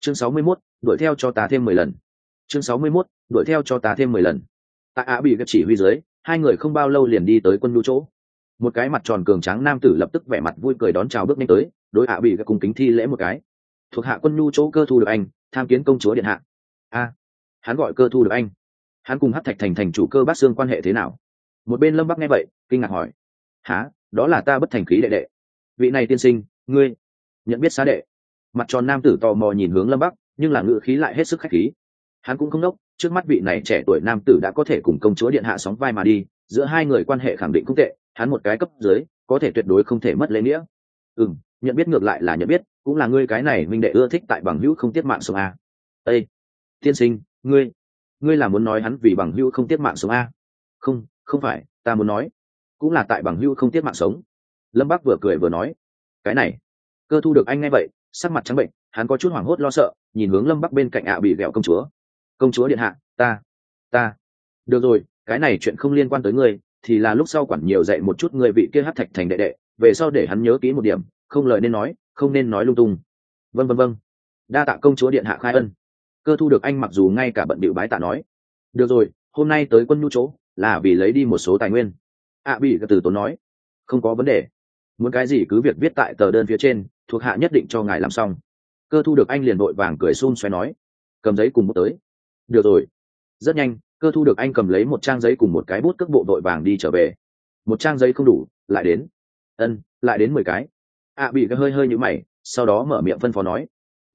chương 61, đuổi theo cho ta thêm 10 lần. chương 61, đuổi theo cho ta thêm 10 lần. Tại ạ bị gặp chỉ huy dưới, hai người không bao lâu liền đi tới quân nhu chỗ. Một cái mặt tròn cường tráng nam tử lập tức vẻ mặt vui cười đón chào bước nhanh tới, đối ạ bị gặp cùng kính thi lễ một cái. Thuộc hạ quân nhu chỗ Cơ Thu được anh, tham kiến công chúa điện hạ. Hắn gọi Cơ Thu được anh. Hắn cùng Hắc Thạch thành thành chủ Cơ Bát Xương quan hệ thế nào? Một bên Lâm Bắc nghe vậy kinh ngạc hỏi. Hả, đó là ta Bất Thành Khí đệ đệ. Vị này tiên sinh, ngươi nhận biết xá đệ? Mặt tròn nam tử tò mò nhìn hướng Lâm Bắc, nhưng là ngữ khí lại hết sức khách khí. Hắn cũng không đốc, trước mắt vị này trẻ tuổi nam tử đã có thể cùng công chúa điện hạ sóng vai mà đi, giữa hai người quan hệ khẳng định không tệ, hắn một cái cấp dưới có thể tuyệt đối không thể mất lễ nghĩa. Nhận biết ngược lại là nhận biết, cũng là ngươi cái này minh đệ ưa thích tại bằng hữu không tiết mạng sống a. Ê, tiên sinh, ngươi là muốn nói hắn vì bằng hữu không tiết mạng sống a? Không phải, ta muốn nói cũng là tại bằng hữu không tiết mạng sống. Lâm Bắc vừa cười vừa nói. Cái này, Cơ Thu được anh nghe vậy sắc mặt trắng bệnh, hắn có chút hoảng hốt lo sợ nhìn hướng Lâm Bắc bên cạnh ạ bị ghẹo công chúa điện hạ, ta được rồi, cái này chuyện không liên quan tới ngươi, thì là lúc sau quản nhiều dạy một chút ngươi vị kia Hắc Thạch thành đệ đệ, về sau để hắn nhớ kỹ một điểm, không lời nên nói, không nên nói lung tung. Vâng, đa tạ công chúa điện hạ khai ân. Cơ Thu được anh mặc dù ngay cả bận bịu bái tạ nói. Được rồi, hôm nay tới quân nhu chỗ là vì lấy đi một số tài nguyên. Bị từ tốn nói. Không có vấn đề, muốn cái gì cứ việc viết tại tờ đơn phía trên, thuộc hạ nhất định cho ngài làm xong. Cơ Thu được anh liền vội vàng cười xun xoay nói. Cầm giấy cùng bút tới. Được rồi. Rất nhanh, Cơ Thu được anh cầm lấy một trang giấy cùng một cái bút cước bộ vội vàng đi trở về. Một trang giấy không đủ, lại đến. Lại đến 10 cái. Bị hơi như mày, sau đó mở miệng phân phó nói.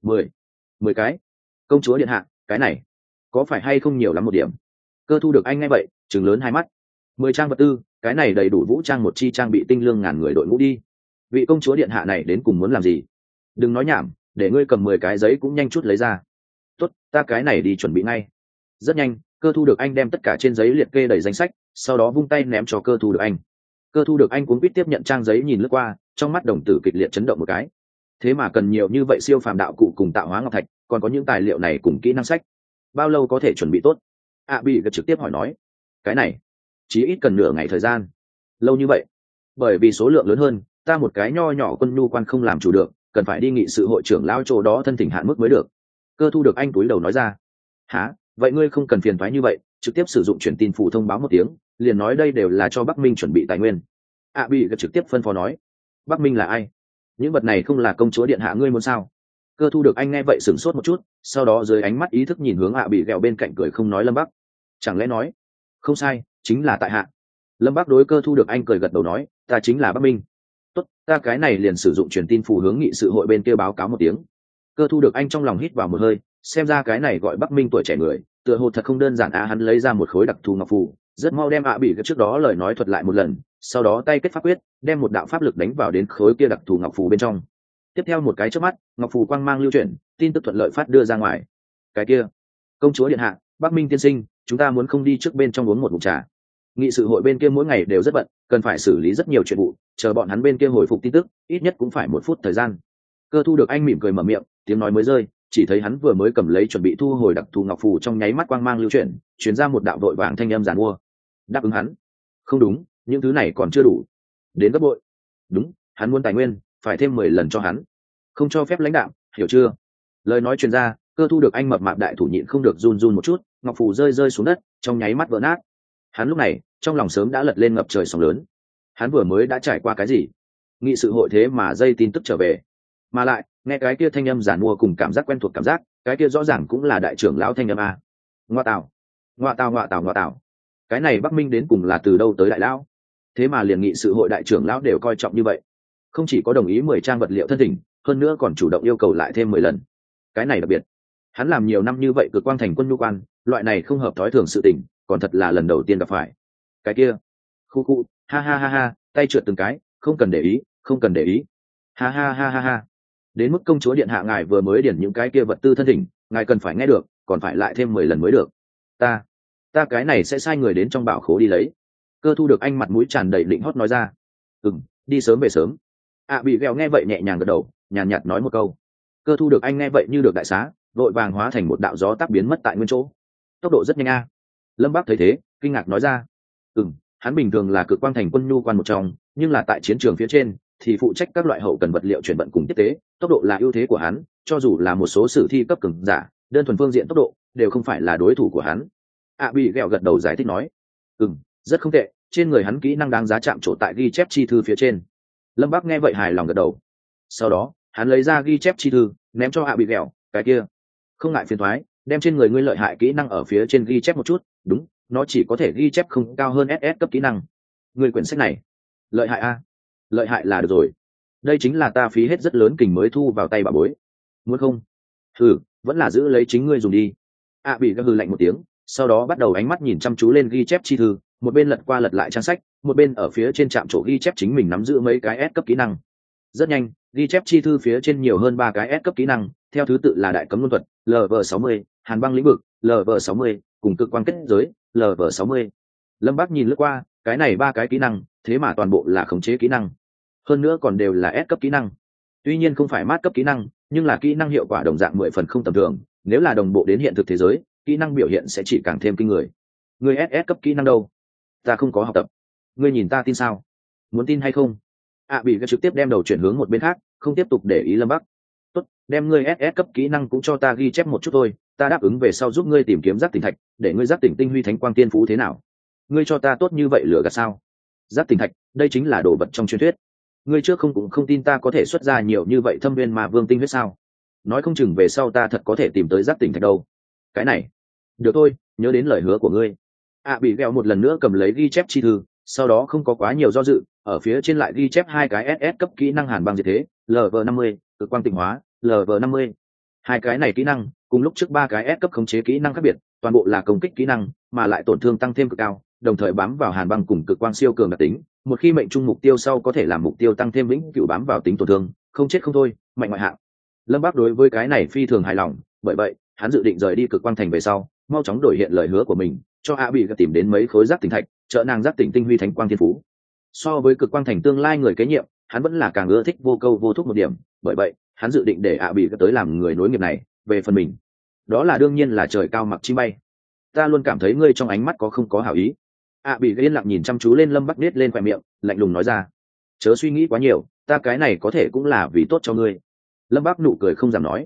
10 cái. Công chúa điện hạ, cái này có phải hay không nhiều lắm một điểm? Cơ Thu được anh nghe vậy trừng lớn hai mắt. 10 trang vật tư, cái này đầy đủ vũ trang một chi trang bị tinh lương ngàn người đội ngũ đi. Vị công chúa điện hạ này đến cùng muốn làm gì? Đừng nói nhảm, để ngươi cầm 10 cái giấy cũng nhanh chút lấy ra. Tốt, ta cái này đi chuẩn bị ngay. Rất nhanh, Cơ Thu được anh đem tất cả trên giấy liệt kê đầy danh sách, sau đó vung tay ném cho Cơ Thu được anh. Cơ Thu được anh cuống quýt tiếp nhận trang giấy nhìn lướt qua, trong mắt đồng tử kịch liệt chấn động một cái. Thế mà cần nhiều như vậy siêu phàm đạo cụ cùng tạo hóa ngọc thạch, còn có những tài liệu này cùng kỹ năng sách, bao lâu có thể chuẩn bị tốt? Bị trực tiếp hỏi nói. Cái này chí ít cần nửa ngày thời gian. Lâu như vậy? Bởi vì số lượng lớn hơn, ta một cái nho nhỏ quân nhu quan không làm chủ được, cần phải đi nghị sự hội trưởng lao chỗ đó thân thỉnh hạn mức mới được. Cơ Thu được anh túi đầu nói ra. Hả, vậy ngươi không cần phiền toái như vậy, trực tiếp sử dụng truyền tin phủ thông báo một tiếng, liền nói đây đều là cho Bắc Minh chuẩn bị tài nguyên. Bị trực tiếp phân phó nói. Bắc Minh là ai? Những vật này không là công chúa điện hạ ngươi muốn sao? Cơ Thu được anh nghe vậy sửng sốt một chút, sau đó dưới ánh mắt ý thức nhìn hướng bị ghẹo bên cạnh cười không nói Lâm Bắc. Chẳng lẽ nói? Không sai, chính là tại hạ. Lâm Bắc đối Cơ Thu được anh cười gật đầu nói, ta chính là Bắc Minh. Tốt, ta cái này liền sử dụng truyền tin phù hướng nghị sự hội bên kia báo cáo một tiếng. Cơ Thu được anh trong lòng hít vào một hơi, xem ra cái này gọi Bắc Minh tuổi trẻ người, tựa hồ thật không đơn giản. Hắn lấy ra một khối đặc thù ngọc phù, rất mau đem bị cái trước đó lời nói thuật lại một lần, sau đó tay kết pháp quyết, đem một đạo pháp lực đánh vào đến khối kia đặc thù ngọc phù bên trong. Tiếp theo một cái chớp mắt, ngọc phù quang mang lưu chuyển, tin tức thuận lợi phát đưa ra ngoài. Cái kia, công chúa điện hạ, Bắc Minh tiên sinh, chúng ta muốn không đi trước bên trong uống một ngụm trà? Nghị sự hội bên kia mỗi ngày đều rất bận, cần phải xử lý rất nhiều chuyện vụ, chờ bọn hắn bên kia hồi phục tin tức, ít nhất cũng phải 1 phút thời gian. Cơ Thu được anh mỉm cười mở miệng, tiếng nói mới rơi, chỉ thấy hắn vừa mới cầm lấy chuẩn bị thu hồi đặc thù ngọc phù, trong nháy mắt quang mang lưu chuyển, truyền ra một đạo vội vàng thanh âm giàn mua. Đáp ứng hắn? Không đúng, những thứ này còn chưa đủ, đến gấp bội. Đúng, hắn muốn tài nguyên, phải thêm 10 lần cho hắn, không cho phép lãnh đạo, hiểu chưa? Lời nói truyền ra, Cơ Thu được anh mập mạp đại thủ nhịn không được run một chút, ngọc phù rơi xuống đất, trong nháy mắt vỡ nát. Hắn lúc này trong lòng sớm đã lật lên ngập trời sóng lớn. Hắn vừa mới đã trải qua cái gì? Nghị sự hội thế mà dây tin tức trở về, mà lại nghe cái kia thanh âm giản mua cùng cảm giác quen thuộc cảm giác, cái kia rõ ràng cũng là đại trưởng lão thanh âm a. Ngoa tào, cái này Bắc Minh đến cùng là từ đâu tới đại lão? Thế mà liền nghị sự hội đại trưởng lão đều coi trọng như vậy, không chỉ có đồng ý 10 trang vật liệu thân thỉnh, hơn nữa còn chủ động yêu cầu lại thêm 10 lần. Cái này đặc biệt, hắn làm nhiều năm như vậy cực quang thành quân nhu quan, loại này không hợp thói thường sự tình, còn thật là lần đầu tiên gặp phải. Cái kia, khu, ha, tay trượt từng cái, không cần để ý, ha. Đến mức công chúa điện hạ ngài vừa mới điển những cái kia vật tư thân thỉnh, ngài cần phải nghe được, còn phải lại thêm 10 lần mới được. Ta cái này sẽ sai người đến trong bảo khố đi lấy. Cơ Thu được anh mặt mũi tràn đầy định hót nói ra. Đi sớm về sớm. Bị ghẹo nghe vậy nhẹ nhàng gật đầu, nhàn nhạt nói một câu. Cơ Thu được anh nghe vậy như được đại xá, vội vàng hóa thành một đạo gió táp biến mất tại nguyên chỗ. Tốc độ rất nhanh a. Lâm Bắc thấy thế kinh ngạc nói ra. Hắn bình thường là cực quang thành quân nhu quan một trong, nhưng là tại chiến trường phía trên thì phụ trách các loại hậu cần vật liệu chuyển vận cùng tiếp tế, tốc độ là ưu thế của hắn, cho dù là một số sử thi cấp cường giả, đơn thuần phương diện tốc độ đều không phải là đối thủ của hắn. Bị ghẹo gật đầu giải thích nói, rất không tệ, trên người hắn kỹ năng đáng giá chạm trổ tại ghi chép chi thư phía trên. Lâm Bắc nghe vậy hài lòng gật đầu. Sau đó hắn lấy ra ghi chép chi thư ném cho bị ghẹo, cái kia không ngại phiền thoái, đem trên người ngươi lợi hại kỹ năng ở phía trên ghi chép một chút. Đúng, nó chỉ có thể ghi chép không cao hơn SS cấp kỹ năng. Người quyển sách này lợi hại a? Lợi hại là được rồi, đây chính là ta phí hết rất lớn kình mới thu vào tay bà bối. Muốn không? Vẫn là giữ lấy chính ngươi dùng đi. Bị gã hừ lạnh một tiếng, sau đó bắt đầu ánh mắt nhìn chăm chú lên ghi chép chi thư, một bên lật qua lật lại trang sách, một bên ở phía trên trạm chỗ ghi chép chính mình nắm giữ mấy cái S cấp kỹ năng. Rất nhanh, ghi chép chi thư phía trên nhiều hơn 3 cái S cấp kỹ năng, theo thứ tự là đại cấm luân thuật LV60, hàn băng lĩnh vực LV60, cùng cực quan kết giới LV60. Lâm Bác nhìn lướt qua, cái này 3 cái kỹ năng, thế mà toàn bộ là khống chế kỹ năng, hơn nữa còn đều là S cấp kỹ năng. Tuy nhiên không phải mát cấp kỹ năng, nhưng là kỹ năng hiệu quả đồng dạng 10 phần không tầm thường, nếu là đồng bộ đến hiện thực thế giới, kỹ năng biểu hiện sẽ chỉ càng thêm kinh người. Người SS cấp kỹ năng đâu? Ta không có học tập. Ngươi nhìn ta tin sao? Muốn tin hay không? Bị trực tiếp đem đầu chuyển hướng một bên khác, không tiếp tục để ý Lâm Bắc. Tốt, đem ngươi SS cấp kỹ năng cũng cho ta ghi chép một chút thôi, ta đáp ứng về sau giúp ngươi tìm kiếm giác tỉnh thạch, để ngươi giác tỉnh tinh huy thánh quang tiên phú thế nào? Ngươi cho ta tốt như vậy lừa gạt sao? Giác tỉnh thạch, đây chính là đồ vật trong truyền thuyết. Ngươi trước cũng không tin ta có thể xuất ra nhiều như vậy thâm viên mà vương tinh huyết sao? Nói không chừng về sau ta thật có thể tìm tới giác tỉnh thạch đâu. Cái này, được thôi, nhớ đến lời hứa của ngươi. Bị ghẹo một lần nữa cầm lấy ghi chép chi thư, sau đó không có quá nhiều do dự, ở phía trên lại ghi chép 2 cái SS cấp kỹ năng hàn băng diệt thế LV50, cực quang tịnh hóa LV50. 2 cái này kỹ năng cùng lúc trước 3 cái S cấp khống chế kỹ năng khác biệt, toàn bộ là công kích kỹ năng, mà lại tổn thương tăng thêm cực cao, đồng thời bám vào hàn băng cùng cực quang siêu cường đặc tính, một khi mệnh trung mục tiêu sau có thể làm mục tiêu tăng thêm vĩnh cửu bám vào tính tổn thương, không chết không thôi, mạnh ngoại hạng. Lâm Bác đối với cái này phi thường hài lòng, bởi vậy hắn dự định rời đi cực quang thành về sau, mau chóng đổi hiện lời hứa của mình, cho bị tìm đến mấy khối giác tỉnh thạch, trợ nàng giác tỉnh tinh huy thánh quang thiên phú. So với cực quang thành tương lai người kế nhiệm, hắn vẫn là càng ưa thích vô câu vô thúc một điểm, bởi vậy hắn dự định để bị tới làm người nối nghiệp này. Về phần mình, đó là đương nhiên là trời cao mặc chi bay. Ta luôn cảm thấy ngươi trong ánh mắt có không có hảo ý. Bị yên lặng nhìn chăm chú lên Lâm Bắc, nết lên khóe miệng, lạnh lùng nói ra, chớ suy nghĩ quá nhiều, ta cái này có thể cũng là vì tốt cho ngươi. Lâm Bắc nụ cười không dám nói.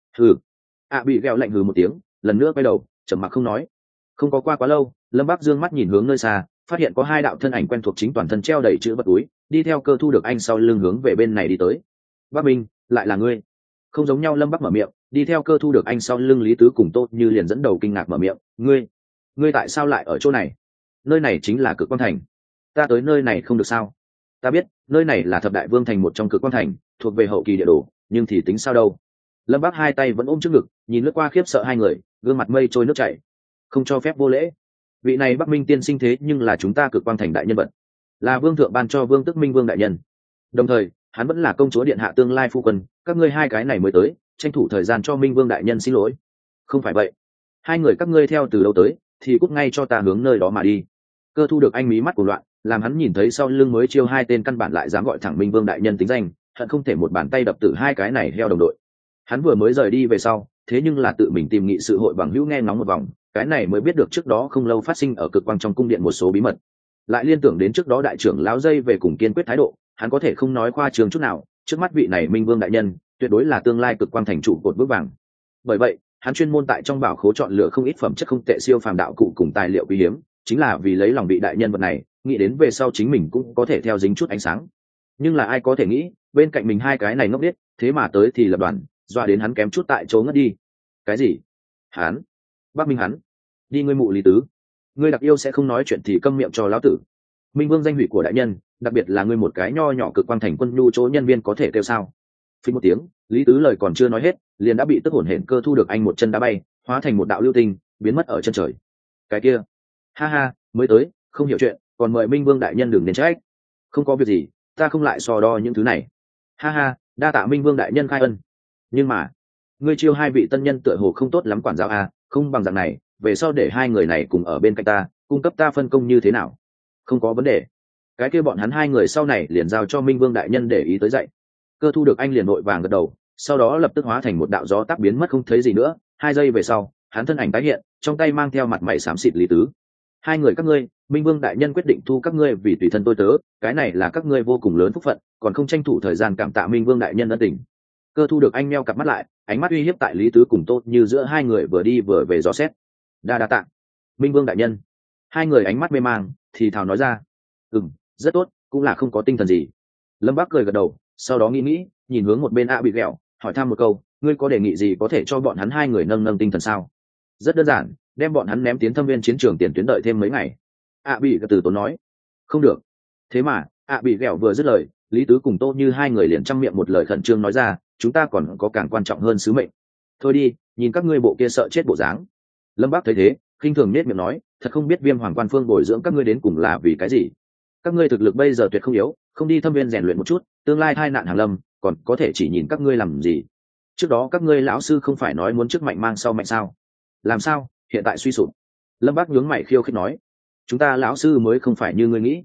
Bị ghẹo lạnh hừ một tiếng, lần nữa quay đầu trầm mặc không nói. Không có qua quá lâu, Lâm Bắc dương mắt nhìn hướng nơi xa, phát hiện có 2 đạo thân ảnh quen thuộc chính toàn thân treo đầy chữ vật túi, đi theo Cơ Thu Được Anh sau lưng hướng về bên này đi tới. Bắc Minh, lại là ngươi? Không giống nhau. Lâm Bắc mở miệng, đi theo Cơ Thu Được Anh sau lưng Lý Tứ cùng Tô Như liền dẫn đầu kinh ngạc mở miệng, ngươi tại sao lại ở chỗ này? Nơi này chính là Cực Quang Thành, ta tới nơi này không được sao? Ta biết nơi này là Thập Đại Vương thành một trong Cực Quang Thành, thuộc về hậu kỳ địa đồ, nhưng thì tính sao đâu? Lâm Bắc 2 tay vẫn ôm trước ngực, nhìn lướt qua khiếp sợ 2 người, gương mặt mây trôi nước chảy. Không cho phép vô lễ. Vị này Bắc Minh tiên sinh thế nhưng là chúng ta Cực Quang thành đại nhân vật, là vương thượng ban cho Vương Tức Minh Vương đại nhân, đồng thời hắn vẫn là công chúa điện hạ tương lai phu quân, các ngươi 2 cái này mới tới, tranh thủ thời gian cho Minh Vương đại nhân xin lỗi. Không phải vậy, 2 người các ngươi theo từ đâu tới thì cút ngay cho ta hướng nơi đó mà đi. Cơ Thu Được Anh mí mắt của loạn, làm hắn nhìn thấy sau lưng mới chiêu 2 tên căn bản lại dám gọi thẳng Minh Vương đại nhân tính danh, hận không thể một bàn tay đập tử 2 cái này heo đồng đội. Hắn vừa mới rời đi về sau, thế nhưng là tự mình tìm nghị sự hội bằng hữu nghe ngóng một vòng, cái này mới biết được trước đó không lâu phát sinh ở Cực Quang trong cung điện một số bí mật, lại liên tưởng đến trước đó đại trưởng lão dây về cùng kiên quyết thái độ, hắn có thể không nói khoa trương chút nào, trước mắt vị này Minh Vương đại nhân tuyệt đối là tương lai Cực Quang thành trụ cột vững vàng. Bởi vậy hắn chuyên môn tại trong bảo khố chọn lựa không ít phẩm chất không tệ siêu phàm đạo cụ cùng tài liệu quý hiếm, chính là vì lấy lòng vị đại nhân vật này, nghĩ đến về sau chính mình cũng có thể theo dính chút ánh sáng. Nhưng là ai có thể nghĩ, bên cạnh mình 2 cái này ngốc điếc, thế mà tới thì lập đoàn, dọa đến hắn kém chút tại chỗ ngất đi. Cái gì? Hắn? Bắc Minh hắn? Đi ngươi mụ Lý Tứ, ngươi đặc yêu sẽ không nói chuyện thì câm miệng cho lão tử. Minh Vương danh hủy của đại nhân, đặc biệt là ngươi một cái nho nhỏ Cực Quang thành quân nhu chỗ nhân viên có thể kêu sao? Phí một tiếng, Lý Tứ lời còn chưa nói hết, liền đã bị tức hổn hển Cơ Thu Được Anh một chân đá bay, hóa thành một đạo lưu tinh, biến mất ở chân trời. Cái kia, ha ha, mới tới, không hiểu chuyện, còn mời Minh Vương đại nhân đừng đến trách. Không có việc gì, ta không lại so đo những thứ này. Ha ha, đa tạ Minh Vương đại nhân khai ân. Nhưng mà, ngươi chiêu 2 vị tân nhân tựa hồ không tốt lắm quản giáo à, không bằng dạng này, về sau để 2 người này cùng ở bên cạnh ta, cung cấp ta phân công như thế nào? Không có vấn đề. Cái kia bọn hắn 2 người sau này liền giao cho Minh Vương đại nhân để ý tới dạy. Cơ Thu Được Anh liền vội vàng gật đầu, sau đó lập tức hóa thành một đạo gió táp biến mất không thấy gì nữa. 2 giây về sau, hắn thân ảnh tái hiện, trong tay mang theo mặt mày xám xịt Lý Tứ. Hai người các ngươi, minh vương đại nhân quyết định thu các ngươi vì tùy thân tôi tớ, cái này là các ngươi vô cùng lớn phúc phận, còn không tranh thủ thời gian cảm tạ minh vương đại nhân ân tình. Cơ thu được anh meo cặp mắt lại, ánh mắt uy hiếp tại Lý Tứ cùng Tô Như giữa hai người vừa đi vừa về dò xét. Đa tạ minh vương đại nhân. Hai người ánh mắt mê mang thì thào nói ra. Rất tốt, cũng là không có tinh thần gì. Lâm Bác cười gật đầu, sau đó nghĩ nhìn hướng một bên bị ghẹo, hỏi thăm một câu, ngươi có đề nghị gì có thể cho bọn hắn hai người nâng nâng tinh thần sao? Rất đơn giản, đem bọn hắn ném tiến thâm viên chiến trường tiền tuyến đợi thêm mấy ngày. Bị từ tốn nói. Không được. Thế mà bị ghẹo vừa dứt lời, Lý Tứ cùng Tô Như hai người liền trăm miệng một lời khẩn trương nói ra, chúng ta còn có càng quan trọng hơn sứ mệnh. Thôi đi, nhìn các ngươi bộ kia sợ chết bộ dáng. Lâm Bác thấy thế, khinh thường nết miệng nói, thật không biết Viêm Hoàng Quan Phương bồi dưỡng các ngươi đến cùng là vì cái gì. Các ngươi thực lực bây giờ tuyệt không yếu, không đi thâm viên rèn luyện một chút, tương lai tai nạn hàng lâm còn có thể chỉ nhìn các ngươi làm gì. Trước đó các ngươi lão sư không phải nói muốn trước mạnh mang sau mạnh sao? Làm sao hiện tại suy sụp? Lâm Bác nhướng mày khiêu khích nói, chúng ta lão sư mới không phải như ngươi nghĩ.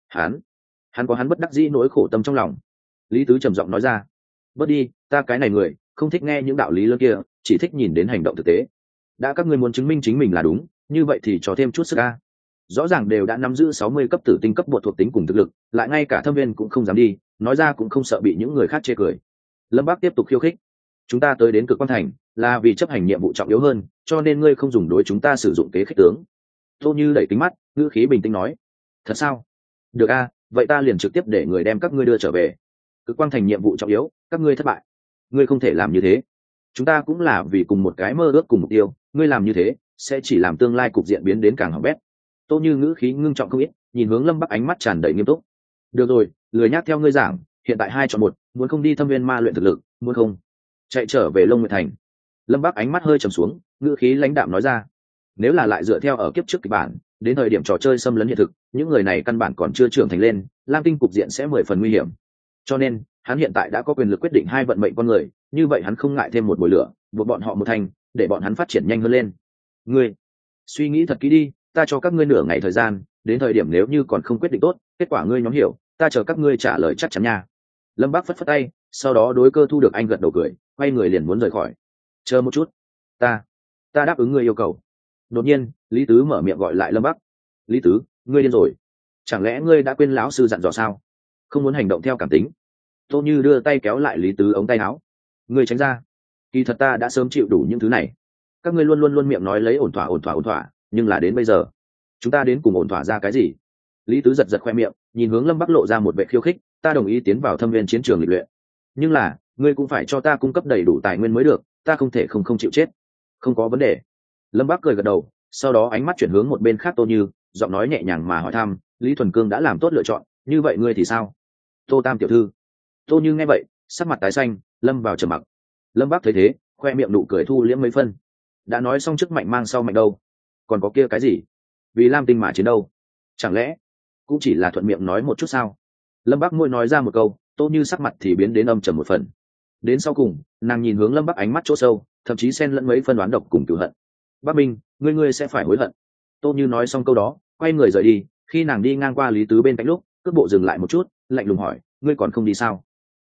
Hắn có hắn bất đắc dĩ nỗi khổ tâm trong lòng. Lý Tứ trầm giọng nói ra, bớt đi, ta cái này người không thích nghe những đạo lý lớn kia, chỉ thích nhìn đến hành động thực tế. Đã các ngươi muốn chứng minh chính mình là đúng, như vậy thì cho thêm chút sức a. Rõ ràng đều đã nắm giữ 60 cấp tử tinh cấp bột thuộc tính cùng thực lực, lại ngay cả thâm viên cũng không dám đi, nói ra cũng không sợ bị những người khác chê cười. Lâm Bác tiếp tục khiêu khích, chúng ta tới đến Cực Quang Thành là vì chấp hành nhiệm vụ trọng yếu hơn, cho nên ngươi không dùng đối chúng ta sử dụng kế khích tướng. Tô Như đẩy kính mắt, ngữ khí bình tĩnh nói, thật sao? Được a, vậy ta liền trực tiếp để người đem các ngươi đưa trở về. Cực Quang Thành nhiệm vụ trọng yếu, các ngươi thất bại. Ngươi không thể làm như thế. Chúng ta cũng là vì cùng một cái mơ ước cùng mục tiêu, ngươi làm như thế sẽ chỉ làm tương lai cục diện biến đến càng hỏng bét. Tô Như ngữ khí ngưng trọng không ít, nhìn hướng Lâm Bắc ánh mắt tràn đầy nghiêm túc. Được rồi, lười nhác theo ngươi giảng, hiện tại 2 chọn 1, muốn không đi thâm viên ma luyện thực lực, muốn không chạy trở về Long Nguyệt Thành. Lâm Bắc ánh mắt hơi trầm xuống, ngữ khí lãnh đạm nói ra, nếu là lại dựa theo ở kiếp trước kịch bản, đến thời điểm trò chơi xâm lấn hiện thực, những người này căn bản còn chưa trưởng thành lên, Lam Tinh cục diện sẽ 10 phần nguy hiểm. Cho nên hắn hiện tại đã có quyền lực quyết định hai vận mệnh con người, như vậy hắn không ngại thêm một mồi lửa, buộc bọn họ một thành, để bọn hắn phát triển nhanh hơn lên. Ngươi suy nghĩ thật kỹ đi, ta cho các ngươi nửa ngày thời gian, đến thời điểm nếu như còn không quyết định tốt, kết quả ngươi nhóm hiểu, ta chờ các ngươi trả lời chắc chắn nha. Lâm Bác phất phất tay, sau đó đối Cơ Thu được anh gật đầu cười, quay người liền muốn rời khỏi. Chờ một chút, ta đáp ứng ngươi yêu cầu. Đột nhiên Lý Tứ mở miệng gọi lại Lâm Bác. Lý Tứ, ngươi điên rồi, chẳng lẽ ngươi đã quên lão sư dặn dò sao, không muốn hành động theo cảm tính? Tô Như đưa tay kéo lại Lý Tứ ống tay áo. Ngươi tránh ra, kỳ thật ta đã sớm chịu đủ những thứ này. Các ngươi luôn miệng nói lấy ổn thỏa, nhưng là đến bây giờ chúng ta đến cùng ổn thỏa ra cái gì? Lý Tứ giật khoe miệng, nhìn hướng Lâm Bắc lộ ra một vẻ khiêu khích, ta đồng ý tiến vào thâm viên chiến trường lịch luyện, nhưng là ngươi cũng phải cho ta cung cấp đầy đủ tài nguyên mới được, ta không thể không chịu chết. Không có vấn đề. Lâm Bắc cười gật đầu, sau đó ánh mắt chuyển hướng một bên khác Tô Như, giọng nói nhẹ nhàng mà hỏi thăm, Lý Thuần Cương đã làm tốt lựa chọn, như vậy ngươi thì sao? Tô Tam tiểu thư. Tô Như nghe vậy, sắc mặt tái xanh, lâm vào trầm mặc. Lâm Bắc thấy thế, khoe miệng nụ cười thu liễm mấy phân. Đã nói xong trước mạnh mang sau mạnh đâu, còn có kia cái gì? Vì Lam Tinh mà chiến đâu? Chẳng lẽ cũng chỉ là thuận miệng nói một chút sao? Lâm Bắc môi nói ra một câu, Tô Như sắc mặt thì biến đến âm trầm một phần. Đến sau cùng, nàng nhìn hướng Lâm Bắc ánh mắt chỗ sâu, thậm chí xen lẫn mấy phân đoán độc cùng cửu hận. Bắc Minh, ngươi sẽ phải hối hận. Tô Như nói xong câu đó, quay người rời đi. Khi nàng đi ngang qua Lý Tứ bên cạnh lúc, cước bộ dừng lại một chút, lạnh lùng hỏi, ngươi còn không đi sao?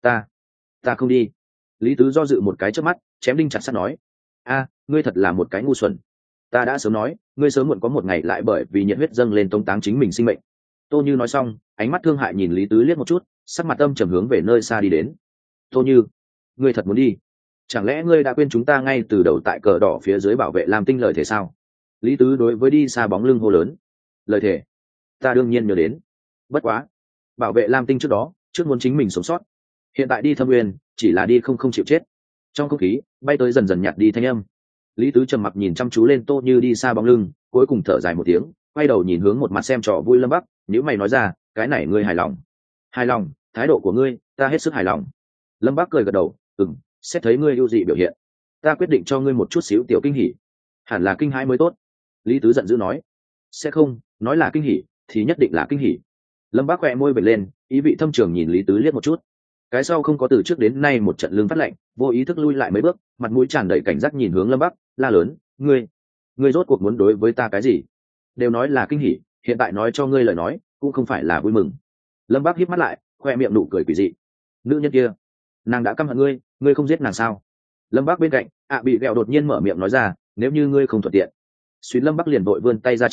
Ta không đi. Lý Tứ do dự một cái trước mắt, chém đinh chặt sắt nói, ngươi thật là một cái ngu xuẩn. Ta đã sớm nói, ngươi sớm muộn có một ngày lại bởi vì nhiệt huyết dâng lên tống táng chính mình sinh mệnh. Tô Như nói xong, ánh mắt thương hại nhìn Lý Tứ liếc một chút, sắc mặt âm trầm hướng về nơi xa đi đến. Tô Như, ngươi thật muốn đi? Chẳng lẽ ngươi đã quên chúng ta ngay từ đầu tại cờ đỏ phía dưới bảo vệ Lam Tinh lời thề sao? Lý Tứ đối với đi xa bóng lưng hô lớn. Lời thề? Ta đương nhiên nhớ đến. Bất quá, bảo vệ Lam Tinh trước đó, trước muốn chính mình sống sót. Hiện tại đi thâm nguyên, chỉ là đi không chịu chết. Trong không khí bay tới dần dần nhạt đi thanh âm. Lý Tứ trầm mặc nhìn chăm chú lên Tô Như đi xa bóng lưng, cuối cùng thở dài một tiếng, quay đầu nhìn hướng một mặt xem trò vui Lâm Bắc, nếu mày nói ra, cái này ngươi hài lòng? Hài lòng, thái độ của ngươi, ta hết sức hài lòng. Lâm Bắc cười gật đầu, xét thấy ngươi ưu dị biểu hiện, ta quyết định cho ngươi một chút xíu tiểu kinh hỉ. Hẳn là kinh hãi mới tốt. Lý Tứ giận dữ nói. Sẽ không, nói là kinh hỉ thì nhất định là kinh hỉ. Lâm Bắc khẽ môi vểnh lên, ý vị thâm trường nhìn Lý Tứ liếc một chút. Cái sau không có từ trước đến nay một trận lưng phát lạnh, vô ý thức lui lại mấy bước, mặt mũi tràn đầy cảnh giác nhìn hướng Lâm Bắc, la lớn, ngươi rốt cuộc muốn đối với ta cái gì? Đều nói là kinh hỉ, hiện tại nói cho ngươi lời nói cũng không phải là vui mừng. Lâm Bắc híp mắt lại, khoe miệng nụ cười quỷ dị. Nữ nhân kia, nàng đã căm hận ngươi không giết nàng sao? Lâm Bắc bên cạnh, bị ghẹo đột nhiên mở miệng nói ra, nếu như ngươi không thuận tiện. Suýt Lâm Bắc liền vội vươn tay ra chỉ,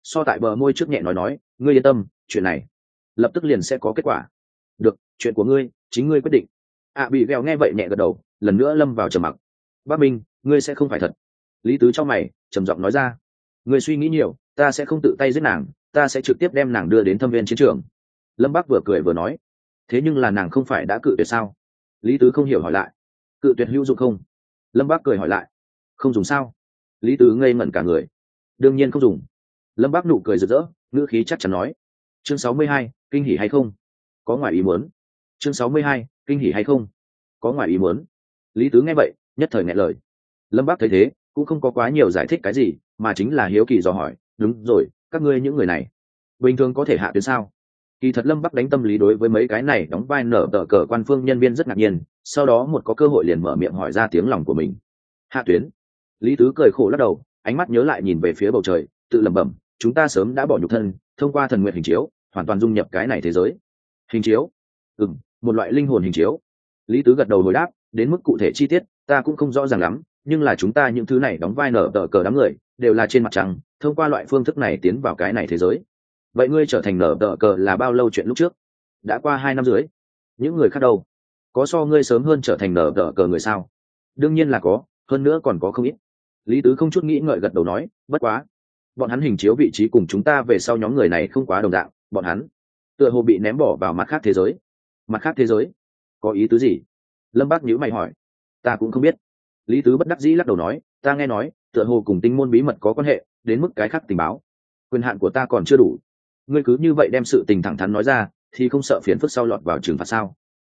so tại bờ môi trước nhẹ nói ngươi yên tâm, chuyện này lập tức liền sẽ có kết quả. Được, chuyện của ngươi chính ngươi quyết định. Bị ghẹo nghe vậy nhẹ gật đầu, lần nữa lâm vào trầm mặc. Bác Minh, ngươi sẽ không phải thật. Lý Tứ trong mày trầm giọng nói ra. Ngươi suy nghĩ nhiều, ta sẽ không tự tay giết nàng, ta sẽ trực tiếp đem nàng đưa đến thâm viên chiến trường. Lâm Bác vừa cười vừa nói. Thế nhưng là nàng không phải đã cự tuyệt sao? Lý Tứ không hiểu hỏi lại. Cự tuyệt hữu dụng không? Lâm Bác cười hỏi lại. Không dùng sao? Lý Tứ ngây ngẩn cả người. Đương nhiên không dùng. Lâm Bác nụ cười rực rỡ, ngữ khí chắc chắn nói. Chương 62, kinh hỉ hay không? Có ngoài ý muốn. Chương 62, kinh hỉ hay không? Có ngoài ý muốn. Lý Tứ nghe vậy nhất thời nghẹn lời. Lâm Bác thấy thế cũng không có quá nhiều giải thích cái gì, mà chính là hiếu kỳ dò hỏi. Đúng rồi, các ngươi những người này bình thường có thể hạ tuyến sao? Kỳ thật Lâm Bắc đánh tâm lý đối với mấy cái này đóng vai nở tờ cờ quan phương nhân viên rất ngạc nhiên, sau đó một có cơ hội liền mở miệng hỏi ra tiếng lòng của mình. Hạ tuyến. Lý Tứ cười khổ lắc đầu, ánh mắt nhớ lại nhìn về phía bầu trời, tự lẩm bẩm, chúng ta sớm đã bỏ nhục thân, thông qua thần nguyện hình chiếu hoàn toàn dung nhập cái này thế giới. Hình chiếu? Một loại linh hồn hình chiếu. Lý Tứ gật đầu hồi đáp, đến mức cụ thể chi tiết ta cũng không rõ ràng lắm, nhưng là chúng ta những thứ này đóng vai nở tờ cờ đám người đều là trên mặt trăng, thông qua loại phương thức này tiến vào cái này thế giới. Vậy ngươi trở thành nở tờ cờ là bao lâu chuyện lúc trước? Đã qua 2 năm dưới. Những người khác đâu? Có so ngươi sớm hơn trở thành nở tờ cờ người sao? Đương nhiên là có, hơn nữa còn có không ít. Lý Tứ không chút nghĩ ngợi gật đầu nói, bất quá bọn hắn hình chiếu vị trí cùng chúng ta về sau nhóm người này không quá đồng dạng, bọn hắn tựa hồ bị ném bỏ vào mặt khác thế giới. Mặt khác thế giới? Có ý tứ gì? Lâm Bác nhíu mày hỏi. Ta cũng không biết. Lý Tứ bất đắc dĩ lắc đầu nói, ta nghe nói tựa hồ cùng tinh môn bí mật có quan hệ, đến mức cái khác tình báo quyền hạn của ta còn chưa đủ. Ngươi cứ như vậy đem sự tình thẳng thắn nói ra thì không sợ phiền phức sau lọt vào trừng phạt sao?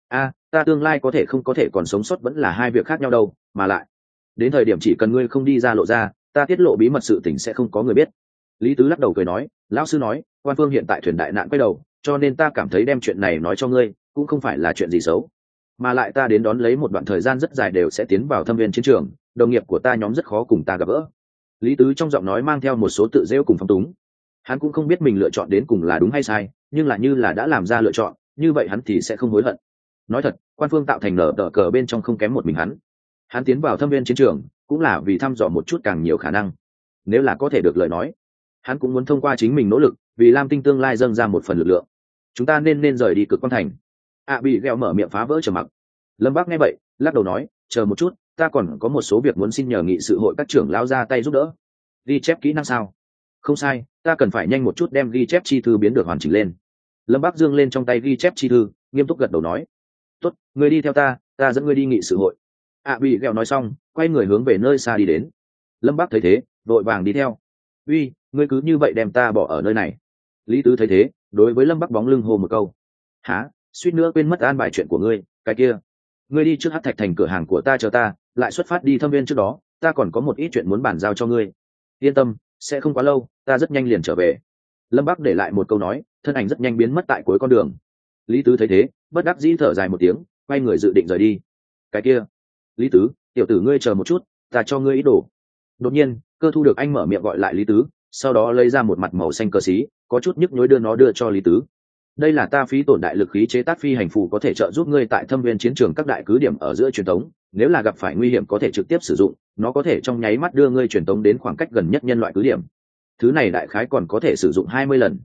Ta tương lai có thể không có thể còn sống sót vẫn là hai việc khác nhau đâu, mà lại đến thời điểm chỉ cần ngươi không đi ra lộ ra, ta tiết lộ bí mật sự tình sẽ không có người biết. Lý Tứ lắc đầu cười nói, lão sư nói quan phương hiện tại thuyền đại nạn quay đầu, cho nên ta cảm thấy đem chuyện này nói cho ngươi cũng không phải là chuyện gì xấu, mà lại ta đến đón lấy một đoạn thời gian rất dài đều sẽ tiến vào thâm viên chiến trường, đồng nghiệp của ta nhóm rất khó cùng ta gặp gỡ. Lý Tứ trong giọng nói mang theo một số tự rêu cùng phong túng. Hắn cũng không biết mình lựa chọn đến cùng là đúng hay sai, nhưng là như là đã làm ra lựa chọn như vậy hắn thì sẽ không hối hận. Nói thật, quan phương tạo thành nở tờ cờ bên trong không kém một mình hắn tiến vào thâm viên chiến trường cũng là vì thăm dò một chút càng nhiều khả năng. Nếu là có thể được lời nói, hắn cũng muốn thông qua chính mình nỗ lực vì Lam Tinh tương lai dâng ra một phần lực lượng. Chúng ta nên rời đi Cực Quang Thành. Bị ghẹo mở miệng phá vỡ trầm mặc. Lâm Bác nghe vậy lắc đầu nói, chờ một chút, ta còn có một số việc muốn xin nhờ nghị sự hội các trưởng lao ra tay giúp đỡ. Ghi chép kỹ năng sao? Không sai, ta cần phải nhanh một chút đem ghi chép chi thư biến được hoàn chỉnh lên. Lâm Bác dương lên trong tay ghi chép chi thư, nghiêm túc gật đầu nói, tốt, ngươi đi theo ta dẫn ngươi đi nghị sự hội. Bị ghẹo nói xong quay người hướng về nơi xa đi đến. Lâm Bác thấy thế vội vàng đi theo. Uy, ngươi cứ như vậy đem ta bỏ ở nơi này? Lý Tứ thấy thế đối với Lâm Bác bóng lưng hô một câu. Hả? Suýt nữa quên mất an bài chuyện của ngươi. Cái kia, ngươi đi trước Hắc Thạch Thành cửa hàng của ta chờ ta, lại xuất phát đi thâm viên trước đó, ta còn có một ít chuyện muốn bàn giao cho ngươi. Yên tâm, sẽ không quá lâu, ta rất nhanh liền trở về. Lâm Bác để lại một câu nói, thân ảnh rất nhanh biến mất tại cuối con đường. Lý Tứ thấy thế bất đắc dĩ thở dài một tiếng, quay người dự định rời đi. Cái kia, Lý Tứ, tiểu tử ngươi chờ một chút, ta cho ngươi ý đồ. Đột nhiên Cơ Thu được anh mở miệng gọi lại Lý Tứ, sau đó lấy ra một mặt màu xanh cờ xí, có chút nhức nhối đưa cho Lý Tứ. Đây là ta phí tổn đại lực khí chế tác phi hành phù, có thể trợ giúp ngươi tại thâm viên chiến trường các đại cứ điểm ở giữa truyền tống, nếu là gặp phải nguy hiểm có thể trực tiếp sử dụng, nó có thể trong nháy mắt đưa ngươi truyền tống đến khoảng cách gần nhất nhân loại cứ điểm. Thứ này đại khái còn có thể sử dụng 20 lần,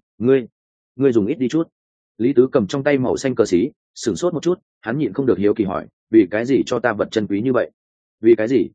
ngươi dùng ít đi chút. Lý Tứ cầm trong tay màu xanh cờ xí, sửng sốt một chút, hắn nhịn không được hiếu kỳ hỏi, vì cái gì cho ta vật chân quý như vậy? Vì cái gì?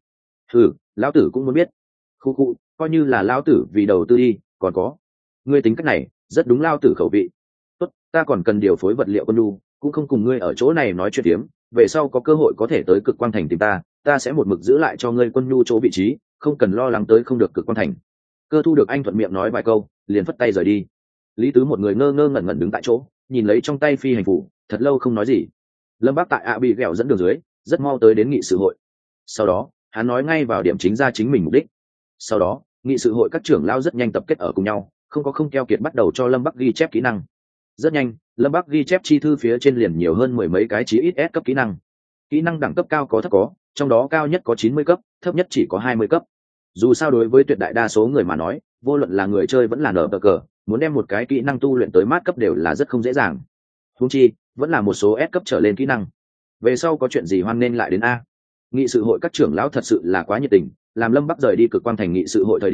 Lão tử cũng muốn biết. Khu, coi như là lão tử vì đầu tư đi, còn có, ngươi tính cách này rất đúng lão tử khẩu vị. Tốt, ta còn cần điều phối vật liệu quân lu, cũng không cùng ngươi ở chỗ này nói chuyện tiếm, về sau có cơ hội có thể tới Cực Quang Thành tìm ta sẽ một mực giữ lại cho ngươi quân nhu chỗ vị trí, không cần lo lắng tới không được Cực Quang Thành. Cơ Thu được anh thuận miệng nói vài câu liền phất tay rời đi. Lý Tứ một người ngơ ngẩn ngẩn đứng tại chỗ, nhìn lấy trong tay phi hành phủ, thật lâu không nói gì. Lâm Bác tại bị ghẹo dẫn đường dưới rất mau tới đến nghị sự hội. Sau đó hắn nói ngay vào điểm chính ra chính mình mục đích. Sau đó nghị sự hội các trưởng lao rất nhanh tập kết ở cùng nhau, không keo kiệt bắt đầu cho Lâm Bác ghi chép kỹ năng. Rất nhanh Lâm Bác ghi chép chi thư phía trên liền nhiều hơn 10 mấy cái chí ít S cấp kỹ năng đẳng cấp cao có thấp có, trong đó cao nhất có 90 cấp, thấp nhất chỉ có 20 cấp. Dù sao đối với tuyệt đại đa số người mà nói, vô luận là người chơi vẫn là nở cờ, muốn đem một cái kỹ năng tu luyện tới mát cấp đều là rất không dễ dàng. Huống chi vẫn là một số S cấp trở lên kỹ năng. Về sau có chuyện gì hoan nên lại đến a. Nghị sự hội các trưởng lão thật sự là quá nhiệt tình, làm Lâm Bắc rời đi Cực Quang Thành nghị sự hội thời điểm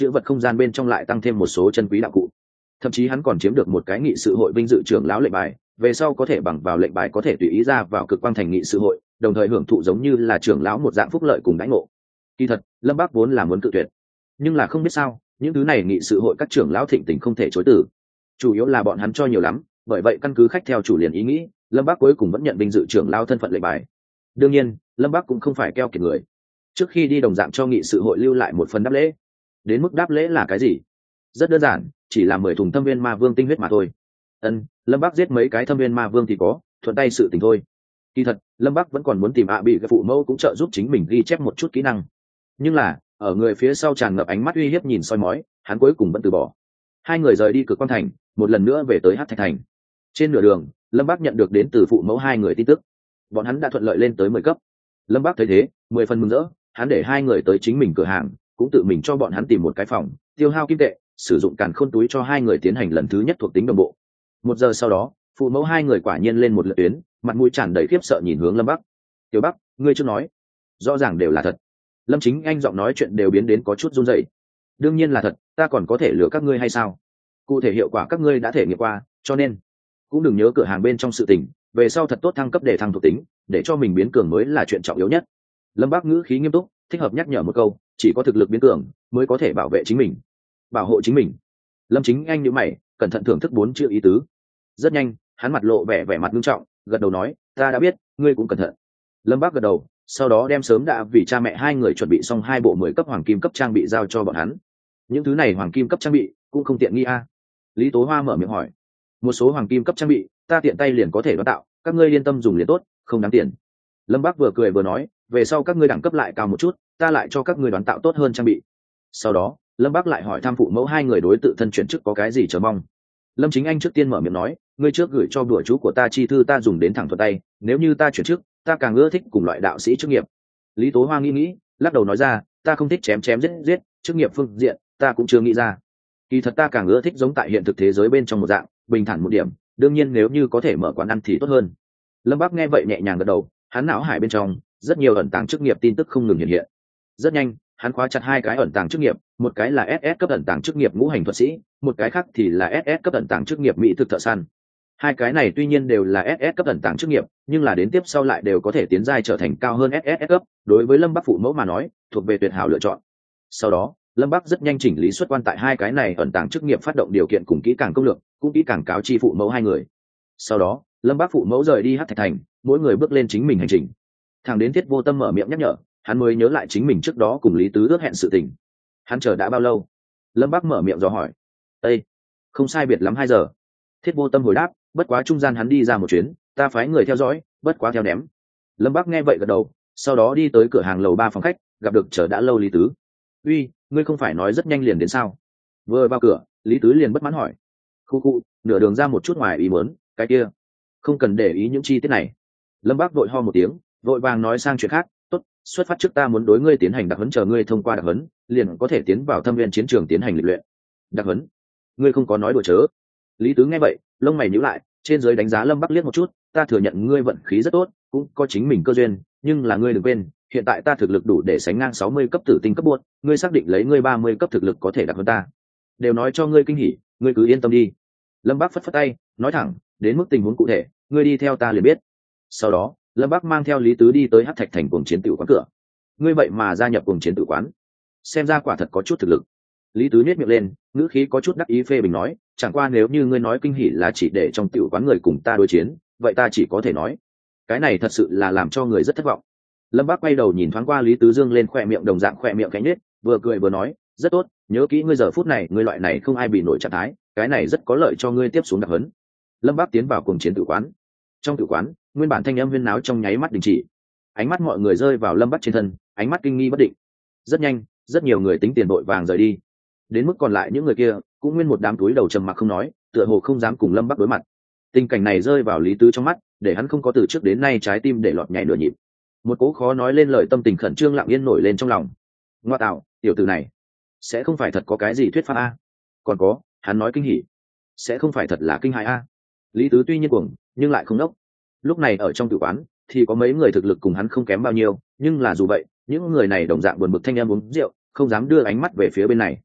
chữ vật không gian bên trong lại tăng thêm một số chân quý đạo cụ. Thậm chí hắn còn chiếm được một cái nghị sự hội vinh dự trưởng lão lệnh bài, về sau có thể bằng vào lệnh bài có thể tùy ý ra vào cực quang thành nghị sự hội, đồng thời hưởng thụ giống như là trưởng lão một dạng phúc lợi cùng đãi ngộ. Kỳ thật Lâm Bác vốn là muốn cự tuyệt, nhưng là không biết sao những thứ này nghị sự hội các trưởng lão thịnh tình không thể chối từ, chủ yếu là bọn hắn cho nhiều lắm, bởi vậy căn cứ khách theo chủ liền ý nghĩ, Lâm Bác cuối cùng vẫn nhận vinh dự trưởng lão thân phận lệnh bài. Đương nhiên Lâm Bác cũng không phải keo kiệt người, trước khi đi đồng dạng cho nghị sự hội lưu lại một phần đáp lễ. Đến mức đáp lễ là cái gì? Rất đơn giản, chỉ là 10 thùng thâm viên ma vương tinh huyết mà thôi. Lâm Bác giết mấy cái thâm viên ma vương thì có, thuận tay sự tình thôi. Kỳ thật Lâm Bác vẫn còn muốn tìm bị cái phụ mẫu cũng trợ giúp chính mình ghi chép một chút kỹ năng, nhưng là ở người phía sau tràn ngập ánh mắt uy hiếp nhìn soi mói, hắn cuối cùng vẫn từ bỏ. Hai người rời đi Cực Quang thành, một lần nữa về tới Hắc Thạch thành. Trên nửa đường Lâm Bác nhận được đến từ phụ mẫu hai người tin tức, bọn hắn đã thuận lợi lên tới 10 cấp. Lâm Bác thấy thế 10 phần mừng rỡ, hắn để hai người tới chính mình cửa hàng, cũng tự mình cho bọn hắn tìm một cái phòng, tiêu hao kim tệ, sử dụng càn khôn túi cho hai người tiến hành lần thứ nhất thuộc tính đồng bộ. 1 giờ sau đó phụ mẫu hai người quả nhiên lên một lượt tuyến, mặt mũi tràn đầy khiếp sợ nhìn hướng Lâm Bác. Tiểu Bắc, ngươi chưa nói, rõ ràng đều là thật. Lâm Chính Anh giọng nói chuyện đều biến đến có chút run rẩy. Đương nhiên là thật, ta còn có thể lừa các ngươi hay sao? Cụ thể hiệu quả các ngươi đã thể nghiệm qua, cho nên cũng đừng nhớ cửa hàng bên trong sự tình, về sau thật tốt thăng cấp để thăng thuộc tính, để cho mình biến cường mới là chuyện trọng yếu nhất. Lâm Bác ngữ khí nghiêm túc, thích hợp nhắc nhở một câu, chỉ có thực lực biến cường mới có thể bảo vệ chính mình, bảo hộ chính mình. Lâm Chính Anh nhíu mày, cẩn thận thưởng thức 4 chữ ý tứ. Rất nhanh hắn mặt lộ vẻ mặt nghiêm trọng, gật đầu nói, ta đã biết, ngươi cũng cẩn thận. Lâm Bác gật đầu, sau đó đem sớm đã vì cha mẹ hai người chuẩn bị xong 2 bộ 10 cấp hoàng kim cấp trang bị giao cho bọn hắn. Những thứ này hoàng kim cấp trang bị cũng không tiện nghi a. Lý Tố Hoa mở miệng hỏi. Một số hoàng kim cấp trang bị ta tiện tay liền có thể đoán tạo, các ngươi yên tâm dùng liền tốt, không đáng tiền. Lâm Bác vừa cười vừa nói, về sau các ngươi đẳng cấp lại cao một chút, ta lại cho các ngươi đoán tạo tốt hơn trang bị. Sau đó Lâm Bác lại hỏi thăm phụ mẫu hai người đối tự thân chuyển chức có cái gì chờ mong. Lâm Chính Anh trước tiên mở miệng nói, ngươi trước gửi cho bùa chú của ta chi thư ta dùng đến thẳng thuận tay, nếu như ta chuyển chức, ta càng ưa thích cùng loại đạo sĩ chức nghiệp. Lý Tố Hoa nghĩ, lắc đầu nói ra, ta không thích chém giết, chức nghiệp phương diện ta cũng chưa nghĩ ra. Kỳ thật ta càng ưa thích giống tại hiện thực thế giới bên trong một dạng, bình thản một điểm, đương nhiên nếu như có thể mở quán ăn thì tốt hơn. Lâm Bác nghe vậy nhẹ nhàng gật đầu, hắn não hải bên trong rất nhiều ẩn tàng chức nghiệp tin tức không ngừng hiện hiện. Rất nhanh hắn khóa chặt 2 cái ẩn tàng chức nghiệp, một cái là SS cấp ẩn tàng chức nghiệp ngũ hành thuật sĩ, một cái khác thì là SS cấp ẩn tàng chức nghiệp mỹ thực thợ săn. 2 cái này tuy nhiên đều là SS cấp ẩn tàng chức nghiệp, nhưng là đến tiếp sau lại đều có thể tiến giai trở thành cao hơn SS cấp, đối với Lâm Bác phụ mẫu mà nói, thuộc về tuyệt hảo lựa chọn. Sau đó Lâm Bác rất nhanh chỉnh lý xuất quan tại 2 cái này ẩn tàng chức nghiệp phát động điều kiện cùng kỹ càng công lược, cũng kỹ càng cáo chi phụ mẫu hai người. Sau đó Lâm Bác phụ mẫu rời đi Hắc Thạch thành, mỗi người bước lên chính mình hành trình. Thằng đến Thiết Vô Tâm mở miệng nhắc nhở, hắn mới nhớ lại chính mình trước đó cùng Lý Tứ ước hẹn sự tình. Hắn chờ đã bao lâu? Lâm Bác mở miệng dò hỏi. Ê, không sai biệt lắm 2 giờ. Thiết Vô Tâm hồi đáp, bất quá trung gian hắn đi ra một chuyến, ta phái người theo dõi, bất quá theo ném. Lâm Bác nghe vậy gật đầu, sau đó đi tới cửa hàng lầu 3 phòng khách, gặp được chờ đã lâu Lý Tứ. Uy, ngươi không phải nói rất nhanh liền đến sao? Vừa vào cửa Lý Tứ liền bất mãn hỏi. Khu, nửa đường ra một chút ngoài ý muốn, cái kia không cần để ý những chi tiết này. Lâm Bác vội ho một tiếng, vội vàng nói sang chuyện khác. Tốt, xuất phát trước ta muốn đối ngươi tiến hành đặc huấn, chờ ngươi thông qua đặc huấn liền có thể tiến vào thâm viên chiến trường tiến hành lịch luyện. Đặc huấn? Ngươi không có nói đùa chớ? Lý Tứ nghe vậy lông mày nhíu lại, trên dưới đánh giá Lâm Bác liếc một chút. Ta thừa nhận ngươi vận khí rất tốt, cũng có chính mình cơ duyên, nhưng là ngươi đừng quên, hiện tại ta thực lực đủ để sánh ngang 60 cấp tử tinh cấp buốt, ngươi xác định lấy ngươi 30 cấp thực lực có thể đặc hơn ta? Đều nói cho ngươi kinh hỉ, ngươi cứ yên tâm đi. Lâm Bác phất phất tay nói thẳng, đến mức tình huống cụ thể ngươi đi theo ta liền biết. Sau đó Lâm Bác mang theo Lý Tứ đi tới Hắc Thạch thành cuồng chiến tử quán cửa. Ngươi vậy mà gia nhập cuồng chiến tử quán, xem ra quả thật có chút thực lực. Lý Tứ nhếch miệng lên, ngữ khí có chút đắc ý phê bình nói, chẳng qua nếu như ngươi nói kinh hỉ là chỉ để trong tiểu quán người cùng ta đối chiến, vậy ta chỉ có thể nói cái này thật sự là làm cho người rất thất vọng. Lâm Bác quay đầu nhìn thoáng qua Lý Tứ dương lên khỏe miệng đồng dạng khỏe miệng cánh nết, vừa cười vừa nói, rất tốt, nhớ kỹ ngươi giờ phút này ngươi loại này không ai bị nổi trạng thái, cái này rất có lợi cho ngươi tiếp xuống đặc huấn. Lâm Bác tiến vào cuồng chiến tử quán. Trong tử quán nguyên bản thanh âm huyên náo trong nháy mắt đình chỉ, ánh mắt mọi người rơi vào Lâm Bác trên thân, ánh mắt kinh nghi bất định. Rất nhanh rất nhiều người tính tiền đội vàng rời đi, đến mức còn lại những người kia cũng nguyên một đám túi đầu trầm mặc không nói, tựa hồ không dám cùng Lâm Bác đối mặt. Tình cảnh này rơi vào Lý Tứ trong mắt, để hắn không có từ trước đến nay trái tim để lọt nhảy nửa nhịp. Một cố khó nói lên lời tâm tình khẩn trương lặng yên nổi lên trong lòng. Ngoa tạo, tiểu tử này sẽ không phải thật có cái gì thuyết pháp a? Còn có, hắn nói kinh hỉ, sẽ không phải thật là kinh hãi a? Lý Tứ tuy nhiên cuồng, nhưng lại không đốc. Lúc này ở trong tử quán thì có mấy người thực lực cùng hắn không kém bao nhiêu, nhưng là dù vậy, những người này đồng dạng buồn bực thanh em uống rượu, không dám đưa ánh mắt về phía bên này.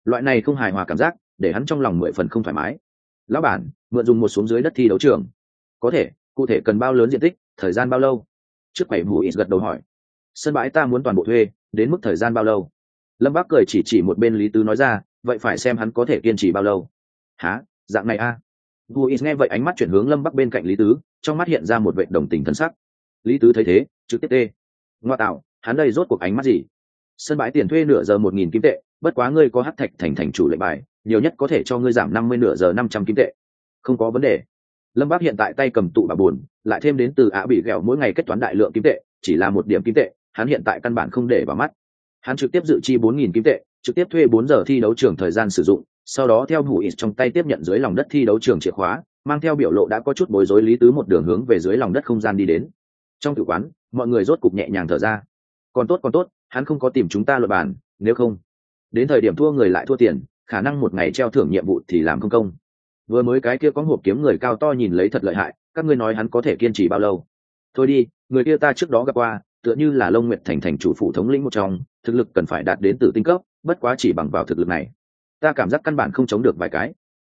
Loại này không hài hòa cảm giác để hắn trong lòng 10 phần không thoải mái. Lão bản, mượn dùng một xuống dưới đất thi đấu trường. Có thể, cụ thể cần bao lớn diện tích, thời gian bao lâu? Trước quầy Vũ Ít gật đầu hỏi. Sân bãi ta muốn toàn bộ thuê, đến mức thời gian bao lâu? Lâm Bác cười chỉ một bên Lý Tứ nói ra, vậy phải xem hắn có thể kiên trì bao lâu. Hả, dạng này a? Vũ Ít nghe vậy ánh mắt chuyển hướng Lâm Bắc bên cạnh Lý Tứ, trong mắt hiện ra một vẻ đồng tình thân sắc. Lý Tứ thấy thế, trực tiếp tê. Ngoa tạo, hắn đây rốt cuộc ánh mắt gì? Sân bãi tiền thuê nửa giờ 1.000 kim tệ, bất quá ngươi có hắc thạch thành chủ lệnh bài, nhiều nhất có thể cho ngươi giảm 50 nửa giờ 500 kim tệ. Không có vấn đề. Lâm Bác hiện tại tay cầm tụ bà buồn, lại thêm đến từ Á bị ghẹo mỗi ngày kết toán đại lượng kim tệ, chỉ là 1 điểm kim tệ, hắn hiện tại căn bản không để vào mắt. Hắn trực tiếp dự chi 4.000 kim tệ, trực tiếp thuê 4 giờ thi đấu trường thời gian sử dụng, sau đó theo Vũ Ít trong tay tiếp nhận dưới lòng đất thi đấu trường chìa khóa, mang theo biểu lộ đã có chút bối rối Lý Tứ một đường hướng về dưới lòng đất không gian đi đến. Trong tử quán, mọi người rốt cục nhẹ nhàng thở ra. Còn tốt, hắn không có tìm chúng ta luận bàn, nếu không, đến thời điểm thua người lại thua tiền, khả năng một ngày treo thưởng nhiệm vụ thì làm không công. Vừa mới cái kia có hộp kiếm người cao to nhìn lấy thật lợi hại, các ngươi nói hắn có thể kiên trì bao lâu? Thôi đi, người kia ta trước đó gặp qua, tựa như là Long Nguyệt thành chủ phủ thống lĩnh một trong, thực lực cần phải đạt đến tử tinh cấp, bất quá chỉ bằng vào thực lực này, ta cảm giác căn bản không chống được vài cái.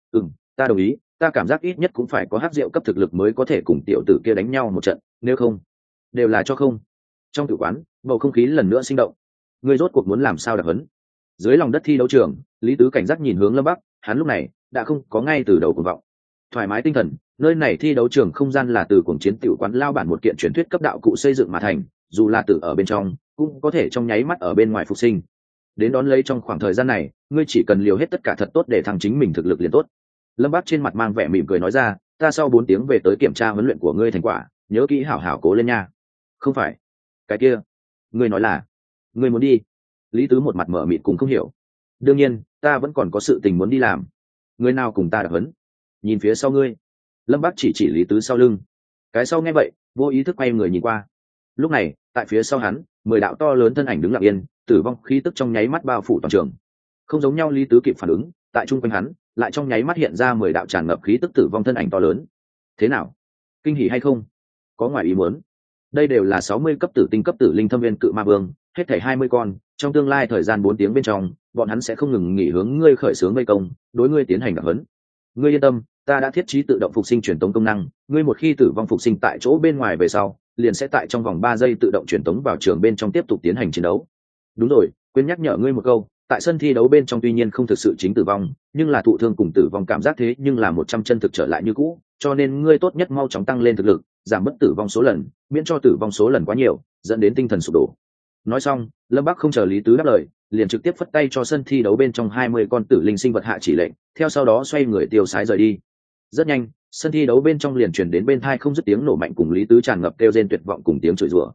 Ta đồng ý, ta cảm giác ít nhất cũng phải có hắc rượu cấp thực lực mới có thể cùng tiểu tử kia đánh nhau một trận, nếu không, đều là cho không. Trong tử quán, bầu không khí lần nữa sinh động. Ngươi rốt cuộc muốn làm sao đặc hấn? Dưới lòng đất thi đấu trường, Lý Tứ cảnh giác nhìn hướng Lâm Bắc, hắn lúc này đã không có ngay từ đầu cuồng vọng. Thoải mái tinh thần, nơi này thi đấu trường không gian là từ cuồng chiến tiểu quán lao bản một kiện truyền thuyết cấp đạo cụ xây dựng mà thành, dù là tử ở bên trong, cũng có thể trong nháy mắt ở bên ngoài phục sinh. Đến đón lấy trong khoảng thời gian này, ngươi chỉ cần liều hết tất cả thật tốt để thăng chính mình thực lực liền tốt. Lâm Bắc trên mặt mang vẻ mỉm cười nói ra, ta sau 4 tiếng về tới kiểm tra huấn luyện của ngươi thành quả, nhớ kỹ hảo hảo cố lên nha. Không phải, cái kia, ngươi nói là, ngươi muốn đi? Lý Tứ một mặt mở mịt cũng không hiểu. Đương nhiên, ta vẫn còn có sự tình muốn đi làm. Người nào cùng ta đặc hấn? Nhìn phía sau ngươi. Lâm Bắc chỉ Lý Tứ sau lưng. Cái sau nghe vậy, vô ý thức quay người nhìn qua. Lúc này, tại phía sau hắn, 10 đạo to lớn thân ảnh đứng lặng yên, tử vong khí tức trong nháy mắt bao phủ toàn trường. Không giống nhau Lý Tứ kịp phản ứng, tại trung quanh hắn, lại trong nháy mắt hiện ra 10 đạo tràn ngập khí tức tử vong thân ảnh to lớn. Thế nào? Kinh hỉ hay không? Có ngoài ý muốn. Đây đều là 60 cấp tử tinh cấp tử linh thâm viên cự ma vương, hết thảy 20 con, trong tương lai thời gian 4 tiếng bên trong, bọn hắn sẽ không ngừng nghỉ hướng ngươi khởi xướng vây công, đối ngươi tiến hành đặc huấn. Ngươi yên tâm, ta đã thiết trí tự động phục sinh truyền tống công năng, ngươi một khi tử vong phục sinh tại chỗ bên ngoài về sau, liền sẽ tại trong vòng 3 giây tự động truyền tống vào trường bên trong tiếp tục tiến hành chiến đấu. Đúng rồi, quên nhắc nhở ngươi một câu, tại sân thi đấu bên trong tuy nhiên không thực sự chính tử vong, nhưng là thụ thương cùng tử vong cảm giác thế nhưng là 100 chân thực trở lại như cũ, cho nên ngươi tốt nhất mau chóng tăng lên thực lực, giảm bất tử vong số lần, miễn cho tử vong số lần quá nhiều, dẫn đến tinh thần sụp đổ. Nói xong, Lâm Bắc không chờ Lý Tứ đáp lời, liền trực tiếp phất tay cho sân thi đấu bên trong 20 con tử linh sinh vật hạ chỉ lệnh, theo sau đó xoay người tiêu sái rời đi. Rất nhanh, sân thi đấu bên trong liền truyền đến bên tai không dứt tiếng nổ mạnh cùng Lý Tứ tràn ngập kêu rên tuyệt vọng cùng tiếng chửi rủa.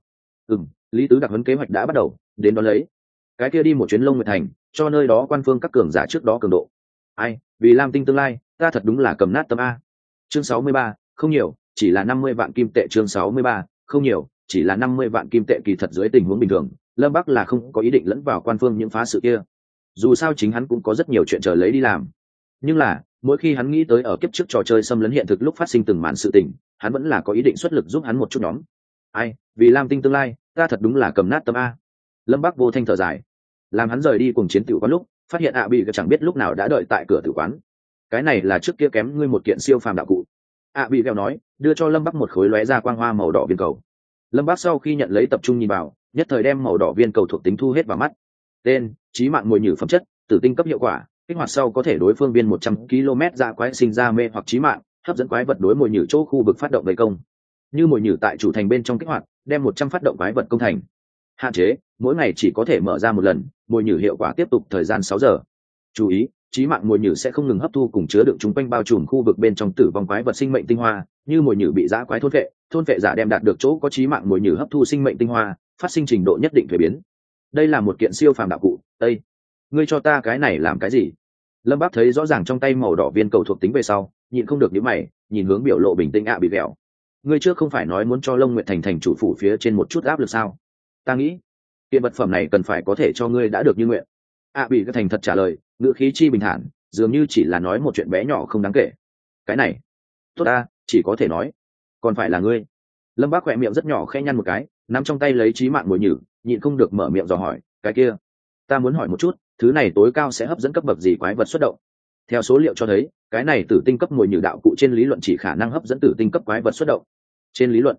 Lý Tứ đặc huấn kế hoạch đã bắt đầu, đến đó lấy. Cái kia đi một chuyến Long Nguyệt thành, cho nơi đó quan phương các cường giả trước đó cường độ. Ai, vì Lam Tinh tương lai, ta thật đúng là cầm nát tâm a. Chương 63, không nhiều, chỉ là 50 vạn kim tệ. Chương 63, không nhiều, chỉ là 50 vạn kim tệ. Kỳ thật dưới tình huống bình thường, Lâm Bắc là không có ý định lẫn vào quan phương những phá sự kia. Dù sao chính hắn cũng có rất nhiều chuyện chờ lấy đi làm. Nhưng là, mỗi khi hắn nghĩ tới ở kiếp trước trò chơi xâm lấn hiện thực lúc phát sinh từng màn sự tình, hắn vẫn là có ý định xuất lực giúp hắn một chút nhóm. Ai, vì Lam Tinh tương lai, ta thật đúng là cầm nát tâm a. Lâm Bắc vô thanh thở dài. Làm hắn rời đi cùng chiến tiểu quán lúc, phát hiện bị chẳng biết lúc nào đã đợi tại cửa tử quán. Cái này là trước kia kém ngươi một kiện siêu phàm đạo cụ. Bị ghẹo nói, đưa cho Lâm Bắc một khối lóe ra quang hoa màu đỏ viên cầu. Lâm Bắc sau khi nhận lấy tập trung nhìn vào, nhất thời đem màu đỏ viên cầu thuộc tính thu hết vào mắt. Tên: chí mạng mồi nhử phẩm chất, tử tinh cấp hiệu quả, kích hoạt sau có thể đối phương viên 100 km ra quái sinh ra mê hoặc chí mạng, hấp dẫn quái vật đối mồi nhử chỗ khu vực phát động vây công. Như mồi nhử tại chủ thành bên trong kích hoạt, đem 100 phát động quái vật công thành. Hạn chế: mỗi ngày chỉ có thể mở ra một lần, mồi nhử hiệu quả tiếp tục thời gian 6 giờ. Chú ý: chí mạng mồi nhử sẽ không ngừng hấp thu cùng chứa đựng chúng quanh bao trùm khu vực bên trong tử vong quái vật sinh mệnh tinh hoa, như mồi nhử bị dã quái thôn vệ giả đem đạt được chỗ có chí mạng mồi nhử hấp thu sinh mệnh tinh hoa, phát sinh trình độ nhất định thuế biến. Đây là một kiện siêu phàm đạo cụ. Ê, ngươi cho ta cái này làm cái gì? Lâm Bác thấy rõ ràng trong tay màu đỏ viên cầu thuộc tính về sau, nhịn không được nhíu mày, nhìn hướng biểu lộ bình tĩnh bị ghẹo. Ngươi trước không phải nói muốn cho Long Nguyệt thành chủ phủ phía trên một chút áp lực sao? Ta nghĩ, kiện vật phẩm này cần phải có thể cho ngươi đã được như nguyện. Bị cái thành thật trả lời, ngữ khí chi bình thản, dường như chỉ là nói một chuyện bé nhỏ không đáng kể. Cái này, tốt ta, chỉ có thể nói, còn phải là ngươi. Lâm Bác khỏe miệng rất nhỏ khẽ nhăn một cái, nắm trong tay lấy chí mạng mồi nhử, nhịn không được mở miệng dò hỏi, cái kia, ta muốn hỏi một chút, thứ này tối cao sẽ hấp dẫn cấp bậc gì quái vật xuất động. Theo số liệu cho thấy, cái này tử tinh cấp mồi nhử đạo cụ trên lý luận chỉ khả năng hấp dẫn tử tinh cấp quái vật xuất động. Trên lý luận?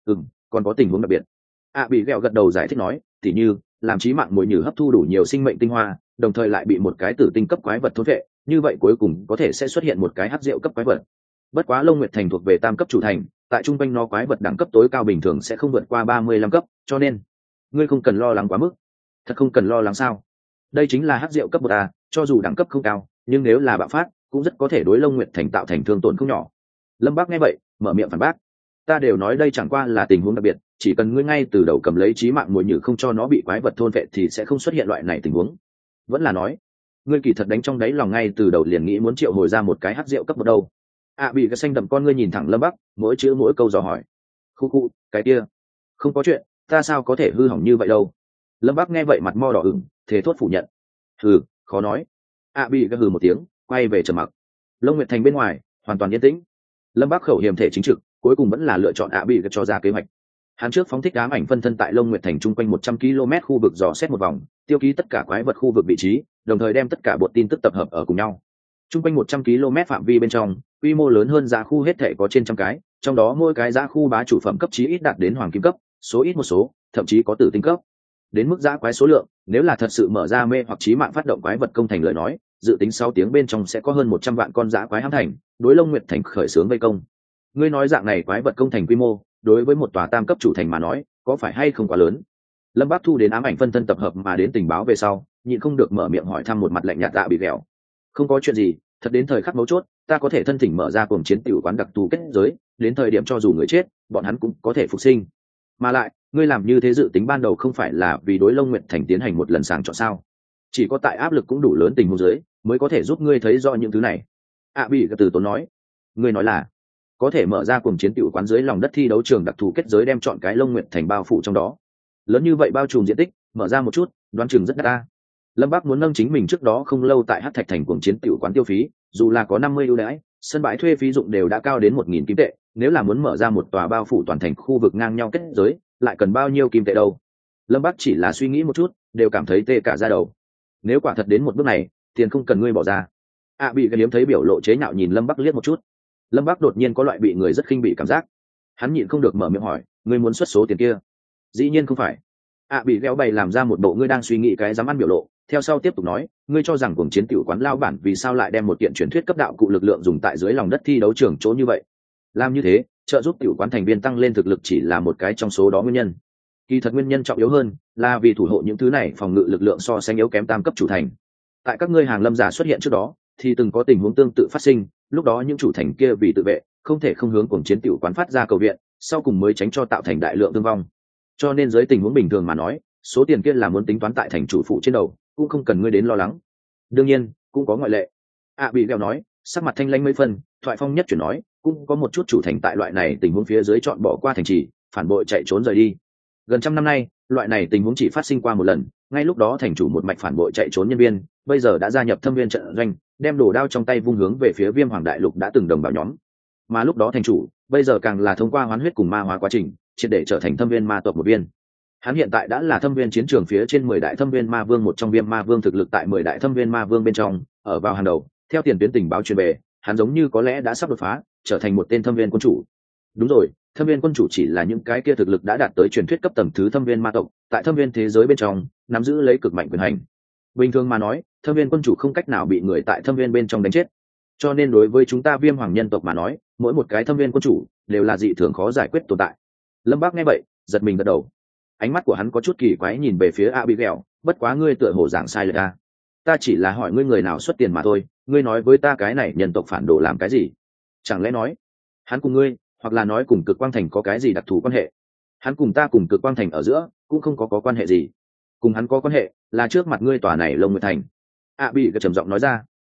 Còn có tình huống đặc biệt. Bị ghẹo gật đầu giải thích nói, tỉ như làm chí mạng mồi nhử hấp thu đủ nhiều sinh mệnh tinh hoa, đồng thời lại bị một cái tử tinh cấp quái vật thôn vệ, như vậy cuối cùng có thể sẽ xuất hiện một cái hắc rượu cấp quái vật. Bất quá Long Nguyệt Thành thuộc về tam cấp chủ thành, tại trung quanh nó quái vật đẳng cấp tối cao bình thường sẽ không vượt qua 35 cấp, cho nên ngươi không cần lo lắng quá mức. Thật không cần lo lắng sao? Đây chính là hắc rượu cấp bậc A, cho dù đẳng cấp không cao, nhưng nếu là bạo phát, cũng rất có thể đối Long Nguyệt Thành tạo thành thương tổn không nhỏ. Lâm Bác nghe vậy, mở miệng phản bác. Ta đều nói đây chẳng qua là tình huống đặc biệt, chỉ cần ngươi ngay từ đầu cầm lấy chí mạng mồi nhử không cho nó bị quái vật thôn vệ thì sẽ không xuất hiện loại này tình huống. Vẫn là nói, ngươi kỳ thật đánh trong đáy lòng ngay từ đầu liền nghĩ muốn triệu hồi ra một cái hắc rượu cấp bậc đâu. Bị cái xanh đậm con ngươi nhìn thẳng Lâm Bắc, mỗi chữ mỗi câu dò hỏi. Khu, cái kia, không có chuyện, ta sao có thể hư hỏng như vậy đâu. Lâm Bắc nghe vậy mặt mo đỏ ửng, thế thốt phủ nhận. Hừ, khó nói. Bị cái hừ một tiếng, quay về trầm mặc. Long Nguyệt Thành bên ngoài hoàn toàn yên tĩnh. Lâm Bắc khẩu hiểm thể chính trực, cuối cùng vẫn là lựa chọn bị cái cho ra kế hoạch. Hắn trước phóng thích ám ảnh phân thân tại Long Nguyệt Thành trung quanh 100 km khu vực dò xét một vòng, tiêu ký tất cả quái vật khu vực vị trí, đồng thời đem tất cả bột tin tức tập hợp ở cùng nhau. Trung quanh 100 km phạm vi bên trong, quy mô lớn hơn giá khu hết thể có trên trăm cái, trong đó mỗi cái giá khu bá chủ phẩm cấp chí ít đạt đến hoàng kim cấp, số ít một số, thậm chí có tử tinh cấp. Đến mức giá quái số lượng, nếu là thật sự mở ra mê hoặc chí mạng phát động quái vật công thành lời nói, dự tính 6 tiếng bên trong sẽ có hơn 100 vạn con giá quái hãm thành, đối Long Nguyệt Thành khởi xướng vây công. Ngươi nói dạng này quái vật công thành quy mô, đối với một tòa tam cấp chủ thành mà nói, có phải hay không quá lớn? Lâm Bác thu đến ám ảnh phân thân tập hợp mà đến tình báo về sau, nhịn không được mở miệng hỏi thăm một mặt lạnh nhạt bị ghẹo. Không có chuyện gì, thật đến thời khắc mấu chốt, ta có thể thân thỉnh mở ra cuồng chiến tiểu quán đặc thù kết giới, đến thời điểm cho dù người chết, bọn hắn cũng có thể phục sinh. Mà lại, ngươi làm như thế dự tính ban đầu không phải là vì đối Long Nguyệt Thành tiến hành một lần sàng chọn sao? Chỉ có tại áp lực cũng đủ lớn tình huống dưới, mới có thể giúp ngươi thấy rõ những thứ này. Bị từ tốn nói, ngươi nói là có thể mở ra cuồng chiến tiểu quán dưới lòng đất thi đấu trường đặc thù kết giới đem chọn cái Long Nguyệt Thành bao phủ trong đó. Lớn như vậy bao trùm diện tích, mở ra một chút, đoán chừng rất đắt ta. Lâm Bác muốn nâng chính mình trước đó không lâu tại Hắc Thạch Thành cuồng chiến tiểu quán tiêu phí, dù là có 50 ưu đãi, sân bãi thuê phí dụng đều đã cao đến 1000 kim tệ, nếu là muốn mở ra một tòa bao phủ toàn thành khu vực ngang nhau kết giới, lại cần bao nhiêu kim tệ đâu. Lâm Bác chỉ là suy nghĩ một chút, đều cảm thấy tê cả da đầu. Nếu quả thật đến một bước này, tiền không cần ngươi bỏ ra. Bị cái liếm thấy biểu lộ chế nhạo nhìn Lâm Bác liếc một chút. Lâm Bác đột nhiên có loại bị người rất khinh bỉ cảm giác. Hắn nhịn không được mở miệng hỏi, ngươi muốn xuất số tiền kia? Dĩ nhiên không phải. Bị gheo bày làm ra một bộ ngươi đang suy nghĩ cái dám ăn biểu lộ, theo sau tiếp tục nói, ngươi cho rằng cuồng chiến tiểu quán lao bản vì sao lại đem một kiện truyền thuyết cấp đạo cụ lực lượng dùng tại dưới lòng đất thi đấu trường chỗ như vậy? Làm như thế, trợ giúp tiểu quán thành viên tăng lên thực lực chỉ là một cái trong số đó nguyên nhân. Kỳ thật nguyên nhân trọng yếu hơn là vì thủ hộ những thứ này phòng ngự lực lượng so sánh yếu kém tam cấp chủ thành. Tại các ngươi hàng lâm giả xuất hiện trước đó, thì từng có tình huống tương tự phát sinh, lúc đó những chủ thành kia vì tự vệ, không thể không hướng cuồng chiến tiểu quán phát ra cầu viện, sau cùng mới tránh cho tạo thành đại lượng thương vong. Cho nên dưới tình huống bình thường mà nói, số tiền kia là muốn tính toán tại thành chủ phụ trên đầu, cũng không cần ngươi đến lo lắng. Đương nhiên, cũng có ngoại lệ. Bị gheo nói, sắc mặt thanh lãnh mấy phân, thoại phong nhất chuyển nói, cũng có một chút chủ thành tại loại này tình huống phía dưới chọn bỏ qua thành trì, phản bội chạy trốn rời đi. Gần trăm năm nay, loại này tình huống chỉ phát sinh qua một lần, ngay lúc đó thành chủ một mạch phản bội chạy trốn nhân viên, bây giờ đã gia nhập thâm viên trận doanh, đem đồ đao trong tay vung hướng về phía Viêm Hoàng Đại Lục đã từng đồng bào nhóm. Mà lúc đó thành chủ, bây giờ càng là thông qua hoán huyết cùng ma hóa quá trình, triệt để trở thành thâm viên ma tộc một viên. Hắn hiện tại đã là thâm viên chiến trường phía trên 10 đại thâm viên ma vương, một trong Viêm Ma Vương thực lực tại 10 đại thâm viên ma vương bên trong, ở vào hàng đầu. Theo tiền tuyến tình báo truyền về, hắn giống như có lẽ đã sắp đột phá, trở thành một tên thâm viên quân chủ. Đúng rồi, thâm viên quân chủ chỉ là những cái kia thực lực đã đạt tới truyền thuyết cấp tầng thứ thâm viên ma tộc, tại thâm viên thế giới bên trong nắm giữ lấy cực mạnh quyền hành. Bình thường mà nói, thâm viên quân chủ không cách nào bị người tại thâm viên bên trong đánh chết, cho nên đối với chúng ta Viêm Hoàng nhân tộc mà nói, mỗi một cái thâm viên quân chủ đều là dị thường khó giải quyết tồn tại. Lâm Bác nghe vậy, giật mình gật đầu. Ánh mắt của hắn có chút kỳ quái nhìn về phía Abigail, bất quá ngươi tựa hồ giảng sai lời ta. Ta chỉ là hỏi ngươi người nào xuất tiền mà thôi, ngươi nói với ta cái này nhân tộc phản đồ làm cái gì? Chẳng lẽ nói hắn cùng ngươi, hoặc là nói cùng Cực Quang Thành có cái gì đặc thù quan hệ? Hắn cùng ta cùng Cực Quang Thành ở giữa cũng không có quan hệ gì. Cùng hắn có quan hệ là trước mặt ngươi tòa này Long Nguyệt Thành. Bị trầm giọng nói ra.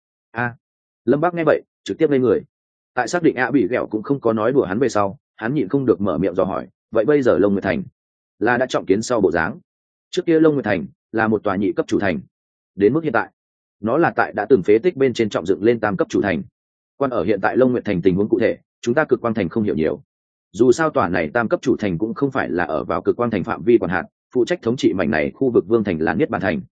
Lâm Bác nghe vậy trực tiếp lên người. Tại xác định bị ghẹo cũng không có nói đùa hắn về sau, hắn nhịn không được mở miệng dò hỏi, vậy bây giờ Long Nguyệt Thành là đã trọng kiến sau bộ dáng? Trước kia Long Nguyệt Thành là một tòa nhị cấp chủ thành, đến mức hiện tại nó là tại đã từng phế tích bên trên trọng dựng lên tam cấp chủ thành. Quan ở hiện tại Long Nguyệt Thành tình huống cụ thể, chúng ta Cực Quang Thành không hiểu nhiều. Dù sao tòa này tam cấp chủ thành cũng không phải là ở vào Cực Quang Thành phạm vi quản hạt, phụ trách thống trị mảnh này khu vực vương thành là Niết Bàn Thành.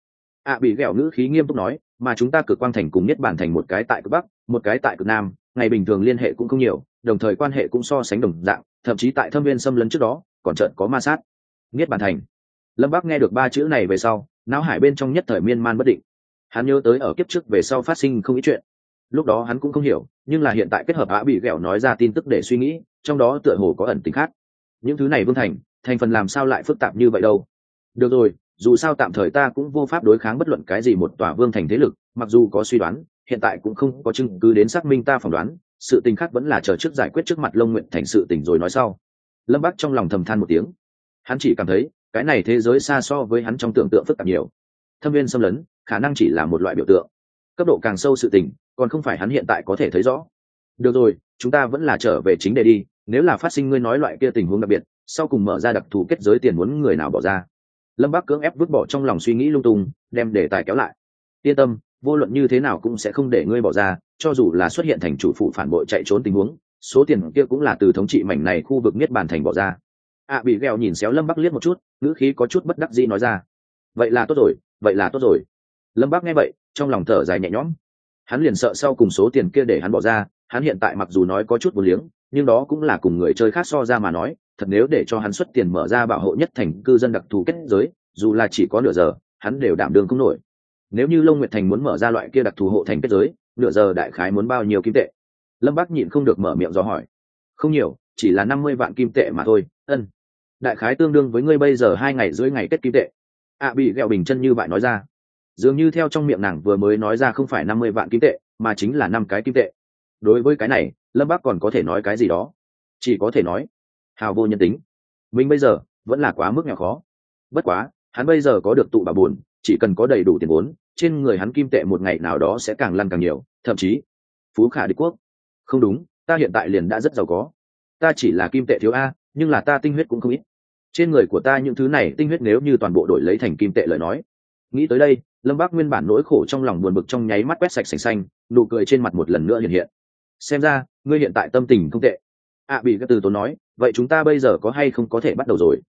Bị ghẹo ngữ khí nghiêm túc nói, mà chúng ta cực quang thành cùng Niết Bàn thành một cái tại cực bắc, một cái tại cực nam, ngày bình thường liên hệ cũng không nhiều, đồng thời quan hệ cũng so sánh đồng dạng, thậm chí tại thâm viên xâm lấn trước đó còn chợt có ma sát. Niết Bàn thành. Lâm Bắc nghe được ba chữ này về sau, não hải bên trong nhất thời miên man bất định. Hắn nhớ tới ở kiếp trước về sau phát sinh không ít chuyện, lúc đó hắn cũng không hiểu, nhưng là hiện tại kết hợp bị ghẹo nói ra tin tức để suy nghĩ, trong đó tựa hồ có ẩn tình khác. Những thứ này vương thành phần làm sao lại phức tạp như vậy đâu. Được rồi, dù sao tạm thời ta cũng vô pháp đối kháng bất luận cái gì một tòa vương thành thế lực, mặc dù có suy đoán, hiện tại cũng không có chứng cứ đến xác minh ta phỏng đoán, sự tình khác vẫn là chờ trước giải quyết trước mặt Long Nguyện thành sự tình rồi nói sau. Lâm Bắc trong lòng thầm than một tiếng, hắn chỉ cảm thấy cái này thế giới xa so với hắn trong tưởng tượng phức tạp nhiều. Thâm viên xâm lấn khả năng chỉ là một loại biểu tượng, cấp độ càng sâu sự tình còn không phải hắn hiện tại có thể thấy rõ. Được rồi, chúng ta vẫn là trở về chính đề đi, nếu là phát sinh ngươi nói loại kia tình huống đặc biệt, sau cùng mở ra đặc thù kết giới tiền muốn người nào bỏ ra. Lâm Bắc cưỡng ép vứt bỏ trong lòng suy nghĩ lung tung, đem đề tài kéo lại. Yên tâm, vô luận như thế nào cũng sẽ không để ngươi bỏ ra, cho dù là xuất hiện thành chủ phụ phản bội chạy trốn tình huống, số tiền kia cũng là từ thống trị mảnh này khu vực Niết Bàn thành bỏ ra. Bị ghẹo nhìn xéo Lâm Bắc liếc một chút, ngữ khí có chút bất đắc dĩ nói ra. Vậy là tốt rồi, vậy là tốt rồi. Lâm Bắc nghe vậy, trong lòng thở dài nhẹ nhõm. Hắn liền sợ sau cùng số tiền kia để hắn bỏ ra, hắn hiện tại mặc dù nói có chút vô liếng, nhưng đó cũng là cùng người chơi khác so ra mà nói, thật nếu để cho hắn xuất tiền mở ra bảo hộ nhất thành cư dân đặc thù kết giới, dù là chỉ có nửa giờ, hắn đều đảm đương không nổi. Nếu như Long Nguyệt thành muốn mở ra loại kia đặc thù hộ thành kết giới, nửa giờ đại khái muốn bao nhiêu kim tệ? Lâm Bắc nhịn không được mở miệng dò hỏi. Không nhiều, chỉ là 50 vạn kim tệ mà thôi. Ân, đại khái tương đương với ngươi bây giờ 2 ngày rưỡi ngày kết kim tệ. Bị ghẹo bình chân như vậy nói ra. Dường như theo trong miệng nàng vừa mới nói ra không phải 50 vạn kim tệ, mà chính là 5 cái kim tệ. Đối với cái này, Lâm Bắc còn có thể nói cái gì đó? Chỉ có thể nói, hào vô nhân tính. Mình bây giờ vẫn là quá mức nghèo khó. Bất quá, hắn bây giờ có được tụ bà buồn, chỉ cần có đầy đủ tiền vốn, trên người hắn kim tệ một ngày nào đó sẽ càng lăn càng nhiều, thậm chí phú khả địch quốc. Không đúng, ta hiện tại liền đã rất giàu có. Ta chỉ là kim tệ thiếu a, nhưng là ta tinh huyết cũng không ít. Trên người của ta những thứ này tinh huyết nếu như toàn bộ đổi lấy thành kim tệ lời nói. Nghĩ tới đây, Lâm Bắc nguyên bản nỗi khổ trong lòng buồn bực trong nháy mắt quét sạch sành xanh, nụ cười trên mặt một lần nữa hiện hiện. Xem ra, ngươi hiện tại tâm tình không tệ. Bị các từ tốn nói, vậy chúng ta bây giờ có hay không có thể bắt đầu rồi?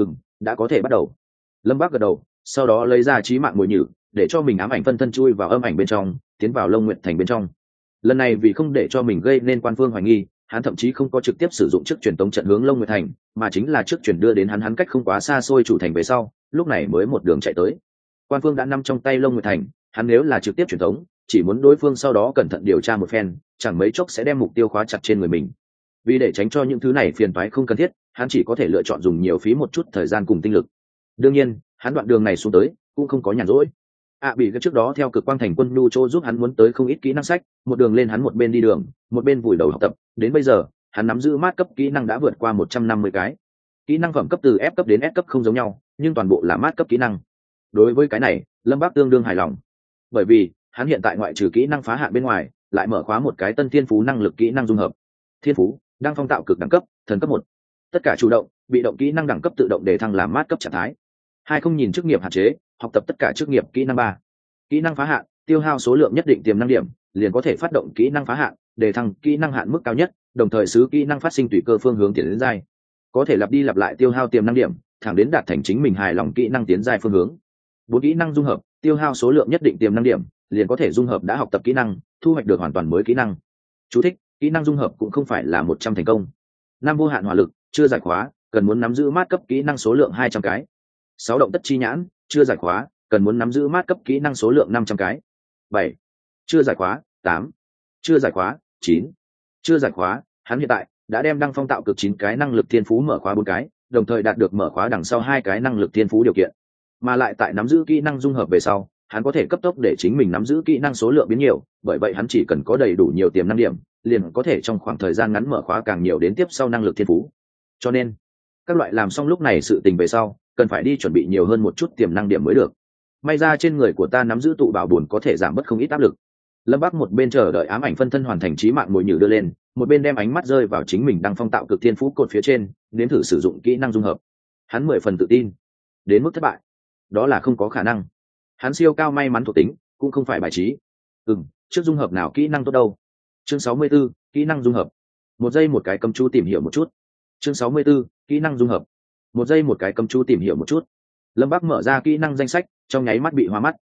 Đã có thể bắt đầu. Lâm Bắc gật đầu, sau đó lấy ra chí mạng mồi nhử, để cho mình ám ảnh phân thân chui vào âm ảnh bên trong, tiến vào Long Nguyện thành bên trong. Lần này vì không để cho mình gây nên quan phương hoài nghi, hắn thậm chí không có trực tiếp sử dụng trước truyền tống trận hướng Long Nguyện thành, mà chính là trước truyền đưa đến hắn cách không quá xa xôi chủ thành về sau, lúc này mới một đường chạy tới. Quan phương đã nắm trong tay Long Nguyện thành, hắn nếu là trực tiếp truyền tống, chỉ muốn đối phương sau đó cẩn thận điều tra một phen, chẳng mấy chốc sẽ đem mục tiêu khóa chặt trên người mình. Vì để tránh cho những thứ này phiền toái không cần thiết, hắn chỉ có thể lựa chọn dùng nhiều phí một chút thời gian cùng tinh lực. Đương nhiên, hắn đoạn đường này xuống tới cũng không có nhàn rỗi. Bị cái trước đó theo cực quang thành quân nhu châu giúp hắn muốn tới không ít kỹ năng sách, một đường lên hắn một bên đi đường, một bên vùi đầu học tập, đến bây giờ, hắn nắm giữ mát cấp kỹ năng đã vượt qua 150 cái. Kỹ năng phẩm cấp từ F cấp đến S cấp không giống nhau, nhưng toàn bộ là mát cấp kỹ năng. Đối với cái này, Lâm Bắc tương đương hài lòng. Bởi vì, hắn hiện tại ngoại trừ kỹ năng phá hạn bên ngoài, lại mở khóa một cái tân thiên phú năng lực kỹ năng dung hợp. Thiên phú, đang phong tạo cực đẳng cấp, thần cấp 1. Tất cả chủ động, bị động kỹ năng đẳng cấp tự động để thăng làm mát cấp trạng thái. Hai không nhìn chức nghiệp hạn chế, học tập tất cả chức nghiệp kỹ năng 3. Kỹ năng phá hạn, tiêu hao số lượng nhất định tiềm năng điểm, liền có thể phát động kỹ năng phá hạn, để thăng kỹ năng hạn mức cao nhất, đồng thời xứ kỹ năng phát sinh tùy cơ phương hướng tiến đến giai. Có thể lặp đi lặp lại tiêu hao tiềm năng điểm, thẳng đến đạt thành chính mình hài lòng kỹ năng tiến giai phương hướng. 4 kỹ năng dung hợp, tiêu hao số lượng nhất định tiềm năng điểm, liền có thể dung hợp đã học tập kỹ năng, thu hoạch được hoàn toàn mới kỹ năng. Chú thích: kỹ năng dung hợp cũng không phải là 100 thành công. 5 vô hạn hỏa lực, chưa giải khóa, cần muốn nắm giữ mát cấp kỹ năng số lượng 200 cái. 6 động tất chi nhãn, chưa giải khóa, cần muốn nắm giữ mát cấp kỹ năng số lượng 500 cái. 7. Chưa giải khóa, 8. Chưa giải khóa, 9. Chưa giải khóa, hắn hiện tại đã đem đăng phong tạo cực 9 cái năng lực thiên phú mở khóa 4 cái, đồng thời đạt được mở khóa đằng sau 2 cái năng lực thiên phú điều kiện. Mà lại tại nắm giữ kỹ năng dung hợp về sau, hắn có thể cấp tốc để chính mình nắm giữ kỹ năng số lượng biến nhiều, bởi vậy hắn chỉ cần có đầy đủ nhiều tiềm năng điểm, liền có thể trong khoảng thời gian ngắn mở khóa càng nhiều đến tiếp sau năng lực thiên phú. Cho nên, các loại làm xong lúc này sự tình về sau, cần phải đi chuẩn bị nhiều hơn một chút tiềm năng điểm mới được. May ra trên người của ta nắm giữ tụ bảo buồn có thể giảm bớt không ít áp lực. Lâm Bắc một bên chờ đợi ám ảnh phân thân hoàn thành chí mạng mồi nhử đưa lên, một bên đem ánh mắt rơi vào chính mình đang phong tạo cực thiên phú cột phía trên, đến thử sử dụng kỹ năng dung hợp. Hắn 10 phần tự tin, đến mức thất bại, đó là không có khả năng. Hắn siêu cao may mắn thuộc tính, cũng không phải bài trí. Trước dung hợp nào kỹ năng tốt đâu? Chương 64, kỹ năng dung hợp. Một giây một cái cầm chú tìm hiểu một chút. Chương 64, kỹ năng dung hợp. Một giây một cái cầm chú tìm hiểu một chút. Lâm Bắc mở ra kỹ năng danh sách, trong nháy mắt bị hoa mắt.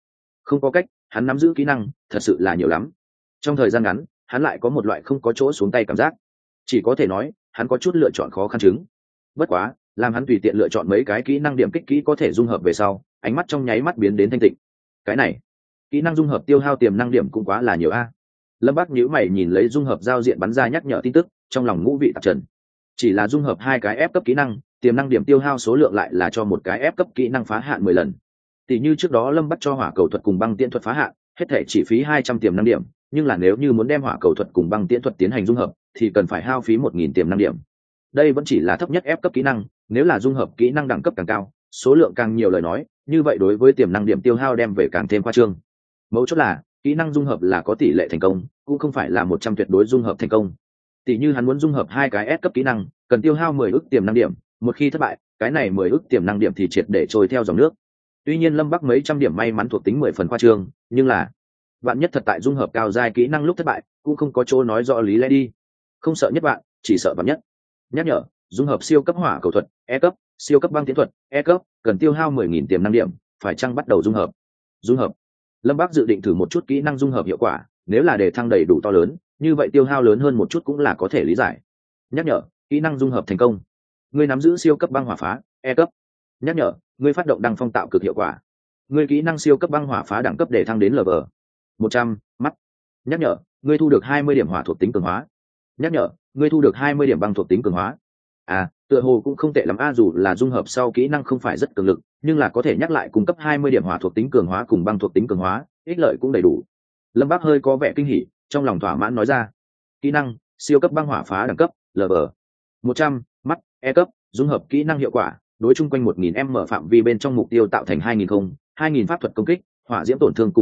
Không có cách, hắn nắm giữ kỹ năng thật sự là nhiều lắm. Trong thời gian ngắn hắn lại có một loại không có chỗ xuống tay cảm giác, chỉ có thể nói hắn có chút lựa chọn khó khăn chứng. Bất quá làm hắn tùy tiện lựa chọn mấy cái kỹ năng điểm kích kỹ có thể dung hợp về sau, ánh mắt trong nháy mắt biến đến thanh tịnh. Cái này kỹ năng dung hợp tiêu hao tiềm năng điểm cũng quá là nhiều a. Lâm Bác nhíu mày nhìn lấy dung hợp giao diện bắn ra nhắc nhở tin tức, trong lòng ngũ vị tạp trần. Chỉ là dung hợp hai cái ép cấp kỹ năng, tiềm năng điểm tiêu hao số lượng lại là cho một cái ép cấp kỹ năng phá hạn 10 lần. Tỷ như trước đó Lâm Bắc cho hỏa cầu thuật cùng băng tiễn thuật phá hạn, hết thể chỉ phí 200 tiềm năng điểm, nhưng là nếu như muốn đem hỏa cầu thuật cùng băng tiễn thuật tiến hành dung hợp, thì cần phải hao phí 1000 tiềm năng điểm. Đây vẫn chỉ là thấp nhất ép cấp kỹ năng, nếu là dung hợp kỹ năng đẳng cấp càng cao, số lượng càng nhiều lời nói, như vậy đối với tiềm năng điểm tiêu hao đem về càng thêm khoa trương. Mấu chốt là kỹ năng dung hợp là có tỷ lệ thành công, cũng không phải là 100 tuyệt đối dung hợp thành công. Tỷ như hắn muốn dung hợp hai cái S cấp kỹ năng, cần tiêu hao 10 ức tiềm năng điểm, một khi thất bại, cái này 10 ức tiềm năng điểm thì triệt để trôi theo dòng nước. Tuy nhiên Lâm Bắc mấy trăm điểm may mắn thuộc tính 10 phần khoa trương, nhưng là bạn nhất thật tại dung hợp cao giai kỹ năng lúc thất bại, cũng không có chỗ nói rõ lý lẽ đi. Không sợ nhất bạn, chỉ sợ bạn nhất. Nhắc nhở, dung hợp siêu cấp hỏa cầu thuật E cấp, siêu cấp băng tiến thuật E cấp, cần tiêu hao 10.000 tiềm năng điểm, phải chăng bắt đầu dung hợp. Dung hợp. Lâm Bác dự định thử một chút kỹ năng dung hợp hiệu quả, nếu là đề thăng đầy đủ to lớn, như vậy tiêu hao lớn hơn một chút cũng là có thể lý giải. Nhắc nhở, kỹ năng dung hợp thành công. Ngươi nắm giữ siêu cấp băng hỏa phá E cấp. Nhắc nhở, ngươi phát động đăng phong tạo cực hiệu quả. Ngươi kỹ năng siêu cấp băng hỏa phá đẳng cấp để thăng đến level 100, mắt. Nhắc nhở, ngươi thu được 20 điểm hỏa thuộc tính cường hóa. Nhắc nhở, ngươi thu được 20 điểm băng thuộc tính cường hóa. Tựa hồ cũng không tệ lắm dù là dung hợp sau kỹ năng không phải rất cường lực, nhưng là có thể nhắc lại cung cấp 20 điểm hỏa thuộc tính cường hóa cùng băng thuộc tính cường hóa, ích lợi cũng đầy đủ. Lâm Bác hơi có vẻ kinh hỉ, trong lòng thỏa mãn nói ra. Kỹ năng siêu cấp băng hỏa phá đẳng cấp level 100, mắt E cấp, dung hợp kỹ năng hiệu quả, đối chung quanh 1000 m phạm vi bên trong mục tiêu tạo thành 2000 pháp thuật công kích, hỏa diễm tổn thương cùng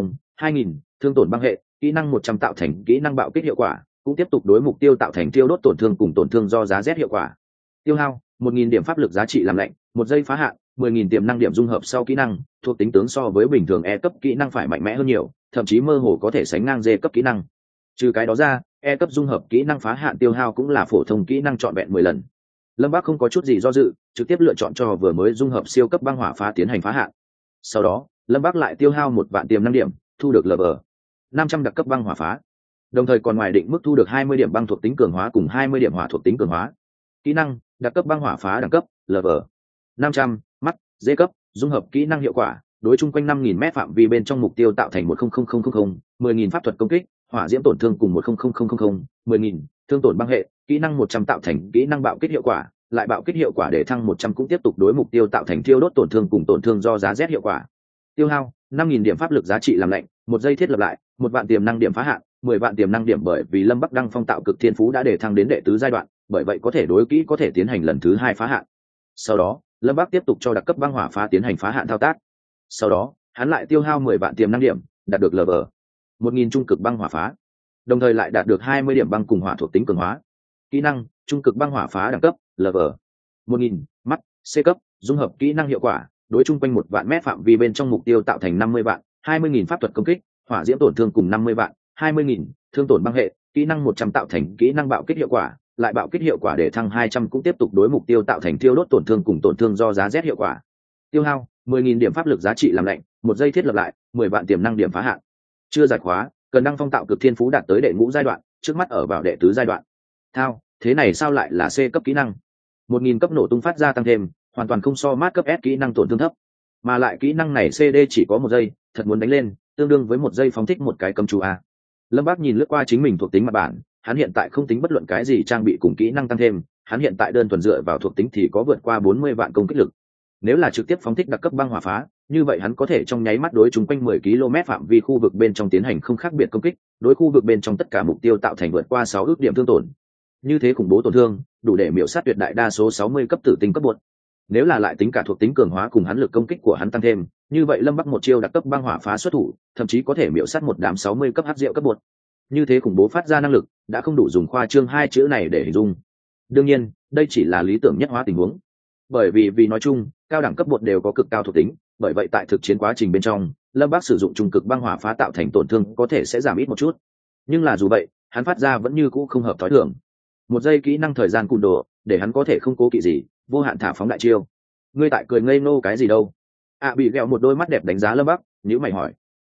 2000 thương tổn băng hệ, kỹ năng 100 tạo thành kỹ năng bạo kích hiệu quả, cũng tiếp tục đối mục tiêu tạo thành tiêu đốt tổn thương cùng tổn thương do giá rét hiệu quả. Tiêu hao 1000 điểm pháp lực giá trị làm lạnh, 1 giây phá hạn, 10.000 tiềm năng điểm dung hợp sau kỹ năng, thuộc tính tướng so với bình thường E cấp kỹ năng phải mạnh mẽ hơn nhiều, thậm chí mơ hồ có thể sánh ngang D cấp kỹ năng. Trừ cái đó ra, E cấp dung hợp kỹ năng phá hạn tiêu hao cũng là phổ thông kỹ năng trọn vẹn 10 lần. Lâm Bác không có chút gì do dự, trực tiếp lựa chọn cho vừa mới dung hợp siêu cấp băng hỏa phá tiến hành phá hạn. Sau đó, Lâm Bác lại tiêu hao 1 vạn tiềm năng điểm, thu được level 500 đặc cấp băng hỏa phá. Đồng thời còn ngoài định mức thu được 20 điểm băng thuộc tính cường hóa cùng 20 điểm hỏa thuộc tính cường hóa. Kỹ năng đặc cấp băng hỏa phá đẳng cấp level 500, mắt D cấp, dung hợp kỹ năng hiệu quả, đối chung quanh 5000 m phạm vi bên trong mục tiêu tạo thành 10.000 pháp thuật công kích, hỏa diễm tổn thương cùng 10.000 thương tổn băng hệ, kỹ năng 100 tạo thành kỹ năng bạo kích hiệu quả, lại bạo kích hiệu quả để thăng 100 cũng tiếp tục đối mục tiêu tạo thành thiêu đốt tổn thương cùng tổn thương do giá rét hiệu quả. Tiêu hao 5000 điểm pháp lực giá trị làm lạnh, 1 giây thiết lập lại, 1 vạn tiềm năng điểm phá hạn, 10 vạn tiềm năng điểm bởi vì Lâm Bắc đăng phong tạo cực thiên phú đã để thăng đến đệ tứ giai đoạn, bởi vậy có thể đối kỹ có thể tiến hành lần thứ 2 phá hạn. Sau đó, Lâm Bắc tiếp tục cho đặc cấp băng hỏa phá tiến hành phá hạn thao tác. Sau đó, hắn lại tiêu hao 10 vạn tiềm năng điểm, đạt được level 1000 trung cực băng hỏa phá. Đồng thời lại đạt được 20 điểm băng cùng hỏa thuộc tính cường hóa. Kỹ năng trung cực băng hỏa phá đẳng cấp level 1000, mắt C cấp, dung hợp kỹ năng hiệu quả, đối chung quanh 1 vạn mét phạm vi bên trong mục tiêu tạo thành 50 vạn, 20.000 pháp thuật công kích, hỏa diễm tổn thương cùng 50 vạn, 20.000 thương tổn băng hệ, kỹ năng 100 tạo thành kỹ năng bạo kích hiệu quả, lại bạo kích hiệu quả để thăng 200 cũng tiếp tục đối mục tiêu tạo thành tiêu đốt tổn thương cùng tổn thương do giá rét hiệu quả. Tiêu hao 10.000 điểm pháp lực giá trị làm lạnh, 1 giây thiết lập lại, 10 vạn tiềm năng điểm phá hạn. Chưa giải khóa, cần đăng phong tạo cực thiên phú đạt tới đệ ngũ giai đoạn, trước mắt ở vào đệ tứ giai đoạn. Thao, thế này sao lại là C cấp kỹ năng? 1000 cấp nổ tung phát ra tăng thêm, hoàn toàn không so mát cấp S kỹ năng tổn thương thấp. Mà lại kỹ năng này CD chỉ có 1 giây, thật muốn đánh lên, tương đương với 1 giây phóng thích một cái cấm chú a. Lâm Bác nhìn lướt qua chính mình thuộc tính mặt bản, hắn hiện tại không tính bất luận cái gì trang bị cùng kỹ năng tăng thêm, hắn hiện tại đơn thuần dựa vào thuộc tính thì có vượt qua 40 vạn công kích lực. Nếu là trực tiếp phóng thích đặc cấp băng hỏa phá, như vậy hắn có thể trong nháy mắt đối chúng quanh 10 km phạm vi khu vực bên trong tiến hành không khác biệt công kích, đối khu vực bên trong tất cả mục tiêu tạo thành vượt qua 6 ước điểm thương tổn. Như thế khủng bố tổn thương, đủ để miểu sát tuyệt đại đa số 60 cấp tử tinh cấp bột. Nếu là lại tính cả thuộc tính cường hóa cùng hắn lực công kích của hắn tăng thêm, như vậy Lâm Bắc một chiêu đặc cấp băng hỏa phá xuất thủ, thậm chí có thể miểu sát một đám 60 cấp hắc diệu cấp bột. Như thế khủng bố phát ra năng lực, đã không đủ dùng khoa trương hai chữ này để hình dung. Đương nhiên, đây chỉ là lý tưởng nhất hóa tình huống. Bởi vì nói chung, cao đẳng cấp bột đều có cực cao thuộc tính, bởi vậy tại thực chiến quá trình bên trong, Lâm Bác sử dụng trung cực băng hỏa phá tạo thành tổn thương có thể sẽ giảm ít một chút. Nhưng là dù vậy, hắn phát ra vẫn như cũ không hợp thói thường. 1 giây kỹ năng thời gian cùn đồ, để hắn có thể không cố kỵ gì, vô hạn thả phóng đại chiêu. Ngươi tại cười ngây ngô cái gì đâu? Bị ghẹo một đôi mắt đẹp đánh giá Lâm Bác, nhíu mày hỏi.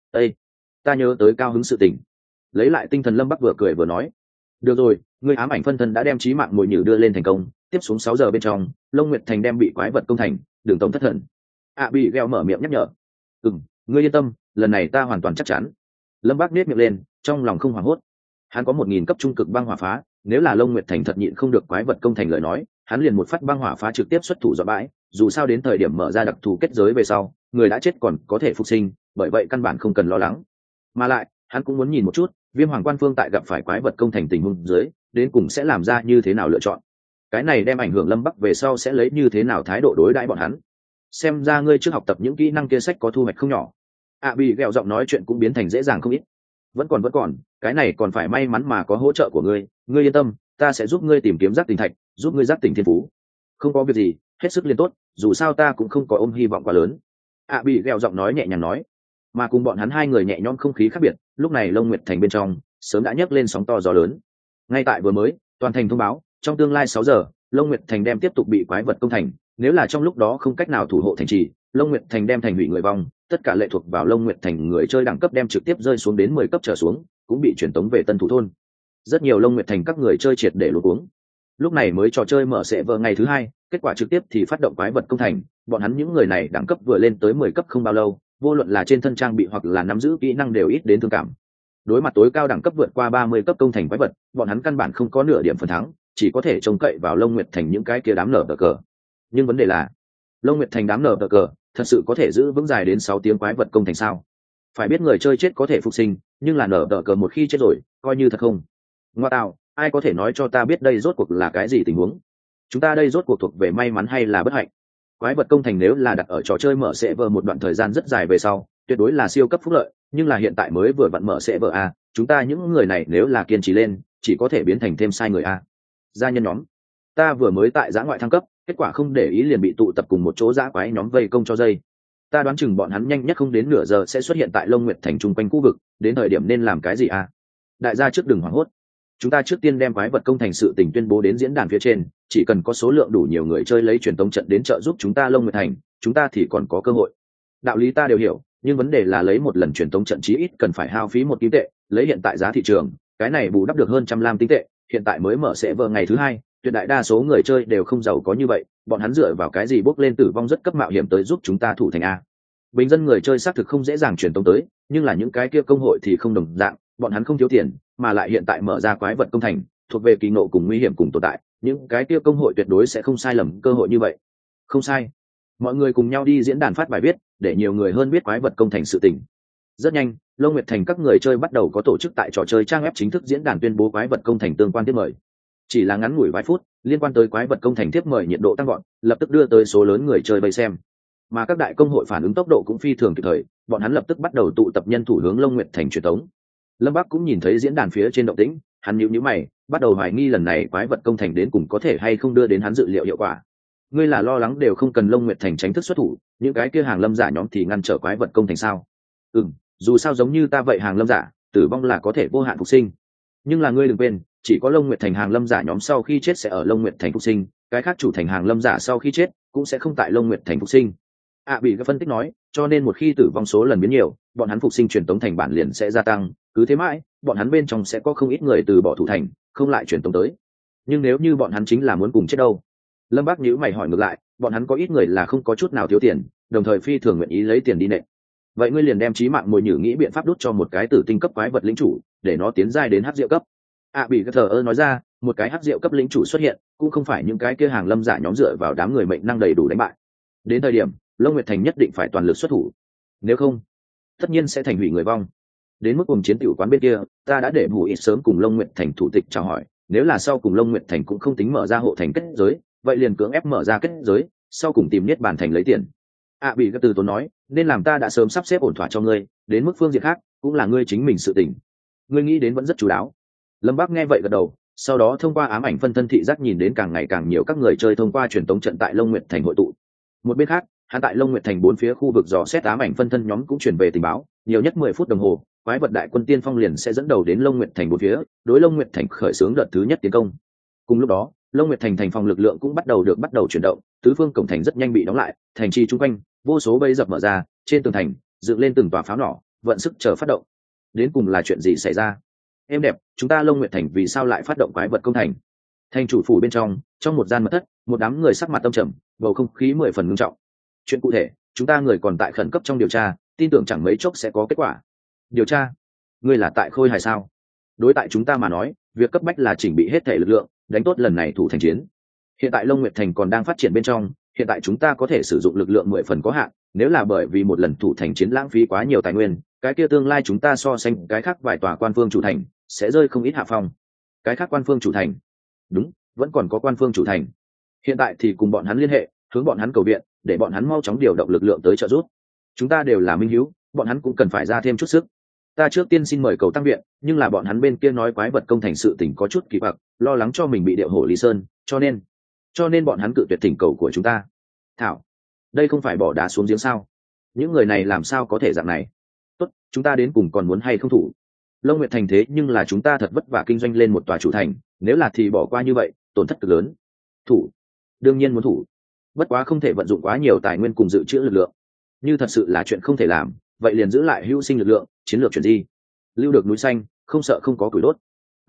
Ê, ta nhớ tới cao hứng sự tình. Lấy lại tinh thần, Lâm Bắc vừa cười vừa nói, được rồi, người ám ảnh phân thân đã đem chí mạng mồi nhử đưa lên thành công, tiếp xuống 6 giờ bên trong Long Nguyệt Thành đem bị quái vật công thành, đường tổng thất thần. Bị gheo mở miệng nhắc nhở. Ngươi yên tâm, lần này ta hoàn toàn chắc chắn. Lâm Bác nết miệng lên, trong lòng không hoảng hốt. Hắn có 1000 cấp trung cực băng hỏa phá, nếu là Long Nguyệt Thành thật nhịn không được quái vật công thành lời nói, hắn liền một phát băng hỏa phá trực tiếp xuất thủ dọa bãi. Dù sao đến thời điểm mở ra đặc thù kết giới về sau, người đã chết còn có thể phục sinh, bởi vậy căn bản không cần lo lắng. Mà lại, hắn cũng muốn nhìn một chút, Viêm Hoàng Quan Phương tại gặp phải quái vật công thành tình huống dưới, đến cùng sẽ làm ra như thế nào lựa chọn. Cái này đem ảnh hưởng Lâm Bắc về sau sẽ lấy như thế nào thái độ đối đãi bọn hắn. Xem ra ngươi trước học tập những kỹ năng kia sách có thu hoạch không nhỏ. Bị ghẹo giọng nói chuyện cũng biến thành dễ dàng không ít. Vẫn còn, cái này còn phải may mắn mà có hỗ trợ của ngươi. Ngươi yên tâm, ta sẽ giúp ngươi tìm kiếm giác tỉnh thạch, giúp ngươi giác tỉnh thiên phú. Không có việc gì, hết sức liên tốt, dù sao ta cũng không có ôm hy vọng quá lớn. Bị ghẹo giọng nói nhẹ nhàng nói. Mà cùng bọn hắn hai người nhẹ nhõm không khí khác biệt, lúc này Long Nguyệt Thành bên trong sớm đã nhấc lên sóng to gió lớn. Ngay tại vừa mới, toàn thành thông báo, trong tương lai 6 giờ, Long Nguyệt Thành đem tiếp tục bị quái vật công thành, nếu là trong lúc đó không cách nào thủ hộ thành trì, Long Nguyệt Thành đem thành hủy người vong, tất cả lệ thuộc vào Long Nguyệt Thành người chơi đẳng cấp đem trực tiếp rơi xuống đến 10 cấp trở xuống, cũng bị chuyển tống về Tân Thủ thôn. Rất nhiều Long Nguyệt Thành các người chơi triệt để luống cuống. Lúc này mới trò chơi mở server ngày thứ 2, kết quả trực tiếp thì phát động quái vật công thành, bọn hắn những người này đẳng cấp vừa lên tới 10 cấp không bao lâu, vô luận là trên thân trang bị hoặc là nắm giữ kỹ năng đều ít đến thương cảm. Đối mặt tối cao đẳng cấp vượt qua 30 cấp công thành quái vật, bọn hắn căn bản không có nửa điểm phần thắng, chỉ có thể trông cậy vào Long Nguyệt Thành những cái kia đám nở cờ. Nhưng vấn đề là, Long Nguyệt Thành đám nở cờ thật sự có thể giữ vững dài đến 6 tiếng quái vật công thành sao? Phải biết người chơi chết có thể phục sinh, nhưng là nở cờ một khi chết rồi, coi như thật không. Ngoa tạo, ai có thể nói cho ta biết đây rốt cuộc là cái gì tình huống? Chúng ta đây rốt cuộc thuộc về may mắn hay là bất hạnh? Quái vật công thành nếu là đặt ở trò chơi mở server một đoạn thời gian rất dài về sau, tuyệt đối là siêu cấp phúc lợi, nhưng là hiện tại mới vừa vặn mở server a, chúng ta những người này nếu là kiên trì lên, chỉ có thể biến thành thêm sai người a. Gia nhân nhóm, ta vừa mới tại giã ngoại thăng cấp, kết quả không để ý liền bị tụ tập cùng một chỗ giã quái nhóm vây công cho dây. Ta đoán chừng bọn hắn nhanh nhất không đến nửa giờ sẽ xuất hiện tại Long Nguyệt Thành chung quanh khu vực, đến thời điểm nên làm cái gì a? Đại gia trước đừng hoảng hốt, chúng ta trước tiên đem quái vật công thành sự tình tuyên bố đến diễn đàn phía trên, chỉ cần có số lượng đủ nhiều người chơi lấy truyền tống trận đến trợ giúp chúng ta Long Nguyệt Thành, chúng ta thì còn có cơ hội. Đạo lý ta đều hiểu, nhưng vấn đề là lấy một lần truyền tống trận chí ít cần phải hao phí 1 kim tệ, lấy hiện tại giá thị trường, cái này bù đắp được hơn 100 lam tinh tệ, hiện tại mới mở server ngày thứ 2, tuyệt đại đa số người chơi đều không giàu có như vậy, bọn hắn dựa vào cái gì bốc lên tử vong rất cấp mạo hiểm tới giúp chúng ta thủ thành a? Bình dân người chơi xác thực không dễ dàng truyền tống tới, nhưng là những cái kia công hội thì không đồng dạng, bọn hắn không thiếu tiền, mà lại hiện tại mở ra quái vật công thành, thuộc về kỳ ngộ cùng nguy hiểm cùng tồn tại, những cái kia công hội tuyệt đối sẽ không sai lầm cơ hội như vậy. Không sai. Mọi người cùng nhau đi diễn đàn phát bài viết, để nhiều người hơn biết quái vật công thành sự tình. Rất nhanh, Long Nguyệt Thành các người chơi bắt đầu có tổ chức tại trò chơi trang web chính thức diễn đàn tuyên bố quái vật công thành tương quan tiếp mời. Chỉ là ngắn ngủi vài phút, liên quan tới quái vật công thành tiếp mời nhiệt độ tăng vọt, lập tức đưa tới số lớn người chơi vây xem. Mà các đại công hội phản ứng tốc độ cũng phi thường kịp thời, bọn hắn lập tức bắt đầu tụ tập nhân thủ hướng Long Nguyệt Thành truyền tống. Lâm Bắc cũng nhìn thấy diễn đàn phía trên động tĩnh, hắn nhíu mày, bắt đầu hoài nghi lần này quái vật công thành đến cùng có thể hay không đưa đến hắn dự liệu hiệu quả. Ngươi là lo lắng đều không cần Long Nguyệt Thành tránh thức xuất thủ, những cái kia hàng lâm giả nhóm thì ngăn trở quái vật công thành sao? Dù sao giống như ta vậy hàng lâm giả, tử vong là có thể vô hạn phục sinh. Nhưng là ngươi đừng quên, chỉ có Long Nguyệt Thành hàng lâm giả nhóm sau khi chết sẽ ở Long Nguyệt Thành phục sinh, cái khác chủ thành hàng lâm giả sau khi chết cũng sẽ không tại Long Nguyệt Thành phục sinh. Bị cái phân tích nói, cho nên một khi tử vong số lần biến nhiều, bọn hắn phục sinh truyền tống thành bản liền sẽ gia tăng, cứ thế mãi, bọn hắn bên trong sẽ có không ít người từ bỏ thủ thành, không lại truyền tống tới. Nhưng nếu như bọn hắn chính là muốn cùng chết đâu? Lâm Bác nhíu mày hỏi ngược lại, bọn hắn có ít người là không có chút nào thiếu tiền, đồng thời phi thường nguyện ý lấy tiền đi nện. Vậy ngươi liền đem chí mạng mồi nhử nghĩ biện pháp đút cho một cái tử tinh cấp quái vật lĩnh chủ, để nó tiến giai đến hắc diệu cấp. Bị cái thờ ơ nói ra, một cái hắc diệu cấp lĩnh chủ xuất hiện, cũng không phải những cái kia hàng lâm giả nhóm dựa vào đám người mệnh năng đầy đủ đánh bại. Đến thời điểm, Long Nguyệt Thành nhất định phải toàn lực xuất thủ, nếu không, tất nhiên sẽ thành hủy người vong. Đến mức cùng chiến tiểu quán bên kia, ta đã để Bù Ít sớm cùng Long Nguyệt Thành thủ tịch chào hỏi, nếu là sau cùng Long Nguyệt Thành cũng không tính mở ra hộ thành kết giới, vậy liền cưỡng ép mở ra kết giới, sau cùng tìm niết bàn thành lấy tiền. Bị các từ tốn nói, nên làm ta đã sớm sắp xếp ổn thỏa cho ngươi, đến mức phương diện khác cũng là ngươi chính mình sự tình. Ngươi nghĩ đến vẫn rất chú đáo. Lâm Bác nghe vậy gật đầu, sau đó thông qua ám ảnh phân thân thị giác nhìn đến càng ngày càng nhiều các người chơi thông qua truyền tống trận tại Long Nguyệt Thành hội tụ. Một bên khác, hắn tại Long Nguyệt Thành 4 phía khu vực dò xét ám ảnh phân thân nhóm cũng truyền về tình báo, nhiều nhất 10 phút đồng hồ, quái vật đại quân tiên phong liền sẽ dẫn đầu đến Long Nguyệt Thành 4 phía, đối Long Nguyệt Thành khởi xướng đợt thứ nhất tiến công. Cùng lúc đó, Long Nguyệt Thành thành phòng lực lượng cũng bắt đầu chuyển động, tứ phương cổng thành rất nhanh bị đóng lại, thành trì chung quanh, vô số bẫy dập mở ra, trên tường thành dựng lên từng tòa pháo nỏ, vận sức chờ phát động. Đến cùng là chuyện gì xảy ra? Em đẹp, chúng ta Long Nguyệt Thành vì sao lại phát động quái vật công thành? Thành chủ phủ bên trong một gian mật thất, một đám người sắc mặt tâm trầm, bầu không khí 10 phần nghiêm trọng. Chuyện cụ thể, chúng ta người còn tại khẩn cấp trong điều tra, tin tưởng chẳng mấy chốc sẽ có kết quả. Điều tra? Ngươi là tại Khôi Hải sao? Đối tại chúng ta mà nói, việc cấp bách là chỉnh bị hết thể lực lượng, đánh tốt lần này thủ thành chiến. Hiện tại Long Nguyệt Thành còn đang phát triển bên trong, hiện tại chúng ta có thể sử dụng lực lượng 10 phần có hạn, nếu là bởi vì một lần thủ thành chiến lãng phí quá nhiều tài nguyên, cái kia tương lai chúng ta so sánh cái khác vài tòa quan phương chủ thành sẽ rơi không ít hạ phong. Cái khác quan phương chủ thành? Đúng, vẫn còn có quan phương chủ thành. Hiện tại thì cùng bọn hắn liên hệ, hướng bọn hắn cầu viện, để bọn hắn mau chóng điều động lực lượng tới trợ giúp. Chúng ta đều là minh hữu, bọn hắn cũng cần phải ra thêm chút sức. Ta trước tiên xin mời cầu tăng viện, nhưng là bọn hắn bên kia nói quái vật công thành sự tình có chút kỳ quặc, lo lắng cho mình bị điệu hổ Lý Sơn, cho nên bọn hắn cự tuyệt thỉnh cầu của chúng ta. Thảo, đây không phải bỏ đá xuống giếng sao? Những người này làm sao có thể dạng này? Tốt, chúng ta đến cùng còn muốn hay không thủ? Long Nguyệt Thành thế nhưng là chúng ta thật vất vả kinh doanh lên một tòa chủ thành, nếu là thì bỏ qua như vậy, tổn thất cực lớn. Thủ, đương nhiên muốn thủ, bất quá không thể vận dụng quá nhiều tài nguyên cùng dự trữ lực lượng. Như thật sự là chuyện không thể làm, vậy liền giữ lại hữu sinh lực lượng, chiến lược chuyển di, lưu được núi xanh, không sợ không có củi đốt.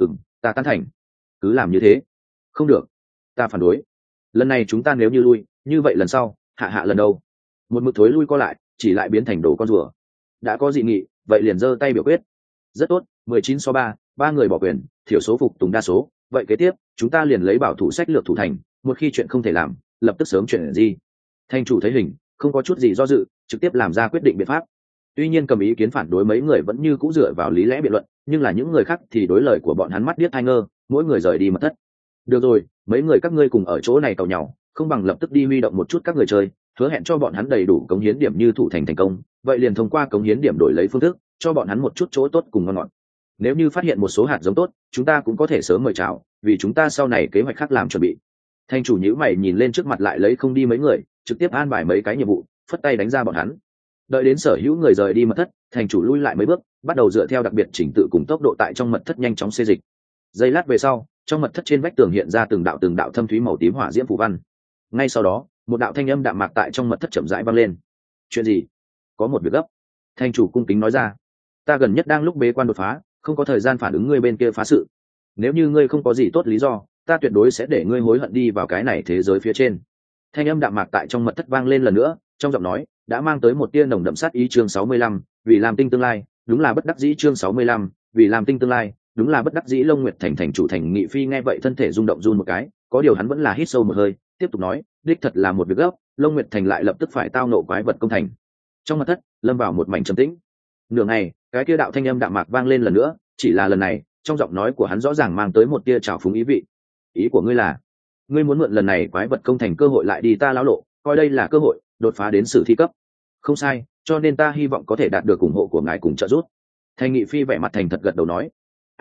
Ta tán thành. Cứ làm như thế. Không được, ta phản đối. Lần này chúng ta nếu như lui, như vậy lần sau hạ lần đâu? Một mực thối lui co lại, chỉ lại biến thành đồ con rùa. Đã có dị nghị, vậy liền giơ tay biểu quyết. Rất tốt, 19-3, ba người bỏ quyền, thiểu số phục tùng đa số. Vậy kế tiếp chúng ta liền lấy bảo thủ sách lược thủ thành, một khi chuyện không thể làm, lập tức sớm chuyển gì. Thành chủ thấy hình, không có chút gì do dự, trực tiếp làm ra quyết định biện pháp. Tuy nhiên cầm ý kiến phản đối mấy người vẫn như cũ dựa vào lý lẽ biện luận, nhưng là những người khác thì đối lời của bọn hắn mắt điếc tai ngơ, mỗi người rời đi mật thất. Được rồi, mấy người các ngươi cùng ở chỗ này càu nhau, không bằng lập tức đi huy động một chút các người chơi, hứa hẹn cho bọn hắn đầy đủ cống hiến điểm như thủ thành thành công, vậy liền thông qua cống hiến điểm đổi lấy phương thức, cho bọn hắn một chút chỗ tốt cùng ngon ngọt. Nếu như phát hiện một số hạt giống tốt, chúng ta cũng có thể sớm mời chào, vì chúng ta sau này kế hoạch khác làm chuẩn bị. Thành chủ nhíu mày nhìn lên trước mặt lại lấy không đi mấy người, trực tiếp an bài mấy cái nhiệm vụ, phất tay đánh ra bọn hắn. Đợi đến sở hữu người rời đi mật thất, thành chủ lui lại mấy bước, bắt đầu dựa theo đặc biệt chỉnh tự cùng tốc độ tại trong mật thất nhanh chóng xê dịch. Giây lát về sau, trong mật thất trên vách tường hiện ra từng đạo thâm thúy màu tím hỏa diễm phù văn. Ngay sau đó, một đạo thanh âm đạm mạc tại trong mật thất chậm rãi vang lên. Chuyện gì? Có một việc gấp. Thành chủ cung kính nói ra. Ta gần nhất đang lúc bế quan đột phá, không có thời gian phản ứng ngươi bên kia phá sự. Nếu như ngươi không có gì tốt lý do, ta tuyệt đối sẽ để ngươi hối hận đi vào cái này thế giới phía trên. Thanh âm đạm mạc tại trong mật thất vang lên lần nữa, trong giọng nói đã mang tới một tia nồng đậm sát ý. Chương 65, vì làm tinh tương lai, đúng là bất đắc dĩ. Chương 65, vì làm tinh tương lai, đúng là bất đắc dĩ. Long Nguyệt Thành thành chủ Thành Nghị Phi nghe vậy thân thể rung động run một cái, có điều hắn vẫn là hít sâu một hơi, tiếp tục nói, đích thật là một việc gấp, Long Nguyệt Thành lại lập tức phải tao nộ quái vật công thành. Trong mật thất lâm vào một mảnh trầm tĩnh. Nửa ngày, cái kia đạo thanh âm đạm mạc vang lên lần nữa, chỉ là lần này, trong giọng nói của hắn rõ ràng mang tới một tia trào phúng ý vị. Ý của ngươi là, ngươi muốn mượn lần này quái vật công thành cơ hội lại đi ta lão lộ, coi đây là cơ hội đột phá đến sử thi cấp. Không sai, cho nên ta hy vọng có thể đạt được ủng hộ của ngài cùng trợ giúp. Thành Nghị Phi vẻ mặt thành thật gật đầu nói,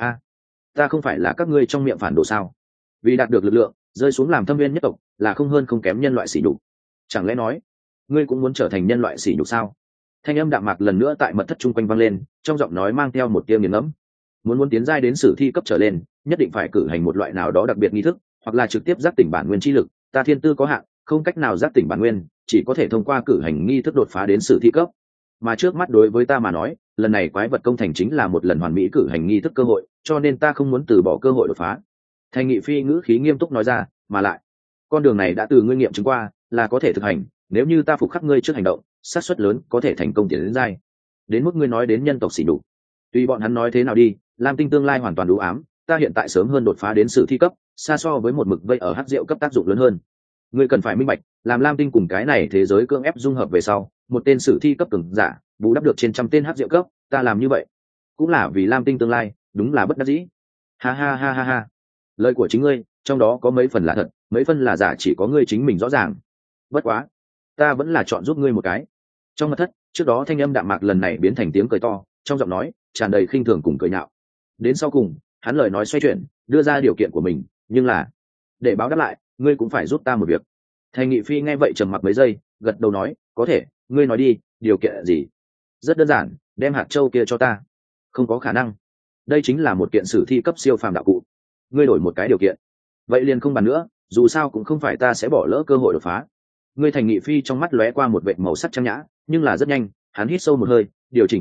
ta không phải là các ngươi trong miệng phản đồ sao? Vì đạt được lực lượng, rơi xuống làm thâm viên nhất tộc là không hơn không kém nhân loại sỉ nhục. Chẳng lẽ nói ngươi cũng muốn trở thành nhân loại sỉ nhục sao? Thanh âm đạm mạc lần nữa tại mật thất chung quanh vang lên, trong giọng nói mang theo một tia nghiền ngẫm. Muốn tiến giai đến sử thi cấp trở lên, nhất định phải cử hành một loại nào đó đặc biệt nghi thức, hoặc là trực tiếp giác tỉnh bản nguyên chi lực. Ta thiên tư có hạn, không cách nào giác tỉnh bản nguyên, chỉ có thể thông qua cử hành nghi thức đột phá đến sử thi cấp. Mà trước mắt đối với ta mà nói, lần này quái vật công thành chính là một lần hoàn mỹ cử hành nghi thức cơ hội, cho nên ta không muốn từ bỏ cơ hội đột phá. Thành Nghị Phi ngữ khí nghiêm túc nói ra, mà lại, con đường này đã từ ngươi nghiệm chứng qua, là có thể thực hành, nếu như ta phục khắc ngươi trước hành động, xác suất lớn có thể thành công tiến đến giai. Đến mức ngươi nói đến nhân tộc xỉ nhục, tùy bọn hắn nói thế nào đi, Lam Tinh tương lai hoàn toàn đủ ám, ta hiện tại sớm hơn đột phá đến sử thi cấp, xa so với một mực vây ở hắc diệu cấp tác dụng lớn hơn. Ngươi cần phải minh bạch, làm Lam Tinh cùng cái này thế giới cưỡng ép dung hợp về sau, một tên sử thi cấp cường giả, bù đắp được trên trăm tên hắc diệu cấp, ta làm như vậy, cũng là vì Lam Tinh tương lai, đúng là bất đắc dĩ. Ha ha ha ha ha. Lời của chính ngươi, trong đó có mấy phần là thật, mấy phần là giả, chỉ có ngươi chính mình rõ ràng. Bất quá, ta vẫn là chọn giúp ngươi một cái. Trong mật thất, trước đó thanh âm đạm mạc lần này biến thành tiếng cười to, trong giọng nói tràn đầy khinh thường cùng cười nhạo. Đến sau cùng, hắn lời nói xoay chuyển, đưa ra điều kiện của mình, nhưng là để báo đáp lại, ngươi cũng phải giúp ta một việc. Thành Nghị Phi nghe vậy trầm mặc mấy giây, gật đầu nói, có thể, ngươi nói đi, điều kiện gì? Rất đơn giản, đem hạt châu kia cho ta. Không có khả năng. Đây chính là một kiện sử thi cấp siêu phàm đạo cụ. Ngươi đổi một cái điều kiện. Vậy liền không bàn nữa, dù sao cũng không phải ta sẽ bỏ lỡ cơ hội đột phá. Ngươi Thành Nghị Phi trong mắt lóe qua một vệt màu sắc trang nhã, nhưng là rất nhanh, hắn hít sâu một hơi, điều chỉnh hô hấp,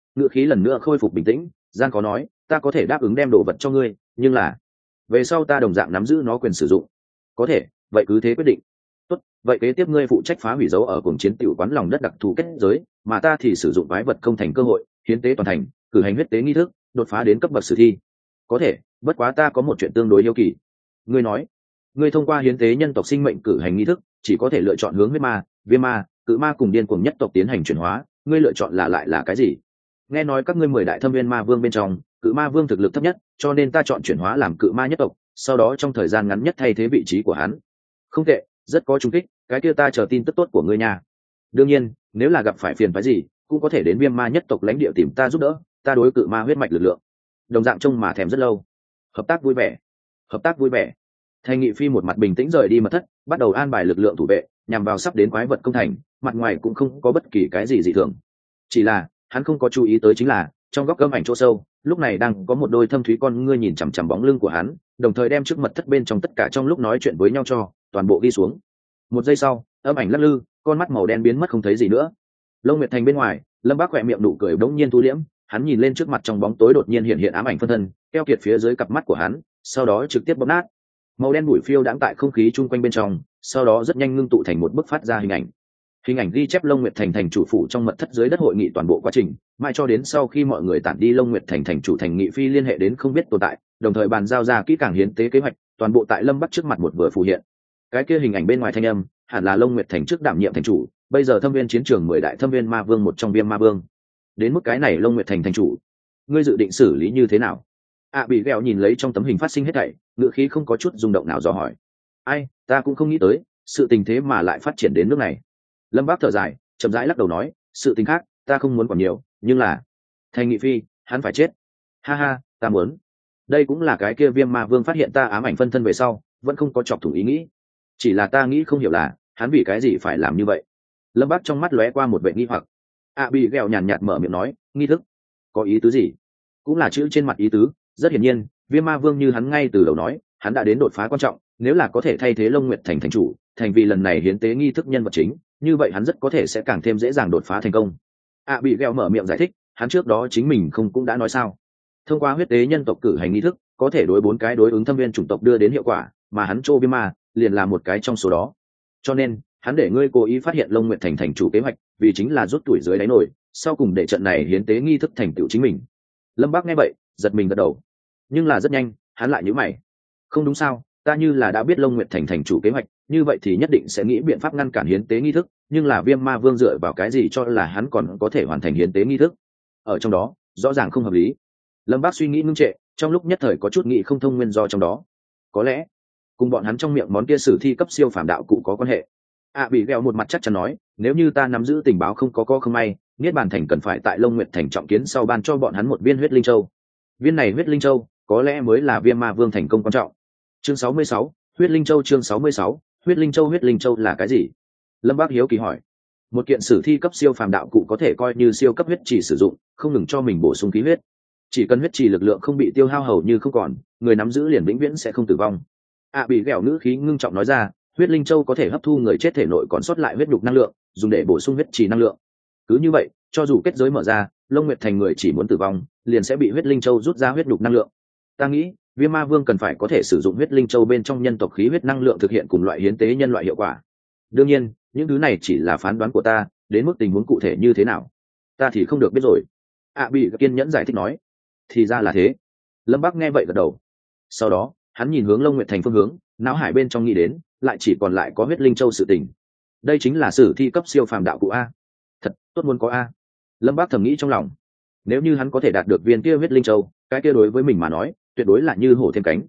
ngữ khí lần nữa khôi phục bình tĩnh, gian có nói, ta có thể đáp ứng đem đồ vật cho ngươi, nhưng là về sau ta đồng dạng nắm giữ nó quyền sử dụng. Có thể, vậy cứ thế quyết định. Tốt, vậy kế tiếp ngươi phụ trách phá hủy dấu ở cuồng chiến tiểu quán lòng đất đặc thù kết giới, mà ta thì sử dụng quái vật công thành cơ hội, hiến tế toàn thành, cử hành huyết tế nghi thức, đột phá đến cấp bậc sử thi. Có thể, bất quá ta có một chuyện tương đối yêu kỳ. Ngươi nói, ngươi thông qua hiến tế nhân tộc sinh mệnh cử hành nghi thức, chỉ có thể lựa chọn hướng huyết ma, viêm ma, cự ma cùng điên cuồng nhất tộc tiến hành chuyển hóa, ngươi lựa chọn lại là cái gì? Nghe nói các ngươi 10 đại thâm viên ma vương bên trong, cự ma vương thực lực thấp nhất, cho nên ta chọn chuyển hóa làm cự ma nhất tộc, sau đó trong thời gian ngắn nhất thay thế vị trí của hắn. Không tệ, rất có trung kích, cái kia ta chờ tin tức tốt của ngươi nha. Đương nhiên, nếu là gặp phải phiền phức gì, cũng có thể đến viêm ma nhất tộc lãnh địa tìm ta giúp đỡ, ta đối cự ma huyết mạch lực lượng đồng dạng trông mà thèm rất lâu. Hợp tác vui vẻ, hợp tác vui vẻ. Thành Nghị Phi một mặt bình tĩnh rời đi mật thất, bắt đầu an bài lực lượng thủ vệ, nhằm vào sắp đến quái vật công thành, mặt ngoài cũng không có bất kỳ cái gì dị thường. Chỉ là, hắn không có chú ý tới chính là, trong góc gâm ảnh chỗ sâu, lúc này đang có một đôi thâm thúy con ngươi nhìn chằm chằm bóng lưng của hắn, đồng thời đem trước mật thất bên trong tất cả trong lúc nói chuyện với nhau cho toàn bộ ghi xuống. Một giây sau, âm ảnh lắc lư, con mắt màu đen biến mất không thấy gì nữa. Lông Nguyệt Thành bên ngoài, Lâm Bác khỏe miệng nụ cười bỗng nhiên thu liễm, hắn nhìn lên trước mặt trong bóng tối đột nhiên hiện hiện ám ảnh phân thân, keo kiệt phía dưới cặp mắt của hắn, sau đó trực tiếp bóp nát. Màu đen bụi phiêu đãng tại không khí chung quanh bên trong, sau đó rất nhanh ngưng tụ thành một bức phát ra hình ảnh. Hình ảnh ghi chép Long Nguyệt Thành thành chủ phủ trong mật thất dưới đất hội nghị toàn bộ quá trình, mãi cho đến sau khi mọi người tản đi, Long Nguyệt Thành thành chủ Thành Nghị Phi liên hệ đến không biết tồn tại, đồng thời bàn giao ra kỹ càng hiến tế kế hoạch, toàn bộ tại Lâm Bắc trước mặt một vừa phù hiện. Cái kia hình ảnh bên ngoài thanh âm, hẳn là Long Nguyệt Thành trước đảm nhiệm thành chủ, bây giờ thâm viên chiến trường 10 đại thâm viên ma vương một trong Viêm Ma Vương. Đến mức cái này Long Nguyệt Thành thành chủ, ngươi dự định xử lý như thế nào? Bị ghẹo nhìn lấy trong tấm hình phát sinh hết thảy, ngữ khí không có chút rung động nào dò hỏi. Ai, ta cũng không nghĩ tới, sự tình thế mà lại phát triển đến nước này. Lâm Bác thở dài, chậm rãi lắc đầu nói, sự tình khác ta không muốn quản nhiều, nhưng là Thành Nghị Phi, hắn phải chết. Ha ha, ta muốn. Đây cũng là cái kia Viêm Ma Vương phát hiện ta ám ảnh phân thân về sau, vẫn không có chọc thủng ý nghĩ. Chỉ là ta nghĩ không hiểu là, hắn vì cái gì phải làm như vậy. Lâm Bác trong mắt lóe qua một vẻ nghi hoặc. Bị ghẹo nhàn nhạt mở miệng nói, nghi thức, có ý tứ gì? Cũng là chữ trên mặt ý tứ, rất hiển nhiên, Viêm Ma Vương như hắn ngay từ đầu nói, hắn đã đến đột phá quan trọng, nếu là có thể thay thế Long Nguyệt Thành thành chủ, thành vì lần này hiến tế nghi thức nhân vật chính, như vậy hắn rất có thể sẽ càng thêm dễ dàng đột phá thành công. Bị ghẹo mở miệng giải thích, hắn trước đó chính mình không cũng đã nói sao? Thông qua huyết tế nhân tộc cử hành nghi thức, có thể đối 4 cái đối ứng thâm viên chủng tộc đưa đến hiệu quả, mà hắn Trô Viêm Ma liền là một cái trong số đó. Cho nên, hắn để ngươi cố ý phát hiện Long Nguyệt Thành thành chủ kế hoạch, vì chính là rút tuổi dưới đáy nổi, sau cùng để trận này hiến tế nghi thức thành tựu chính mình. Lâm Bác nghe vậy, giật mình gật đầu. Nhưng là rất nhanh, hắn lại nhíu mày. Không đúng sao, ta như là đã biết Long Nguyệt Thành thành chủ kế hoạch, như vậy thì nhất định sẽ nghĩ biện pháp ngăn cản hiến tế nghi thức, nhưng là Viêm Ma Vương dựa vào cái gì cho là hắn còn có thể hoàn thành hiến tế nghi thức? Ở trong đó, rõ ràng không hợp lý. Lâm Bác suy nghĩ ngưng trệ, trong lúc nhất thời có chút nghĩ không thông nguyên do trong đó. Có lẽ, cùng bọn hắn trong miệng món kia sử thi cấp siêu phàm đạo cụ có quan hệ. Bị ghẹo một mặt chắc chắn nói, nếu như ta nắm giữ tình báo không có không may, Niết Bàn Thành cần phải tại Long Nguyệt Thành trọng kiến sau ban cho bọn hắn một viên huyết linh châu. Viên này huyết linh châu, có lẽ mới là Viêm Ma Vương thành công quan trọng. Chương 66, huyết linh châu. Chương 66, huyết linh châu là cái gì? Lâm Bác hiếu kỳ hỏi. Một kiện sử thi cấp siêu phàm đạo cụ có thể coi như siêu cấp huyết trì sử dụng, không ngừng cho mình bổ sung khí huyết. Chỉ cần huyết trì lực lượng không bị tiêu hao hầu như không còn, người nắm giữ liền vĩnh viễn sẽ không tử vong. Bị ghẹo ngữ khí ngưng trọng nói ra, huyết linh châu có thể hấp thu người chết thể nội còn sót lại huyết nhục năng lượng, dùng để bổ sung huyết trì năng lượng. Cứ như vậy, cho dù kết giới mở ra, Long Nguyệt Thành người chỉ muốn tử vong, liền sẽ bị huyết linh châu rút ra huyết nhục năng lượng. Ta nghĩ, Viêm Ma Vương cần phải có thể sử dụng huyết linh châu bên trong nhân tộc khí huyết năng lượng thực hiện cùng loại hiến tế nhân loại hiệu quả. Đương nhiên, những thứ này chỉ là phán đoán của ta, đến mức tình huống cụ thể như thế nào, ta thì không được biết rồi. Bị kiên nhẫn giải thích nói. Thì ra là thế. Lâm Bác nghe vậy gật đầu. Sau đó, hắn nhìn hướng Long Nguyệt Thành phương hướng, não hải bên trong nghĩ đến, lại chỉ còn lại có huyết linh châu sự tình. Đây chính là sử thi cấp siêu phàm đạo cụ a. Thật tốt muốn có a. Lâm Bác thầm nghĩ trong lòng. Nếu như hắn có thể đạt được viên kia huyết linh châu, cái kia đối với mình mà nói, tuyệt đối là như hổ thêm cánh.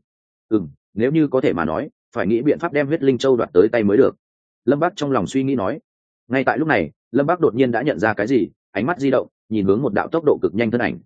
Nếu như có thể mà nói, phải nghĩ biện pháp đem huyết linh châu đoạt tới tay mới được. Lâm Bác trong lòng suy nghĩ nói. Ngay tại lúc này, Lâm Bác đột nhiên đã nhận ra cái gì, ánh mắt di động, nhìn hướng một đạo tốc độ cực nhanh thân ảnh.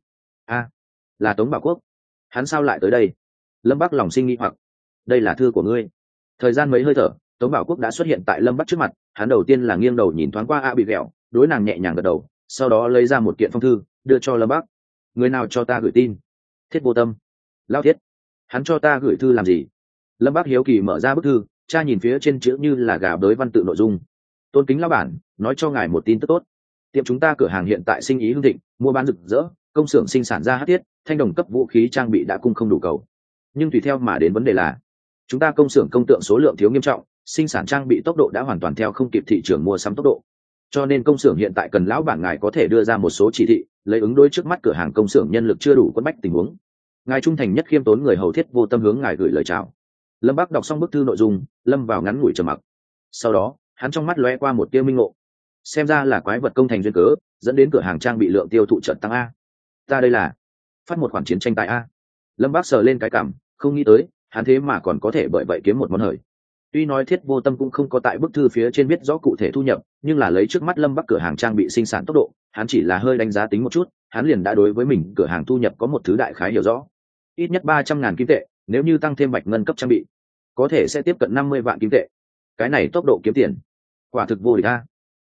Là Tống Bảo Quốc. Hắn sao lại tới đây? Lâm Bác lòng sinh nghi hoặc. Đây là thư của ngươi. Thời gian mấy hơi thở, Tống Bảo Quốc đã xuất hiện tại Lâm Bác trước mặt. Hắn đầu tiên là nghiêng đầu nhìn thoáng qua bị ghẹo, đối nàng nhẹ nhàng gật đầu, sau đó lấy ra một kiện phong thư, đưa cho Lâm Bác. Người nào cho ta gửi tin? Thiết Vô Tâm. Lao Thiết. Hắn cho ta gửi thư làm gì? Lâm Bác hiếu kỳ mở ra bức thư, tra nhìn phía trên chữ như là gà bới văn tự nội dung. Tôn kính lão bản, nói cho ngài một tin tức tốt. Tiệm chúng ta cửa hàng hiện tại sinh ý hưng thịnh, mua bán rực rỡ, công xưởng sinh sản ra hắc thiết, thanh đồng cấp vũ khí trang bị đã cung không đủ cầu. Nhưng tùy theo mà đến vấn đề là chúng ta công xưởng công tượng số lượng thiếu nghiêm trọng, sinh sản trang bị tốc độ đã hoàn toàn theo không kịp thị trường mua sắm tốc độ. Cho nên công xưởng hiện tại cần lão bản ngài có thể đưa ra một số chỉ thị, lấy ứng đối trước mắt cửa hàng công xưởng nhân lực chưa đủ quất bách tình huống. Ngài trung thành nhất khiêm tốn người hầu Thiết Vô Tâm hướng ngài gửi lời chào. Lâm Bắc đọc xong bức thư nội dung, lâm vào ngắn ngủi trầm mặc. Sau đó, hắn trong mắt lóe qua một tia minh ngộ. Xem ra là quái vật công thành duyên cớ, dẫn đến cửa hàng trang bị lượng tiêu thụ chợt tăng a. Ta đây là phát một khoản chiến tranh tại a. Lâm Bắc sờ lên cái cảm, không nghĩ tới, hắn thế mà còn có thể bởi vậy kiếm một món hời. Tuy nói Thiết Vô Tâm cũng không có tại bức thư phía trên viết rõ cụ thể thu nhập, nhưng là lấy trước mắt Lâm Bắc cửa hàng trang bị sinh sản tốc độ, hắn chỉ là hơi đánh giá tính một chút, hắn liền đã đối với mình cửa hàng thu nhập có một thứ đại khái hiểu rõ. Ít nhất 300.000 kim tệ, nếu như tăng thêm bạch ngân cấp trang bị, có thể sẽ tiếp cận 50 vạn kim tệ. Cái này tốc độ kiếm tiền, quả thực vô địch a.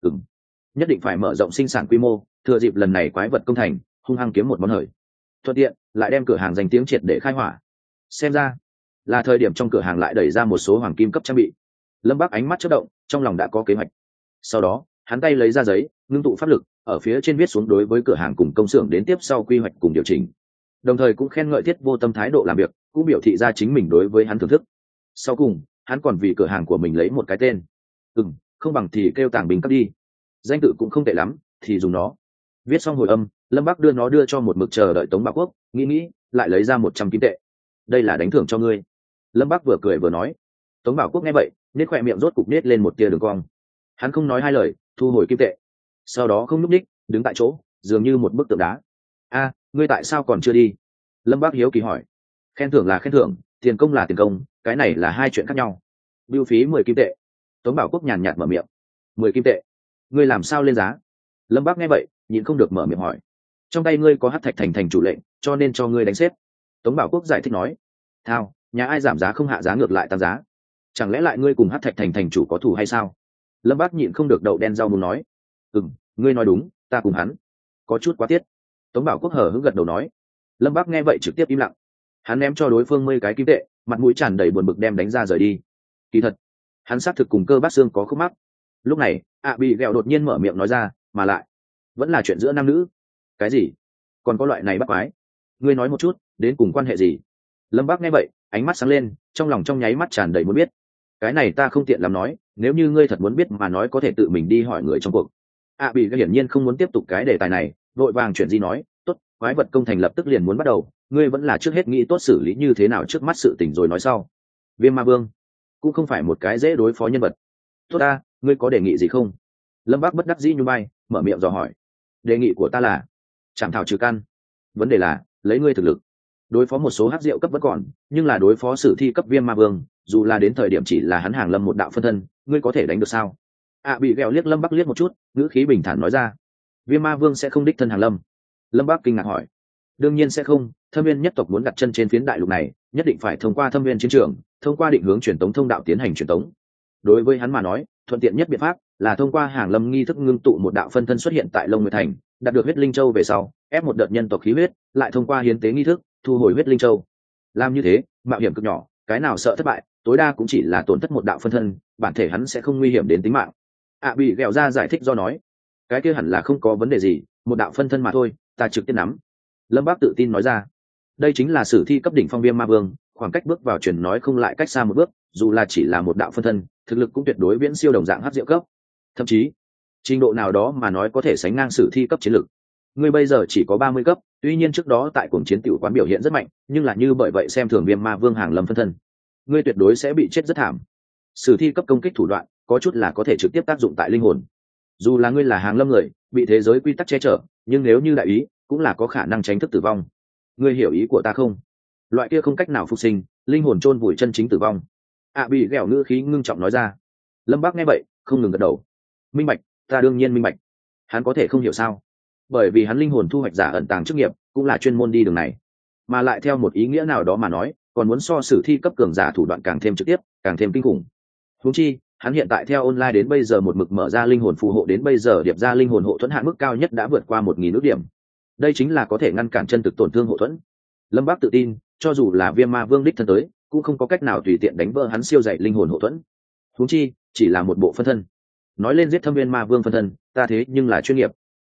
Nhất định phải mở rộng sinh sản quy mô, thừa dịp lần này quái vật công thành, hung hăng kiếm một món hời. Thuận tiện, lại đem cửa hàng danh tiếng triệt để khai hỏa. Xem ra, là thời điểm trong cửa hàng lại đẩy ra một số hoàng kim cấp trang bị. Lâm Bắc ánh mắt chớp động, trong lòng đã có kế hoạch. Sau đó, hắn tay lấy ra giấy, ngưng tụ pháp lực, ở phía trên viết xuống đối với cửa hàng cùng công xưởng đến tiếp sau quy hoạch cùng điều chỉnh. Đồng thời cũng khen ngợi Thiết Vô Tâm thái độ làm việc, cũng biểu thị ra chính mình đối với hắn thưởng thức. Sau cùng, hắn còn vì cửa hàng của mình lấy một cái tên. Không bằng thì kêu Tàng Bình Các đi. Danh tự cũng không tệ lắm, thì dùng nó. Viết xong hồi âm, Lâm Bắc đưa cho một mực chờ đợi Tống Bảo Quốc, nghĩ, lại lấy ra 100 kim tệ. Đây là đánh thưởng cho ngươi. Lâm Bắc vừa cười vừa nói. Tống Bảo Quốc nghe vậy, nét khỏe miệng rốt cục nét lên một tia đường cong. Hắn không nói hai lời, thu hồi kim tệ. Sau đó không nhúc nhích, đứng tại chỗ, dường như một bức tượng đá. A, ngươi tại sao còn chưa đi? Lâm Bắc hiếu kỳ hỏi. Khen thưởng là khen thưởng, tiền công là tiền công, cái này là hai chuyện khác nhau. Bưu phí 10 kim tệ. Tống Bảo Quốc nhàn nhạt mở miệng. 10 kim tệ? Ngươi làm sao lên giá? Lâm Bắc nghe vậy, nhịn không được mở miệng hỏi. Trong tay ngươi có Hắc Thạch thành chủ lệnh, cho nên cho ngươi đánh xếp. Tống Bảo Quốc giải thích nói. Thao, nhà ai giảm giá không hạ giá ngược lại tăng giá? Chẳng lẽ lại ngươi cùng Hắc Thạch thành chủ có thù hay sao? Lâm Bắc nhịn không được đậu đen rau muống nói. Ngươi nói đúng, ta cùng hắn có chút quá tiết. Tống Bảo Quốc hờ hững gật đầu nói. Lâm Bắc nghe vậy trực tiếp im lặng. Hắn ném cho đối phương 10 cái kim tệ, mặt mũi tràn đầy buồn bực đem đánh ra rời đi. Kỳ thật, hắn xác thực cùng Cơ Bát Xương có khúc mắc. Lúc này, bị ghẹo đột nhiên mở miệng nói ra, mà lại vẫn là chuyện giữa nam nữ. Cái gì? Còn có loại này bắt quái? Ngươi nói một chút, đến cùng quan hệ gì? Lâm Bắc nghe vậy, ánh mắt sáng lên, trong lòng trong nháy mắt tràn đầy muốn biết. Cái này ta không tiện làm nói, nếu như ngươi thật muốn biết mà nói có thể tự mình đi hỏi người trong cuộc. Bị ghẹo hiển nhiên không muốn tiếp tục cái đề tài này, vội vàng chuyện gì nói, tốt, quái vật công thành lập tức liền muốn bắt đầu, ngươi vẫn là trước hết nghĩ tốt xử lý như thế nào trước mắt sự tình rồi nói sau. Viêm Ma Vương cũng không phải một cái dễ đối phó nhân vật. Tốt ta, ngươi có đề nghị gì không? Lâm Bắc bất đắc dĩ nhún vai, mở miệng dò hỏi. Đề nghị của ta là chảm thảo trừ căn. Vấn đề là lấy ngươi thực lực đối phó một số hắc diệu cấp vẫn còn, nhưng là đối phó sử thi cấp Viêm Ma Vương, dù là đến thời điểm chỉ là hắn hàng lâm một đạo phân thân, ngươi có thể đánh được sao? Bị ghẹo liếc Lâm Bắc liếc một chút, ngữ khí bình thản nói ra. Viêm Ma Vương sẽ không đích thân hàng lâm. Lâm Bắc kinh ngạc hỏi. Đương nhiên sẽ không, Thâm Viên nhất tộc muốn đặt chân trên phiến đại lục này, nhất định phải thông qua Thâm Viên chiến trường, thông qua định hướng truyền tống thông đạo tiến hành truyền tống. Đối với hắn mà nói, thuận tiện nhất biện pháp là thông qua hàng lâm nghi thức ngưng tụ một đạo phân thân xuất hiện tại Long Nguyệt Thành, đạt được huyết linh châu về sau, ép một đợt nhân tộc khí huyết, lại thông qua hiến tế nghi thức thu hồi huyết linh châu. Làm như thế, mạo hiểm cực nhỏ, cái nào sợ thất bại, tối đa cũng chỉ là tổn thất một đạo phân thân, bản thể hắn sẽ không nguy hiểm đến tính mạng. Bị ghẹo ra giải thích do nói, cái kia hẳn là không có vấn đề gì, một đạo phân thân mà thôi, ta trực tiếp nắm. Lâm Bắc tự tin nói ra. Đây chính là sử thi cấp đỉnh phong Viêm Ma Vương, khoảng cách bước vào truyền nói không lại cách xa một bước, dù là chỉ là một đạo phân thân, thực lực cũng tuyệt đối viễn siêu đồng dạng hắc diệu cấp, thậm chí trình độ nào đó mà nói có thể sánh ngang sử thi cấp chiến lực. Ngươi bây giờ chỉ có 30 cấp, tuy nhiên trước đó tại cuồng chiến tiểu quán biểu hiện rất mạnh, nhưng là như bởi vậy xem thường Viêm Ma Vương hàng lâm phân thân, ngươi tuyệt đối sẽ bị chết rất thảm. Sử thi cấp công kích thủ đoạn, có chút là có thể trực tiếp tác dụng tại linh hồn. Dù là ngươi là hàng lâm người, bị thế giới quy tắc che chở, nhưng nếu như đại ý, cũng là có khả năng tránh thức tử vong. Ngươi hiểu ý của ta không? Loại kia không cách nào phục sinh, linh hồn chôn vùi chân chính tử vong. Bị ghẹo ngữ khí ngưng trọng nói ra. Lâm Bắc nghe vậy, không ngừng gật đầu. Minh bạch, ta đương nhiên minh bạch. Hắn có thể không hiểu sao? Bởi vì hắn linh hồn thu hoạch giả ẩn tàng chức nghiệp, cũng là chuyên môn đi đường này, mà lại theo một ý nghĩa nào đó mà nói, còn muốn so sử thi cấp cường giả thủ đoạn càng thêm trực tiếp, càng thêm kinh khủng. Huống chi, hắn hiện tại theo online đến bây giờ một mực mở ra linh hồn phù hộ đến bây giờ điệp ra linh hồn hộ thuẫn hạn mức cao nhất đã vượt qua 1000 ước điểm. Đây chính là có thể ngăn cản chân thực tổn thương hộ thuẫn. Lâm Bắc tự tin, cho dù là Viêm Ma Vương đích thân tới, cũng không có cách nào tùy tiện đánh vỡ hắn siêu dày linh hồn hộ thuẫn. Huống chi, chỉ là một bộ phân thân. Nói lên giết Thâm Viên Ma Vương phân thân, ta thế nhưng là chuyên nghiệp.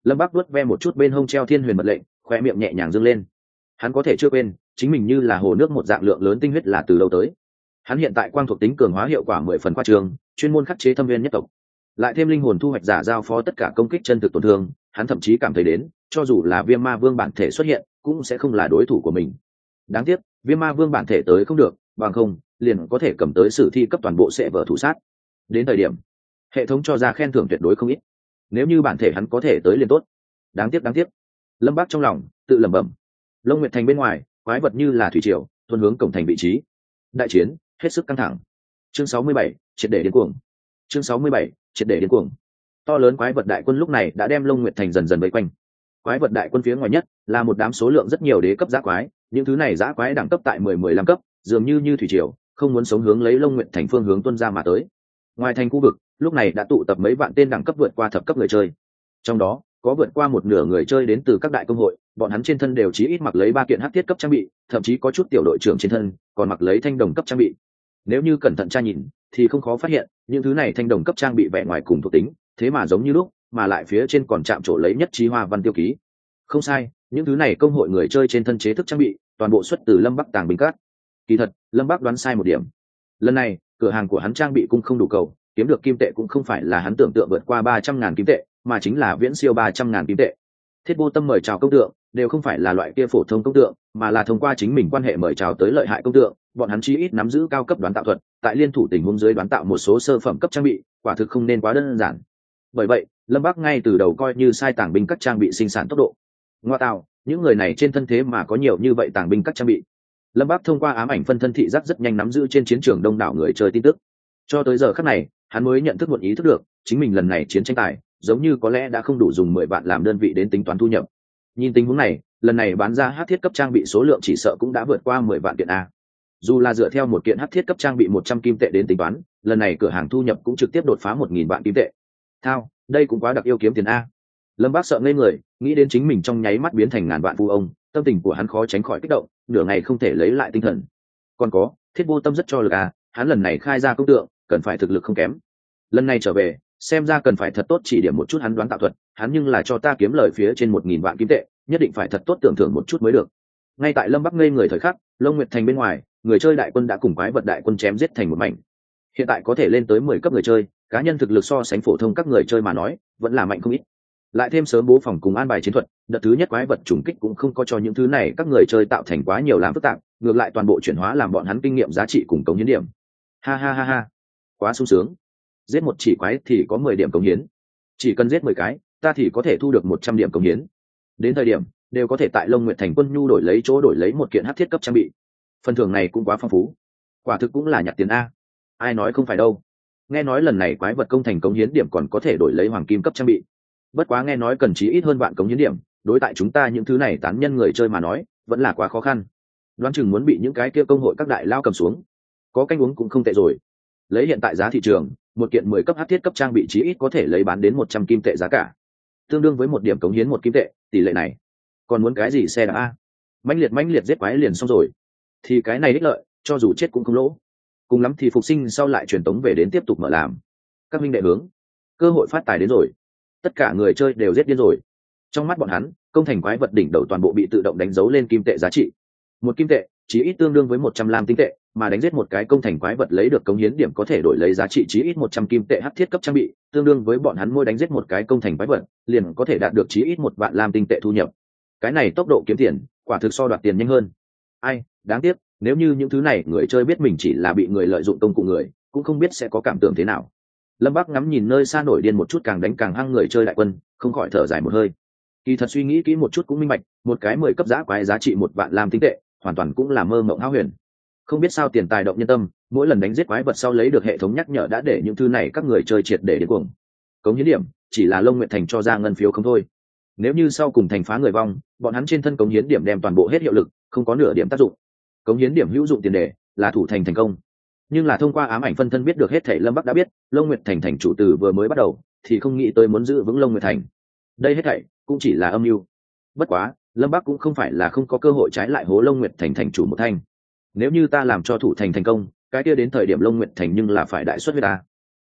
Lâm Bắc vuốt ve một chút bên hông treo thiên huyền mật lệnh, khoe miệng nhẹ nhàng dương lên. Hắn có thể chưa quên chính mình như là hồ nước một dạng lượng lớn tinh huyết là từ đâu tới. Hắn hiện tại quang thuộc tính cường hóa hiệu quả 10 phần qua trường, chuyên môn khắc chế thâm viên nhất tộc, lại thêm linh hồn thu hoạch giả giao phó tất cả công kích chân thực tổn thương, hắn thậm chí cảm thấy đến cho dù là viêm ma vương bản thể xuất hiện cũng sẽ không là đối thủ của mình. Đáng tiếc viêm ma vương bản thể tới không được, bằng không liền có thể cầm tới sử thi cấp toàn bộ sẽ vở thủ sát. Đến thời điểm hệ thống cho ra khen thưởng tuyệt đối không ít, nếu như bản thể hắn có thể tới liền tốt. Đáng tiếc. Lâm Bác trong lòng tự lẩm bẩm. Long Nguyệt thành bên ngoài quái vật như là thủy triều tuôn hướng cổng thành vị trí. Đại chiến hết sức căng thẳng. Chương 67, triệt để điên cuồng. Chương 67, triệt để điên cuồng. To lớn quái vật đại quân lúc này đã đem Long Nguyệt thành dần dần vây quanh. Quái vật đại quân phía ngoài nhất là một đám số lượng rất nhiều đế cấp dã quái, những thứ này dã quái đẳng cấp tại 10-15 cấp, dường như thủy triều, không muốn sống hướng lấy Long Nguyệt thành phương hướng tuôn ra mà tới. Ngoài thành khu vực, lúc này đã tụ tập mấy vạn tên đẳng cấp vượt qua thập cấp người chơi. Trong đó, có vượt qua một nửa người chơi đến từ các đại công hội, bọn hắn trên thân đều chí ít mặc lấy 3 kiện hắc thiết cấp trang bị, thậm chí có chút tiểu đội trưởng trên thân còn mặc lấy thanh đồng cấp trang bị. Nếu như cẩn thận tra nhìn thì không khó phát hiện những thứ này thanh đồng cấp trang bị vẻ ngoài cùng thuộc tính thế mà giống như lúc, mà lại phía trên còn chạm trổ lấy nhất trí hoa văn tiêu ký. Không sai, những thứ này công hội người chơi trên thân chế thức trang bị toàn bộ xuất từ Lâm Bắc tàng binh cát. Kỳ thật Lâm Bắc đoán sai một điểm, lần này cửa hàng của hắn trang bị cũng không đủ cầu, kiếm được kim tệ cũng không phải là hắn tưởng tượng vượt qua 300.000 kim tệ, mà chính là viễn siêu 300.000 kim tệ. Thiết Vô Tâm mời chào công tượng đều không phải là loại kia phổ thông công tượng, mà là thông qua chính mình quan hệ mời chào tới lợi hại công tượng, bọn hắn chí ít nắm giữ cao cấp đoán tạo thuật, tại liên thủ tình huống dưới đoán tạo một số sơ phẩm cấp trang bị, quả thực không nên quá đơn giản. Bởi vậy Lâm Bắc ngay từ đầu coi như sai tàng binh các trang bị sinh sản tốc độ. Ngoa tạo, những người này trên thân thế mà có nhiều như vậy tàng binh các trang bị. Lâm Bắc thông qua ám ảnh phân thân thị giác rất nhanh nắm giữ trên chiến trường đông đảo người chơi tin tức. Cho tới giờ khắc này hắn mới nhận thức một ý thức được chính mình lần này chiến tranh tài giống như có lẽ đã không đủ dùng 10 vạn làm đơn vị đến tính toán thu nhập. Nhìn tình huống này, lần này bán ra hắc thiết cấp trang bị số lượng chỉ sợ cũng đã vượt qua 10 vạn kiện a. Dù là dựa theo một kiện hắc thiết cấp trang bị 100 kim tệ đến tính toán, lần này cửa hàng thu nhập cũng trực tiếp đột phá 1000 vạn kim tệ. Thao, đây cũng quá đặc yêu kiếm tiền a. Lâm Bác sợ ngây người, nghĩ đến chính mình trong nháy mắt biến thành ngàn vạn phú ông, tâm tình của hắn khó tránh khỏi kích động, nửa ngày không thể lấy lại tinh thần. Còn có, Thiết Vô Tâm rất cho lực a, hắn lần này khai ra công tượng, cần phải thực lực không kém. Lần này trở về, xem ra cần phải thật tốt chỉ điểm một chút hắn đoán tạo thuật, hắn nhưng là cho ta kiếm lời phía trên 1000 vạn kim tệ, nhất định phải thật tốt tưởng thưởng một chút mới được. Ngay tại Lâm Bắc ngây người thời khắc, Long Nguyệt thành bên ngoài, người chơi đại quân đã cùng quái vật đại quân chém giết thành một mảnh. Hiện tại có thể lên tới 10 cấp người chơi, cá nhân thực lực so sánh phổ thông các người chơi mà nói, vẫn là mạnh không ít. Lại thêm sớm bố phòng cùng an bài chiến thuật, đợt thứ nhất quái vật trùng kích cũng không có cho những thứ này các người chơi tạo thành quá nhiều làm phức tạp, ngược lại toàn bộ chuyển hóa làm bọn hắn kinh nghiệm giá trị cùng cống hiến điểm. Ha ha ha ha, quá sung sướng. Giết một chỉ quái thì có 10 điểm cống hiến, chỉ cần giết 10 cái ta thì có thể thu được 100 điểm cống hiến. Đến thời điểm đều có thể tại Long Nguyệt thành quân nhu đổi lấy chỗ đổi lấy một kiện hắc thiết cấp trang bị, phần thưởng này cũng quá phong phú, quả thực cũng là nhặt tiền a. Ai nói không phải đâu, nghe nói lần này quái vật công thành cống hiến điểm còn có thể đổi lấy hoàng kim cấp trang bị, bất quá nghe nói cần chí ít hơn vạn cống hiến điểm, đối tại chúng ta những thứ này tán nhân người chơi mà nói vẫn là quá khó khăn, đoán chừng muốn bị những cái kia công hội các đại lao cầm xuống. Có canh uống cũng không tệ rồi, lấy hiện tại giá thị trường, một kiện 10 cấp hắc thiết cấp trang bị chí ít có thể lấy bán đến 100 kim tệ giá cả, tương đương với một điểm cống hiến 1 kim tệ, tỷ lệ này còn muốn cái gì xe đạp a. Mãnh liệt giết quái liền xong rồi, thì cái này ích lợi cho dù chết cũng không lỗ, cùng lắm thì phục sinh sau lại truyền tống về đến tiếp tục mở làm. Các minh đệ hướng, cơ hội phát tài đến rồi, tất cả người chơi đều giết điên rồi. Trong mắt bọn hắn, công thành quái vật đỉnh đầu toàn bộ bị tự động đánh dấu lên kim tệ giá trị, 1 kim tệ chí ít tương đương với 100 lam tinh tệ, mà đánh giết một cái công thành quái vật lấy được cống hiến điểm có thể đổi lấy giá trị chí ít 100 kim tệ hắc thiết cấp trang bị, tương đương với bọn hắn mỗi đánh giết một cái công thành quái vật liền có thể đạt được chí ít 1 vạn lam tinh tệ thu nhập. Cái này tốc độ kiếm tiền quả thực so đoạt tiền nhanh hơn. Ai, đáng tiếc, nếu như những thứ này người chơi biết mình chỉ là bị người lợi dụng công cụ người, cũng không biết sẽ có cảm tưởng thế nào. Lâm Bắc ngắm nhìn nơi xa nổi điên một chút càng đánh càng hăng người chơi đại quân, không khỏi thở dài một hơi. Kỳ thật suy nghĩ kỹ một chút cũng minh bạch, một cái 10 cấp giá quái giá trị 1 vạn lam tinh tệ, hoàn toàn cũng là mơ mộng hão huyền. Không biết sao tiền tài động nhân tâm, mỗi lần đánh giết quái vật sau lấy được hệ thống nhắc nhở đã để những thứ này các người chơi triệt để điên cuồng. Cống hiến điểm chỉ là Long Nguyệt thành cho ra ngân phiếu không thôi. Nếu như sau cùng thành phá người vong, bọn hắn trên thân cống hiến điểm đem toàn bộ hết hiệu lực, không có nửa điểm tác dụng. Cống hiến điểm hữu dụng tiền đề là thủ thành thành công. Nhưng là thông qua ám ảnh phân thân biết được hết thảy Lâm Bắc đã biết, Long Nguyệt thành thành chủ từ vừa mới bắt đầu thì không nghĩ tới muốn giữ vững Long Nguyệt thành. Đây hết thảy cũng chỉ là âm mưu. Bất quá, Lâm Bắc cũng không phải là không có cơ hội trái lại hố Long Nguyệt thành thành chủ một thanh. Nếu như ta làm cho thủ thành thành công, cái kia đến thời điểm Long Nguyệt thành nhưng là phải đại xuất với ta.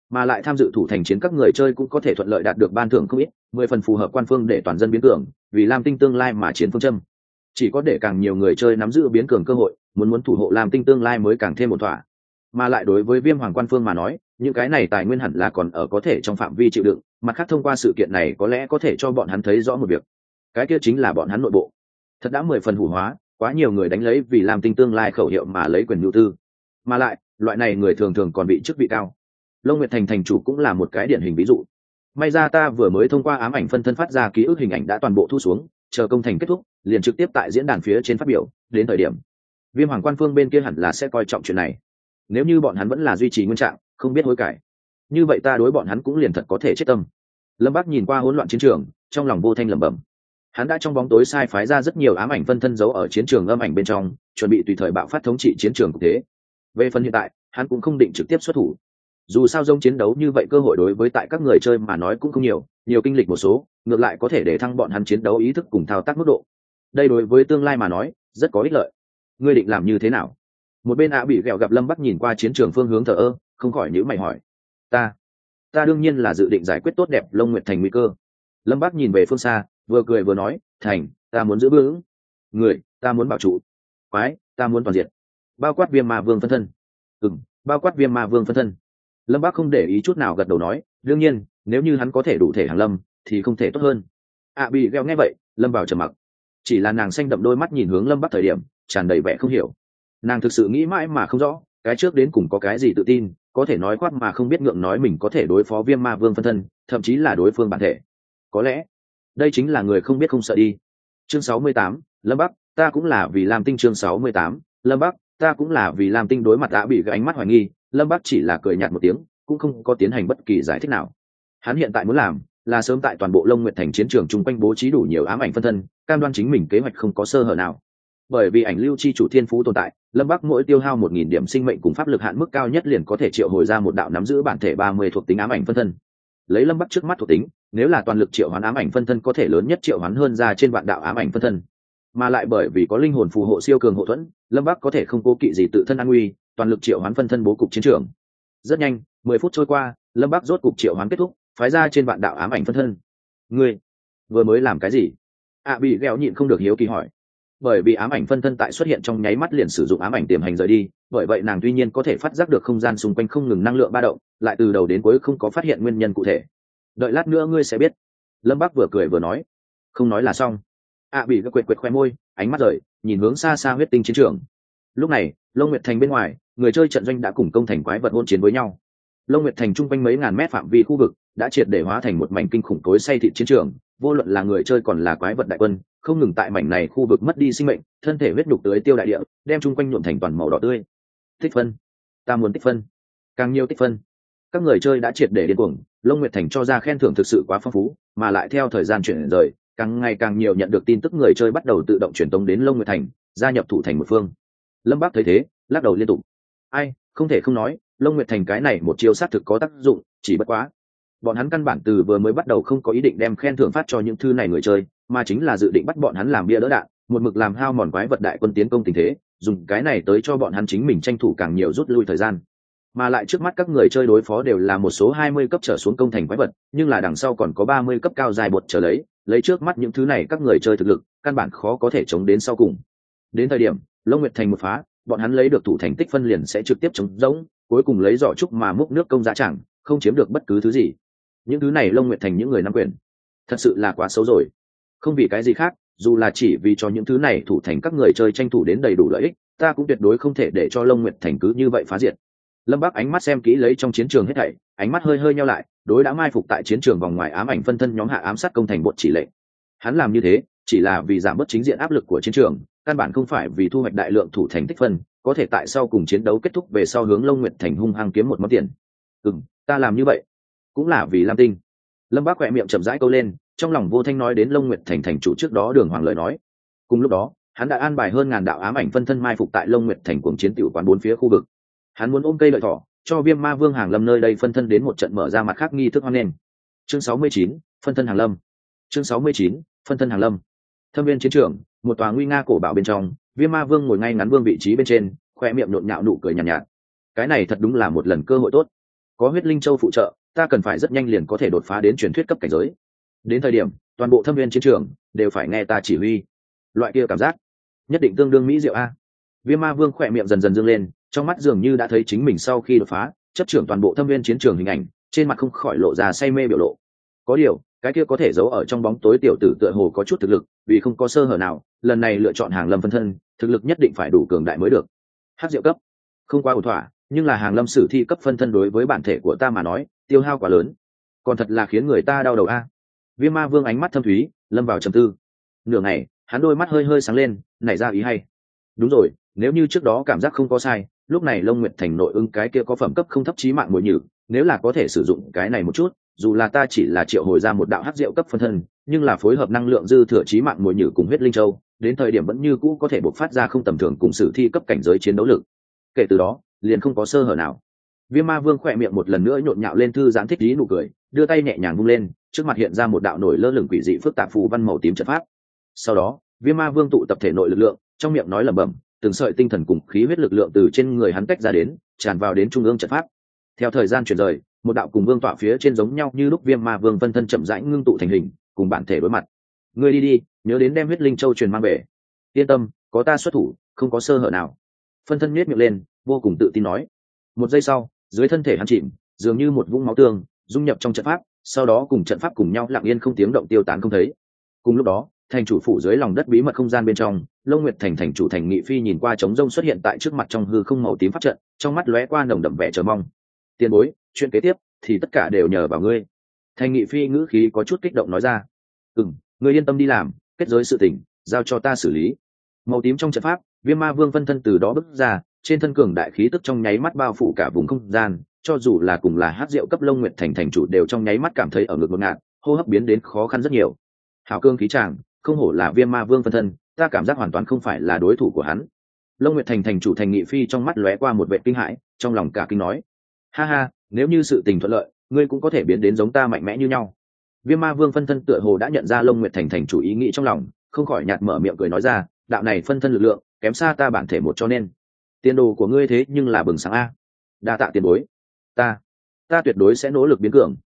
mà lại tham dự thủ thành chiến các người chơi cũng có thể thuận lợi đạt được ban thưởng không ít, 10 phần phù hợp quan phương để toàn dân biến cường, vì Lam Tinh tương lai mà chiến phương châm. Chỉ có để càng nhiều người chơi nắm giữ biến cường cơ hội, muốn thủ hộ Lam Tinh tương lai mới càng thêm một thỏa. Mà lại đối với Viêm Hoàng quan phương mà nói, những cái này tài nguyên hẳn là còn ở có thể trong phạm vi chịu đựng, mặt khác thông qua sự kiện này có lẽ có thể cho bọn hắn thấy rõ một việc. Cái kia chính là bọn hắn nội bộ thật đã 10 phần hủ hóa, quá nhiều người đánh lấy vì Lam Tinh tương lai khẩu hiệu mà lấy quyền nhu tư. Mà lại, loại này người thường thường còn bị chức vị cao. Long Nguyệt Thành thành chủ cũng là một cái điển hình ví dụ. May ra ta vừa mới thông qua ám ảnh phân thân phát ra ký ức hình ảnh đã toàn bộ thu xuống, chờ công thành kết thúc, liền trực tiếp tại diễn đàn phía trên phát biểu, đến thời điểm Viêm Hoàng quan phương bên kia hẳn là sẽ coi trọng chuyện này. Nếu như bọn hắn vẫn là duy trì nguyên trạng, không biết hối cải, như vậy ta đối bọn hắn cũng liền thật có thể chết tâm. Lâm Bắc nhìn qua hỗn loạn chiến trường, trong lòng vô thanh lẩm bẩm. Hắn đã trong bóng tối sai phái ra rất nhiều ám ảnh phân thân giấu ở chiến trường âm ảnh bên trong, chuẩn bị tùy thời bạo phát thống trị chiến trường cục thế. Về phần hiện tại, hắn cũng không định trực tiếp xuất thủ. Dù sao giống chiến đấu như vậy cơ hội đối với tại các người chơi mà nói cũng không nhiều kinh lịch một số, ngược lại có thể để thăng bọn hắn chiến đấu ý thức cùng thao tác mức độ. Đây đối với tương lai mà nói, rất có ích lợi. Ngươi định làm như thế nào? Một bên bị ghẹo gặp Lâm Bắc nhìn qua chiến trường phương hướng thờ ơ, không khỏi nhíu mày hỏi. Ta đương nhiên là dự định giải quyết tốt đẹp Long Nguyệt Thành nguy cơ. Lâm Bắc nhìn về phương xa, vừa cười vừa nói, thành, ta muốn giữ vững. Người, ta muốn bảo trụ. Quái, ta muốn toàn diện. Bao quát Viêm Ma Vương phân thân. Bao quát Viêm Ma Vương phân thân. Lâm Bắc không để ý chút nào gật đầu nói, đương nhiên, nếu như hắn có thể đủ thể hàng lâm, thì không thể tốt hơn. Bị ghẹo nghe vậy, lâm vào trầm mặc. Chỉ là nàng xanh đậm đôi mắt nhìn hướng Lâm Bắc thời điểm, tràn đầy vẻ không hiểu. Nàng thực sự nghĩ mãi mà không rõ, cái trước đến cùng có cái gì tự tin, có thể nói khoác mà không biết ngượng nói mình có thể đối phó Viêm Ma Vương phân thân, thậm chí là đối phương bản thể. Có lẽ, đây chính là người không biết không sợ đi. Chương 68, Lâm Bắc, ta cũng là vì Lam Tinh. Chương 68, Lâm Bắc, ta cũng là vì Lam Tinh. Đối mặt bị cái ánh mắt hoài nghi, Lâm Bắc chỉ là cười nhạt một tiếng, cũng không có tiến hành bất kỳ giải thích nào. Hắn hiện tại muốn làm là sớm tại toàn bộ Long Nguyệt Thành chiến trường chung quanh bố trí đủ nhiều ám ảnh phân thân, cam đoan chính mình kế hoạch không có sơ hở nào. Bởi vì ảnh lưu chi chủ thiên phú tồn tại, Lâm Bắc mỗi tiêu hao 1000 điểm sinh mệnh cùng pháp lực hạn mức cao nhất liền có thể triệu hồi ra một đạo nắm giữ bản thể 30 thuộc tính ám ảnh phân thân. Lấy Lâm Bắc trước mắt thuộc tính, nếu là toàn lực triệu hoán ám ảnh phân thân có thể lớn nhất triệu hoán hơn ra trên vạn đạo ám ảnh phân thân. Mà lại bởi vì có linh hồn phù hộ siêu cường hộ thuẫn, Lâm Bắc có thể không cố kỵ gì tự thân an nguy, toàn lực triệu hoán phân thân bố cục chiến trường. Rất nhanh, 10 phút trôi qua, Lâm Bắc rốt cục triệu hoán kết thúc, phái ra trên vạn đạo ám ảnh phân thân. Ngươi vừa mới làm cái gì? Bị ghẹo nhịn không được hiếu kỳ hỏi. Bởi vì ám ảnh phân thân tại xuất hiện trong nháy mắt liền sử dụng ám ảnh tiềm hành rời đi, bởi vậy nàng tuy nhiên có thể phát giác được không gian xung quanh không ngừng năng lượng ba động, lại từ đầu đến cuối không có phát hiện nguyên nhân cụ thể. Đợi lát nữa ngươi sẽ biết. Lâm Bắc vừa cười vừa nói. Không nói là xong. Bị quệt quệt khoe môi, ánh mắt rời, nhìn hướng xa xa huyết tinh chiến trường. Lúc này, Long Nguyệt Thành bên ngoài, người chơi trận doanh đã cùng công thành quái vật hỗn chiến với nhau. Long Nguyệt Thành trung quanh mấy ngàn mét phạm vi khu vực đã triệt để hóa thành một mảnh kinh khủng tối say thịt chiến trường, vô luận là người chơi còn là quái vật đại quân, không ngừng tại mảnh này khu vực mất đi sinh mệnh, thân thể huyết nhục tưới tiêu đại địa, đem trung quanh nhuộm thành toàn màu đỏ tươi. Tích phân, ta muốn tích phân, càng nhiều tích phân. Các người chơi đã triệt để điên cuồng, Long Nguyệt Thành cho ra khen thưởng thực sự quá phong phú, mà lại theo thời gian chuyển rời, càng ngày càng nhiều nhận được tin tức người chơi bắt đầu tự động truyền tống đến Long Nguyệt Thành, gia nhập thủ thành một phương. Lâm Bắc thấy thế, lắc đầu liên tục. Ai, không thể không nói, Long Nguyệt Thành cái này một chiêu sát thực có tác dụng, chỉ bất quá bọn hắn căn bản từ vừa mới bắt đầu không có ý định đem khen thưởng phát cho những thư này người chơi, mà chính là dự định bắt bọn hắn làm bia đỡ đạn, một mực làm hao mòn quái vật đại quân tiến công tình thế, dùng cái này tới cho bọn hắn chính mình tranh thủ càng nhiều rút lui thời gian. Mà lại trước mắt các người chơi đối phó đều là một số 20 cấp trở xuống công thành quái vật, nhưng là đằng sau còn có 30 cấp cao dài bột trở lấy trước mắt những thứ này các người chơi thực lực, căn bản khó có thể chống đến sau cùng. Đến thời điểm Long Nguyệt Thành một phá, bọn hắn lấy được thủ thành tích phân liền sẽ trực tiếp chống rỗng, cuối cùng lấy giỏ trúc mà múc nước công giá chẳng, không chiếm được bất cứ thứ gì. Những thứ này Long Nguyệt Thành những người nắm quyền, thật sự là quá xấu rồi. Không vì cái gì khác, dù là chỉ vì cho những thứ này thủ thành các người chơi tranh thủ đến đầy đủ lợi ích, ta cũng tuyệt đối không thể để cho Long Nguyệt Thành cứ như vậy phá diệt. Lâm Bắc ánh mắt xem kỹ lấy trong chiến trường hết thảy, ánh mắt hơi hơi nheo lại, đối đã mai phục tại chiến trường vòng ngoài ám ảnh phân thân nhóm hạ ám sát công thành bột chỉ lệnh. Hắn làm như thế, chỉ là vì giảm bớt chính diện áp lực của chiến trường, căn bản không phải vì thu hoạch đại lượng thủ thành tích phân, có thể tại sau cùng chiến đấu kết thúc về sau hướng Long Nguyệt Thành hung hăng kiếm một món tiền. Ta làm như vậy cũng là vì Lam Tinh. Lâm Bác khỏe miệng chậm rãi câu lên, trong lòng vô thanh nói đến Long Nguyệt Thành thành chủ trước đó Đường Hoàng lời nói. Cùng lúc đó, hắn đã an bài hơn ngàn đạo ám ảnh phân thân mai phục tại Long Nguyệt Thành cuồng chiến tiểu quán bốn phía khu vực. Hắn muốn ôm cây lợi thỏ, cho Viêm Ma Vương hàng lâm nơi đây phân thân đến một trận mở ra mặt khác nghi thức hoan nghênh. Chương 69, phân thân hàng lâm. Chương 69, phân thân hàng lâm. Thâm viên chiến trường, một tòa nguy nga cổ bảo bên trong, Viêm Ma Vương ngồi ngay ngắn vương vị trí bên trên, khoe miệng nhộn nhạo nụ cười nhàn nhạt. Cái này thật đúng là một lần cơ hội tốt. có huyết linh châu phụ trợ, ta cần phải rất nhanh liền có thể đột phá đến truyền thuyết cấp cảnh giới. Đến thời điểm toàn bộ thâm viên chiến trường đều phải nghe ta chỉ huy. Loại kia cảm giác nhất định tương đương mỹ diệu a. Viêm Ma Vương khỏe miệng dần dần dương lên, trong mắt dường như đã thấy chính mình sau khi đột phá chấp trưởng toàn bộ thâm viên chiến trường hình ảnh, trên mặt không khỏi lộ ra say mê biểu lộ. Có điều cái kia có thể giấu ở trong bóng tối tiểu tử tựa hồ có chút thực lực, vì không có sơ hở nào lần này lựa chọn Hàng Lâm phân thân, thực lực nhất định phải đủ cường đại mới được. Hắc diệu cấp không quá ổn thỏa, nhưng là Hàng Lâm sử thi cấp phân thân đối với bản thể của ta mà nói tiêu hao quá lớn, còn thật là khiến người ta đau đầu a. Viêm Ma Vương ánh mắt thâm thúy lâm vào trầm tư. Nửa ngày hắn đôi mắt hơi hơi sáng lên, nảy ra ý hay. Đúng rồi, nếu như trước đó cảm giác không có sai, lúc này Long Nguyệt Thành nội ứng cái kia có phẩm cấp không thấp chí mạng mùi nhử, nếu là có thể sử dụng cái này một chút, dù là ta chỉ là triệu hồi ra một đạo hắc diệu cấp phân thân, nhưng là phối hợp năng lượng dư thừa chí mạng mùi nhử cùng huyết linh châu, đến thời điểm vẫn như cũ có thể bộc phát ra không tầm thường cùng sử thi cấp cảnh giới chiến đấu lực. Kể từ đó liền không có sơ hở nào. Viêm Ma Vương khỏe miệng một lần nữa nhộn nhạo lên thư giãn thích ý nụ cười, đưa tay nhẹ nhàng vung lên, trước mặt hiện ra một đạo nổi lơ lửng quỷ dị phức tạp phù văn màu tím trận pháp. Sau đó Viêm Ma Vương tụ tập thể nội lực lượng, trong miệng nói lẩm bẩm, từng sợi tinh thần cùng khí huyết lực lượng từ trên người hắn tách ra đến, tràn vào đến trung ương trận pháp. Theo thời gian chuyển rời, một đạo cùng vương tọa phía trên giống nhau như lúc Viêm Ma Vương phân thân chậm rãi ngưng tụ thành hình, cùng bản thể đối mặt. Ngươi đi đi, nhớ đến đem huyết linh châu truyền mang về. Yên tâm, có ta xuất thủ, không có sơ hở nào. Phân thân nhếch miệng lên, vô cùng tự tin nói. Một giây sau, dưới thân thể hắn chìm, dường như một vũng máu tương, dung nhập trong trận pháp, sau đó cùng trận pháp cùng nhau lặng yên không tiếng động tiêu tán không thấy. Cùng lúc đó, thành chủ phủ dưới lòng đất bí mật không gian bên trong, Long Nguyệt Thành thành chủ Thành Nghị Phi nhìn qua trống rông xuất hiện tại trước mặt trong hư không màu tím pháp trận, trong mắt lóe qua nồng đậm vẻ chờ mong. Tiền bối, chuyện kế tiếp thì tất cả đều nhờ vào ngươi. Thành Nghị Phi ngữ khí có chút kích động nói ra. Ngươi yên tâm đi làm, kết giới sự tình giao cho ta xử lý. Màu tím trong trận pháp, Viêm Ma Vương phân thân từ đó bước ra, trên thân cường đại khí tức trong nháy mắt bao phủ cả vùng không gian, cho dù là cùng là hắc diệu cấp Long Nguyệt Thành thành chủ đều trong nháy mắt cảm thấy ở ngực ngột ngạt, hô hấp biến đến khó khăn rất nhiều. Hảo cương khí tràng, không hổ là Viêm Ma Vương phân thân, ta cảm giác hoàn toàn không phải là đối thủ của hắn. Long Nguyệt Thành thành chủ Thành Nghị Phi trong mắt lóe qua một vẻ kinh hãi, trong lòng cả kinh nói: ha ha, nếu như sự tình thuận lợi, ngươi cũng có thể biến đến giống ta mạnh mẽ như nhau. Viêm Ma Vương phân thân tựa hồ đã nhận ra Long Nguyệt Thành thành chủ ý nghĩ trong lòng, không khỏi nhạt mở miệng cười nói ra: đạo này phân thân lực lượng kém xa ta bản thể một, cho nên tiền đồ của ngươi thế nhưng là bừng sáng a. Đa tạ tiền bối, ta tuyệt đối sẽ nỗ lực biến cường.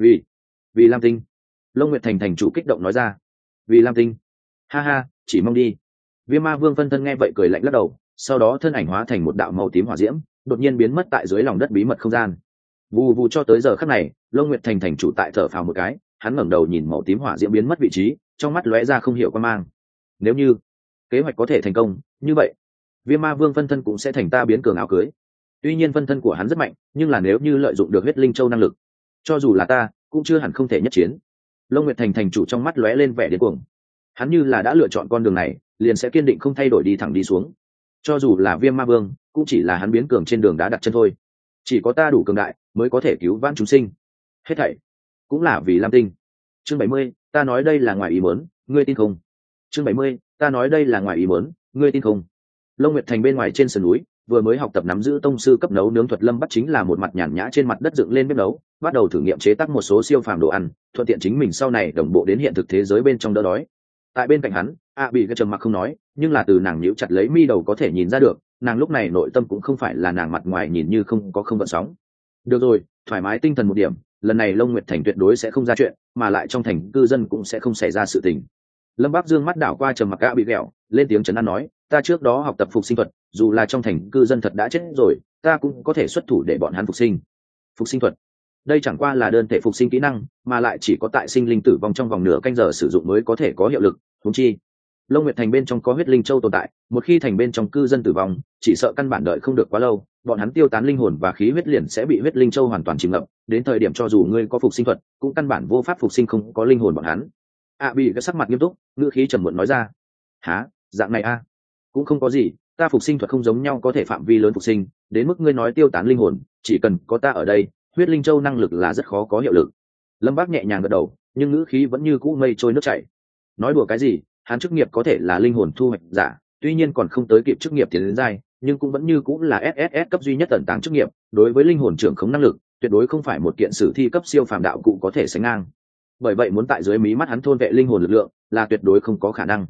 Vì Lam Tinh. Long Nguyệt Thành thành chủ kích động nói ra. Vì Lam Tinh. Ha ha, chỉ mong đi. Viêm Ma Vương phân thân nghe vậy cười lạnh lắc đầu, sau đó thân ảnh hóa thành một đạo màu tím hỏa diễm, đột nhiên biến mất tại dưới lòng đất bí mật không gian. Vù vù cho tới giờ khắc này, Long Nguyệt Thành thành chủ tại thở phào một cái, hắn ngẩng đầu nhìn màu tím hỏa diễm biến mất vị trí, trong mắt lóe ra không hiểu quan mang. Nếu như kế hoạch có thể thành công, như vậy Viêm Ma Vương phân thân cũng sẽ thành ta biến cường áo cưới. Tuy nhiên phân thân của hắn rất mạnh, nhưng là nếu như lợi dụng được huyết linh châu năng lực, cho dù là ta cũng chưa hẳn không thể nhất chiến. Long Nguyệt Thành thành chủ trong mắt lóe lên vẻ điên cuồng. Hắn như là đã lựa chọn con đường này, liền sẽ kiên định không thay đổi đi thẳng đi xuống. Cho dù là Viêm Ma Vương, cũng chỉ là hắn biến cường trên đường đã đặt chân thôi. Chỉ có ta đủ cường đại mới có thể cứu vãn chúng sinh. Hết thảy cũng là vì Lam Tinh. Chương 70, ta nói đây là ngoài ý muốn, ngươi tin không? Chương 70, ta nói đây là ngoài ý muốn, ngươi tin không? Long Nguyệt Thành bên ngoài trên sườn núi, vừa mới học tập nắm giữ tông sư cấp nấu nướng thuật Lâm Bắc chính là một mặt nhàn nhã trên mặt đất dựng lên bếp nấu, bắt đầu thử nghiệm chế tác một số siêu phàm đồ ăn, thuận tiện chính mình sau này đồng bộ đến hiện thực thế giới bên trong đỡ đói. Tại bên cạnh hắn, bị cái trầm mặc không nói, nhưng là từ nàng nhíu chặt lấy mi đầu có thể nhìn ra được, nàng lúc này nội tâm cũng không phải là nàng mặt ngoài nhìn như không có không gợn sóng. Được rồi, thoải mái tinh thần một điểm, lần này Long Nguyệt Thành tuyệt đối sẽ không ra chuyện, mà lại trong thành cư dân cũng sẽ không xảy ra sự tình. Lâm Bắc Dương mắt đảo qua trầm mặc bị ghẹo, lên tiếng trấn an nói, ta trước đó học tập phục sinh thuật, dù là trong thành cư dân thật đã chết rồi, ta cũng có thể xuất thủ để bọn hắn phục sinh. Phục sinh thuật, đây chẳng qua là đơn thể phục sinh kỹ năng, mà lại chỉ có tại sinh linh tử vong trong vòng nửa canh giờ sử dụng mới có thể có hiệu lực. Huống chi Long Nguyệt Thành bên trong có huyết linh châu tồn tại, một khi thành bên trong cư dân tử vong, chỉ sợ căn bản đợi không được quá lâu, bọn hắn tiêu tán linh hồn và khí huyết liền sẽ bị huyết linh châu hoàn toàn chìm ngập, đến thời điểm cho dù ngươi có phục sinh thuật, cũng căn bản vô pháp phục sinh không có linh hồn bọn hắn. Bị cái sắc mặt nghiêm túc, ngữ khí trầm muộn nói ra. Hả, dạng này a? Cũng không có gì, ta phục sinh thuật không giống nhau, có thể phạm vi lớn phục sinh, đến mức ngươi nói tiêu tán linh hồn, chỉ cần có ta ở đây, huyết linh châu năng lực là rất khó có hiệu lực. Lâm Bác nhẹ nhàng gật đầu, nhưng ngữ khí vẫn như cũ mây trôi nước chảy. Nói đùa cái gì, hắn chức nghiệp có thể là linh hồn thu hoạch giả, tuy nhiên còn không tới kịp chức nghiệp tiến đến giai, nhưng cũng vẫn như cũ là SSS cấp duy nhất tận tàng chức nghiệp, đối với linh hồn trưởng khống năng lực, tuyệt đối không phải một kiện sử thi cấp siêu phàm đạo cụ có thể sánh ngang. Bởi vậy muốn tại dưới mí mắt hắn thôn vệ linh hồn lực lượng là tuyệt đối không có khả năng.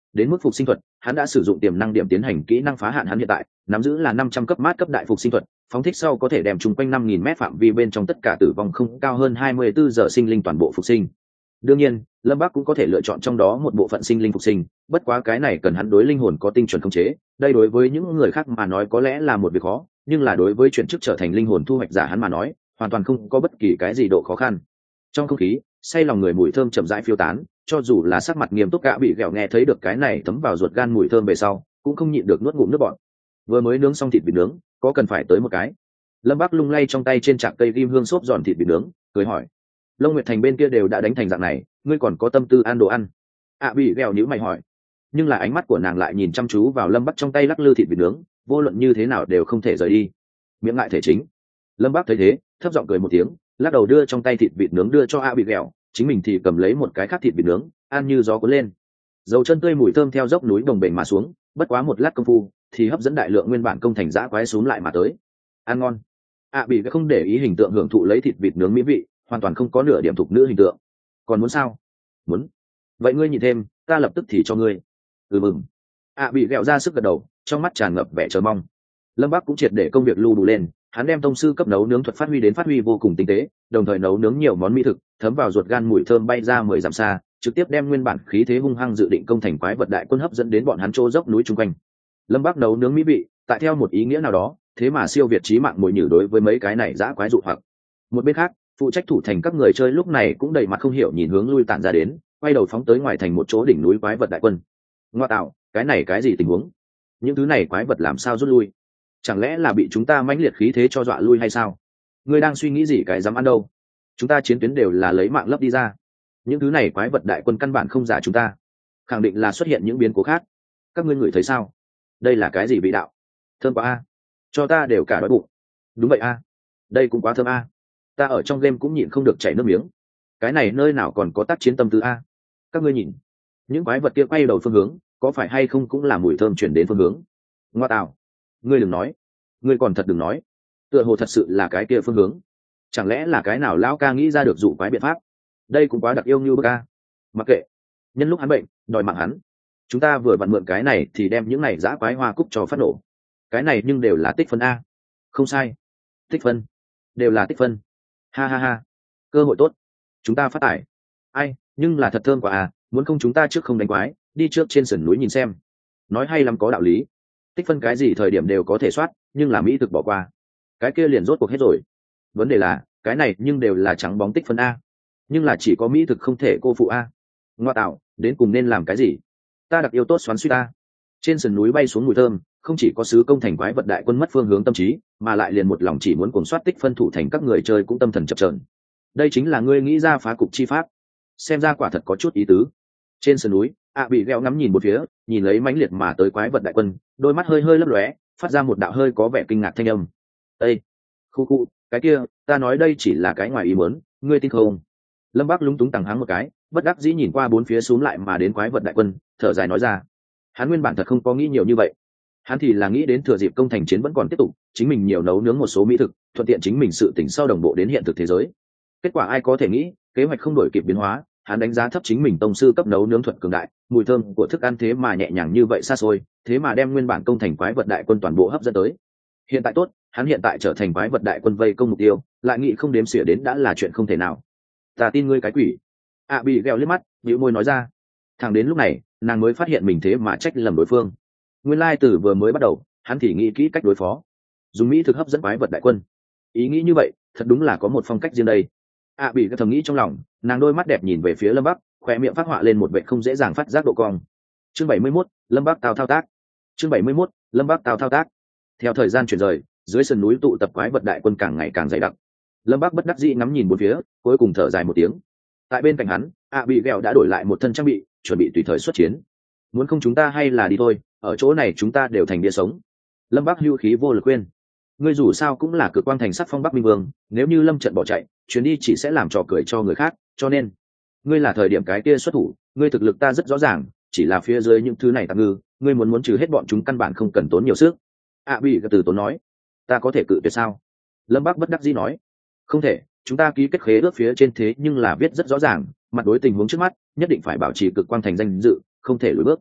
Đến mức phục sinh thuật, hắn đã sử dụng tiềm năng điểm tiến hành kỹ năng phá hạn. Hắn hiện tại nắm giữ là 500 cấp mát cấp đại phục sinh thuật, phóng thích sau có thể đem chung quanh 5.000 mét phạm vi bên trong tất cả tử vong không cao hơn 24 giờ sinh linh toàn bộ phục sinh. Đương nhiên, Lâm Bắc cũng có thể lựa chọn trong đó một bộ phận sinh linh phục sinh, bất quá cái này cần hắn đối linh hồn có tinh chuẩn khống chế, đây đối với những người khác mà nói có lẽ là một việc khó, nhưng là đối với chuyển chức trở thành linh hồn thu hoạch giả hắn mà nói, hoàn toàn không có bất kỳ cái gì độ khó khăn. Trong không khí, say lòng người mùi thơm chậm rãi phiêu tán, cho dù là sắc mặt nghiêm túc cả bị ghẹo nghe thấy được cái này thấm vào ruột gan mùi thơm về sau, cũng không nhịn được nuốt ngụm nước bọt. Vừa mới nướng xong thịt vịt nướng, có cần phải tới một cái? Lâm Bắc lung lay trong tay trên chạc cây kim hương xốp giòn thịt vịt nướng, cười hỏi. Long Nguyệt Thành bên kia đều đã đánh thành dạng này, ngươi còn có tâm tư ăn đồ ăn? Bị ghẹo nhíu mày hỏi. Nhưng là ánh mắt của nàng lại nhìn chăm chú vào Lâm Bắc trong tay lắc lư thịt vịt nướng, vô luận như thế nào đều không thể rời đi. Miệng ngại thể chính. Lâm Bắc thấy thế, thấp giọng cười một tiếng, lắc đầu đưa trong tay thịt vịt nướng đưa cho bị ghẹo, chính mình thì cầm lấy một cái khác thịt vịt nướng, ăn như gió cuốn lên. Dầu chân tươi mùi thơm theo dốc núi đồng bền mà xuống, bất quá một lát công phu, thì hấp dẫn đại lượng nguyên bản công thành dã quái xuống lại mà tới. Ăn ngon. Bị không để ý hình tượng hưởng thụ lấy thịt vịt nướng mỹ vị, hoàn toàn không có nửa điểm thục nữ hình tượng. Còn muốn sao? Muốn. Vậy ngươi nhìn thêm, ta lập tức thì cho ngươi. Mừng. Bị ghẹo ra sức gật đầu, trong mắt tràn ngập vẻ chờ mong. Lâm Bắc cũng triệt để công việc lưu đủ lên, hắn đem tông sư cấp nấu nướng thuật phát huy vô cùng tinh tế, đồng thời nấu nướng nhiều món mỹ thực, thấm vào ruột gan mùi thơm bay ra 10 dặm xa, trực tiếp đem nguyên bản khí thế hung hăng dự định công thành quái vật đại quân hấp dẫn đến bọn hắn chỗ dốc núi chung quanh. Lâm Bắc nấu nướng mỹ vị, tại theo một ý nghĩa nào đó, thế mà siêu việt chí mạng mùi nhử đối với mấy cái này dã quái dụ hoặc. Một bên khác, phụ trách thủ thành các người chơi lúc này cũng đầy mặt không hiểu nhìn hướng lui tản ra đến, quay đầu phóng tới ngoài thành một chỗ đỉnh núi quái vật đại quân. Ngoa tạo, cái này cái gì tình huống? Những thứ này quái vật làm sao rút lui? Chẳng lẽ là bị chúng ta mãnh liệt khí thế cho dọa lui hay sao? Ngươi đang suy nghĩ gì cái dám ăn đâu? Chúng ta chiến tuyến đều là lấy mạng lấp đi ra. Những thứ này quái vật đại quân căn bản không giả chúng ta, khẳng định là xuất hiện những biến cố khác. Các ngươi ngửi thấy sao? Đây là cái gì vị đạo? Thơm quá a, cho ta đều cả đói bụng. Đúng vậy a, đây cũng quá thơm a, ta ở trong game cũng nhịn không được chảy nước miếng. Cái này nơi nào còn có tác chiến tâm tư a? Các ngươi nhìn, những quái vật kia quay đầu phương hướng, có phải hay không cũng là mùi thơm chuyển đến phương hướng? Ngoa tạo, ngươi đừng nói, ngươi còn thật đừng nói, tựa hồ thật sự là cái kia phương hướng. Chẳng lẽ là cái nào lão ca nghĩ ra được dụ quái biện pháp? Đây cũng quá đặc yêu như bức a. Mặc kệ, nhân lúc hắn bệnh đòi mạng hắn, chúng ta vừa vặn mượn cái này thì đem những này dã quái hoa cúc cho phát nổ. Cái này nhưng đều là tích phân a. Không sai, tích phân, đều là tích phân. Ha ha ha, cơ hội tốt, chúng ta phát tải. Ai, nhưng là thật thơm quá à, muốn không chúng ta trước không đánh quái, đi trước trên sườn núi nhìn xem. Nói hay lắm, có đạo lý. Tích phân cái gì thời điểm đều có thể soát, nhưng là mỹ thực bỏ qua, cái kia liền rốt cuộc hết rồi. Vấn đề là cái này nhưng đều là trắng bóng tích phân a, nhưng là chỉ có mỹ thực không thể cô phụ a. Ngoa tạo, đến cùng nên làm cái gì? Ta đặc yêu tốt xoắn suýt ta. Trên sườn núi bay xuống mùi thơm, không chỉ có sứ công thành quái vật đại quân mất phương hướng tâm trí, mà lại liền một lòng chỉ muốn cuồng soát tích phân thủ thành các người chơi cũng tâm thần chập chờn. Đây chính là ngươi nghĩ ra phá cục chi pháp, xem ra quả thật có chút ý tứ. Trên sườn núi, bị ghẹo ngắm nhìn một phía, nhìn lấy mãnh liệt mà tới quái vật đại quân, đôi mắt hơi hơi lấp lóe, phát ra một đạo hơi có vẻ kinh ngạc thanh âm. Ê, khu, cái kia, ta nói đây chỉ là cái ngoài ý muốn, ngươi tin không? Lâm Bắc lúng túng tằng hắng một cái, bất đắc dĩ nhìn qua bốn phía xuống lại mà đến quái vật đại quân, thở dài nói ra. Hắn nguyên bản thật không có nghĩ nhiều như vậy, hắn thì là nghĩ đến thừa dịp công thành chiến vẫn còn tiếp tục, chính mình nhiều nấu nướng một số mỹ thực, thuận tiện chính mình sự tỉnh sau đồng bộ đến hiện thực thế giới. Kết quả ai có thể nghĩ, kế hoạch không đổi kịp biến hóa, hắn đánh giá thấp chính mình tông sư cấp nấu nướng thuật cường đại, mùi thơm của thức ăn thế mà nhẹ nhàng như vậy xa xôi, thế mà đem nguyên bản công thành quái vật đại quân toàn bộ hấp dẫn tới. Hiện tại tốt, hắn hiện tại trở thành quái vật đại quân vây công mục tiêu, lại nghĩ không đếm xỉa đến đã là chuyện không thể nào. Ta tin ngươi cái quỷ. Bị ghẹo liếc mắt, bĩu môi nói ra. Thẳng đến lúc này, nàng mới phát hiện mình thế mà trách lầm đối phương. Nguyên lai từ vừa mới bắt đầu, hắn thì nghĩ kỹ cách đối phó, dùng mỹ thực hấp dẫn quái vật đại quân. Ý nghĩ như vậy, thật đúng là có một phong cách riêng đây. Bị thầm nghĩ trong lòng, nàng đôi mắt đẹp nhìn về phía Lâm Bắc, khóe miệng phát họa lên một vẻ không dễ dàng phát giác độ cong. Chương 71, Lâm Bắc tao thao tác. Chương 71, Lâm Bắc tao thao tác. Theo thời gian chuyển rời, dưới sườn núi tụ tập quái vật đại quân càng ngày càng dày đặc. Lâm Bắc bất đắc dĩ ngắm nhìn bốn phía, cuối cùng thở dài một tiếng. Tại bên cạnh hắn, bị ghẹo đã đổi lại một thân trang bị, chuẩn bị tùy thời xuất chiến. Muốn không chúng ta hay là đi thôi, ở chỗ này chúng ta đều thành bia sống. Lâm Bắc hưu khí vô lực khuyên. Ngươi dù sao cũng là cực quang thành sắc phong Bắc Minh Vương, nếu như lâm trận bỏ chạy, chuyến đi chỉ sẽ làm trò cười cho người khác, cho nên ngươi là thời điểm cái kia xuất thủ, ngươi thực lực ta rất rõ ràng, chỉ là phía dưới những thứ này tạm ngư, ngươi muốn trừ hết bọn chúng căn bản không cần tốn nhiều sức. Bị từ tốn nói. Ta có thể cự tuyệt sao? Lâm Bắc bất đắc dĩ nói. Không thể, chúng ta ký kết khế ước phía trên thế nhưng là viết rất rõ ràng, mặt đối tình huống trước mắt, nhất định phải bảo trì cực quang thành danh dự, không thể lùi bước.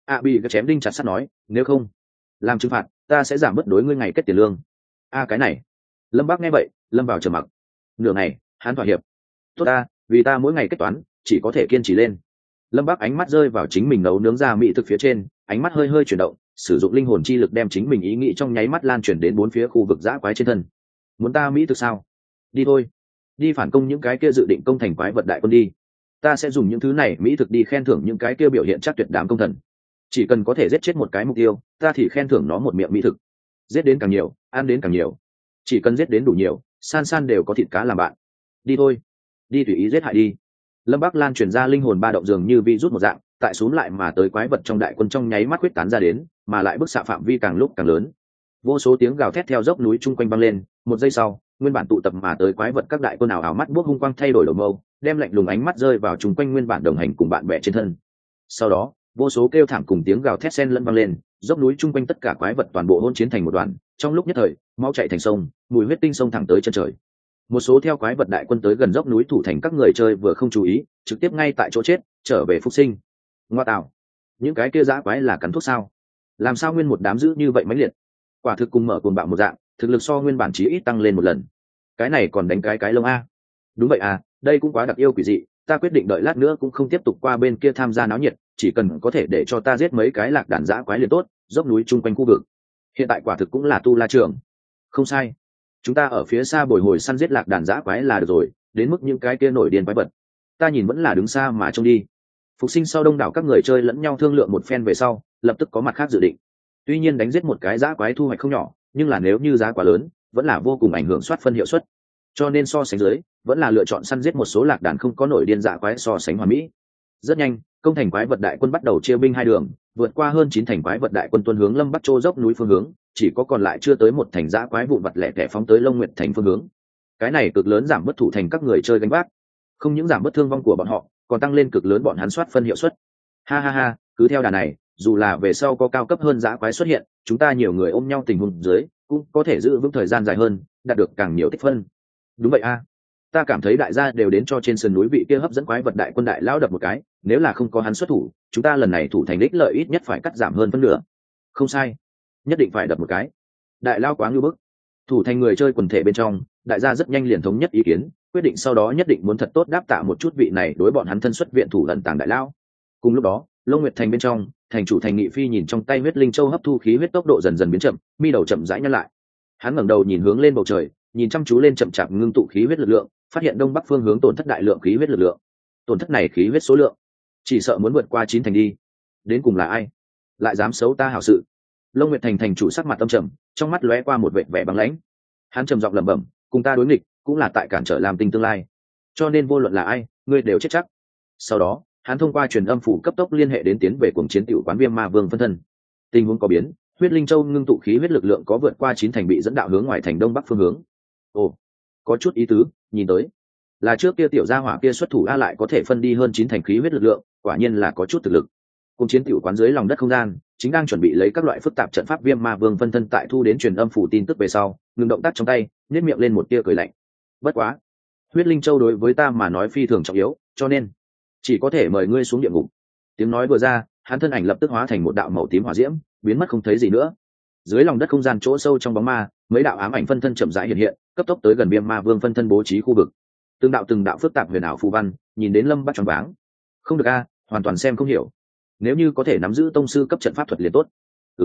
Bị cái chém đinh chặt sắt nói, nếu không làm trừng phạt ta sẽ giảm bớt đối ngươi ngày kết tiền lương. Cái này. Lâm Bác nghe vậy lâm vào trầm mặc. Nửa ngày hắn thỏa hiệp. Tốt ta, vì ta mỗi ngày kết toán chỉ có thể kiên trì lên. Lâm Bác ánh mắt rơi vào chính mình nấu nướng ra mỹ thực phía trên, ánh mắt hơi hơi chuyển động, sử dụng linh hồn chi lực đem chính mình ý nghĩ trong nháy mắt lan truyền đến bốn phía khu vực dã quái trên thân. Muốn ta mỹ thực sao? Đi thôi, đi phản công những cái kia dự định công thành quái vật đại quân đi. Ta sẽ dùng những thứ này mỹ thực đi khen thưởng những cái kia biểu hiện chắc tuyệt đám công thần. Chỉ cần có thể giết chết một cái mục tiêu, ta thì khen thưởng nó một miệng mỹ thực. Giết đến càng nhiều, ăn đến càng nhiều. Chỉ cần giết đến đủ nhiều, san san đều có thịt cá làm bạn. Đi thôi, đi tùy ý giết hại đi. Lâm Bắc Lan truyền ra linh hồn ba động dường như virus một dạng, tại xuống lại mà tới quái vật trong đại quân trong nháy mắt quyết tán ra đến, mà lại bức xạ phạm vi càng lúc càng lớn. Vô số tiếng gào thét theo dốc núi chung quanh vang lên, một giây sau, nguyên bản tụ tập mà tới quái vật các đại quân ảo ảo mắt buốc hung quang thay đổi đầu mâu, đem lạnh lùng ánh mắt rơi vào chung quanh nguyên bản đồng hành cùng bạn bè trên thân. Sau đó, vô số kêu thảm cùng tiếng gào thét xen lẫn vang lên, dốc núi chung quanh tất cả quái vật toàn bộ hỗn chiến thành một đoàn, trong lúc nhất thời, máu chảy thành sông, mùi huyết tinh sông thẳng tới chân trời. Một số theo quái vật đại quân tới gần dốc núi thủ thành các người chơi vừa không chú ý, trực tiếp ngay tại chỗ chết, trở về phục sinh. Ngoa tạo, những cái kia dã quái là cắn thuốc sao? Làm sao nguyên một đám dữ như vậy mãnh liệt? Quả thực cùng mở cuồng bạo một dạng, thực lực so nguyên bản chí ít tăng lên một lần. Cái này còn đánh cái lông a? Đúng vậy à, đây cũng quá đặc yêu quỷ dị, ta quyết định đợi lát nữa cũng không tiếp tục qua bên kia tham gia náo nhiệt, chỉ cần có thể để cho ta giết mấy cái lạc đàn dã quái liền tốt, dốc núi chung quanh khu vực. Hiện tại quả thực cũng là tu la trường. Không sai, chúng ta ở phía xa bồi hồi săn giết lạc đàn dã quái là được rồi, đến mức những cái kia nổi điên quái vật ta nhìn vẫn là đứng xa mà trông đi. Phục sinh sau đông đảo các người chơi lẫn nhau thương lượng một phen về sau, lập tức có mặt khác dự định. Tuy nhiên đánh giết một cái dã quái thu hoạch không nhỏ, nhưng là nếu như giá quá lớn vẫn là vô cùng ảnh hưởng soát phân hiệu suất, cho nên so sánh dưới vẫn là lựa chọn săn giết một số lạc đàn không có nổi điên dã quái so sánh hoàn mỹ. Rất nhanh công thành quái vật đại quân bắt đầu chia binh hai đường, vượt qua hơn 9 thành quái vật đại quân tuân hướng Lâm Bắc Châu dốc núi phương hướng, chỉ có còn lại chưa tới một thành dã quái vụn vặt lẻ tẻ phóng tới Long Nguyệt thành phương hướng. Cái này cực lớn giảm bất thủ thành các người chơi gánh vác, không những giảm bất thương vong của bọn họ, còn tăng lên cực lớn bọn hắn soát phân hiệu suất. Ha ha ha, cứ theo đà này, dù là về sau có cao cấp hơn dã quái xuất hiện, chúng ta nhiều người ôm nhau tình huống dưới cũng có thể giữ vững thời gian dài hơn, đạt được càng nhiều tích phân. Đúng vậy a, ta cảm thấy đại gia đều đến cho trên sườn núi vị kia hấp dẫn quái vật đại quân đại lao đập một cái, nếu là không có hắn xuất thủ, chúng ta lần này thủ thành đích lợi ít nhất phải cắt giảm hơn phân nửa. Không sai, nhất định phải đập một cái. Đại lao quá ngưu bức. Thủ thành người chơi quần thể bên trong, đại gia rất nhanh liền thống nhất ý kiến, quyết định sau đó nhất định muốn thật tốt đáp tạ một chút vị này đối bọn hắn thân xuất viện thủ lần tàng đại lao. Cùng lúc đó, Long Nguyệt thành bên trong, thành chủ Thành Nghị Phi nhìn trong tay huyết linh châu hấp thu khí huyết tốc độ dần dần biến chậm, mi đầu chậm rãi nhăn lại. Hắn ngẩng đầu nhìn hướng lên bầu trời, nhìn chăm chú lên chậm chạp ngưng tụ khí huyết lực lượng, phát hiện đông bắc phương hướng tổn thất đại lượng khí huyết lực lượng. Tổn thất này khí huyết số lượng, chỉ sợ muốn vượt qua 9 thành đi. Đến cùng là ai lại dám xấu ta hảo sự? Long Nguyệt thành thành chủ sắc mặt âm trầm, trong mắt lóe qua một vệt vẻ băng lãnh. Hắn trầm giọng lẩm bẩm, cùng ta đối nghịch, cũng là tại cản trở làm tinh tương lai. Cho nên vô luận là ai, ngươi đều chết chắc. Sau đó, hắn thông qua truyền âm phủ cấp tốc liên hệ đến tiến về cuồng chiến tiểu quán Viêm Ma Vương phân thân. Tình huống có biến, huyết linh châu ngưng tụ khí huyết lực lượng có vượt qua 9 thành bị dẫn đạo hướng ngoài thành đông bắc phương hướng. Ồ, có chút ý tứ, nhìn tới là trước kia tiểu gia hỏa kia xuất thủ a lại có thể phân đi hơn 9 thành khí huyết lực lượng, quả nhiên là có chút thực lực. Cuồng chiến tiểu quán dưới lòng đất không gian, chính đang chuẩn bị lấy các loại phức tạp trận pháp Viêm Ma Vương phân thân tại thu đến truyền âm phủ tin tức về sau, ngừng động tác trong tay, nhếch miệng lên một tia cười lạnh. Bất quá, huyết linh châu đối với ta mà nói phi thường trọng yếu, cho nên chỉ có thể mời ngươi xuống địa ngục. Tiếng nói vừa ra, hắn thân ảnh lập tức hóa thành một đạo màu tím hỏa diễm, biến mất không thấy gì nữa. Dưới lòng đất không gian chỗ sâu trong bóng ma, mấy đạo ám ảnh phân thân chậm rãi hiện hiện, cấp tốc tới gần Viêm Ma Vương phân thân bố trí khu vực. Từng đạo phức tạp huyền ảo phù văn, nhìn đến Lâm Bắc choáng váng. Không được a, hoàn toàn xem không hiểu. Nếu như có thể nắm giữ tông sư cấp trận pháp thuật liền tốt.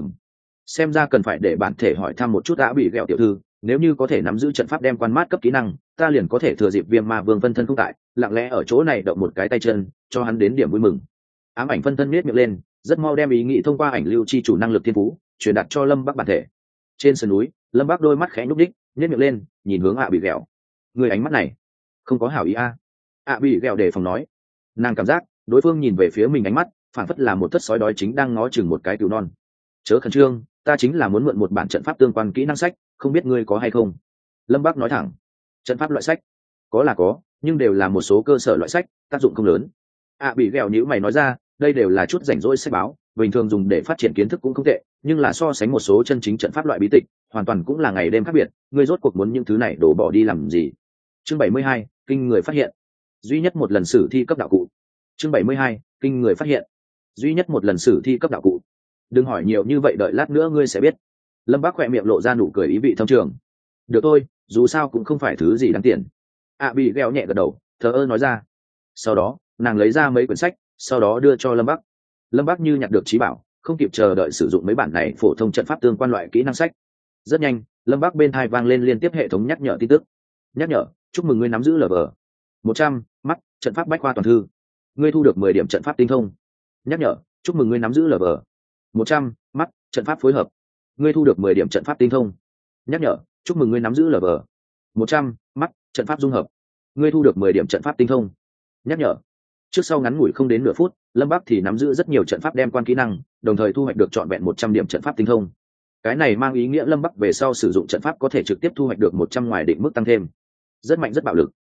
Xem ra cần phải để bản thể hỏi thăm một chút đã bị ghẹo tiểu thư, nếu như có thể nắm giữ trận pháp đem quan mát cấp kỹ năng, ta liền có thể thừa dịp Viêm Ma Vương phân thân không tại, lặng lẽ ở chỗ này động một cái tay chân, cho hắn đến điểm vui mừng. Ám ảnh phân thân nhếch miệng lên, rất mau đem ý nghĩ thông qua ảnh lưu chi chủ năng lực thiên phú truyền đạt cho Lâm Bắc bản thể. Trên sườn núi, Lâm Bắc đôi mắt khẽ nhúc đích, nhếch miệng lên, nhìn hướng bị ghẹo. Người ánh mắt này, không có hảo ý a. Bị ghẹo đề phòng nói. Nàng cảm giác đối phương nhìn về phía mình ánh mắt, phản phất là một thất sói đói chính đang ngó chừng một cái cừu non. Chớ khẩn trương, ta chính là muốn mượn một bản trận pháp tương quan kỹ năng sách, không biết ngươi có hay không? Lâm Bắc nói thẳng. Trận pháp loại sách có là có, nhưng đều là một số cơ sở loại sách, tác dụng không lớn. Bị ghẹo nhíu mày nói ra, đây đều là chút rảnh rỗi sách báo, bình thường dùng để phát triển kiến thức cũng không tệ, nhưng là so sánh một số chân chính trận pháp loại bí tịch, hoàn toàn cũng là ngày đêm khác biệt, ngươi rốt cuộc muốn những thứ này đổ bỏ đi làm gì? Chương 72, kinh người phát hiện. Duy nhất một lần sử thi cấp đạo cụ. Chương 72, kinh người phát hiện. duy nhất một lần sử thi cấp đạo cụ. Đừng hỏi nhiều như vậy, đợi lát nữa ngươi sẽ biết. Lâm Bác khỏe miệng lộ ra nụ cười ý vị thâm trường. Được thôi, dù sao cũng không phải thứ gì đáng tiền. Bị gheo nhẹ gật đầu, thờ ơ nói ra. Sau đó nàng lấy ra mấy quyển sách, sau đó đưa cho Lâm Bác. Lâm Bác như nhặt được trí bảo, không kịp chờ đợi sử dụng mấy bản này phổ thông trận pháp tương quan loại kỹ năng sách. Rất nhanh, Lâm Bác bên tai vang lên liên tiếp hệ thống nhắc nhở tin tức. Nhắc nhở: chúc mừng ngươi nắm giữ LV 100 mắt trận pháp bách khoa toàn thư. Ngươi thu được 10 điểm trận pháp tinh thông. Nhắc nhở: chúc mừng ngươi nắm giữ LV 100 mắt trận pháp phối hợp. Ngươi thu được 10 điểm trận pháp tinh thông. Nhắc nhở: chúc mừng ngươi nắm giữ LV 100 mắt trận pháp dung hợp. Ngươi thu được 10 điểm trận pháp tinh thông. Nhắc nhở: trước sau ngắn ngủi không đến nửa phút, Lâm Bác thì nắm giữ rất nhiều trận pháp đem quan kỹ năng, đồng thời thu hoạch được trọn vẹn 100 điểm trận pháp tinh thông. Cái này mang ý nghĩa Lâm Bác về sau sử dụng trận pháp có thể trực tiếp thu hoạch được 100 ngoài định mức tăng thêm. Rất mạnh, rất bạo lực.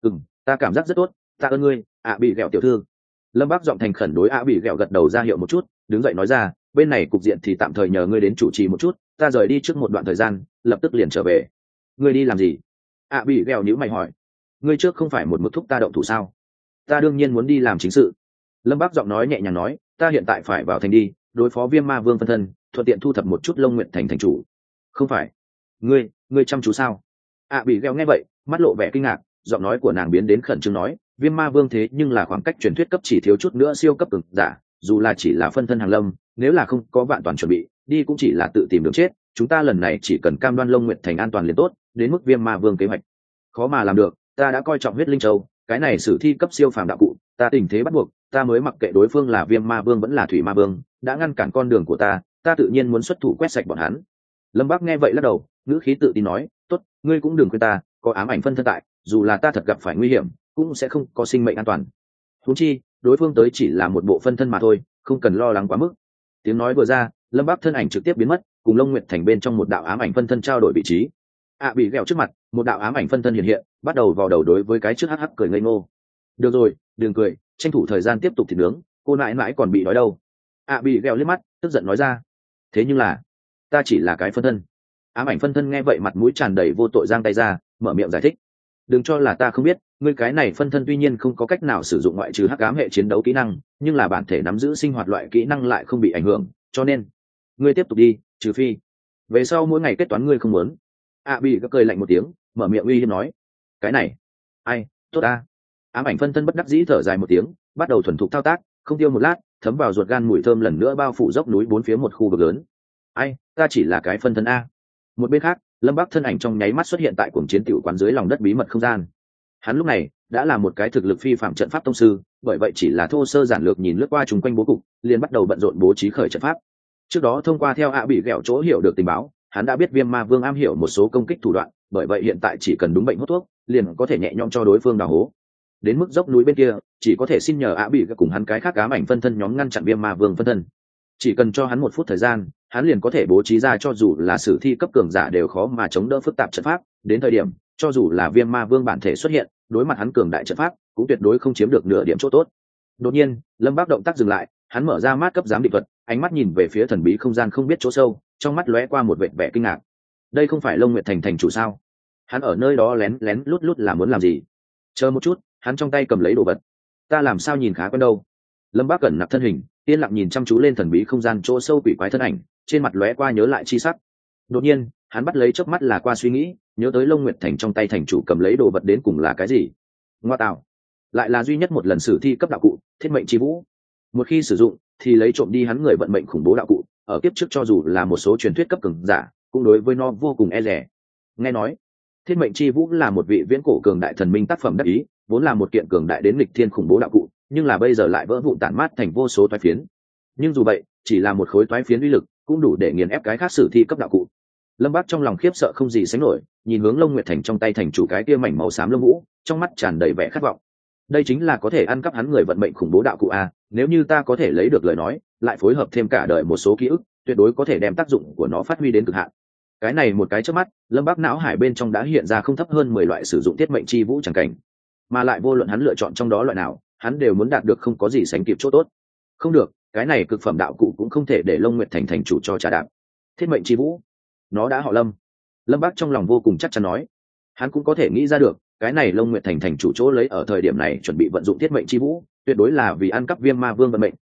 Ta cảm giác rất tốt, tạ ơn ngươi, Bị ghẹo tiểu thư. Lâm Bác giọng thành khẩn đối Bị ghẹo gật đầu ra hiệu một chút, đứng dậy nói ra, bên này cục diện thì tạm thời nhờ ngươi đến chủ trì một chút, ta rời đi trước một đoạn thời gian, lập tức liền trở về. Ngươi đi làm gì? Bị ghẹo nhíu mày hỏi. Ngươi trước không phải một mực thúc ta động thủ sao? Ta đương nhiên muốn đi làm chính sự. Lâm Bác giọng nói nhẹ nhàng nói, ta hiện tại phải vào thành đi đối phó Viêm Ma Vương phân thân, thuận tiện thu thập một chút Long Nguyệt thành thành chủ. Không phải. Ngươi chăm chú sao? Bị ghẹo nghe vậy, mắt lộ vẻ kinh ngạc, giọng nói của nàng biến đến khẩn trương nói, Viêm Ma Vương thế nhưng là khoảng cách truyền thuyết cấp chỉ thiếu chút nữa siêu cấp cường giả, dù là chỉ là phân thân hàng lâm, nếu là không có vạn toàn chuẩn bị, đi cũng chỉ là tự tìm đường chết. Chúng ta lần này chỉ cần cam đoan Long Nguyệt thành an toàn liền tốt, đến mức Viêm Ma Vương kế hoạch khó mà làm được. Ta đã coi trọng huyết linh châu, cái này sử thi cấp siêu phàm đạo cụ, ta tình thế bắt buộc, ta mới mặc kệ đối phương là Viêm Ma Vương vẫn là Thủy Ma Vương, đã ngăn cản con đường của ta tự nhiên muốn xuất thủ quét sạch bọn hắn. Lâm Bác nghe vậy lắc đầu, ngữ khí tự tin nói, tốt, ngươi cũng đừng khuyên ta, có ám ảnh phân thân tại, dù là ta thật gặp phải nguy hiểm, cũng sẽ không có sinh mệnh an toàn. Huống chi, đối phương tới chỉ là một bộ phân thân mà thôi, không cần lo lắng quá mức. Tiếng nói vừa ra, Lâm Bác thân ảnh trực tiếp biến mất, cùng Long Nguyệt thành bên trong một đạo ám ảnh phân thân trao đổi vị trí. Bị ghẹo trước mặt, một đạo ám ảnh phân thân hiện hiện, bắt đầu vào đầu đối với cái trước hắc cười ngây ngô. Được rồi, đừng cười, tranh thủ thời gian tiếp tục thịt nướng, cô nãi nãi còn bị đói đâu. Bị ghẹo liếc mắt, tức giận nói ra. Thế nhưng là, ta chỉ là cái phân thân. Ám ảnh phân thân nghe vậy mặt mũi tràn đầy vô tội giang tay ra, mở miệng giải thích. Đừng cho là ta không biết, ngươi cái này phân thân tuy nhiên không có cách nào sử dụng ngoại trừ hắc ám hệ chiến đấu kỹ năng, nhưng là bản thể nắm giữ sinh hoạt loại kỹ năng lại không bị ảnh hưởng, cho nên ngươi tiếp tục đi, trừ phi về sau mỗi ngày kết toán ngươi không muốn. Bị cười lạnh một tiếng, mở miệng uy hiếp nói. Cái này, ai, tốt a. Ám ảnh phân thân bất đắc dĩ thở dài một tiếng, bắt đầu thuần thục thao tác, không tiêu một lát, thấm vào ruột gan mùi thơm lần nữa bao phủ dốc núi bốn phía một khu vực lớn. Ai, ta chỉ là cái phân thân a. Một bên khác, Lâm Bác thân ảnh trong nháy mắt xuất hiện tại cuồng chiến tiểu quán dưới lòng đất bí mật không gian. Hắn lúc này đã là một cái thực lực phi phạm trận pháp tông sư, bởi vậy chỉ là thô sơ giản lược nhìn lướt qua chung quanh bố cục, liền bắt đầu bận rộn bố trí khởi trận pháp. Trước đó thông qua theo Bị ghẹo chỗ hiểu được tình báo, hắn đã biết Viêm Ma Vương am hiểu một số công kích thủ đoạn, bởi vậy hiện tại chỉ cần đúng bệnh hút thuốc, liền có thể nhẹ nhõm cho đối phương đào hố. Đến mức dốc núi bên kia, chỉ có thể xin nhờ Bị cùng hắn cái khác ám ảnh phân thân nhóm ngăn chặn Viêm Ma Vương phân thân. Chỉ cần cho hắn 1 phút thời gian, hắn liền có thể bố trí ra cho dù là sử thi cấp cường giả đều khó mà chống đỡ phức tạp trận pháp, đến thời điểm cho dù là Viêm Ma Vương bản thể xuất hiện, đối mặt hắn cường đại trận pháp cũng tuyệt đối không chiếm được nửa điểm chỗ tốt. Đột nhiên, Lâm Bác động tác dừng lại, hắn mở ra mát cấp giám định thuật, ánh mắt nhìn về phía thần bí không gian không biết chỗ sâu, trong mắt lóe qua một vẻ kinh ngạc. Đây không phải Long Nguyệt thành thành chủ sao? Hắn ở nơi đó lén lén lút lút là muốn làm gì? Chờ một chút, hắn trong tay cầm lấy đồ vật. Ta làm sao nhìn khá quen đâu? Lâm Bác cẩn nặc thân hình, yên lặng nhìn chăm chú lên thần bí không gian chỗ sâu quỷ quái thân ảnh, trên mặt lóe qua nhớ lại chi sắc. Đột nhiên, hắn bắt lấy chớp mắt là qua suy nghĩ, nhớ tới Long Nguyệt thành trong tay thành chủ cầm lấy đồ vật đến cùng là cái gì? Ngoa tạo, lại là duy nhất một lần sử thi cấp đạo cụ, Thiết mệnh chi vũ. Một khi sử dụng, thì lấy trộm đi hắn người vận mệnh khủng bố đạo cụ, ở kiếp trước cho dù là một số truyền thuyết cấp cường giả, cũng đối với nó vô cùng e dè. Nghe nói, Thiết mệnh chi vũ là một vị viễn cổ cường đại thần minh tác phẩm đắc ý, vốn là một kiện cường đại đến nghịch thiên khủng bố đạo cụ, nhưng là bây giờ lại vỡ vụn tản mát thành vô số toái phiến. Nhưng dù vậy, chỉ là một khối toái phiến uy lực, cũng đủ để nghiền ép cái khác sử thi cấp đạo cụ. Lâm Bác trong lòng khiếp sợ không gì sánh nổi, nhìn hướng Long Nguyệt thành trong tay thành chủ cái kia mảnh màu xám lông vũ, trong mắt tràn đầy vẻ khát vọng. Đây chính là có thể ăn cắp hắn người vận mệnh khủng bố đạo cụ a, nếu như ta có thể lấy được lời nói, lại phối hợp thêm cả đời một số ký ức, tuyệt đối có thể đem tác dụng của nó phát huy đến cực hạn. Cái này một cái chớp mắt, Lâm Bác não hải bên trong đã hiện ra không thấp hơn 10 loại sử dụng Thiết mệnh chi vũ chẳng cảnh, mà lại vô luận hắn lựa chọn trong đó loại nào, hắn đều muốn đạt được không có gì sánh kịp chỗ tốt. Không được, cái này cực phẩm đạo cụ cũng không thể để Long Nguyệt thành thành chủ cho trả đạp. Thiết mệnh chi vũ, nó đã họ Lâm. Lâm Bác trong lòng vô cùng chắc chắn nói, hắn cũng có thể nghĩ ra được, cái này Long Nguyệt thành thành chủ chỗ lấy ở thời điểm này chuẩn bị vận dụng Thiết mệnh chi vũ, tuyệt đối là vì ăn cắp Viêm Ma Vương vận mệnh,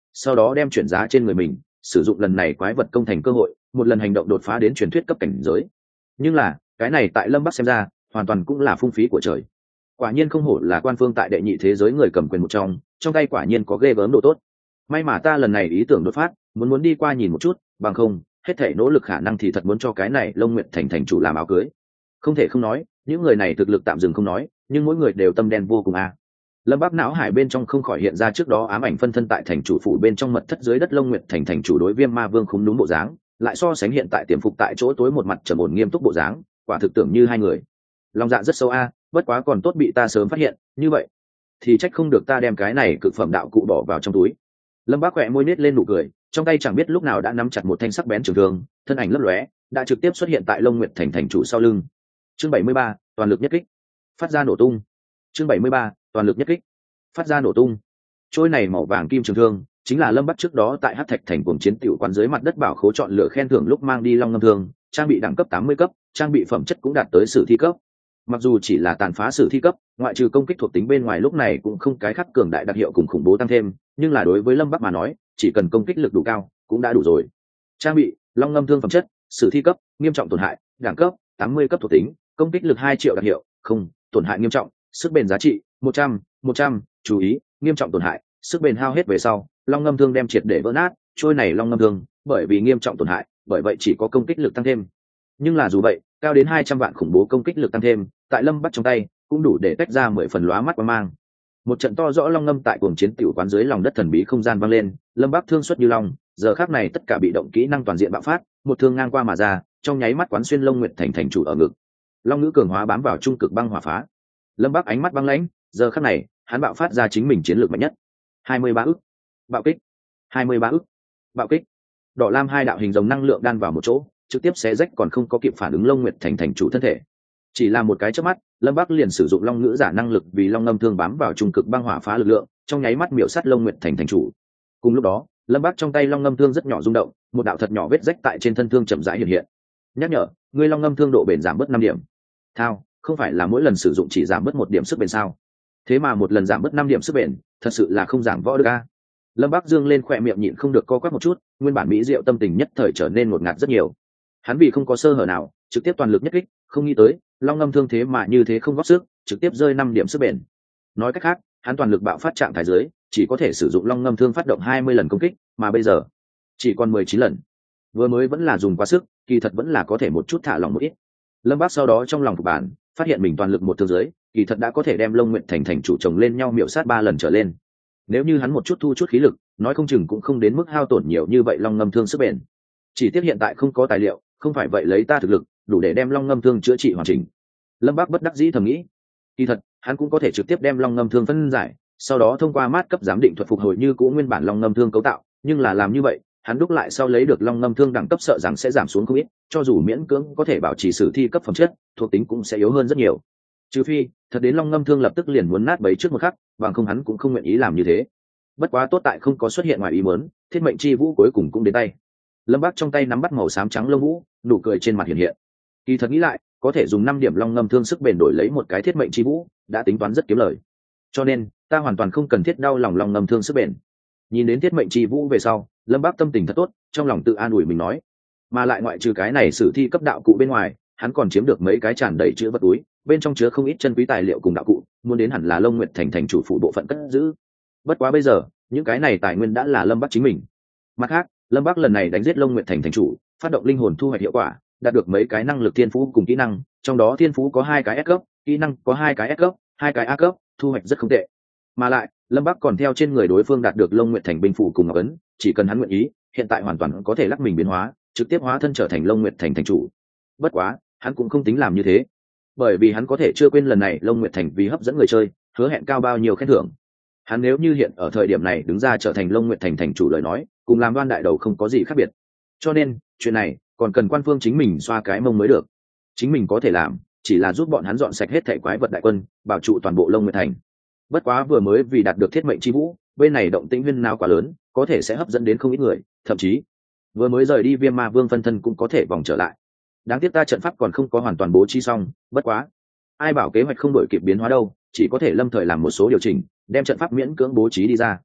sau đó đem chuyển giá trên người mình, sử dụng lần này quái vật công thành cơ hội, một lần hành động đột phá đến truyền thuyết cấp cảnh giới. Nhưng là cái này tại Lâm Bắc xem ra hoàn toàn cũng là phung phí của trời. Quả nhiên không hổ là quan phương tại đệ nhị thế giới người cầm quyền một trong tay quả nhiên có ghê gớm độ tốt. May mà ta lần này ý tưởng đột phát, muốn đi qua nhìn một chút, bằng không hết thể nỗ lực khả năng thì thật muốn cho cái này Long Nguyệt thành chủ làm áo cưới. Không thể không nói, những người này thực lực tạm dừng không nói, nhưng mỗi người đều tâm đen vô cùng a. Lâm Bắc não hải bên trong không khỏi hiện ra trước đó ám ảnh phân thân tại thành chủ phủ bên trong mật thất dưới đất Long Nguyệt thành chủ đối Viêm Ma Vương khúm núm bộ dáng, lại so sánh hiện tại tiềm phục tại chỗ tối một mặt trầm ổn nghiêm túc bộ dáng, quả thực tưởng như hai người. Long dạ rất sâu a, bất quá còn tốt bị ta sớm phát hiện, như vậy thì trách không được ta đem cái này cực phẩm đạo cụ bỏ vào trong túi. Lâm Bác khẽ môi nết lên nụ cười, trong tay chẳng biết lúc nào đã nắm chặt một thanh sắc bén trường thương, thân ảnh lấp lóe, đã trực tiếp xuất hiện tại Long Nguyệt thành chủ sau lưng. Chương 73, toàn lực nhất kích, phát ra nổ tung. Chương 73, toàn lực nhất kích, phát ra nổ tung. Trôi này màu vàng kim trường thương, chính là Lâm Bắc trước đó tại Hắc Thạch thành cuồng chiến tiểu quan dưới mặt đất bảo khố chọn lựa khen thưởng lúc mang đi Long Ngâm thương, trang bị đẳng cấp 80 cấp, trang bị phẩm chất cũng đạt tới sử thi cấp. Mặc dù chỉ là tàn phá sử thi cấp, ngoại trừ công kích thuộc tính bên ngoài lúc này cũng không cái khác cường đại đặc hiệu cùng khủng bố tăng thêm, nhưng là đối với Lâm Bắc mà nói, chỉ cần công kích lực đủ cao, cũng đã đủ rồi. Trang bị: Long Ngâm thương phẩm chất, sử thi cấp, nghiêm trọng tổn hại, đẳng cấp 80 cấp thuộc tính, công kích lực 2 triệu đặc hiệu, không, tổn hại nghiêm trọng, sức bền giá trị 100, chú ý, nghiêm trọng tổn hại, sức bền hao hết về sau, Long Ngâm thương đem triệt để vỡ nát, trôi này Long Ngâm thương, bởi vì nghiêm trọng tổn hại, bởi vậy chỉ có công kích lực tăng thêm. Nhưng là dù vậy, cao đến 200 vạn khủng bố công kích lực tăng thêm, tại Lâm Bắc trong tay, cũng đủ để tách ra 10 phần lóa mắt quang mang. Một trận to rõ long ngâm tại cuồng chiến tiểu quán dưới lòng đất thần bí không gian vang lên, Lâm Bắc thương xuất như long, giờ khắc này tất cả bị động kỹ năng toàn diện bạo phát, một thương ngang qua mà ra, trong nháy mắt quán xuyên Long Nguyệt thành chủ ở ngực. Long ngữ cường hóa bám vào trung cực băng hỏa phá. Lâm Bắc ánh mắt băng lãnh, giờ khắc này, hắn bạo phát ra chính mình chiến lược mạnh nhất. 23 ức. Bạo kích. 23 ức. Bạo kích. Đỏ lam hai đạo hình rồng năng lượng đan vào một chỗ, trực tiếp xé rách còn không có kịp phản ứng Long Nguyệt thành chủ thân thể. Chỉ là một cái chớp mắt, Lâm Bắc liền sử dụng long ngữ giả năng lực vì long ngâm thương bám vào trung cực băng hỏa phá lực lượng, trong nháy mắt miểu sát Long Nguyệt thành chủ. Cùng lúc đó, Lâm Bắc trong tay long ngâm thương rất nhỏ rung động, một đạo thật nhỏ vết rách tại trên thân thương chậm rãi hiện hiện. Nhắc nhở, ngươi long ngâm thương độ bền giảm bớt 5 điểm. Thao, không phải là mỗi lần sử dụng chỉ giảm bớt 1 điểm sức bền sao? Thế mà một lần giảm bớt 5 điểm sức bền, thật sự là không giảng võ được a. Lâm Bắc dương lên khóe miệng nhịn không được co quắp một chút, nguyên bản mỹ diệu tâm tình nhất thời trở nên ngột ngạt rất nhiều. Hắn vì không có sơ hở nào, trực tiếp toàn lực nhất kích, không nghĩ tới, long ngâm thương thế mà như thế không góp sức, trực tiếp rơi 5 điểm sức bền. Nói cách khác, hắn toàn lực bạo phát trạng thái dưới, chỉ có thể sử dụng long ngâm thương phát động 20 lần công kích, mà bây giờ chỉ còn 19 lần. Vừa mới vẫn là dùng quá sức, kỳ thật vẫn là có thể một chút thả lỏng một ít. Lâm Bác sau đó trong lòng phục bản, phát hiện mình toàn lực một thương dưới, kỳ thật đã có thể đem Long Nguyệt thành chủ chồng lên nhau miểu sát 3 lần trở lên. Nếu như hắn một chút thu chút khí lực, nói không chừng cũng không đến mức hao tổn nhiều như vậy long ngâm thương sức bền. Chỉ tiếc hiện tại không có tài liệu, không phải vậy lấy ta thực lực, đủ để đem long ngâm thương chữa trị hoàn chỉnh. Lâm Bác bất đắc dĩ thầm nghĩ, kỳ thật hắn cũng có thể trực tiếp đem long ngâm thương phân giải, sau đó thông qua mát cấp giám định thuật phục hồi như cũ nguyên bản long ngâm thương cấu tạo, nhưng là làm như vậy, hắn đúc lại sau lấy được long ngâm thương đẳng cấp sợ rằng sẽ giảm xuống không ít, cho dù miễn cưỡng có thể bảo trì sử thi cấp phẩm chất, thuộc tính cũng sẽ yếu hơn rất nhiều. Trừ phi thật đến long ngâm thương lập tức liền muốn nát bấy trước một khắc, bằng không hắn cũng không nguyện ý làm như thế. Bất quá tốt tại không có xuất hiện ngoài ý muốn, thiết mệnh chi vũ cuối cùng cũng đến tay. Lâm Bác trong tay nắm bắt màu xám trắng lông vũ, nụ cười trên mặt hiện hiện. Kỳ thật nghĩ lại, có thể dùng 5 điểm long ngâm thương sức bền đổi lấy một cái thiết mệnh chi vũ, đã tính toán rất kiếm lời. Cho nên, ta hoàn toàn không cần thiết đau lòng long ngâm thương sức bền. Nhìn đến thiết mệnh chi vũ về sau, Lâm Bác tâm tình thật tốt, trong lòng tự an ủi mình nói, mà lại ngoại trừ cái này sử thi cấp đạo cụ bên ngoài, hắn còn chiếm được mấy cái tràn đầy chứa vật túi, bên trong chứa không ít chân quý tài liệu cùng đạo cụ, muốn đến hẳn là Long Nguyệt thành chủ phủ bộ phận cất giữ. Bất quá bây giờ, những cái này tài nguyên đã là Lâm Bác chính mình. Mặt khác, Lâm Bác lần này đánh giết Long Nguyệt thành chủ, phát động linh hồn thu hoạch hiệu quả, đạt được mấy cái năng lực thiên phú cùng kỹ năng, trong đó thiên phú có 2 cái S cấp, kỹ năng có 2 cái S cấp, 2 cái A cấp, thu hoạch rất không tệ. Mà lại, Lâm Bác còn theo trên người đối phương đạt được Long Nguyệt thành binh phủ cùng ngọc ấn, chỉ cần hắn nguyện ý, hiện tại hoàn toàn có thể lắc mình biến hóa, trực tiếp hóa thân trở thành Long Nguyệt thành chủ. Bất quá, hắn cũng không tính làm như thế, bởi vì hắn có thể chưa quên lần này Long Nguyệt thành vì hấp dẫn người chơi, hứa hẹn cao bao nhiêu khen thưởng. Hắn nếu như hiện ở thời điểm này đứng ra trở thành Long Nguyệt thành chủ lời nói, cùng làm đoan đại đầu không có gì khác biệt. Cho nên, chuyện này còn cần quan phương chính mình xoa cái mông mới được. Chính mình có thể làm, chỉ là giúp bọn hắn dọn sạch hết thảy quái vật đại quân, bảo trụ toàn bộ Long Nguyệt thành. Bất quá vừa mới vì đạt được thiết mệnh chi vũ, bên này động tĩnh huyên náo quá lớn, có thể sẽ hấp dẫn đến không ít người, thậm chí vừa mới rời đi Viêm Ma Vương phân thân cũng có thể vòng trở lại. Đáng tiếc ta trận pháp còn không có hoàn toàn bố trí xong, bất quá ai bảo kế hoạch không đổi kịp biến hóa đâu, chỉ có thể lâm thời làm một số điều chỉnh, đem trận pháp miễn cưỡng bố trí đi ra.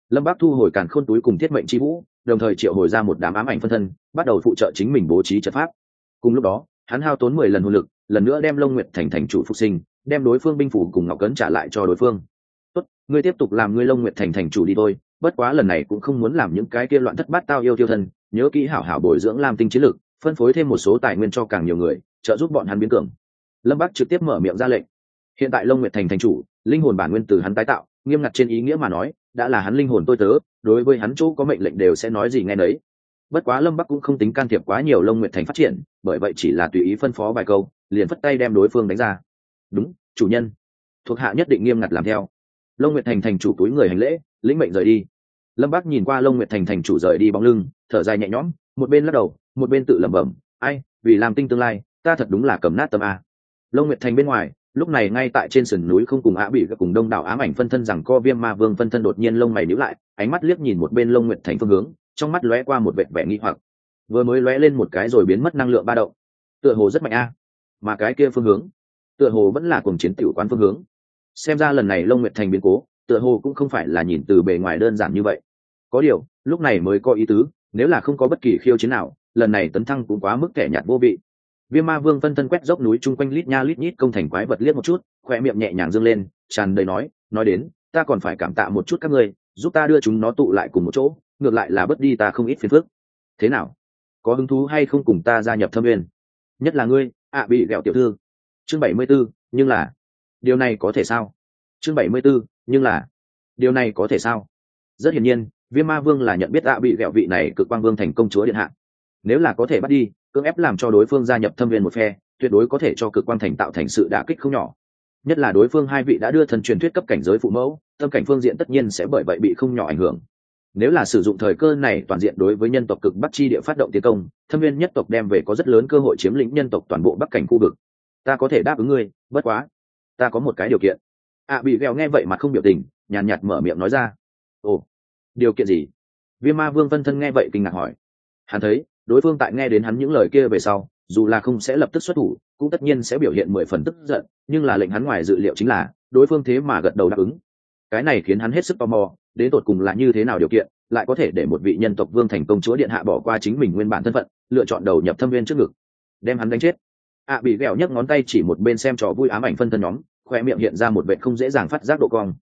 Lâm Bác thu hồi càn khôn túi cùng thiết mệnh chi vũ, đồng thời triệu hồi ra một đám ám ảnh phân thân, bắt đầu phụ trợ chính mình bố trí trận pháp. Cùng lúc đó, hắn hao tốn 10 lần hồn lực, lần nữa đem Long Nguyệt thành thành chủ phục sinh, đem đối phương binh phủ cùng ngọc cấn trả lại cho đối phương. "Tốt, ngươi tiếp tục làm ngươi Long Nguyệt thành thành chủ đi thôi, bất quá lần này cũng không muốn làm những cái kia loạn thất bát tao yêu tiêu thân, nhớ kỹ hảo hảo bồi dưỡng Lam Tinh chiến lực, phân phối thêm một số tài nguyên cho càng nhiều người, trợ giúp bọn hắn biến cường." Lâm Bác trực tiếp mở miệng ra lệnh. Hiện tại Long Nguyệt thành thành chủ, linh hồn bản nguyên từ hắn tái tạo, nghiêm ngặt trên ý nghĩa mà nói, đã là hắn linh hồn tôi tớ, đối với hắn chỗ có mệnh lệnh đều sẽ nói gì nghe nấy. Bất quá Lâm Bắc cũng không tính can thiệp quá nhiều Long Nguyệt thành phát triển, bởi vậy chỉ là tùy ý phân phó vài câu, liền phất tay đem đối phương đánh ra. "Đúng, chủ nhân." Thuộc hạ nhất định nghiêm ngặt làm theo. Long Nguyệt thành thành chủ túi người hành lễ, lĩnh mệnh rời đi. Lâm Bắc nhìn qua Long Nguyệt thành thành chủ rời đi bóng lưng, thở dài nhẹ nhõm, một bên lắc đầu, một bên tự lẩm bẩm, "Ai, vì làm tinh tương lai, ta thật đúng là cầm nát tâm a." Long Nguyệt thành bên ngoài, lúc này ngay tại trên sườn núi không cùng bị cùng đông đảo ám ảnh phân thân rằng co Viêm Ma Vương phân thân đột nhiên lông mày nhíu lại, ánh mắt liếc nhìn một bên Long Nguyệt thành phương hướng, trong mắt lóe qua một vẻ nghi hoặc. Vừa mới lóe lên một cái rồi biến mất năng lượng ba động, tựa hồ rất mạnh a. Mà cái kia phương hướng, tựa hồ vẫn là cuồng chiến tiểu quán phương hướng. Xem ra lần này Long Nguyệt thành biến cố, tựa hồ cũng không phải là nhìn từ bề ngoài đơn giản như vậy. Có điều, lúc này mới có ý tứ, nếu là không có bất kỳ khiêu chiến nào, lần này tấn thăng cũng quá mức kẻ nhạt vô vị. Viêm Ma Vương phân thân quét dốc núi chung quanh lít nha lít nhít công thành quái vật liếc một chút, khoe miệng nhẹ nhàng dương lên, tràn đầy nói đến, ta còn phải cảm tạ một chút các ngươi, giúp ta đưa chúng nó tụ lại cùng một chỗ, ngược lại là bớt đi ta không ít phiền phức. Thế nào? Có hứng thú hay không cùng ta gia nhập Thâm Nguyên? Nhất là ngươi, bị ghẹo tiểu thư. Chương 74, nhưng là, điều này có thể sao? Chương 74, nhưng là, điều này có thể sao? Rất hiển nhiên, Viêm Ma Vương là nhận biết bị ghẹo vị này Cực Quang Vương thành công chúa điện hạ. Nếu là có thể bắt đi, cưỡng ép làm cho đối phương gia nhập Thâm Viên một phe, tuyệt đối có thể cho Cực Quang thành tạo thành sự đả kích không nhỏ. Nhất là đối phương hai vị đã đưa thần truyền thuyết cấp cảnh giới phụ mẫu, tâm cảnh phương diện tất nhiên sẽ bởi vậy bị không nhỏ ảnh hưởng. Nếu là sử dụng thời cơ này toàn diện đối với nhân tộc Cực Bắc chi địa phát động tiến công, Thâm Viên nhất tộc đem về có rất lớn cơ hội chiếm lĩnh nhân tộc toàn bộ Bắc cảnh khu vực. Ta có thể đáp ứng ngươi, bất quá, ta có một cái điều kiện. Bị ghẹo nghe vậy mà không biểu tình, nhàn nhạt mở miệng nói ra. Ồ, điều kiện gì? Viêm Ma Vương phân thân nghe vậy kinh ngạc hỏi. Hắn thấy, đối phương tại nghe đến hắn những lời kia về sau, dù là không sẽ lập tức xuất thủ, cũng tất nhiên sẽ biểu hiện 10 phần tức giận, nhưng là lệnh hắn ngoài dự liệu chính là, đối phương thế mà gật đầu đáp ứng. Cái này khiến hắn hết sức tò mò, đến tột cùng là như thế nào điều kiện, lại có thể để một vị nhân tộc vương thành công chúa điện hạ bỏ qua chính mình nguyên bản thân phận, lựa chọn đầu nhập Thâm Viên trước ngực, đem hắn đánh chết. Bị ghẹo nhấc ngón tay chỉ một bên xem trò vui ám ảnh phân thân nhóm, khoe miệng hiện ra một vệt không dễ dàng phát giác độ cong.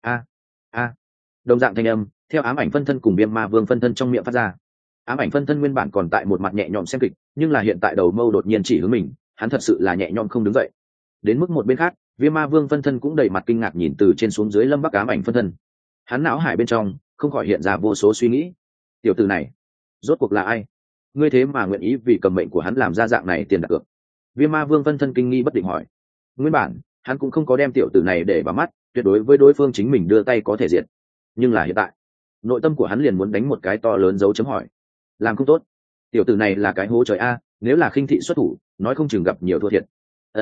Đồng dạng thanh âm theo ám ảnh phân thân cùng Viêm Ma Vương phân thân trong miệng phát ra. Ám ảnh phân thân nguyên bản còn tại một mặt nhẹ nhõm xem kịch, nhưng là hiện tại đầu mâu đột nhiên chỉ hướng mình, hắn thật sự là nhẹ nhõm không đứng dậy. Đến mức một bên khác, Viêm Ma Vương phân thân cũng đầy mặt kinh ngạc nhìn từ trên xuống dưới Lâm Bắc ám ảnh phân thân. Hắn não hải bên trong không khỏi hiện ra vô số suy nghĩ. Tiểu tử này, rốt cuộc là ai? Ngươi thế mà nguyện ý vì cầm mệnh của hắn làm ra dạng này tiền đặt cược? Viêm Ma Vương phân thân kinh nghi bất định hỏi. Nguyên bản, hắn cũng không có đem tiểu tử này để vào mắt, tuyệt đối với đối phương chính mình đưa tay có thể diệt. Nhưng là hiện tại, nội tâm của hắn liền muốn đánh một cái to lớn dấu chấm hỏi. Làm không tốt, tiểu tử này là cái hố trời a, nếu là khinh thị xuất thủ, nói không chừng gặp nhiều thua thiệt.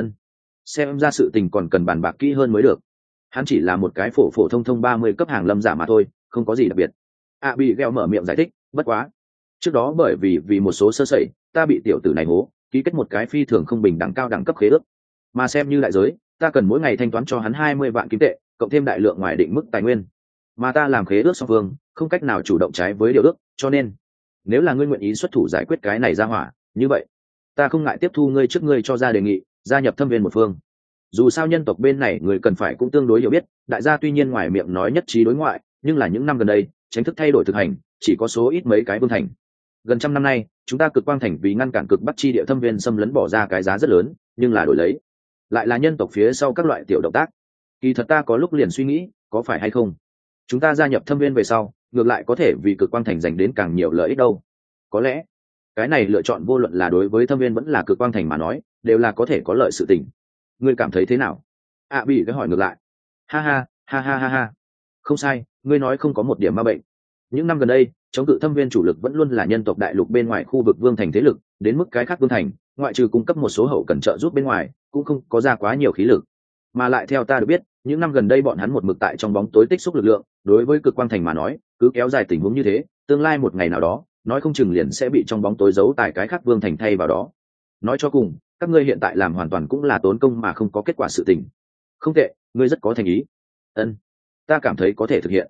Xem ra sự tình còn cần bàn bạc kỹ hơn mới được. Hắn chỉ là một cái phổ phổ thông thông 30 cấp hàng lâm giả mà thôi, không có gì đặc biệt. Bị gheo mở miệng giải thích, bất quá, trước đó bởi vì một số sơ sẩy, ta bị tiểu tử này hố, ký kết một cái phi thường không bình đẳng cao đẳng cấp khế ước, mà xem như đại giới, ta cần mỗi ngày thanh toán cho hắn 20 vạn kim tệ, cộng thêm đại lượng ngoài định mức tài nguyên. Mà ta làm khế ước song phương, không cách nào chủ động trái với điều ước, cho nên, nếu là ngươi nguyện ý xuất thủ giải quyết cái này ra hỏa, như vậy, ta không ngại tiếp thu ngươi trước ngươi cho ra đề nghị, gia nhập Thâm Viên một phương. Dù sao nhân tộc bên này người cần phải cũng tương đối hiểu biết, đại gia tuy nhiên ngoài miệng nói nhất trí đối ngoại, nhưng là những năm gần đây, chính thức thay đổi thực hành, chỉ có số ít mấy cái vương thành. Gần trăm năm nay, chúng ta Cực Quang thành vì ngăn cản Cực Bắc chi địa Thâm Viên xâm lấn bỏ ra cái giá rất lớn, nhưng là đổi lấy lại là nhân tộc phía sau các loại tiểu động tác. Kỳ thật ta có lúc liền suy nghĩ, có phải hay không, chúng ta gia nhập Thâm Viên về sau, ngược lại có thể vì Cực Quang thành giành đến càng nhiều lợi ích đâu. Có lẽ cái này lựa chọn vô luận là đối với Thâm Viên vẫn là Cực Quang thành mà nói, đều là có thể có lợi sự tình. Ngươi cảm thấy thế nào? Bị cái hỏi ngược lại. Ha ha, không sai, ngươi nói không có một điểm ma bệnh. Những năm gần đây, chống cự Thâm Viên chủ lực vẫn luôn là nhân tộc đại lục bên ngoài khu vực vương thành thế lực, đến mức cái khác vương thành, ngoại trừ cung cấp một số hậu cần trợ giúp bên ngoài, cũng không có ra quá nhiều khí lực. Mà lại theo ta được biết, những năm gần đây bọn hắn một mực tại trong bóng tối tích xúc lực lượng, đối với Cực Quang thành mà nói, cứ kéo dài tình huống như thế, tương lai một ngày nào đó, nói không chừng liền sẽ bị trong bóng tối giấu tại cái khác vương thành thay vào đó. Nói cho cùng, các ngươi hiện tại làm hoàn toàn cũng là tốn công mà không có kết quả sự tình. Không tệ, ngươi rất có thành ý. Ta cảm thấy có thể thực hiện.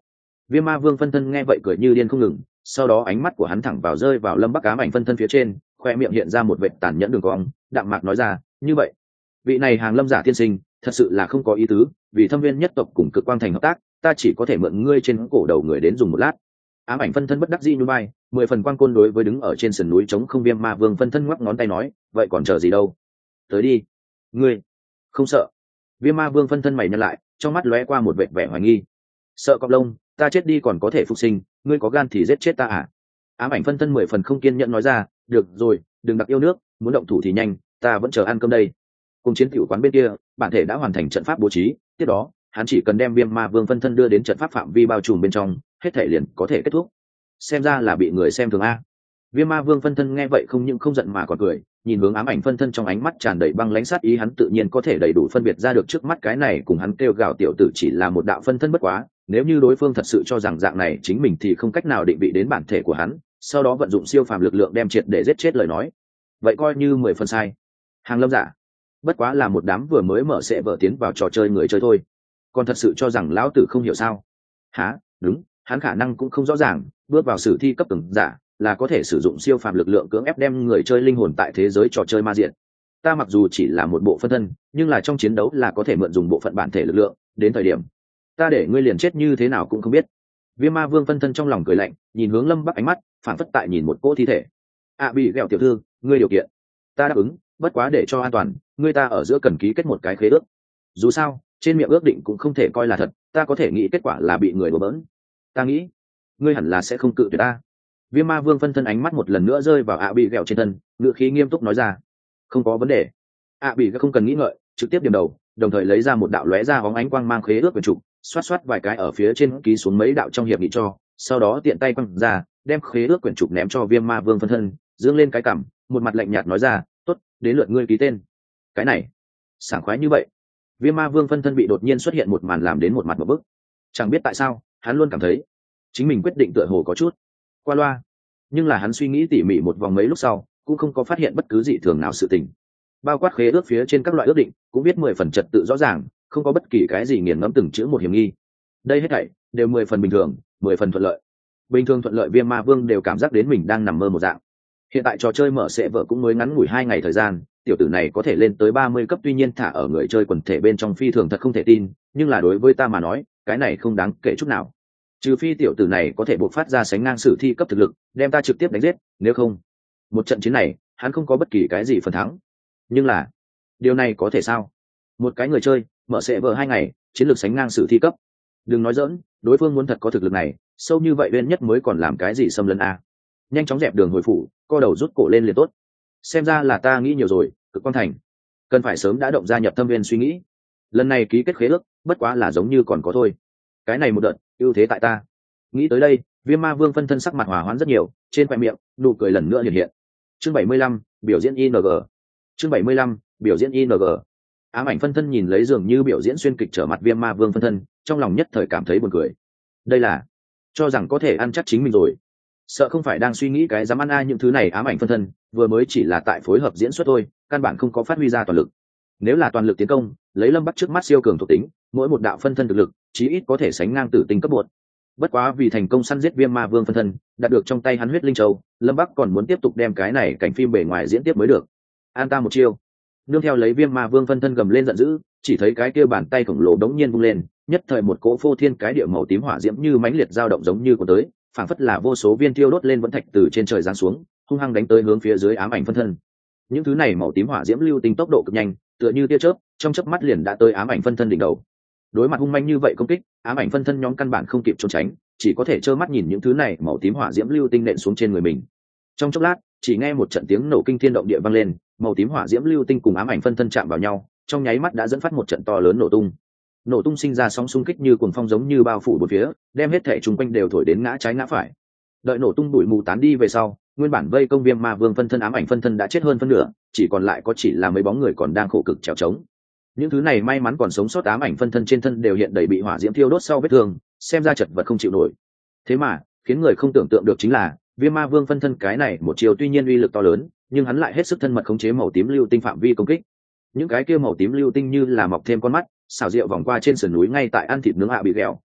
Viêm ma vương phân thân nghe vậy cười như điên không ngừng, sau đó ánh mắt của hắn thẳng vào rơi vào Lâm Bắc ám ảnh phân thân phía trên, khoe miệng hiện ra một vệt tàn nhẫn đường cong, đạm mạc nói ra, như vậy vị này hàng Lâm giả tiên sinh thật sự là không có ý tứ, vì thâm viên nhất tộc cùng cực quang thành hợp tác, ta chỉ có thể mượn ngươi trên cổ đầu người đến dùng một lát. Ám ảnh phân thân bất đắc dĩ nhún vai, 10 phần quang côn đối với đứng ở trên sườn núi trống không Viêm ma vương phân thân ngoắc ngón tay nói, vậy còn chờ gì đâu, tới đi. Ngươi không sợ? Viêm ma vương phân thân mày nhăn lại, trong mắt lóe qua một vệt vẻ hoài nghi. Sợ cọp lông, ta chết đi còn có thể phục sinh, ngươi có gan thì giết chết ta à? Ám ảnh phân thân 10 phần không kiên nhẫn nói ra, được rồi, đừng đặc yêu nước, muốn động thủ thì nhanh, ta vẫn chờ ăn cơm đây. Cùng chiến tiểu quán bên kia, bản thể đã hoàn thành trận pháp bố trí, tiếp đó hắn chỉ cần đem Viêm ma vương phân thân đưa đến trận pháp phạm vi bao trùm bên trong, hết thể liền có thể kết thúc. Xem ra là bị người xem thường a. Viêm ma vương phân thân nghe vậy không những không giận mà còn cười, nhìn hướng ám ảnh phân thân trong ánh mắt tràn đầy băng lãnh sát ý, hắn tự nhiên có thể đầy đủ phân biệt ra được trước mắt cái này cùng hắn kêu gào tiểu tử chỉ là một đạo phân thân bất quá, nếu như đối phương thật sự cho rằng dạng này chính mình thì không cách nào định vị đến bản thể của hắn, sau đó vận dụng siêu phàm lực lượng đem triệt để giết chết lời nói, vậy coi như 10 phần sai. Hàng Lâm giả bất quá là một đám vừa mới mở sẽ vở tiến vào trò chơi người chơi thôi, còn thật sự cho rằng lão tử không hiểu sao? Hả? Đúng, hắn khả năng cũng không rõ ràng, bước vào sử thi cấp từng giả là có thể sử dụng siêu phàm lực lượng cưỡng ép đem người chơi linh hồn tại thế giới trò chơi ma diện. Ta mặc dù chỉ là một bộ phân thân, nhưng là trong chiến đấu là có thể mượn dùng bộ phận bản thể lực lượng, đến thời điểm ta để ngươi liền chết như thế nào cũng không biết. Viêm ma vương phân thân trong lòng cười lạnh, nhìn hướng Lâm Bắc ánh mắt phản phất tại nhìn một cỗ thi thể. Bị ghẹo tiểu thư, ngươi điều kiện ta đáp ứng, bất quá để cho an toàn, ngươi ta ở giữa cần ký kết một cái khế ước. Dù sao trên miệng ước định cũng không thể coi là thật, ta có thể nghĩ kết quả là bị người đùa bỡn. Ta nghĩ ngươi hẳn là sẽ không cự tuyệt ta. Viêm ma vương phân thân ánh mắt một lần nữa rơi vào bị ghẹo trên thân, ngữ khí nghiêm túc nói ra, không có vấn đề. Bị không cần nghĩ ngợi, trực tiếp điểm đầu, đồng thời lấy ra một đạo lóe ra bóng ánh quang mang khế ước quyển trục, xoát xoát vài cái ở phía trên ký xuống mấy đạo trong hiệp nghị cho, sau đó tiện tay quăng ra, đem khế ước quyển trục ném cho Viêm ma vương phân thân, dương lên cái cằm, một mặt lạnh nhạt nói ra, tốt, đến lượt ngươi ký tên. Cái này sảng khoái như vậy. Viêm ma vương phân thân bị đột nhiên xuất hiện một màn làm đến một mặt một bức, chẳng biết tại sao hắn luôn cảm thấy chính mình quyết định tựa hồ có chút qua loa, nhưng là hắn suy nghĩ tỉ mỉ một vòng mấy lúc sau cũng không có phát hiện bất cứ dị thường nào sự tình. Bao quát khế ước phía trên các loại ước định cũng biết 10 phần trật tự rõ ràng, không có bất kỳ cái gì nghiền ngẫm từng chữ một hiểm nghi. Đây hết thảy đều 10 phần bình thường, 10 phần thuận lợi. Bình thường thuận lợi Viêm ma vương đều cảm giác đến mình đang nằm mơ một dạng. Hiện tại trò chơi mở sẽ vợ cũng mới ngắn ngủi 2 ngày thời gian, tiểu tử này có thể lên tới 30 cấp, tuy nhiên thả ở người chơi quần thể bên trong phi thường thật không thể tin, nhưng là đối với ta mà nói cái này không đáng kể chút nào. Trừ phi tiểu tử này có thể bộc phát ra sánh ngang sử thi cấp thực lực, đem ta trực tiếp đánh giết, nếu không một trận chiến này hắn không có bất kỳ cái gì phần thắng. Nhưng là điều này có thể sao? Một cái người chơi mở sẽ vợ 2 ngày chiến lược sánh ngang sử thi cấp, đừng nói giỡn, đối phương muốn thật có thực lực này sâu như vậy bên nhất mới còn làm cái gì xâm lấn a. Nhanh chóng dẹp đường hồi phủ, co đầu rút cổ lên liền tốt. Xem ra là ta nghĩ nhiều rồi, cực quang thành cần phải sớm đã động gia nhập thâm viên suy nghĩ. Lần này ký kết khế ước bất quá là giống như còn có thôi, cái này một đợt ưu thế tại ta. Nghĩ tới đây Viêm ma vương phân thân sắc mặt hòa hoãn rất nhiều, trên khoe miệng nụ cười lần nữa hiện hiện. Chương 75, biểu diễn ING. Chương 75, biểu diễn ING. Ám ảnh phân thân nhìn lấy dường như biểu diễn xuyên kịch trở mặt Viêm ma vương phân thân, trong lòng nhất thời cảm thấy buồn cười. Đây là cho rằng có thể ăn chắc chính mình rồi, sợ không phải đang suy nghĩ cái dám ăn ai những thứ này. Ám ảnh phân thân vừa mới chỉ là tại phối hợp diễn xuất thôi, căn bản không có phát huy ra toàn lực. Nếu là toàn lực tiến công, lấy Lâm Bắc trước mắt siêu cường thuộc tính, mỗi một đạo phân thân thực lực chí ít có thể sánh ngang tử tinh cấp 1. Bất quá vì thành công săn giết Viêm ma vương phân thân, đạt được trong tay hắn huyết linh châu, Lâm Bắc còn muốn tiếp tục đem cái này cảnh phim bề ngoài diễn tiếp mới được. An ta một chiêu. Nương theo lấy Viêm ma vương phân thân gầm lên giận dữ, chỉ thấy cái kia bàn tay khổng lồ đống nhiên vung lên, nhất thời một cỗ phô thiên cái địa màu tím hỏa diễm như mãnh liệt dao động giống như của tới, phảng phất là vô số viên tiêu đốt lên vẫn thạch từ trên trời giáng xuống, hung hăng đánh tới hướng phía dưới ám ảnh phân thân. Những thứ này màu tím hỏa diễm lưu tinh tốc độ cực nhanh, tựa như tia chớp, trong chớp mắt liền đã tới ám ảnh phân thân đỉnh đầu. Đối mặt hung manh như vậy công kích, ám ảnh phân thân nhóm căn bản không kịp trốn tránh, chỉ có thể trơ mắt nhìn những thứ này màu tím hỏa diễm lưu tinh nện xuống trên người mình. Trong chốc lát, chỉ nghe một trận tiếng nổ kinh thiên động địa vang lên, màu tím hỏa diễm lưu tinh cùng ám ảnh phân thân chạm vào nhau, trong nháy mắt đã dẫn phát một trận to lớn nổ tung. Nổ tung sinh ra sóng xung kích như cuồng phong giống như bao phủ bốn phía, đem hết thảy xung quanh đều thổi đến ngã trái ngã phải. Đợi nổ tung bụi mù tán đi về sau, nguyên bản vây công Viêm ma vương phân thân ám ảnh phân thân đã chết hơn phân nửa, chỉ còn lại có chỉ là mấy bóng người còn đang khổ cực trèo trống. Những thứ này may mắn còn sống sót ám ảnh phân thân trên thân đều hiện đầy bị hỏa diễm thiêu đốt sau vết thương, xem ra chật vật không chịu nổi. Thế mà khiến người không tưởng tượng được chính là Viêm ma vương phân thân cái này một chiều tuy nhiên uy lực to lớn, nhưng hắn lại hết sức thân mật khống chế màu tím lưu tinh phạm vi công kích. Những cái kia màu tím lưu tinh như là mọc thêm con mắt, xảo diệu vòng qua trên sườn núi ngay tại ăn thịt nướng bị ghẹo,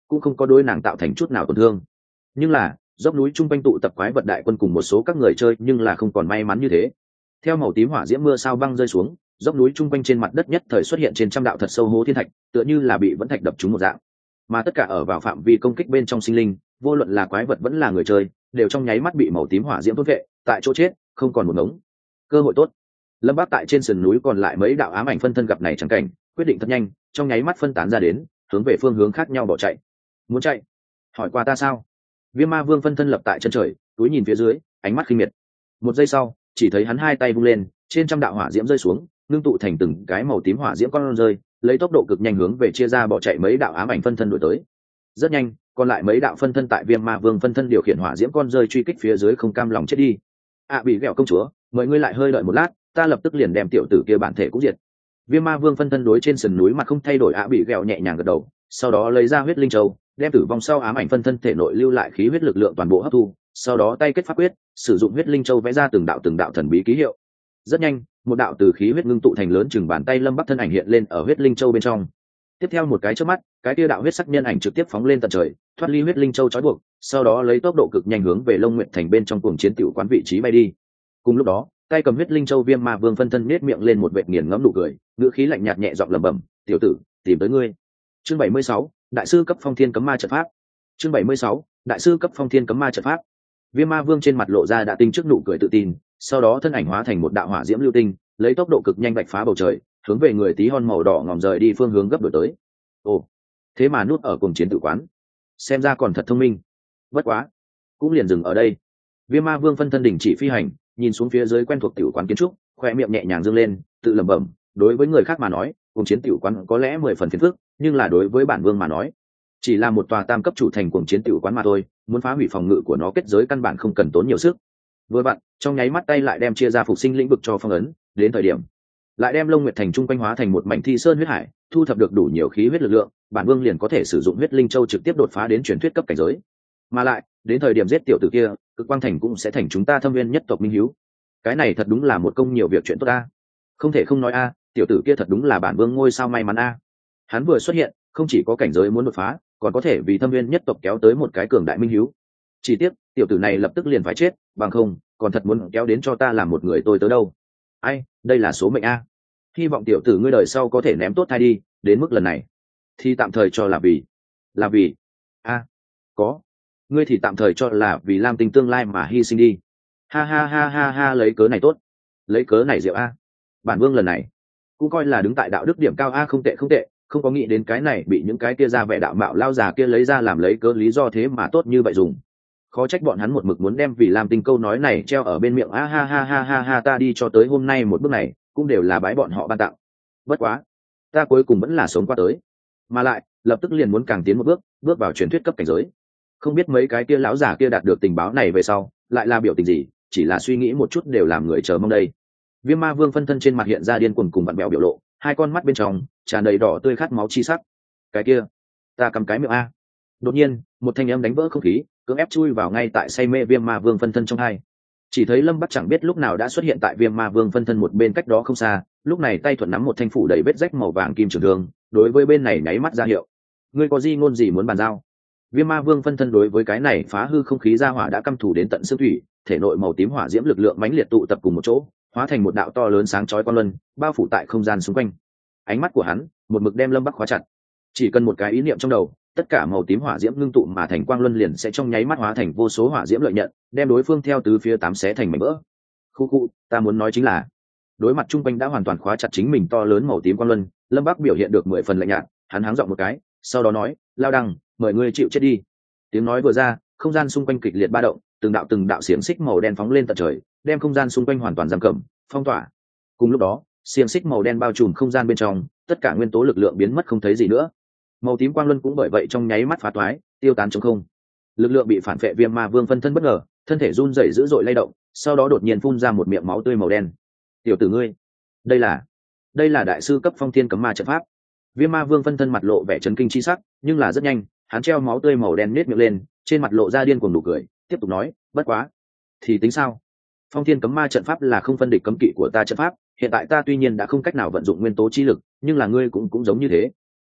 cũng không có đối nàng tạo thành chút nào tổn thương. Nhưng là dốc núi trung quanh tụ tập quái vật đại quân cùng một số các người chơi nhưng là không còn may mắn như thế. Theo màu tím hỏa diễm mưa sao băng rơi xuống, dốc núi trung quanh trên mặt đất nhất thời xuất hiện trên trăm đạo thật sâu hố thiên thạch, tựa như là bị vẫn thạch đập trúng một dạng. Mà tất cả ở vào phạm vi công kích bên trong sinh linh, vô luận là quái vật vẫn là người chơi, đều trong nháy mắt bị màu tím hỏa diễm thôn vệ, tại chỗ chết, không còn một ngống. Cơ hội tốt. Lâm Bác tại trên sườn núi còn lại mấy đạo ám ảnh phân thân gặp này chẳng cảnh, quyết định thật nhanh, trong nháy mắt phân tán ra đến, hướng về phương hướng khác nhau bỏ chạy. Muốn chạy? Hỏi qua ta sao? Viêm Ma Vương phân thân lập tại chân trời, túi nhìn phía dưới, ánh mắt khinh miệt. Một giây sau, chỉ thấy hắn hai tay vung lên, trên trăm đạo hỏa diễm rơi xuống, ngưng tụ thành từng cái màu tím hỏa diễm con rơi, lấy tốc độ cực nhanh hướng về chia ra bỏ chạy mấy đạo ám ảnh phân thân đuổi tới. Rất nhanh, còn lại mấy đạo phân thân tại Viêm Ma Vương phân thân điều khiển hỏa diễm con rơi truy kích phía dưới không cam lòng chết đi. Bị ghẹo công chúa, mời ngươi lại hơi đợi một lát, ta lập tức liền đem tiểu tử kia bản thể cũng diệt. Viêm Ma Vương phân thân đối trên sườn núi mặt không thay đổi bị ghẹo nhẹ nhàng gật đầu, sau đó lấy ra huyết linh châu, đem tử vong sau ám ảnh phân thân thể nội lưu lại khí huyết lực lượng toàn bộ hấp thu, sau đó tay kết pháp quyết, sử dụng huyết linh châu vẽ ra từng đạo thần bí ký hiệu. Rất nhanh, một đạo từ khí huyết ngưng tụ thành lớn chừng bàn tay Lâm Bắc thân ảnh hiện lên ở huyết linh châu bên trong. Tiếp theo một cái chớp mắt, cái kia đạo huyết sắc nhân ảnh trực tiếp phóng lên tận trời, thoát ly huyết linh châu trói buộc, sau đó lấy tốc độ cực nhanh hướng về Long Nguyệt thành bên trong cuồng chiến tiểu quán vị trí bay đi. Cùng lúc đó, tay cầm huyết linh châu Viêm Ma Vương phân thân nhếch miệng lên một vệt nghiền ngẫm nụ cười, ngữ khí lạnh nhạt nhẹ giọng lẩm bẩm, "Tiểu tử, tìm tới ngươi." Chương 76, Đại sư cấp Phong Thiên Cấm Ma trận pháp. Chương 76, Đại sư cấp Phong Thiên Cấm Ma trận pháp. Viêm Ma Vương trên mặt lộ ra đã tinh trước nụ cười tự tin, sau đó thân ảnh hóa thành một đạo hỏa diễm lưu tinh, lấy tốc độ cực nhanh vạch phá bầu trời, hướng về người tí hon màu đỏ ngòm rời đi phương hướng gấp đổi tới. Ồ, thế mà núp ở cuồng chiến tự quán, xem ra còn thật thông minh. Bất quá, cũng liền dừng ở đây. Viêm Ma Vương phân thân đỉnh chỉ phi hành, nhìn xuống phía dưới quen thuộc tiểu quán kiến trúc, khoe miệng nhẹ nhàng dương lên, tự lẩm bẩm, đối với người khác mà nói, cuồng chiến tiểu quán có lẽ 10 phần phiền phức, nhưng là đối với bản vương mà nói, chỉ là một tòa tam cấp chủ thành cuồng chiến tiểu quán mà thôi, muốn phá hủy phòng ngự của nó kết giới căn bản không cần tốn nhiều sức. Vừa vặn, trong nháy mắt tay lại đem chia ra phục sinh lĩnh vực cho phong ấn, đến thời điểm lại đem Long Nguyệt thành trung quanh hóa thành một mảnh thi sơn huyết hải, thu thập được đủ nhiều khí huyết lực lượng, bản vương liền có thể sử dụng huyết linh châu trực tiếp đột phá đến truyền thuyết cấp cảnh giới. Mà lại, đến thời điểm giết tiểu tử kia, Cực Quang thành cũng sẽ thành chúng ta Thâm Viên nhất tộc minh hiếu. Cái này thật đúng là một công nhiều việc chuyện tốt a. Không thể không nói a, tiểu tử kia thật đúng là bản vương ngôi sao may mắn a. Hắn vừa xuất hiện, không chỉ có cảnh giới muốn đột phá, còn có thể vì Thâm Viên nhất tộc kéo tới một cái cường đại minh hiếu. Chỉ tiếc, tiểu tử này lập tức liền phải chết, bằng không, còn thật muốn kéo đến cho ta làm một người tôi tớ đâu. Ai, đây là số mệnh a. Hy vọng tiểu tử ngươi đời sau có thể ném tốt thai đi, đến mức lần này thì tạm thời cho là vì có ngươi thì tạm thời cho là vì Lam Tinh tương lai mà hy sinh đi. Ha ha ha ha ha, lấy cớ này tốt, lấy cớ này diệu a. Bản vương lần này cũng coi là đứng tại đạo đức điểm cao a, không tệ không tệ, không có nghĩ đến cái này bị những cái kia ra vẻ đạo mạo lao già kia lấy ra làm lấy cớ lý do thế mà tốt như vậy dùng. Khó trách bọn hắn một mực muốn đem vì Lam Tinh câu nói này treo ở bên miệng a. Ha ha ha ha ha, ta đi cho tới hôm nay một bước này cũng đều là bái bọn họ ban tặng. Bất quá, ta cuối cùng vẫn là sống qua tới, mà lại lập tức liền muốn càng tiến một bước, bước vào truyền thuyết cấp cảnh giới. Không biết mấy cái kia lão giả kia đạt được tình báo này về sau lại là biểu tình gì, chỉ là suy nghĩ một chút đều làm người chờ mong đây. Viêm Ma Vương phân thân trên mặt hiện ra điên cuồng cùng vặn vẹo biểu lộ, hai con mắt bên trong tràn đầy đỏ tươi khát máu chi sắc. Cái kia, ta cầm cái miệng a. Đột nhiên, một thanh âm đánh vỡ không khí, cưỡng ép chui vào ngay tại say mê Viêm Ma Vương phân thân trong hai. Chỉ thấy Lâm Bắc chẳng biết lúc nào đã xuất hiện tại Viêm Ma Vương phân thân một bên cách đó không xa, lúc này tay thuận nắm một thanh phủ đầy vết rách màu vàng kim trường thương, đối với bên này nháy mắt ra hiệu. Ngươi có gì ngôn gì muốn bàn giao? Viêm Ma Vương phân thân đối với cái này phá hư không khí ra hỏa đã căm thù đến tận xương thủy, thể nội màu tím hỏa diễm lực lượng mãnh liệt tụ tập cùng một chỗ, hóa thành một đạo to lớn sáng chói quang luân, bao phủ tại không gian xung quanh. Ánh mắt của hắn một mực đem Lâm Bắc khóa chặt. Chỉ cần một cái ý niệm trong đầu, tất cả màu tím hỏa diễm ngưng tụ mà thành quang luân liền sẽ trong nháy mắt hóa thành vô số hỏa diễm lợi nhận, đem đối phương theo tứ phía tám xé thành mảnh vỡ. Khu, ta muốn nói chính là, đối mặt trung quanh đã hoàn toàn khóa chặt chính mình to lớn màu tím quang luân, Lâm Bắc biểu hiện được 10 phần lạnh nhạt, hắn háng giọng một cái, sau đó nói, Lao Đăng, mời ngươi chịu chết đi. Tiếng nói vừa ra, không gian xung quanh kịch liệt ba động, từng đạo xiềng xích màu đen phóng lên tận trời, đem không gian xung quanh hoàn toàn giam cầm, phong tỏa. Cùng lúc đó, xiềng xích màu đen bao trùm không gian bên trong, tất cả nguyên tố lực lượng biến mất không thấy gì nữa. Màu tím quang luân cũng bởi vậy trong nháy mắt phá toái, tiêu tán trong không. Lực lượng bị phản vệ Viêm Ma Vương phân thân bất ngờ, thân thể run rẩy dữ dội lay động, sau đó đột nhiên phun ra một miệng máu tươi màu đen. Tiểu tử ngươi, đây là đại sư cấp Phong Thiên Cấm Ma trận pháp. Viêm Ma Vương phân thân mặt lộ vẻ chấn kinh chi sắc, nhưng là rất nhanh, hắn treo máu tươi màu đen nết miệng lên, trên mặt lộ ra điên cuồng nụ cười, tiếp tục nói, bất quá, thì tính sao? Phong Thiên Cấm Ma trận pháp là không phân địch cấm kỵ của ta trận pháp, hiện tại ta tuy nhiên đã không cách nào vận dụng nguyên tố chi lực, nhưng là ngươi cũng giống như thế.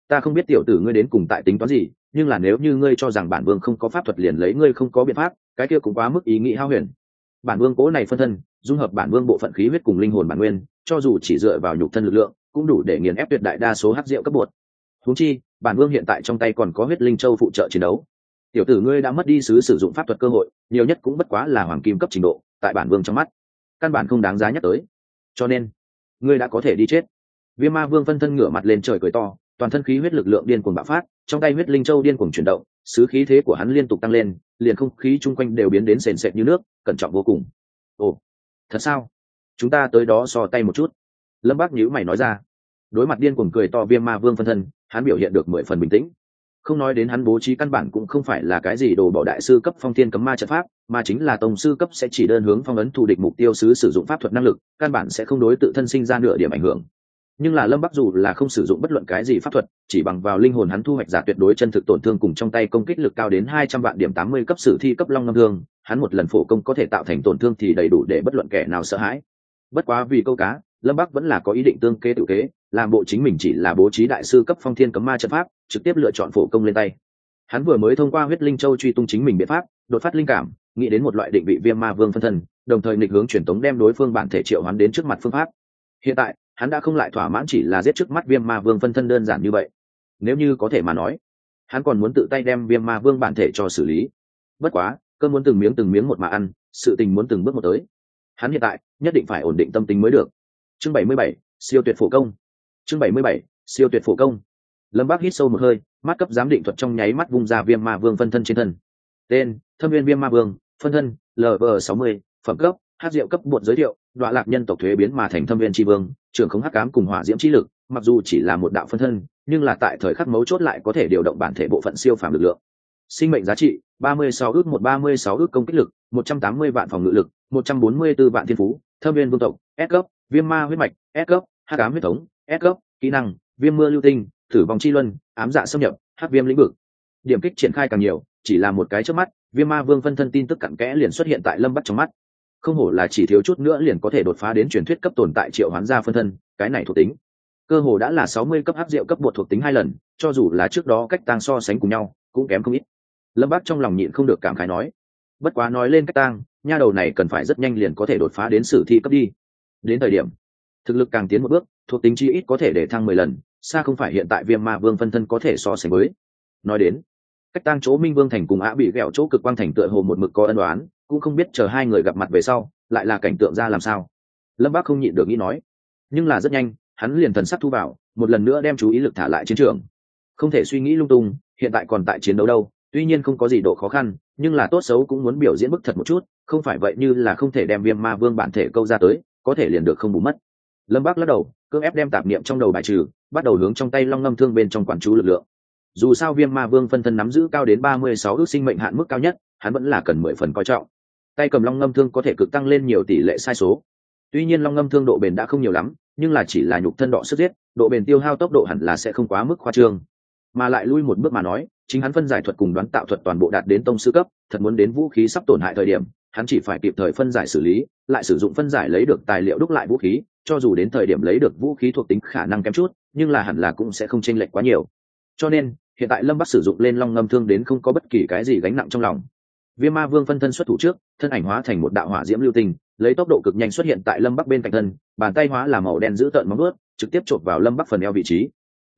ta không biết tiểu tử ngươi đến cùng tại tính toán gì, nhưng là nếu như ngươi cho rằng bản vương không có pháp thuật liền lấy ngươi không có biện pháp, cái kia cũng quá mức ý nghĩ hao huyền. Bản vương cố này phân thân dung hợp bản vương bộ phận khí huyết cùng linh hồn bản nguyên, cho dù chỉ dựa vào nhục thân lực lượng cũng đủ để nghiền ép tuyệt đại đa số hắc diệu cấp bột. Huống chi bản vương hiện tại trong tay còn có huyết linh châu phụ trợ chiến đấu. Tiểu tử ngươi đã mất đi sử dụng pháp thuật cơ hội, nhiều nhất cũng bất quá là hoàng kim cấp trình độ, tại bản vương trong mắt căn bản không đáng giá nhắc tới, cho nên ngươi đã có thể đi chết. Viêm Ma Vương phân thân ngửa mặt lên trời cười to, toàn thân khí huyết lực lượng điên cuồng bạo phát, trong tay huyết linh châu điên cuồng chuyển động, sứ khí thế của hắn liên tục tăng lên, liền không khí chung quanh đều biến đến sền sệt như nước, cẩn trọng vô cùng. Ồ, thật sao? Chúng ta tới đó so tay một chút. Lâm Bác nhíu mày nói ra. Đối mặt điên cuồng cười to Viêm Ma Vương phân thân, hắn biểu hiện được 10 phần bình tĩnh. Không nói đến hắn bố trí căn bản cũng không phải là cái gì đồ bỏ đại sư cấp phong thiên cấm ma trận pháp, mà chính là tông sư cấp sẽ chỉ đơn hướng phong ấn thù địch mục tiêu sứ sử dụng pháp thuật năng lực, căn bản sẽ không đối tự thân sinh ra nửa điểm ảnh hưởng. Nhưng là Lâm Bắc dù là không sử dụng bất luận cái gì pháp thuật, chỉ bằng vào linh hồn hắn thu hoạch giả tuyệt đối chân thực tổn thương cùng trong tay công kích lực cao đến 200 vạn điểm 80 cấp sử thi cấp long ngâm thương, hắn một lần phổ công có thể tạo thành tổn thương thì đầy đủ để bất luận kẻ nào sợ hãi. Bất quá vì câu cá, Lâm Bắc vẫn là có ý định tương kế tự kế, làm bộ chính mình chỉ là bố trí đại sư cấp phong thiên cấm ma trận pháp, trực tiếp lựa chọn phổ công lên tay. Hắn vừa mới thông qua huyết linh châu truy tung chính mình biện pháp, đột phát linh cảm, nghĩ đến một loại định vị Viêm Ma Vương phân thân, đồng thời nghịch hướng truyền tống đem đối phương bản thể triệu hoán đến trước mặt phương pháp. Hiện tại hắn đã không lại thỏa mãn chỉ là giết trước mắt Viêm Ma Vương phân thân đơn giản như vậy. Nếu như có thể mà nói, hắn còn muốn tự tay đem Viêm Ma Vương bản thể cho xử lý. Bất quá cơn muốn từng miếng một mà ăn, sự tình muốn từng bước một tới. Hắn hiện tại nhất định phải ổn định tâm tính mới được. Chương 77, siêu tuyệt phổ công. Chương 77, siêu tuyệt phổ công. Lâm Bác hít sâu một hơi, mắt cấp giám định thuật trong nháy mắt vung ra Viêm Ma Vương phân thân trên thân. Tên: Thâm Viên Viêm Ma Vương, phân thân: LV60, phẩm cấp: hắc diệu cấp bột giới thiệu, đọa lạc nhân tộc thuế biến mà thành Thâm Viên Chi Vương, trưởng khống hắc ám cùng hỏa diễm chi lực, mặc dù chỉ là một đạo phân thân, nhưng là tại thời khắc mấu chốt lại có thể điều động bản thể bộ phận siêu phàm lực lượng. Sinh mệnh giá trị: 36 ước 136 ước công kích lực, 180 vạn phòng ngự lực, 144 vạn thiên phú, Thâm Viên Vương tộc, S cấp, Viêm Ma huyết mạch, S cấp, hắc ám huyết thống, S cấp, kỹ năng: Viêm mưa lưu tinh, Tử vong chi luân, ám dạ xâm nhập, hắc viêm lĩnh vực. Điểm kích triển khai càng nhiều, chỉ là một cái chớp mắt, Viêm Ma Vương phân thân tin tức cặn kẽ liền xuất hiện tại Lâm Bắc trong mắt. Không hổ là chỉ thiếu chút nữa liền có thể đột phá đến truyền thuyết cấp tồn tại triệu hoán gia phân thân, cái này thuộc tính cơ hồ đã là 60 cấp hắc diệu cấp bột thuộc tính 2 lần, cho dù là trước đó cách tang so sánh cùng nhau, cũng kém không ít. Lâm Bắc trong lòng nhịn không được cảm khái nói, bất quá nói lên cách tang, nha đầu này cần phải rất nhanh liền có thể đột phá đến sử thi cấp đi. Đến thời điểm thực lực càng tiến một bước, thuộc tính chi ít có thể để thăng 10 lần, xa không phải hiện tại Viêm Ma Vương phân thân có thể so sánh với. Nói đến cách tang chỗ Minh Vương thành cùng Á bị ghẹo chỗ Cực Quang thành tựa hồ một mực có ân oán, cũng không biết chờ hai người gặp mặt về sau lại là cảnh tượng ra làm sao. Lâm Bác không nhịn được nghĩ nói, nhưng là rất nhanh hắn liền thần sắc thu vào, một lần nữa đem chú ý lực thả lại chiến trường. Không thể suy nghĩ lung tung, hiện tại còn tại chiến đấu đâu, tuy nhiên không có gì độ khó khăn, nhưng là tốt xấu cũng muốn biểu diễn bức thật một chút, không phải vậy như là không thể đem Viêm Ma Vương bản thể câu ra tới, có thể liền được không bù mất. Lâm Bác lắc đầu, cưỡng ép đem tạp niệm trong đầu bài trừ, bắt đầu hướng trong tay long ngâm thương bên trong quản chú lực lượng. Dù sao Viêm Ma Vương phân thân nắm giữ cao đến 36 ước sinh mệnh hạn mức cao nhất, hắn vẫn là cần 10 phần coi trọng. Tay cầm long ngâm thương có thể cực tăng lên nhiều tỷ lệ sai số. Tuy nhiên long ngâm thương độ bền đã không nhiều lắm, nhưng là chỉ là nhục thân đọ sức giết, độ bền tiêu hao tốc độ hẳn là sẽ không quá mức khoa trương. Mà lại lui một bước mà nói, chính hắn phân giải thuật cùng đoán tạo thuật toàn bộ đạt đến tông sư cấp, thật muốn đến vũ khí sắp tổn hại thời điểm, hắn chỉ phải kịp thời phân giải xử lý, lại sử dụng phân giải lấy được tài liệu đúc lại vũ khí, cho dù đến thời điểm lấy được vũ khí thuộc tính khả năng kém chút, nhưng là hẳn là cũng sẽ không chênh lệch quá nhiều. Cho nên, hiện tại Lâm Bắc sử dụng lên long ngâm thương đến không có bất kỳ cái gì gánh nặng trong lòng. Viêm Ma Vương phân thân xuất thủ trước, thân ảnh hóa thành một đạo hỏa diễm lưu tinh, lấy tốc độ cực nhanh xuất hiện tại Lâm Bắc bên cạnh thân, bàn tay hóa là màu đen giữ tợn móng vuốt, trực tiếp chộp vào Lâm Bắc phần eo vị trí.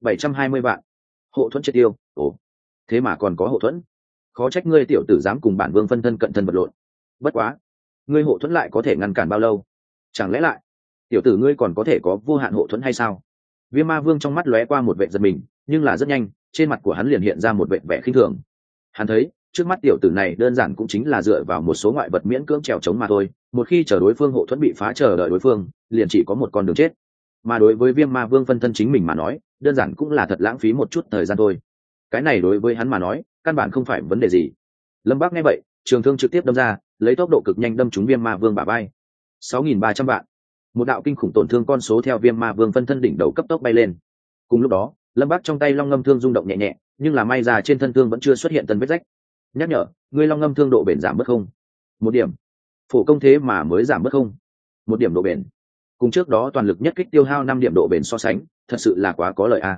720 vạn. Hộ thuẫn triệt tiêu. Ồ, thế mà còn có hộ thuẫn. Khó trách ngươi tiểu tử dám cùng bản vương phân thân cận thân vật lộn. Bất quá, ngươi hộ thuẫn lại có thể ngăn cản bao lâu? Chẳng lẽ lại, tiểu tử ngươi còn có thể có vô hạn hộ thuẫn hay sao? Viêm Ma Vương trong mắt lóe qua một vẻ giật mình, nhưng là rất nhanh, trên mặt của hắn liền hiện ra một vẻ khinh thường. Hắn thấy, trước mắt tiểu tử này đơn giản cũng chính là dựa vào một số ngoại vật miễn cưỡng trèo chống mà thôi, một khi chờ đối phương hộ thuẫn bị phá, chờ đợi đối phương liền chỉ có một con đường chết. Mà đối với Viêm Ma Vương phân thân chính mình mà nói, đơn giản cũng là thật lãng phí một chút thời gian thôi. Cái này đối với hắn mà nói, căn bản không phải vấn đề gì. Lâm Bác nghe vậy, trường thương trực tiếp đâm ra, lấy tốc độ cực nhanh đâm trúng Viêm Ma Vương bả vai. 6.300 vạn. Một đạo kinh khủng tổn thương con số theo Viêm Ma Vương phân thân đỉnh đầu cấp tốc bay lên. Cùng lúc đó, Lâm Bác trong tay long ngâm thương rung động nhẹ nhẹ, nhưng là may ra trên thân thương vẫn chưa xuất hiện tân vết rách. Nhắc nhở, ngươi long ngâm thương độ bền giảm bớt không? 1 điểm. Phổ công thế mà mới giảm bớt không? 1 điểm độ bền. Cùng trước đó toàn lực nhất kích tiêu hao 5 điểm độ bền so sánh, thật sự là quá có lợi a.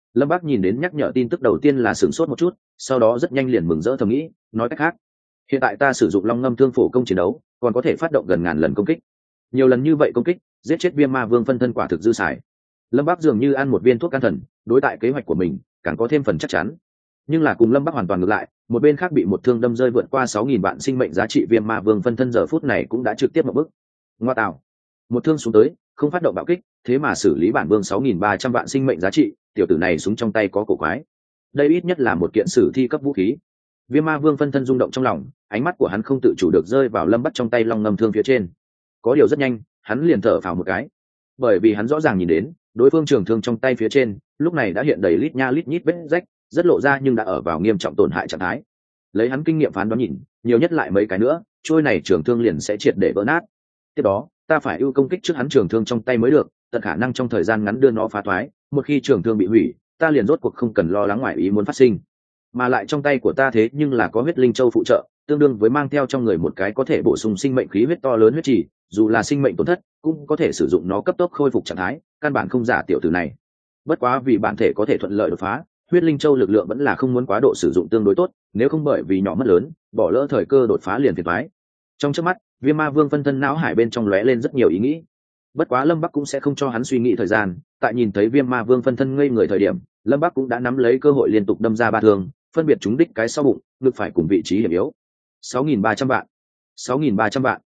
Lâm Bác nhìn đến nhắc nhở tin tức đầu tiên là sửng sốt một chút, sau đó rất nhanh liền mừng rỡ thầm nghĩ, nói cách khác, hiện tại ta sử dụng long ngâm thương phổ công chiến đấu còn có thể phát động gần ngàn lần công kích. Nhiều lần như vậy công kích giết chết viêm ma vương phân thân quả thực dư xài. Lâm Bác dường như ăn một viên thuốc can thần, đối tại kế hoạch của mình càng có thêm phần chắc chắn. Nhưng là cùng Lâm Bác hoàn toàn ngược lại, một bên khác bị một thương đâm rơi vượt qua 6.000 vạn sinh mệnh giá trị viêm ma vương phân thân giờ phút này cũng đã trực tiếp một bước. Ngoa tạo, một thương xuống tới không phát động bạo kích, thế mà xử lý bản vương 6.300 vạn sinh mệnh giá trị, tiểu tử này súng trong tay có cổ quái. Đây ít nhất là một kiện sử thi cấp vũ khí. Viêm ma vương phân thân rung động trong lòng, ánh mắt của hắn không tự chủ được rơi vào Lâm Bắc trong tay long ngâm thương phía trên. Có điều rất nhanh hắn liền thở phào một cái, bởi vì hắn rõ ràng nhìn đến đối phương trường thương trong tay phía trên lúc này đã hiện đầy lít nha lít nhít vết rách, rất lộ ra nhưng đã ở vào nghiêm trọng tổn hại trạng thái. Lấy hắn kinh nghiệm phán đoán nhìn, nhiều nhất lại mấy cái nữa trôi này trường thương liền sẽ triệt để vỡ nát. Tiếp đó ta phải ưu công kích trước hắn trường thương trong tay mới được, tận khả năng trong thời gian ngắn đưa nó phá thoái. Một khi trường thương bị hủy, ta liền rốt cuộc không cần lo lắng ngoại ý muốn phát sinh. Mà lại trong tay của ta thế nhưng là có huyết linh châu phụ trợ, tương đương với mang theo trong người một cái có thể bổ sung sinh mệnh khí huyết to lớn huyết trì, dù là sinh mệnh tổn thất cũng có thể sử dụng nó cấp tốc khôi phục trạng thái, căn bản không giả tiểu tử này. Bất quá vì bản thể có thể thuận lợi đột phá, huyết linh châu lực lượng vẫn là không muốn quá độ sử dụng tương đối tốt, nếu không bởi vì nhỏ mất lớn, bỏ lỡ thời cơ đột phá liền phiền toái. Trong chớp mắt, Viêm Ma Vương phân thân não hải bên trong lóe lên rất nhiều ý nghĩ. Bất quá Lâm Bắc cũng sẽ không cho hắn suy nghĩ thời gian, tại nhìn thấy Viêm Ma Vương phân thân ngây người thời điểm, Lâm Bắc cũng đã nắm lấy cơ hội liên tục đâm ra ba thương, phân biệt trúng đích cái sau bụng, ngực phải cùng vị trí hiểm yếu. 6.300 vạn, 6.300 vạn,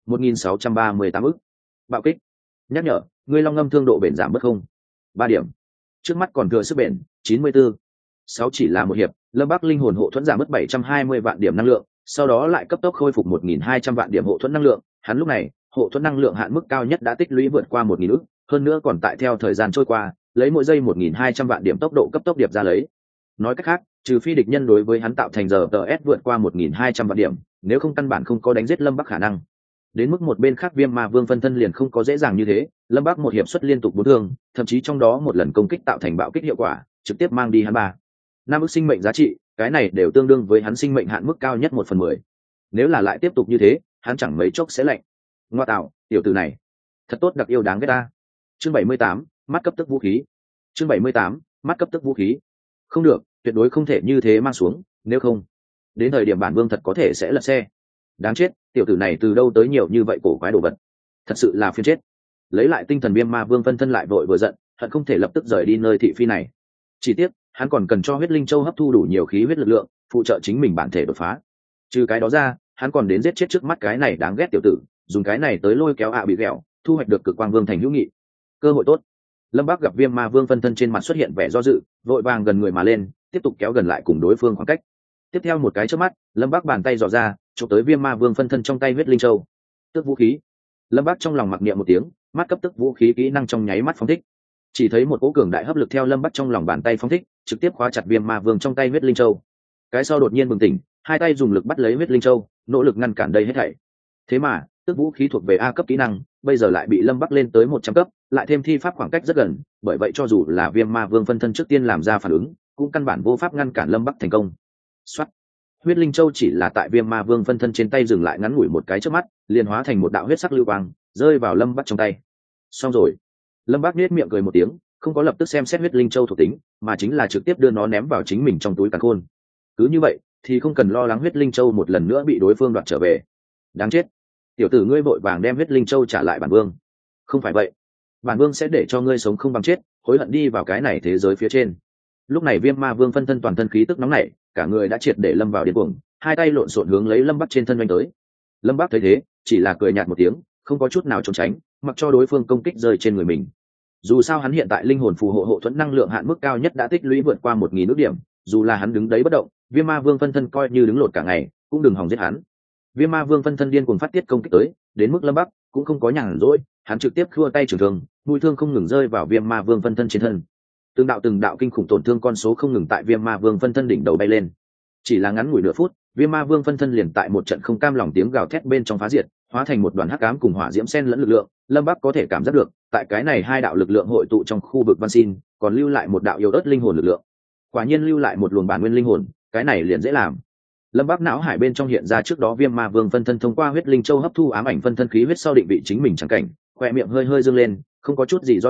1.638 ức. Bạo kích. Nhắc nhở, ngươi long ngâm thương độ bền giảm mất không? 3 điểm. Trước mắt còn thừa sức bền 94. 6 chỉ là một hiệp, Lâm Bắc linh hồn hộ thuẫn giảm mất 720 vạn điểm năng lượng, sau đó lại cấp tốc khôi phục 1.200 vạn điểm hộ thuẫn năng lượng. Hắn lúc này, hộ thuẫn năng lượng hạn mức cao nhất đã tích lũy vượt qua 1.000 ức, hơn nữa còn tại theo thời gian trôi qua, lấy mỗi giây 1.200 vạn điểm tốc độ cấp tốc điệp ra lấy. Nói cách khác, trừ phi địch nhân đối với hắn tạo thành giờ ts vượt qua 1.200 vạn điểm, nếu không căn bản không có đánh giết Lâm Bắc khả năng. Đến mức một bên khác Viêm Ma Vương phân thân liền không có dễ dàng như thế, Lâm Bắc một hiệp xuất liên tục 4 thương, thậm chí trong đó một lần công kích tạo thành bạo kích hiệu quả, trực tiếp mang đi hắn 5 ức sinh mệnh giá trị, cái này đều tương đương với hắn sinh mệnh hạn mức cao nhất 1/10. Nếu là lại tiếp tục như thế, hắn chẳng mấy chốc sẽ lạnh. Ngoa tạo, tiểu tử này, thật tốt đặc yêu đáng ghét ta. Chương 78, mắt cấp tức vũ khí. Chương 78, mắt cấp tức vũ khí. Không được, tuyệt đối không thể như thế mang xuống, nếu không, đến thời điểm bản vương thật có thể sẽ lật xe. Đáng chết, tiểu tử này từ đâu tới nhiều như vậy cổ quái đồ vật, thật sự là phiền chết. Lấy lại tinh thần Viêm Ma Vương phân thân lại vội vừa giận, hận không thể lập tức rời đi nơi thị phi này. Chỉ tiếc, hắn còn cần cho huyết linh châu hấp thu đủ nhiều khí huyết lực lượng, phụ trợ chính mình bản thể đột phá. Trừ cái đó ra, hắn còn đến giết chết trước mắt cái này đáng ghét tiểu tử, dùng cái này tới lôi kéo bị ghẹo, thu hoạch được Cực Quang Vương thành hữu nghị. Cơ hội tốt. Lâm Bắc gặp Viêm Ma Vương phân thân trên mặt xuất hiện vẻ do dự, vội vàng gần người mà lên, tiếp tục kéo gần lại cùng đối phương khoảng cách. Tiếp theo một cái chớp mắt, Lâm Bắc bàn tay dò ra, chụp tới Viêm Ma Vương phân thân trong tay huyết linh châu. Tức vũ khí. Lâm Bắc trong lòng mặc niệm một tiếng, mắt cấp tức vũ khí kỹ năng trong nháy mắt phóng thích. Chỉ thấy một cỗ cường đại hấp lực theo Lâm Bắc trong lòng bàn tay phóng thích, trực tiếp khóa chặt Viêm Ma Vương trong tay huyết linh châu. Cái sau đột nhiên bừng tỉnh, hai tay dùng lực bắt lấy huyết linh châu, nỗ lực ngăn cản đây hết thảy. Thế mà, tức vũ khí thuộc về A cấp kỹ năng, bây giờ lại bị Lâm Bắc lên tới 100 cấp, lại thêm thi pháp khoảng cách rất gần, bởi vậy cho dù là Viêm Ma Vương phân thân trước tiên làm ra phản ứng, cũng căn bản vô pháp ngăn cản Lâm Bắc thành công. Soát. Huyết linh châu chỉ là tại Viêm Ma Vương phân thân trên tay dừng lại ngắn ngủi một cái chớp mắt, liền hóa thành một đạo huyết sắc lưu quang, rơi vào Lâm Bắc trong tay. Xong rồi. Lâm Bắc nhếch miệng cười một tiếng, không có lập tức xem xét huyết linh châu thuộc tính, mà chính là trực tiếp đưa nó ném vào chính mình trong túi càn khôn. Cứ như vậy, thì không cần lo lắng huyết linh châu một lần nữa bị đối phương đoạt trở về. Đáng chết, tiểu tử ngươi vội vàng đem huyết linh châu trả lại bản vương. Không phải vậy, bản vương sẽ để cho ngươi sống không bằng chết, hối hận đi vào cái này thế giới phía trên. Lúc này Viêm Ma Vương phân thân toàn thân khí tức nóng nảy, cả người đã triệt để lâm vào điên cuồng, hai tay lộn xộn hướng lấy Lâm Bắc trên thân đánh tới. Lâm Bắc thấy thế, chỉ là cười nhạt một tiếng, không có chút nào trốn tránh, mặc cho đối phương công kích rơi trên người mình. Dù sao hắn hiện tại linh hồn phù hộ hộ thuẫn năng lượng hạn mức cao nhất đã tích lũy vượt qua 1.000 ước điểm, dù là hắn đứng đấy bất động, Viêm Ma Vương phân thân coi như đứng lột cả ngày, cũng đừng hòng giết hắn. Viêm Ma Vương phân thân điên cuồng phát tiết công kích tới, đến mức Lâm Bắc cũng không có nhàn rỗi, hắn trực tiếp khua tay trường thương, mũi thương không ngừng rơi vào Viêm Ma Vương phân thân trên thân. Từng đạo kinh khủng tổn thương con số không ngừng tại Viêm Ma Vương phân thân đỉnh đầu bay lên. Chỉ là ngắn ngủi nửa phút, Viêm Ma Vương phân thân liền tại một trận không cam lòng tiếng gào thét bên trong phá diệt, hóa thành một đoàn hắc ám cùng hỏa diễm xen lẫn lực lượng. Lâm Bắc có thể cảm giác được, tại cái này hai đạo lực lượng hội tụ trong khu vực Văn Xin, còn lưu lại một đạo yếu ớt linh hồn lực lượng. Quả nhiên lưu lại một luồng bản nguyên linh hồn, cái này liền dễ làm. Lâm Bắc não hải bên trong hiện ra trước đó Viêm Ma Vương phân thân thông qua huyết linh châu hấp thu ám ảnh phân thân khí huyết sau định vị chính mình chẳng cảnh, khóe miệng hơi hơi dương lên, không có chút gì do dự,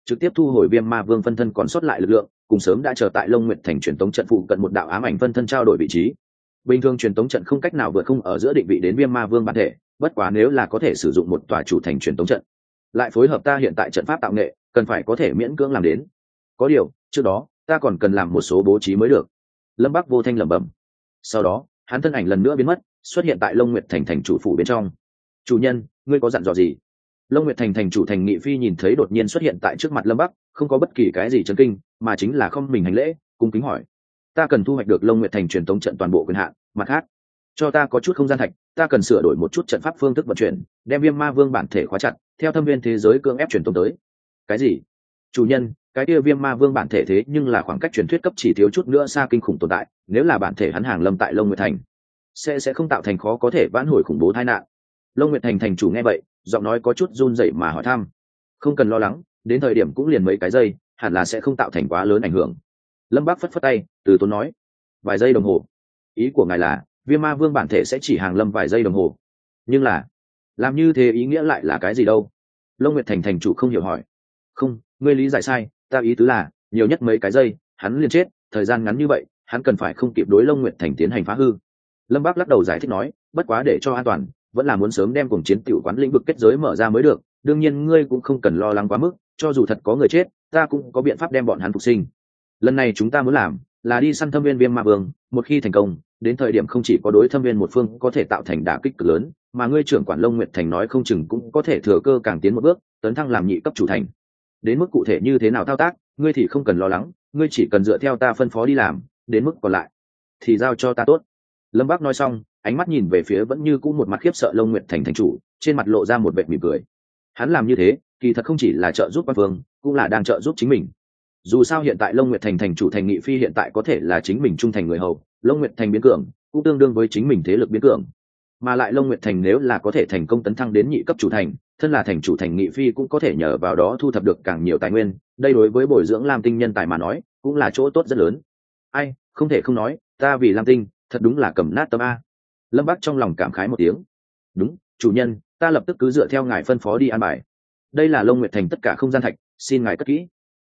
trực tiếp thu hồi viêm ma vương phân thân còn sót lại lực lượng, cùng sớm đã chờ tại Long Nguyệt thành truyền tống trận phụ cận một đạo ám ảnh phân thân trao đổi vị trí. Bình thường truyền tống trận không cách nào vượt không ở giữa định vị đến viêm ma vương bản thể, bất quá nếu là có thể sử dụng một tòa chủ thành truyền tống trận, lại phối hợp ta hiện tại trận pháp tạo nghệ, cần phải có thể miễn cưỡng làm đến. Có điều, trước đó, ta còn cần làm một số bố trí mới được. Lâm Bắc vô thanh lẩm bẩm. Sau đó, hắn thân ảnh lần nữa biến mất, xuất hiện tại Long Nguyệt thành thành chủ phủ bên trong. Chủ nhân, ngươi có dặn dò gì? Long Nguyệt thành thành chủ Thành Nghị Phi nhìn thấy đột nhiên xuất hiện tại trước mặt Lâm Bắc, không có bất kỳ cái gì chấn kinh, mà chính là không mình hành lễ, cung kính hỏi: ta cần thu hoạch được Long Nguyệt thành truyền tống trận toàn bộ quyền hạn, mặt khác, cho ta có chút không gian thạch, ta cần sửa đổi một chút trận pháp phương thức vận chuyển, đem viêm ma vương bản thể khóa chặt, theo thâm viên thế giới cưỡng ép truyền tống tới. Cái gì? Chủ nhân, cái kia viêm ma vương bản thể thế nhưng là khoảng cách truyền thuyết cấp chỉ thiếu chút nữa xa kinh khủng tồn tại, nếu là bản thể hắn hàng lâm tại Long Nguyệt thành, sẽ không tạo thành khó có thể vãn hồi khủng bố tai nạn. Long Nguyệt thành thành chủ nghe vậy, giọng nói có chút run rẩy mà hỏi thăm: không cần lo lắng, đến thời điểm cũng liền mấy cái giây, hẳn là sẽ không tạo thành quá lớn ảnh hưởng. Lâm Bác phất phất tay, từ tốn nói: vài giây đồng hồ? Ý của ngài là viêm ma vương bản thể sẽ chỉ hàng lâm vài giây đồng hồ? Nhưng là làm như thế ý nghĩa lại là cái gì đâu? Long Nguyệt thành thành chủ không hiểu hỏi. Không, ngươi lý giải sai, ta ý tứ là nhiều nhất mấy cái giây hắn liền chết, thời gian ngắn như vậy hắn cần phải không kịp đối Long Nguyệt thành tiến hành phá hư. Lâm Bác lắc đầu giải thích nói: bất quá để cho an toàn, vẫn là muốn sớm đem cuồng chiến tiểu quán lĩnh vực kết giới mở ra mới được. Đương nhiên ngươi cũng không cần lo lắng quá mức, cho dù thật có người chết, ta cũng có biện pháp đem bọn hắn phục sinh. Lần này chúng ta muốn làm là đi săn thâm viên viêm ma vương, một khi thành công, đến thời điểm không chỉ có đối thâm viên một phương có thể tạo thành đả kích cực lớn, mà ngươi trưởng quản Long Nguyệt thành nói không chừng cũng có thể thừa cơ càng tiến một bước, tấn thăng làm nhị cấp chủ thành. Đến mức cụ thể như thế nào thao tác, ngươi thì không cần lo lắng, ngươi chỉ cần dựa theo ta phân phó đi làm, đến mức còn lại thì giao cho ta tốt. Lâm Bác nói xong, ánh mắt nhìn về phía vẫn như cũ một mặt khiếp sợ Long Nguyệt thành thành chủ, trên mặt lộ ra một vẻ mỉm cười. Hắn làm như thế, kỳ thật không chỉ là trợ giúp quan phương, cũng là đang trợ giúp chính mình. Dù sao hiện tại Long Nguyệt thành thành chủ Thành Nghị Phi hiện tại có thể là chính mình trung thành người hầu, Long Nguyệt thành biến cường, cũng tương đương với chính mình thế lực biến cường. Mà lại Long Nguyệt thành nếu là có thể thành công tấn thăng đến nhị cấp chủ thành, thân là thành chủ Thành Nghị Phi cũng có thể nhờ vào đó thu thập được càng nhiều tài nguyên, đây đối với bồi dưỡng Lam Tinh nhân tài mà nói, cũng là chỗ tốt rất lớn. Ai, không thể không nói, ta vì Lam Tinh, thật đúng là cầm nát tấm a. Lâm Bác trong lòng cảm khái một tiếng. Đúng, chủ nhân, ta lập tức cứ dựa theo ngài phân phó đi an bài. Đây là Long Nguyệt thành tất cả không gian thạch, xin ngài cất kỹ.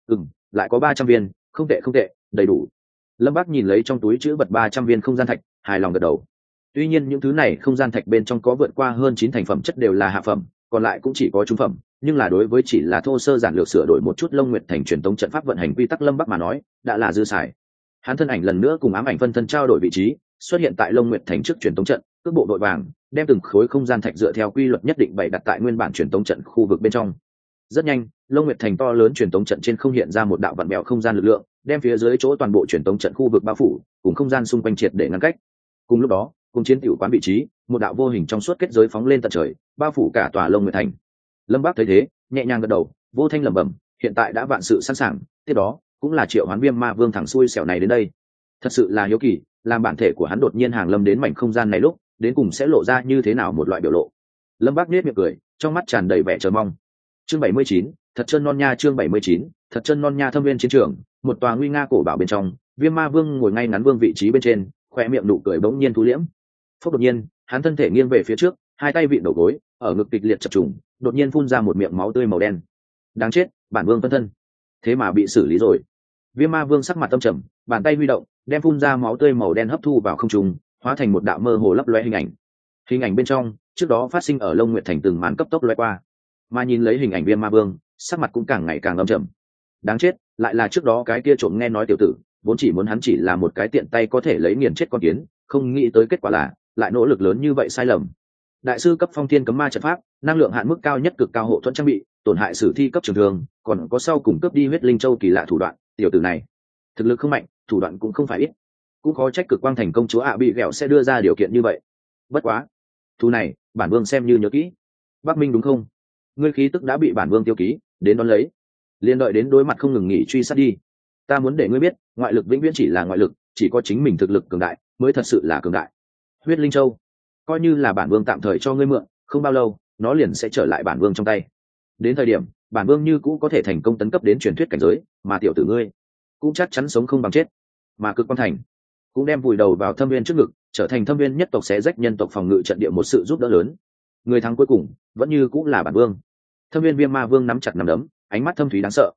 Lại có 300 viên, không tệ không tệ, đầy đủ. Lâm Bác nhìn lấy trong túi chữ vật 300 viên không gian thạch, hài lòng gật đầu. Tuy nhiên những thứ này không gian thạch bên trong có vượt qua hơn 9 thành phẩm chất đều là hạ phẩm, còn lại cũng chỉ có trung phẩm, nhưng là đối với chỉ là thô sơ giản lược sửa đổi một chút Long Nguyệt thành truyền tống trận pháp vận hành quy tắc Lâm Bác mà nói, đã là dư xài. Hắn thân ảnh lần nữa cùng ám ảnh phân thân trao đổi vị trí, xuất hiện tại Long Nguyệt thành trước truyền tống trận, cước bộ đội vàng, đem từng khối không gian thạch dựa theo quy luật nhất định bày đặt tại nguyên bản truyền tống trận khu vực bên trong. Rất nhanh, Long Nguyệt thành to lớn truyền tống trận trên không hiện ra một đạo vặn bèo không gian lực lượng, đem phía dưới chỗ toàn bộ truyền tống trận khu vực bao phủ, cùng không gian xung quanh triệt để ngăn cách. Cùng lúc đó, cùng chiến tiểu quán vị trí, một đạo vô hình trong suốt kết giới phóng lên tận trời, bao phủ cả tòa Long Nguyệt thành. Lâm Bác thấy thế, nhẹ nhàng gật đầu, vô thanh lẩm bẩm, hiện tại đã vạn sự sẵn sàng, tiếp đó cũng là triệu hoán viêm ma vương thẳng xuôi xẻo này đến đây. Thật sự là hiếu kỳ, làm bản thể của hắn đột nhiên hàng lâm đến mảnh không gian này lúc, đến cùng sẽ lộ ra như thế nào một loại biểu lộ. Lâm Bác nhếch miệng cười, trong mắt tràn đầy vẻ chờ mong. Chương 79, thật chân non nha. Chương 79, thật chân non nha. Thâm viên chiến trường, một tòa nguy nga cổ bảo bên trong, viêm ma vương ngồi ngay ngắn vương vị trí bên trên, khoe miệng nụ cười bỗng nhiên thu liễm. Phốc đột nhiên, hắn thân thể nghiêng về phía trước, hai tay vịn đầu gối, ở ngực kịch liệt chập trùng, đột nhiên phun ra một miệng máu tươi màu đen. Đáng chết, bản vương phân thân, thế mà bị xử lý rồi. Viêm ma vương sắc mặt tâm trầm, bàn tay huy động, đem phun ra máu tươi màu đen hấp thu vào không trung, hóa thành một đạo mơ hồ lấp loé hình ảnh. Hình ảnh bên trong, trước đó phát sinh ở Long Nguyệt thành từng màn cấp tốc lóe qua. Mà nhìn lấy hình ảnh viêm ma vương, sắc mặt cũng càng ngày càng âm trầm. Đáng chết, lại là trước đó cái kia trộm nghe nói tiểu tử, vốn chỉ muốn hắn chỉ là một cái tiện tay có thể lấy nghiền chết con kiến, không nghĩ tới kết quả là lại nỗ lực lớn như vậy sai lầm. Đại sư cấp phong thiên cấm ma trận pháp, năng lượng hạn mức cao nhất cực cao hộ thuẫn trang bị, tổn hại sử thi cấp trường thường, còn có sau cùng cướp đi huyết linh châu kỳ lạ thủ đoạn, tiểu tử này thực lực không mạnh, thủ đoạn cũng không phải ít, cũng khó trách cực quang thành công chúa bị ghẹo sẽ đưa ra điều kiện như vậy. Bất quá, thu này bản vương xem như nhớ kỹ. Bắc Minh đúng không? Ngươi khí tức đã bị bản vương tiêu ký, đến đón lấy, liên đợi đến đối mặt không ngừng nghỉ truy sát đi. Ta muốn để ngươi biết, ngoại lực vĩnh viễn chỉ là ngoại lực, chỉ có chính mình thực lực cường đại mới thật sự là cường đại. Huyết linh châu, coi như là bản vương tạm thời cho ngươi mượn, không bao lâu nó liền sẽ trở lại bản vương trong tay. Đến thời điểm bản vương như cũ có thể thành công tấn cấp đến truyền thuyết cảnh giới, mà tiểu tử ngươi cũng chắc chắn sống không bằng chết. Mà cực quan thành cũng đem vùi đầu vào thâm viên trước ngực, trở thành thâm viên nhất tộc xé rách nhân tộc phòng ngự trận địa một sự giúp đỡ lớn. Người thắng cuối cùng vẫn như cũng là bản vương. Thâm viên viêm ma vương nắm chặt nắm đấm, ánh mắt thâm thúy đáng sợ,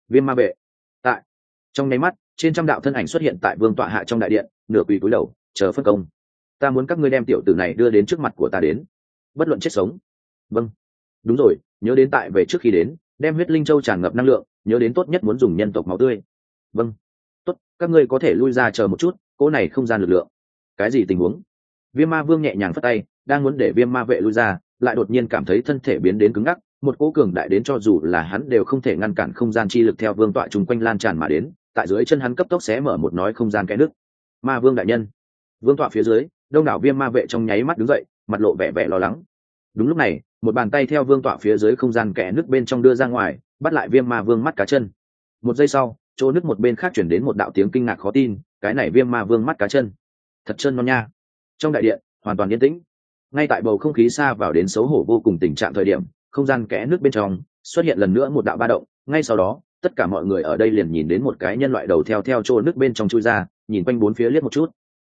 Viêm ma vệ. Tại trong nháy mắt, trên trăm đạo thân ảnh xuất hiện tại vương tọa hạ trong đại điện, nửa quỳ cúi đầu chờ phân công. Ta muốn các ngươi đem tiểu tử này đưa đến trước mặt của ta đến, bất luận chết sống. Vâng. Đúng rồi, nhớ đến tại về trước khi đến, đem huyết linh châu tràn ngập năng lượng, nhớ đến tốt nhất muốn dùng nhân tộc máu tươi. Vâng. Tốt, các ngươi có thể lui ra chờ một chút, cỗ này không gian lực lượng. Cái gì tình huống? Viêm ma vương nhẹ nhàng phất tay, đang muốn để viêm ma vệ lui ra, lại đột nhiên cảm thấy thân thể biến đến cứng ngắc, một cỗ cường đại đến cho dù là hắn đều không thể ngăn cản không gian chi lực theo vương tọa chung quanh lan tràn mà đến, tại dưới chân hắn cấp tốc xé mở một nói không gian kẽ nước. Ma vương đại nhân. Vương tọa phía dưới, đông đảo viêm ma vệ trong nháy mắt đứng dậy, mặt lộ vẻ vẻ lo lắng. Đúng lúc này, một bàn tay theo vương tọa phía dưới không gian kẽ nước bên trong đưa ra ngoài, bắt lại viêm ma vương mắt cá chân. Một giây sau, chỗ nước một bên khác chuyển đến một đạo tiếng kinh ngạc khó tin, cái này viêm ma vương mắt cá chân thật chân non nha. Trong đại điện hoàn toàn yên tĩnh, ngay tại bầu không khí xa vào đến xấu hổ vô cùng tình trạng thời điểm, không gian kẽ nước bên trong xuất hiện lần nữa một đạo ba động, ngay sau đó tất cả mọi người ở đây liền nhìn đến một cái nhân loại đầu theo chỗ nước bên trong chui ra, nhìn quanh bốn phía liếc một chút.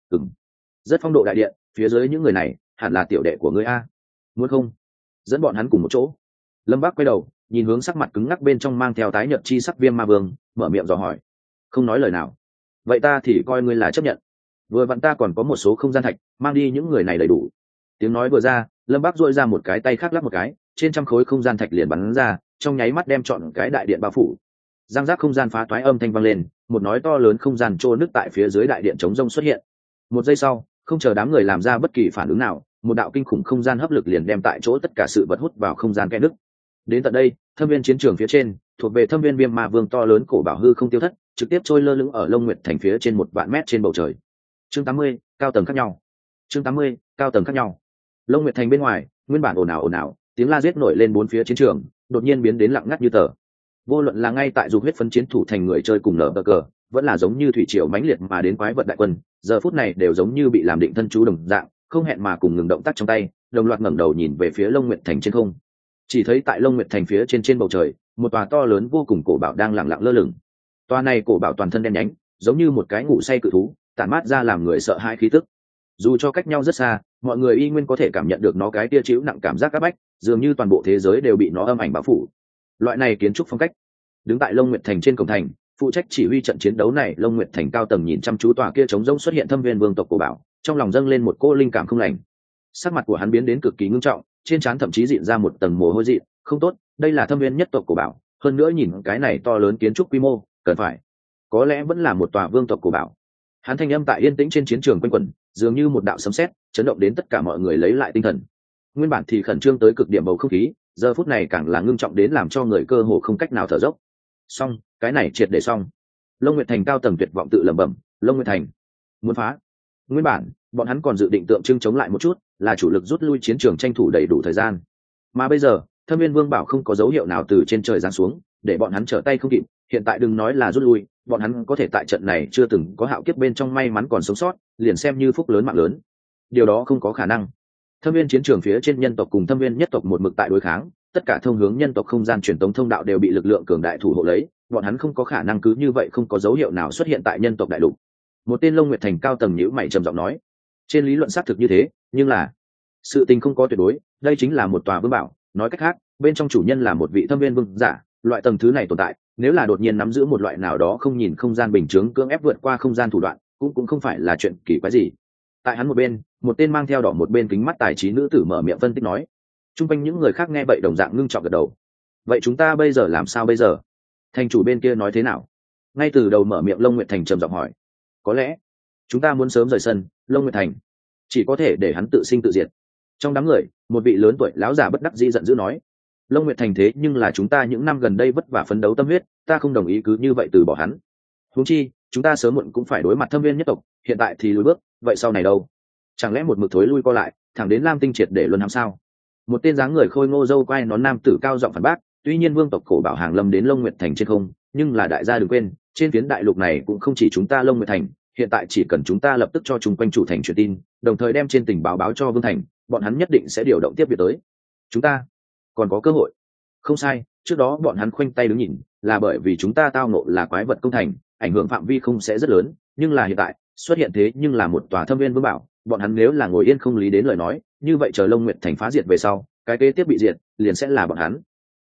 Rất phong độ đại điện, phía dưới những người này hẳn là tiểu đệ của ngươi a, muốn không dẫn bọn hắn cùng một chỗ? Lâm Bác quay đầu nhìn hướng sắc mặt cứng ngắc bên trong mang theo tái nhợt chi sắc viêm ma vương, mở miệng dò hỏi. Không nói lời nào. Vậy ta thì coi ngươi là chấp nhận. Vừa vặn ta còn có một số không gian thạch, mang đi những người này đầy đủ. Tiếng nói vừa ra, Lâm Bác duỗi ra một cái tay khác lắp một cái, trên trăm khối không gian thạch liền bắn ra, trong nháy mắt đem trọn cái đại điện bao phủ. Giang giác không gian phá toái âm thanh vang lên, một nói to lớn không gian trô nứt tại phía dưới đại điện chống rông xuất hiện. Một giây sau, không chờ đám người làm ra bất kỳ phản ứng nào, một đạo kinh khủng không gian hấp lực liền đem tại chỗ tất cả sự vật hút vào không gian kẽ nứt. Đến tận đây, thâm viên chiến trường phía trên, thuộc về thâm viên viêm ma vương to lớn cổ bảo hư không tiêu thất, trực tiếp trôi lơ lửng ở Long Nguyệt thành phía trên 1 vạn mét trên bầu trời. Chương 80, cao tầng khác nhau. Chương 80, cao tầng khác nhau. Long Nguyệt thành bên ngoài, nguyên bản ồn ào, tiếng la giết nổi lên bốn phía chiến trường, đột nhiên biến đến lặng ngắt như tờ. Vô luận là ngay tại dục huyết phân chiến thủ thành người chơi cùng nở cờ, vẫn là giống như thủy triều mãnh liệt mà đến quái vật đại quân, giờ phút này đều giống như bị làm định thân chú đồng dạng, không hẹn mà cùng ngừng động tác trong tay, đồng loạt ngẩng đầu nhìn về phía Long Nguyệt thành trên không. Chỉ thấy tại Long Nguyệt thành phía trên bầu trời, một tòa to lớn vô cùng cổ bảo đang lặng lặng lơ lửng. Tòa này cổ bảo toàn thân đen nhánh, giống như một cái ngủ say cự thú, tản mát ra làm người sợ hãi khí tức. Dù cho cách nhau rất xa, mọi người y nguyên có thể cảm nhận được nó cái tia chịu nặng cảm giác áp bách, dường như toàn bộ thế giới đều bị nó âm ảnh bao phủ. Loại này kiến trúc phong cách. Đứng tại Long Nguyệt thành trên cổng thành, phụ trách chỉ huy trận chiến đấu này Long Nguyệt thành cao tầng nhìn chăm chú tòa kia trống rỗng xuất hiện thâm viên vương tộc cổ bảo, trong lòng dâng lên một cô linh cảm không lành. Sắc mặt của hắn biến đến cực kỳ ngưng trọng, trên trán thậm chí dịn ra một tầng mồ hôi dị. Không tốt, đây là thâm viên nhất tộc cổ bảo, hơn nữa nhìn cái này to lớn kiến trúc quy mô, cần phải có lẽ vẫn là một tòa vương tộc cổ bảo. Hắn thanh âm tại yên tĩnh trên chiến trường quanh quẩn, dường như một đạo sấm sét, chấn động đến tất cả mọi người lấy lại tinh thần. Nguyên bản thì khẩn trương tới cực điểm bầu không khí, giờ phút này càng là ngưng trọng đến làm cho người cơ hồ không cách nào thở dốc. Xong, cái này triệt để xong. Long Nguyệt thành cao tầng tuyệt vọng tự lẩm bẩm, Long Nguyệt thành muốn phá. Nguyên bản, bọn hắn còn dự định tượng trưng chống lại một chút, là chủ lực rút lui chiến trường tranh thủ đầy đủ thời gian. Mà bây giờ, Thâm Viên Vương bảo không có dấu hiệu nào từ trên trời giáng xuống, để bọn hắn trở tay không kịp, hiện tại đừng nói là rút lui, bọn hắn có thể tại trận này chưa từng có hạo kiếp bên trong may mắn còn sống sót, liền xem như phúc lớn mạng lớn. Điều đó không có khả năng. Thâm viên chiến trường phía trên nhân tộc cùng thâm viên nhất tộc một mực tại đối kháng, tất cả thông hướng nhân tộc không gian truyền tống thông đạo đều bị lực lượng cường đại thủ hộ lấy, bọn hắn không có khả năng cứ như vậy không có dấu hiệu nào xuất hiện tại nhân tộc đại lục. Một tên Long Nguyệt thành cao tầng nhíu mày trầm giọng nói, trên lý luận xác thực như thế, nhưng là sự tình không có tuyệt đối, đây chính là một tòa vương bảo, nói cách khác, bên trong chủ nhân là một vị thâm viên vương giả, loại tầng thứ này tồn tại, nếu là đột nhiên nắm giữ một loại nào đó không nhìn không gian bình chướng cưỡng ép vượt qua không gian thủ đoạn, cũng không phải là chuyện kỳ quái gì. Tại hắn một bên, một tên mang theo đỏ một bên kính mắt tài trí nữ tử mở miệng phân tích nói. Trung quanh những người khác nghe vậy đồng dạng ngưng trọng gật đầu. Vậy chúng ta bây giờ làm sao bây giờ? Thành chủ bên kia nói thế nào? Ngay từ đầu mở miệng Long Nguyệt thành trầm giọng hỏi. Có lẽ chúng ta muốn sớm rời sân, Long Nguyệt thành chỉ có thể để hắn tự sinh tự diệt. Trong đám người, một vị lớn tuổi lão giả bất đắc dĩ giận dữ nói. Long Nguyệt thành thế nhưng là chúng ta những năm gần đây vất vả phấn đấu tâm huyết, ta không đồng ý cứ như vậy từ bỏ hắn. Huống chi, chúng ta sớm muộn cũng phải đối mặt thâm viên nhất tộc, hiện tại thì lùi bước, vậy sau này đâu? Chẳng lẽ một mực thối lui co lại, thẳng đến Lam Tinh triệt để luân hãm sao? Một tên dáng người khôi ngô râu quai nón nam tử cao giọng phản bác. Tuy nhiên vương tộc cổ bảo hàng lâm đến Long Nguyệt thành trên không, nhưng là đại gia đừng quên, trên phiến đại lục này cũng không chỉ chúng ta Long Nguyệt thành, hiện tại chỉ cần chúng ta lập tức cho chung quanh chủ thành truyền tin, đồng thời đem trên tình báo cho vương thành, bọn hắn nhất định sẽ điều động tiếp việc tới. Chúng ta còn có cơ hội. Không sai, trước đó bọn hắn khoanh tay đứng nhìn, là bởi vì chúng ta tao nộ là quái vật công thành, ảnh hưởng phạm vi không sẽ rất lớn, nhưng là hiện tại xuất hiện thế nhưng là một tòa thâm viên vương bảo, bọn hắn nếu là ngồi yên không lý đến lời nói, như vậy chờ Long Nguyệt thành phá diệt về sau, cái kế tiếp bị diệt liền sẽ là bọn hắn.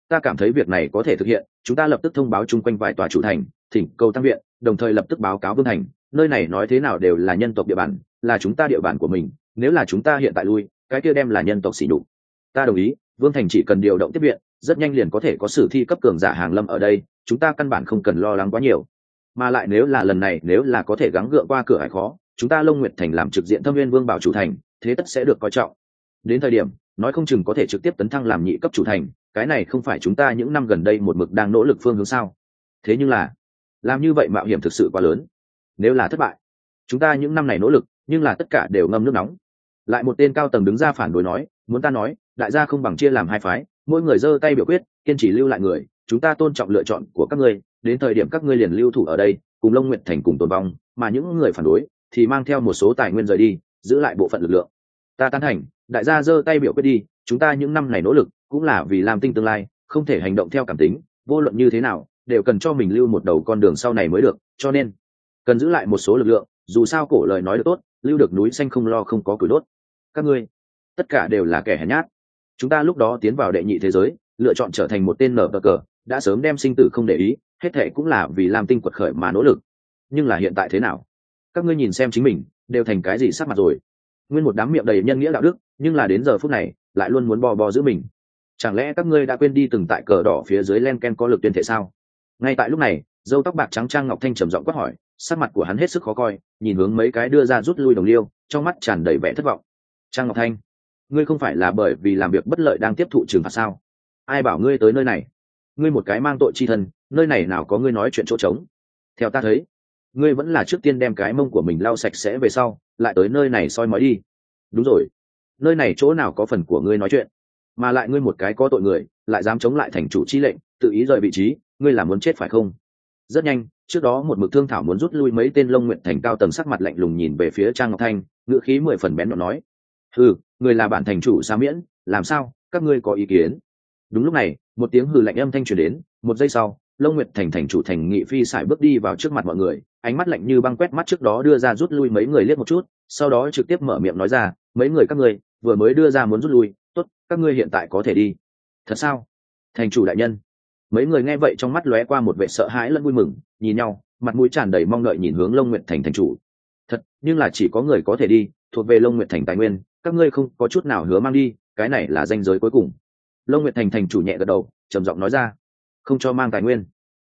ta cảm thấy việc này có thể thực hiện, chúng ta lập tức thông báo chung quanh vài tòa chủ thành, thỉnh cầu tăng viện, đồng thời lập tức báo cáo vương thành. Nơi này nói thế nào đều là nhân tộc địa bàn, là chúng ta địa bàn của mình, nếu là chúng ta hiện tại lui, cái kia đem là nhân tộc sỉ nhục. Ta đồng ý, vương thành chỉ cần điều động tiếp viện, rất nhanh liền có thể có sử thi cấp cường giả hàng lâm ở đây, chúng ta căn bản không cần lo lắng quá nhiều. Mà lại nếu là lần này nếu là có thể gắng gượng qua cửa hải khó, chúng ta Long Nguyệt thành làm trực diện Thâm Nguyên Vương bảo chủ thành, thế tất sẽ được coi trọng. Đến thời điểm, nói không chừng có thể trực tiếp tấn thăng làm nhị cấp chủ thành, cái này không phải chúng ta những năm gần đây một mực đang nỗ lực phương hướng sao? Thế nhưng là, làm như vậy mạo hiểm thực sự quá lớn. Nếu là thất bại, chúng ta những năm này nỗ lực, nhưng là tất cả đều ngâm nước nóng. Lại một tên cao tầng đứng ra phản đối nói, muốn ta nói, đại gia không bằng chia làm hai phái, mỗi người giơ tay biểu quyết, kiên trì lưu lại người, chúng ta tôn trọng lựa chọn của các ngươi, đến thời điểm các ngươi liền lưu thủ ở đây, cùng Long Nguyệt thành cùng tồn vong, mà những người phản đối thì mang theo một số tài nguyên rời đi, giữ lại bộ phận lực lượng. Ta tán thành, đại gia giơ tay biểu quyết đi, chúng ta những năm này nỗ lực cũng là vì làm tinh tương lai, không thể hành động theo cảm tính, vô luận như thế nào đều cần cho mình lưu một đầu con đường sau này mới được, cho nên cần giữ lại một số lực lượng, dù sao cổ lời nói được tốt, lưu được núi xanh không lo không có củi đốt. Các ngươi tất cả đều là kẻ hèn nhát. Chúng ta lúc đó tiến vào đệ nhị thế giới, lựa chọn trở thành một tên nở cờ, đã sớm đem sinh tử không để ý, hết thệ cũng là vì làm tinh quật khởi mà nỗ lực. Nhưng là hiện tại thế nào? Các ngươi nhìn xem chính mình, đều thành cái gì sắc mặt rồi? Nguyên một đám miệng đầy nhân nghĩa đạo đức, nhưng là đến giờ phút này, lại luôn muốn bò giữ mình. Chẳng lẽ các ngươi đã quên đi từng tại cờ đỏ phía dưới len ken có lực tuyên thệ sao? Ngay tại lúc này, râu tóc bạc trắng Trang Ngọc Thanh trầm giọng quát hỏi, sắc mặt của hắn hết sức khó coi, nhìn hướng mấy cái đưa ra rút lui đồng liêu, trong mắt tràn đầy vẻ thất vọng. Trang Ngọc Thanh, ngươi không phải là bởi vì làm việc bất lợi đang tiếp thụ trừng phạt sao? Ai bảo ngươi tới nơi này? Ngươi một cái mang tội chi thân, nơi này nào có ngươi nói chuyện chỗ trống? Theo ta thấy, ngươi vẫn là trước tiên đem cái mông của mình lau sạch sẽ về sau, lại tới nơi này soi mói đi. Đúng rồi, nơi này chỗ nào có phần của ngươi nói chuyện? Mà lại ngươi một cái có tội người, lại dám chống lại thành chủ chi lệnh, tự ý rời vị trí, ngươi là muốn chết phải không? Rất nhanh, trước đó một mực thương thảo muốn rút lui mấy tên Long Nguyệt thành cao tầng sắc mặt lạnh lùng nhìn về phía Trang Ngọc Thanh, ngữ khí 10 phần bén nhọn nói: người là bản thành chủ Sa Miễn, làm sao, các ngươi có ý kiến? Đúng lúc này, một tiếng hừ lạnh âm thanh truyền đến, một giây sau, Long Nguyệt thành thành chủ Thành Nghị Phi sải bước đi vào trước mặt mọi người, ánh mắt lạnh như băng quét mắt trước đó đưa ra rút lui mấy người liếc một chút, sau đó trực tiếp mở miệng nói ra, mấy người các ngươi vừa mới đưa ra muốn rút lui, tốt, các ngươi hiện tại có thể đi. Thật sao? Thành chủ đại nhân. Mấy người nghe vậy trong mắt lóe qua một vẻ sợ hãi lẫn vui mừng, nhìn nhau, mặt mũi tràn đầy mong đợi nhìn hướng Long Nguyệt thành thành chủ. Thật, nhưng là chỉ có người có thể đi, thuộc về Long Nguyệt thành tài nguyên, các ngươi không có chút nào hứa mang đi, cái này là ranh giới cuối cùng. Long Nguyệt thành thành chủ nhẹ gật đầu, trầm giọng nói ra, không cho mang tài nguyên,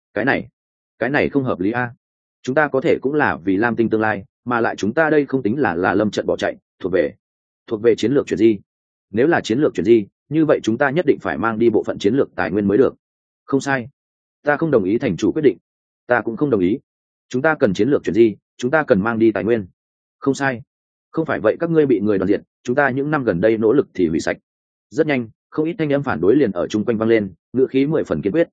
cái này không hợp lý a. Chúng ta có thể cũng là vì Lam Tinh tương lai, mà lại chúng ta đây không tính là lâm trận bỏ chạy, thuộc về chiến lược chuyển di. Nếu là chiến lược chuyển di, như vậy chúng ta nhất định phải mang đi bộ phận chiến lược tài nguyên mới được. Không sai, ta không đồng ý thành chủ quyết định, ta cũng không đồng ý. Chúng ta cần chiến lược chuyển di, chúng ta cần mang đi tài nguyên. Không sai, không phải vậy các ngươi bị người đoàn diện, chúng ta những năm gần đây nỗ lực thì hủy sạch. Rất nhanh, không ít thanh âm phản đối liền ở chung quanh vang lên, ngữ khí 10 phần kiên quyết.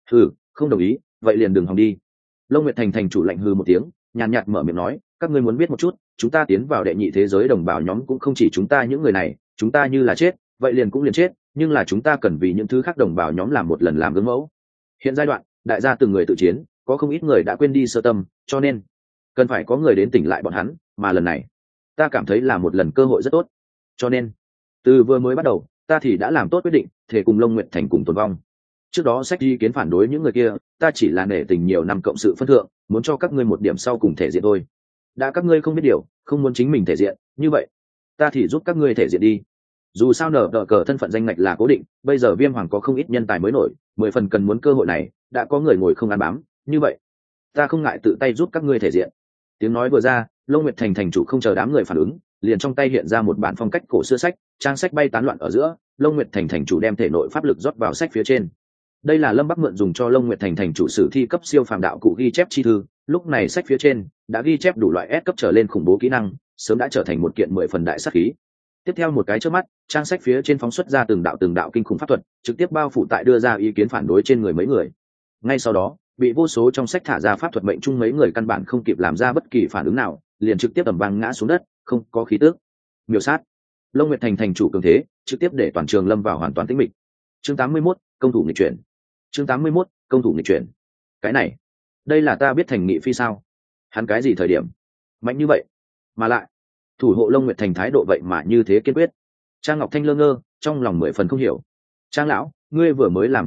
Không đồng ý, vậy liền đừng hòng đi. Long Nguyệt thành thành chủ lạnh hừ một tiếng, nhàn nhạt mở miệng nói, các ngươi muốn biết một chút, chúng ta tiến vào đệ nhị thế giới đồng bào nhóm cũng không chỉ chúng ta những người này, chúng ta như là chết, vậy liền cũng liền chết, nhưng là chúng ta cần vì những thứ khác đồng bào nhóm làm một lần làm gương mẫu. Hiện giai đoạn, đại gia từng người tự chiến, có không ít người đã quên đi sơ tâm, cho nên cần phải có người đến tỉnh lại bọn hắn, mà lần này, ta cảm thấy là một lần cơ hội rất tốt. Cho nên, từ vừa mới bắt đầu, ta thì đã làm tốt quyết định, thể cùng Long Nguyệt thành cùng tồn vong. Trước đó sách ý kiến phản đối những người kia, ta chỉ là nể tình nhiều năm cộng sự phân thượng, muốn cho các ngươi một điểm sau cùng thể diện thôi. Đã các ngươi không biết điều, không muốn chính mình thể diện, như vậy, ta thì giúp các ngươi thể diện đi. Dù sao nở đỡ cờ thân phận danh ngạch là cố định, bây giờ Viêm Hoàng có không ít nhân tài mới nổi, 10 phần cần muốn cơ hội này, đã có người ngồi không ăn bám, như vậy, ta không ngại tự tay giúp các ngươi thể diện. Tiếng nói vừa ra, Long Nguyệt thành thành chủ không chờ đám người phản ứng, liền trong tay hiện ra một bản phong cách cổ xưa sách, trang sách bay tán loạn ở giữa, Long Nguyệt thành thành chủ đem thể nội pháp lực rót vào sách phía trên. Đây là Lâm Bắc mượn dùng cho Long Nguyệt thành thành chủ sử thi cấp siêu phàm đạo cụ ghi chép chi thư, lúc này sách phía trên đã ghi chép đủ loại S cấp trở lên khủng bố kỹ năng, sớm đã trở thành một kiện 10 phần đại sát khí. Tiếp theo một cái chớp mắt, trang sách phía trên phóng xuất ra từng đạo kinh khủng pháp thuật, trực tiếp bao phủ tại đưa ra ý kiến phản đối trên người mấy người. Ngay sau đó, bị vô số trong sách thả ra pháp thuật mệnh chung mấy người căn bản không kịp làm ra bất kỳ phản ứng nào, liền trực tiếp tầm vang ngã xuống đất, không có khí tước. Miểu sát. Long Nguyệt thành thành chủ cường thế, trực tiếp để toàn trường lâm vào hoàn toàn tĩnh mịch. Chương 81, công thủ nghịch chuyển. Chương 81, công thủ nghịch chuyển. Cái này, đây là ta biết Thành Nghị Phi sao? Hắn cái gì thời điểm mạnh như vậy? Mà lại, thủ hộ Long Nguyệt thành thái độ vậy mà như thế kiên quyết. Trang Ngọc Thanh lơ ngơ, trong lòng 10 phần không hiểu. Trang lão, ngươi vừa mới làm không tệ,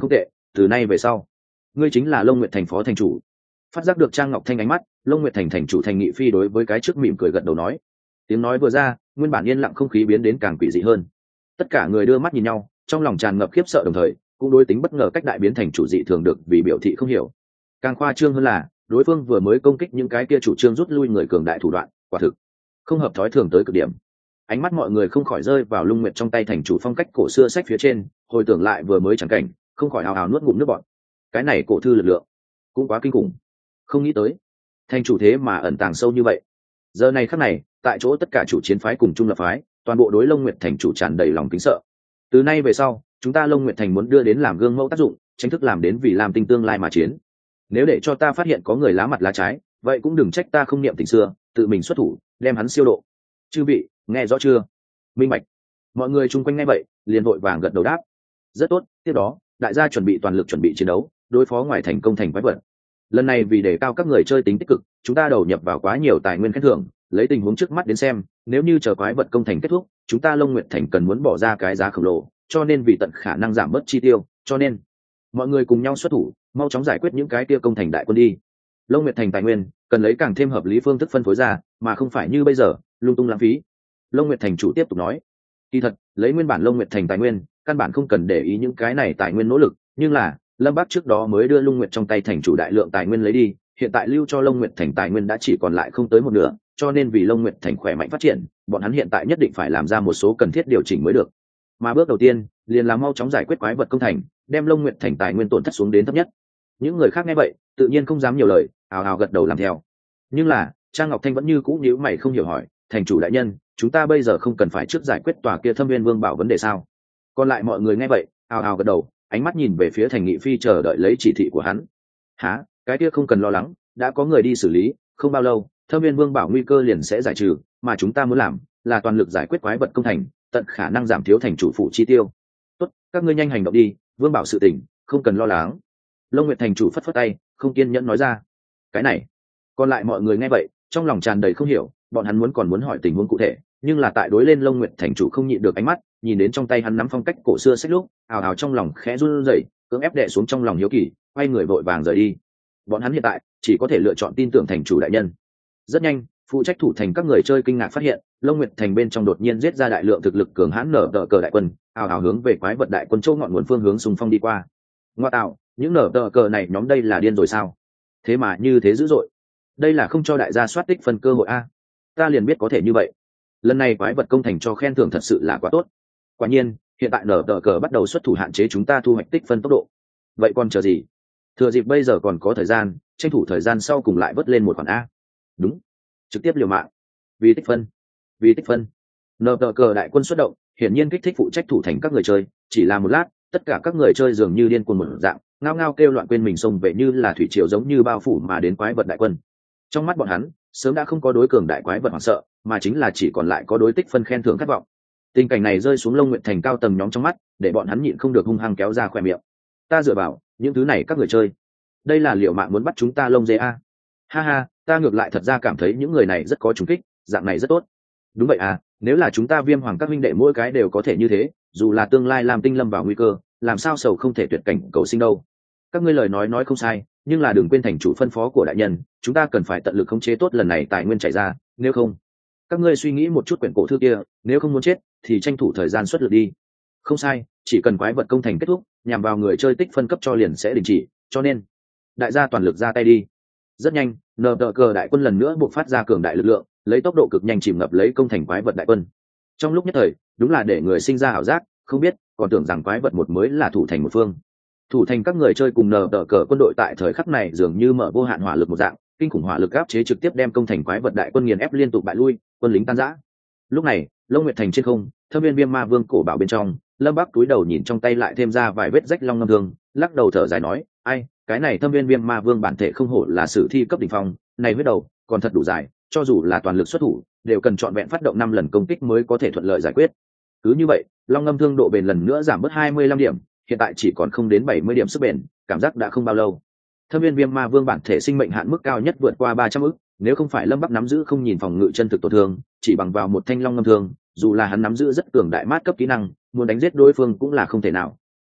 từ nay về sau ngươi chính là Long Nguyệt thành phó thành chủ. Phát giác được Trang Ngọc Thanh ánh mắt, Long Nguyệt thành thành chủ Thành Nghị Phi đối với cái trước mỉm cười gật đầu nói. Tiếng nói vừa ra, nguyên bản yên lặng không khí biến đến càng quỷ dị hơn. Tất cả người đưa mắt nhìn nhau, trong lòng tràn ngập khiếp sợ, đồng thời cũng đối tính bất ngờ cách đại biến thành chủ dị thường được vì biểu thị không hiểu. Càng khoa trương hơn là đối phương vừa mới công kích những cái kia chủ trương rút lui người cường đại thủ đoạn, quả thực không hợp thói thường tới cực điểm. Ánh mắt mọi người không khỏi rơi vào Lung Nguyệt trong tay thành chủ phong cách cổ xưa sách phía trên, hồi tưởng lại vừa mới chẳng cảnh, không khỏi hào hào nuốt ngụm nước bọt. Cái này cổ thư lực lượng cũng quá kinh khủng, không nghĩ tới thành chủ thế mà ẩn tàng sâu như vậy. Giờ này khắc này, tại chỗ tất cả chủ chiến phái cùng trung lập phái, toàn bộ đối Long Nguyệt thành chủ tràn đầy lòng kính sợ. Từ nay về sau, chúng ta Long Nguyệt thành muốn đưa đến làm gương mẫu tác dụng, tranh thức làm đến vì làm tinh tương lai mà chiến. Nếu để cho ta phát hiện có người lá mặt lá trái, vậy cũng đừng trách ta không niệm tình xưa, tự mình xuất thủ đem hắn siêu độ. Chư vị nghe rõ chưa? Minh bạch. Mọi người chung quanh nghe vậy liền vội vàng gật đầu đáp. Rất tốt. Tiếp đó đại gia chuẩn bị toàn lực chuẩn bị chiến đấu, đối phó ngoài thành công thành quái vật. Lần này vì đề cao các người chơi tính tích cực, chúng ta đầu nhập vào quá nhiều tài nguyên khen thưởng. Lấy tình huống trước mắt đến xem, nếu như chờ quái vật công thành kết thúc, chúng ta Long Nguyệt thành cần muốn bỏ ra cái giá khổng lồ, cho nên vì tận khả năng giảm bớt chi tiêu, cho nên mọi người cùng nhau xuất thủ, mau chóng giải quyết những cái kia công thành đại quân đi. Long Nguyệt thành tài nguyên cần lấy càng thêm hợp lý phương thức phân phối ra, mà không phải như bây giờ lung tung lãng phí. Long Nguyệt thành chủ tiếp tục nói, kỳ thật lấy nguyên bản Long Nguyệt thành tài nguyên, căn bản không cần để ý những cái này tài nguyên nỗ lực, nhưng là Lâm Bắc trước đó mới đưa Lung Nguyệt trong tay thành chủ đại lượng tài nguyên lấy đi, hiện tại lưu cho Long Nguyệt thành tài nguyên đã chỉ còn lại không tới một nửa, cho nên vì Long Nguyệt thành khỏe mạnh phát triển, bọn hắn hiện tại nhất định phải làm ra một số cần thiết điều chỉnh mới được. Mà bước đầu tiên liền là mau chóng giải quyết quái vật công thành, đem Long Nguyệt thành tài nguyên tổn thất xuống đến thấp nhất. Những người khác nghe vậy tự nhiên không dám nhiều lời, ào ào gật đầu làm theo. Nhưng là Trang Ngọc Thanh vẫn như cũ nhíu mày không hiểu hỏi, thành chủ đại nhân, chúng ta bây giờ không cần phải trước giải quyết tòa kia Thâm Viên Vương bảo vấn đề sao? Còn lại mọi người nghe vậy ào ào gật đầu, ánh mắt nhìn về phía Thành Nghị Phi chờ đợi lấy chỉ thị của hắn. Hả? Cái kia không cần lo lắng, đã có người đi xử lý, không bao lâu Thâm Viên Vương bảo nguy cơ liền sẽ giải trừ, mà chúng ta muốn làm là toàn lực giải quyết quái vật công thành, tận khả năng giảm thiếu thành chủ phụ chi tiêu. Tốt, các ngươi nhanh hành động đi, Vương bảo sự tình không cần lo lắng. Long Nguyệt thành chủ phất phất tay, không kiên nhẫn nói ra. Cái này, còn lại mọi người nghe vậy trong lòng tràn đầy không hiểu, bọn hắn còn muốn hỏi tình huống cụ thể, nhưng là tại đối lên Long Nguyệt thành chủ không nhịn được ánh mắt, nhìn đến trong tay hắn nắm phong cách cổ xưa sách lúc, ào ào trong lòng khẽ run rẩy, cưỡng ép đè xuống trong lòng hiếu kỳ, quay người vội vàng rời đi. Bọn hắn hiện tại chỉ có thể lựa chọn tin tưởng thành chủ đại nhân. Rất nhanh, phụ trách thủ thành các người chơi kinh ngạc phát hiện, Long Nguyệt thành bên trong đột nhiên giết ra đại lượng thực lực cường hãn nở tờ cờ đại quân, ào ào hướng về quái vật đại quân châu ngọn nguồn phương hướng xung phong đi qua. Ngoa tạo, những nở tờ cờ này nhóm đây là điên rồi sao? Thế mà như thế dữ dội, đây là không cho đại gia soát tích phân cơ hội a. Ta liền biết có thể như vậy. Lần này quái vật công thành cho khen thưởng thật sự là quá tốt. Quả nhiên hiện tại nở tờ cờ bắt đầu xuất thủ hạn chế chúng ta thu hoạch tích phân tốc độ. Vậy còn chờ gì? Thừa dịp bây giờ còn có thời gian, tranh thủ thời gian sau cùng lại vớt lên một khoản a. Đúng, trực tiếp liều mạng vì tích phân. Vì tích phân, nở tờ cờ đại quân xuất động, hiển nhiên kích thích phụ trách thủ thành các người chơi. Chỉ là một lát, tất cả các người chơi dường như điên cuồng một dạng, ngao ngao kêu loạn, quên mình xông về như là thủy triều giống như bao phủ mà đến quái vật đại quân. Trong mắt bọn hắn sớm đã không có đối cường đại quái vật hoảng sợ, mà chính là chỉ còn lại có đối tích phân khen thưởng khát vọng. Tình cảnh này rơi xuống Long Nguyệt thành cao tầng nhóm trong mắt, để bọn hắn nhịn không được hung hăng kéo ra khỏe miệng. Ta dựa vào những thứ này các người chơi, đây là liệu mạng muốn bắt chúng ta lông dê a. Ha ha, ta ngược lại thật ra cảm thấy những người này rất có trùng kích, dạng này rất tốt. Đúng vậy à, nếu là chúng ta Viêm Hoàng các huynh đệ mỗi cái đều có thể như thế, dù là tương lai làm tinh lâm vào nguy cơ, làm sao sầu không thể tuyệt cảnh cầu sinh đâu. Các ngươi lời nói không sai, nhưng là đừng quên thành chủ phân phó của đại nhân, chúng ta cần phải tận lực khống chế tốt lần này tài nguyên chảy ra, nếu không, các ngươi suy nghĩ một chút quyển cổ thư kia, nếu không muốn chết thì tranh thủ thời gian xuất lực đi. Không sai, chỉ cần quái vật công thành kết thúc, nhằm vào người chơi tích phân cấp cho liền sẽ đình chỉ, cho nên đại gia toàn lực ra tay đi. Rất nhanh, nờ tờ cờ đại quân lần nữa buộc phát ra cường đại lực lượng, lấy tốc độ cực nhanh chìm ngập lấy công thành quái vật đại quân. Trong lúc nhất thời, đúng là để người sinh ra ảo giác, không biết còn tưởng rằng quái vật một mới là thủ thành một phương. Thủ thành các người chơi cùng nờ tờ cờ quân đội tại thời khắc này dường như mở vô hạn hỏa lực một dạng, kinh khủng hỏa lực áp chế trực tiếp đem công thành quái vật đại quân nghiền ép liên tục bại lui, quân lính tan rã. Lúc này, Long Nguyệt thành trên không, Thâm Viên Viêm Ma Vương cổ bảo bên trong, Lâm Bắc túi đầu nhìn trong tay lại thêm ra vài vết rách long ngâm thương, lắc đầu thở dài nói, ai, cái này Thâm Viên Viêm Ma Vương bản thể không hổ là sử thi cấp đỉnh phong, này huyết đầu còn thật đủ dài, cho dù là toàn lực xuất thủ, đều cần trọn vẹn phát động 5 lần công kích mới có thể thuận lợi giải quyết. Cứ như vậy, long ngâm thương độ bền lần nữa giảm bớt 25 điểm, hiện tại chỉ còn không đến 70 điểm sức bền, cảm giác đã không bao lâu. Thâm Viên Viêm Ma Vương bản thể sinh mệnh hạn mức cao nhất vượt qua 300 ức, nếu không phải Lâm Bắc nắm giữ không nhìn phòng ngự chân thực tổn thương, chỉ bằng vào một thanh long ngâm thương, dù là hắn nắm giữ rất cường đại mát cấp kỹ năng, muốn đánh giết đối phương cũng là không thể nào.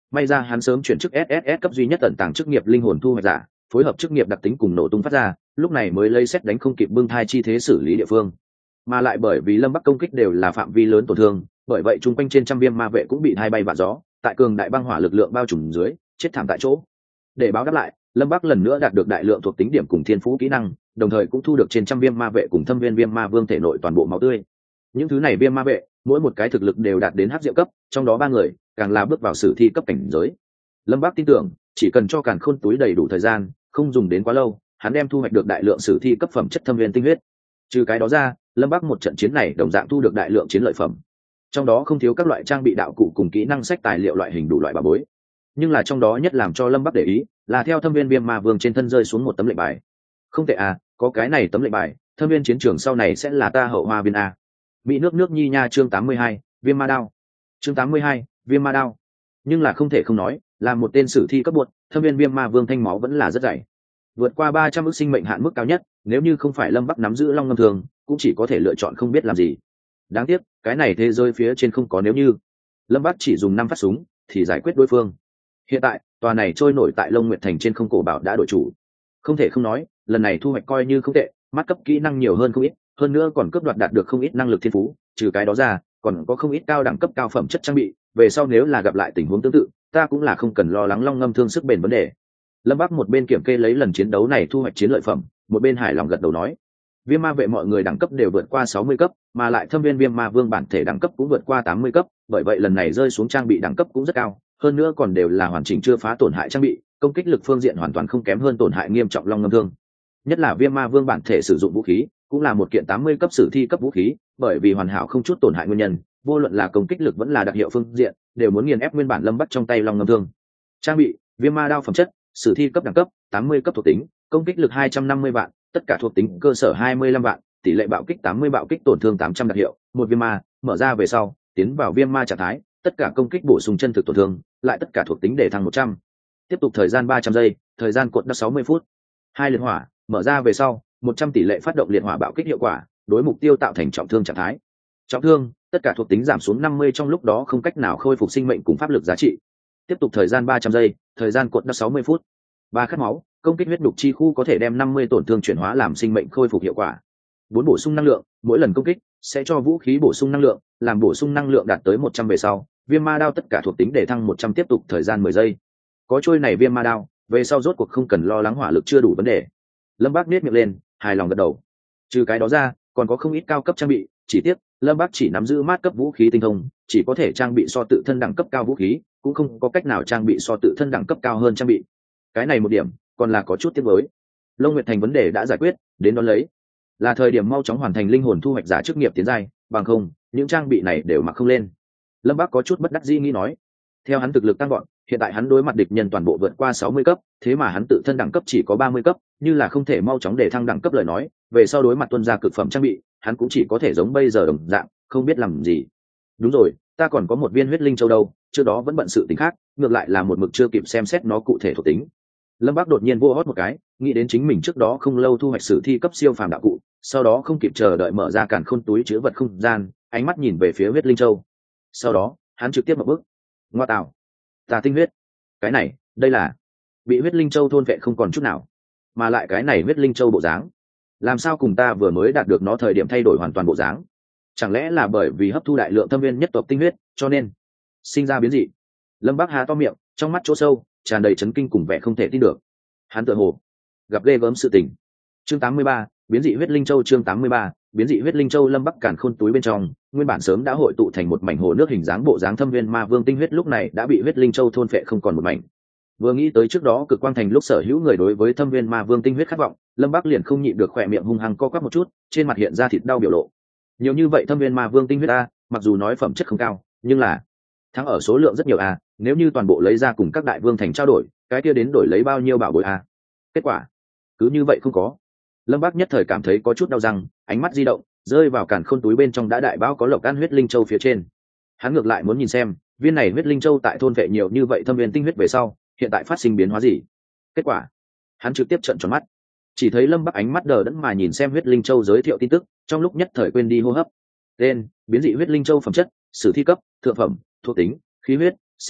May ra hắn sớm chuyển chức SSS cấp duy nhất tận tàng chức nghiệp linh hồn thu hoạch giả, phối hợp chức nghiệp đặc tính cùng nổ tung phát ra, lúc này mới lấy xét đánh không kịp bưng thai chi thế xử lý địa phương. Mà lại bởi vì Lâm Bắc công kích đều là phạm vi lớn tổn thương, bởi vậy chung quanh trên trăm viêm ma vệ cũng bị hai bay vạ gió, tại cường đại băng hỏa lực lượng bao trùm dưới, chết thảm tại chỗ. Để báo đáp lại, Lâm Bắc lần nữa đạt được đại lượng thuộc tính điểm cùng thiên phú kỹ năng, đồng thời cũng thu được trên trăm viêm ma vệ cùng thâm viên viêm ma vương thể nội toàn bộ máu tươi. Những thứ này viêm ma vệ, mỗi một cái thực lực đều đạt đến hắc diệu cấp, trong đó 3 người càng là bước vào sử thi cấp cảnh giới. Lâm Bắc tin tưởng, chỉ cần cho Càn Khôn túi đầy đủ thời gian, không dùng đến quá lâu, hắn đem thu hoạch được đại lượng sử thi cấp phẩm chất thâm viên tinh huyết. Trừ cái đó ra, Lâm Bắc một trận chiến này đồng dạng thu được đại lượng chiến lợi phẩm, trong đó không thiếu các loại trang bị đạo cụ cùng kỹ năng sách tài liệu loại hình đủ loại bảo bối. Nhưng là trong đó nhất làm cho Lâm Bắc để ý là theo thâm viên viêm ma vương trên thân rơi xuống một tấm lệnh bài. Không tệ à, có cái này tấm lệnh bài, thâm viên chiến trường sau này sẽ là ta hậu hoa viên a. Mỹ nước nước nhi nha. Chương 82, viêm ma đao. Chương 82, viêm ma đao. Nhưng là không thể không nói, là một tên sử thi cấp bột, thâm viên viêm ma vương thanh máu vẫn là rất dày, vượt qua 300 ức sinh mệnh hạn mức cao nhất. Nếu như không phải Lâm Bắc nắm giữ long ngâm thường, cũng chỉ có thể lựa chọn không biết làm gì. Đáng tiếc cái này thế giới phía trên không có nếu như. Lâm Bắc chỉ dùng 5 phát súng thì giải quyết đối phương. Hiện tại tòa này trôi nổi tại Long Nguyệt Thành trên không cổ bảo đã đổi chủ. Không thể không nói, lần này thu hoạch coi như không tệ, mắt cấp kỹ năng nhiều hơn không ít, hơn nữa còn cướp đoạt đạt được không ít năng lực thiên phú. Trừ cái đó ra, còn có không ít cao đẳng cấp cao phẩm chất trang bị. Về sau nếu là gặp lại tình huống tương tự, ta cũng là không cần lo lắng long ngâm thương sức bền vấn đề. Lâm Bắc một bên kiểm kê lấy lần chiến đấu này thu hoạch chiến lợi phẩm, một bên hài lòng gật đầu nói: viêm ma vệ mọi người đẳng cấp đều vượt qua 60 cấp, mà lại thâm viên viêm ma vương bản thể đẳng cấp cũng vượt qua 80 cấp, bởi vậy lần này rơi xuống trang bị đẳng cấp cũng rất cao, hơn nữa còn đều là hoàn chỉnh chưa phá tổn hại trang bị, công kích lực phương diện hoàn toàn không kém hơn tổn hại nghiêm trọng long ngâm thương. Nhất là viêm ma vương bản thể sử dụng vũ khí, cũng là một kiện 80 cấp sử thi cấp vũ khí, bởi vì hoàn hảo không chút tổn hại nguyên nhân, vô luận là công kích lực vẫn là đặc hiệu phương diện, đều muốn nghiền ép nguyên bản Lâm Bắc trong tay long ngâm thương. Trang bị: viêm ma đao phẩm chất, sử thi cấp đẳng cấp, 80 cấp thuộc tính, công kích lực 250 vạn, tất cả thuộc tính cơ sở 25 vạn, tỷ lệ bạo kích 80 bạo kích tổn thương 800 đặc hiệu, một viêm ma, mở ra về sau, tiến vào viêm ma trạng thái, tất cả công kích bổ sung chân thực tổn thương, lại tất cả thuộc tính để thăng 100. Tiếp tục thời gian 300 giây, thời gian cột đã 60 phút. Hai liệt hỏa, mở ra về sau, 100 tỷ lệ phát động liệt hỏa bạo kích hiệu quả, đối mục tiêu tạo thành trọng thương trạng thái. Trọng thương, tất cả thuộc tính giảm xuống 50 trong lúc đó không cách nào khôi phục sinh mệnh cùng pháp lực giá trị. Tiếp tục thời gian 300 giây, thời gian cột đã 60 phút. 3 khát máu, công kích huyết đục chi khu có thể đem 50 tổn thương chuyển hóa làm sinh mệnh khôi phục hiệu quả. 4 bổ sung năng lượng, mỗi lần công kích sẽ cho vũ khí bổ sung năng lượng, làm bổ sung năng lượng đạt tới 100 về sau, viêm ma đao tất cả thuộc tính để thăng 100 tiếp tục thời gian 10 giây. Có trôi này viêm ma đao, về sau rốt cuộc không cần lo lắng hỏa lực chưa đủ vấn đề. Lâm Bác nhếch miệng lên, hài lòng gật đầu. Trừ cái đó ra, còn có không ít cao cấp trang bị, chỉ tiếc Lâm Bác chỉ nắm giữ mát cấp vũ khí tinh thông, chỉ có thể trang bị so tự thân đẳng cấp cao vũ khí, cũng không có cách nào trang bị so tự thân đẳng cấp cao hơn trang bị. Cái này một điểm còn là có chút tiếc nuối. Long Nguyệt Thành vấn đề đã giải quyết, đến đón lấy là thời điểm mau chóng hoàn thành linh hồn thu hoạch giả chức nghiệp tiến giai, bằng không những trang bị này đều mặc không lên. Lâm Bác có chút bất đắc dĩ nghĩ nói. Theo hắn thực lực tăng vọt, hiện tại hắn đối mặt địch nhân toàn bộ vượt qua 60 cấp, thế mà hắn tự thân đẳng cấp chỉ có 30 cấp, như là không thể mau chóng để thăng đẳng cấp lời nói, về sau đối mặt tuân gia cực phẩm trang bị, hắn cũng chỉ có thể giống bây giờ đồng dạng, không biết làm gì. Đúng rồi, ta còn có một viên huyết linh châu đâu, trước đó vẫn bận sự tình khác, ngược lại là một mực chưa kịp xem xét nó cụ thể thuộc tính. Lâm Bác đột nhiên vô hót một cái, nghĩ đến chính mình trước đó không lâu thu hoạch sử thi cấp siêu phàm đạo cụ, sau đó không kịp chờ đợi mở ra càn khôn túi chứa vật không gian, ánh mắt nhìn về phía huyết linh châu. Sau đó, hắn trực tiếp một bước. Ngoa tạo, tà tinh huyết. Cái này, đây là bị huyết linh châu thôn vệ không còn chút nào. Mà lại cái này huyết linh châu bộ dáng, làm sao cùng ta vừa mới đạt được nó thời điểm thay đổi hoàn toàn bộ dáng? Chẳng lẽ là bởi vì hấp thu đại lượng thâm viên nhất tộc tinh huyết, cho nên sinh ra biến dị? Lâm Bác há to miệng, trong mắt chỗ sâu tràn đầy chấn kinh cùng vẻ không thể tin được. Hắn tựa hồ gặp ghê gớm sự tình. Chương 83, biến dị huyết linh châu. Chương 83, biến dị huyết linh châu. Lâm Bắc càn khôn túi bên trong, nguyên bản sớm đã hội tụ thành một mảnh hồ nước hình dáng bộ dáng thâm viên ma vương tinh huyết lúc này đã bị huyết linh châu thôn phệ không còn một mảnh. Vừa nghĩ tới trước đó Cực Quang Thành lúc sở hữu người đối với thâm viên ma vương tinh huyết khát vọng, Lâm Bắc liền không nhịn được khỏe miệng hung hăng co quắp một chút, trên mặt hiện ra thịt đau biểu lộ. Nhiều như vậy thâm viên ma vương tinh huyết a, mặc dù nói phẩm chất không cao, nhưng là thắng ở số lượng rất nhiều a, nếu như toàn bộ lấy ra cùng các đại vương thành trao đổi, cái kia đến đổi lấy bao nhiêu bảo bối a. Kết quả cứ như vậy không có. Lâm Bác nhất thời cảm thấy có chút đau răng, ánh mắt di động rơi vào càn khôn túi bên trong đã đại bao có lộc ăn huyết linh châu phía trên. Hắn ngược lại muốn nhìn xem viên này huyết linh châu tại thôn vệ nhiều như vậy thâm viên tinh huyết về sau hiện tại phát sinh biến hóa gì. Kết quả hắn trực tiếp trợn tròn mắt, chỉ thấy Lâm Bác ánh mắt đờ đẫn mà nhìn xem huyết linh châu giới thiệu tin tức, trong lúc nhất thời quên đi hô hấp. Tên: biến dị huyết linh châu, phẩm chất sử thi cấp, thượng phẩm, thuộc tính khí huyết, sinh mệnh,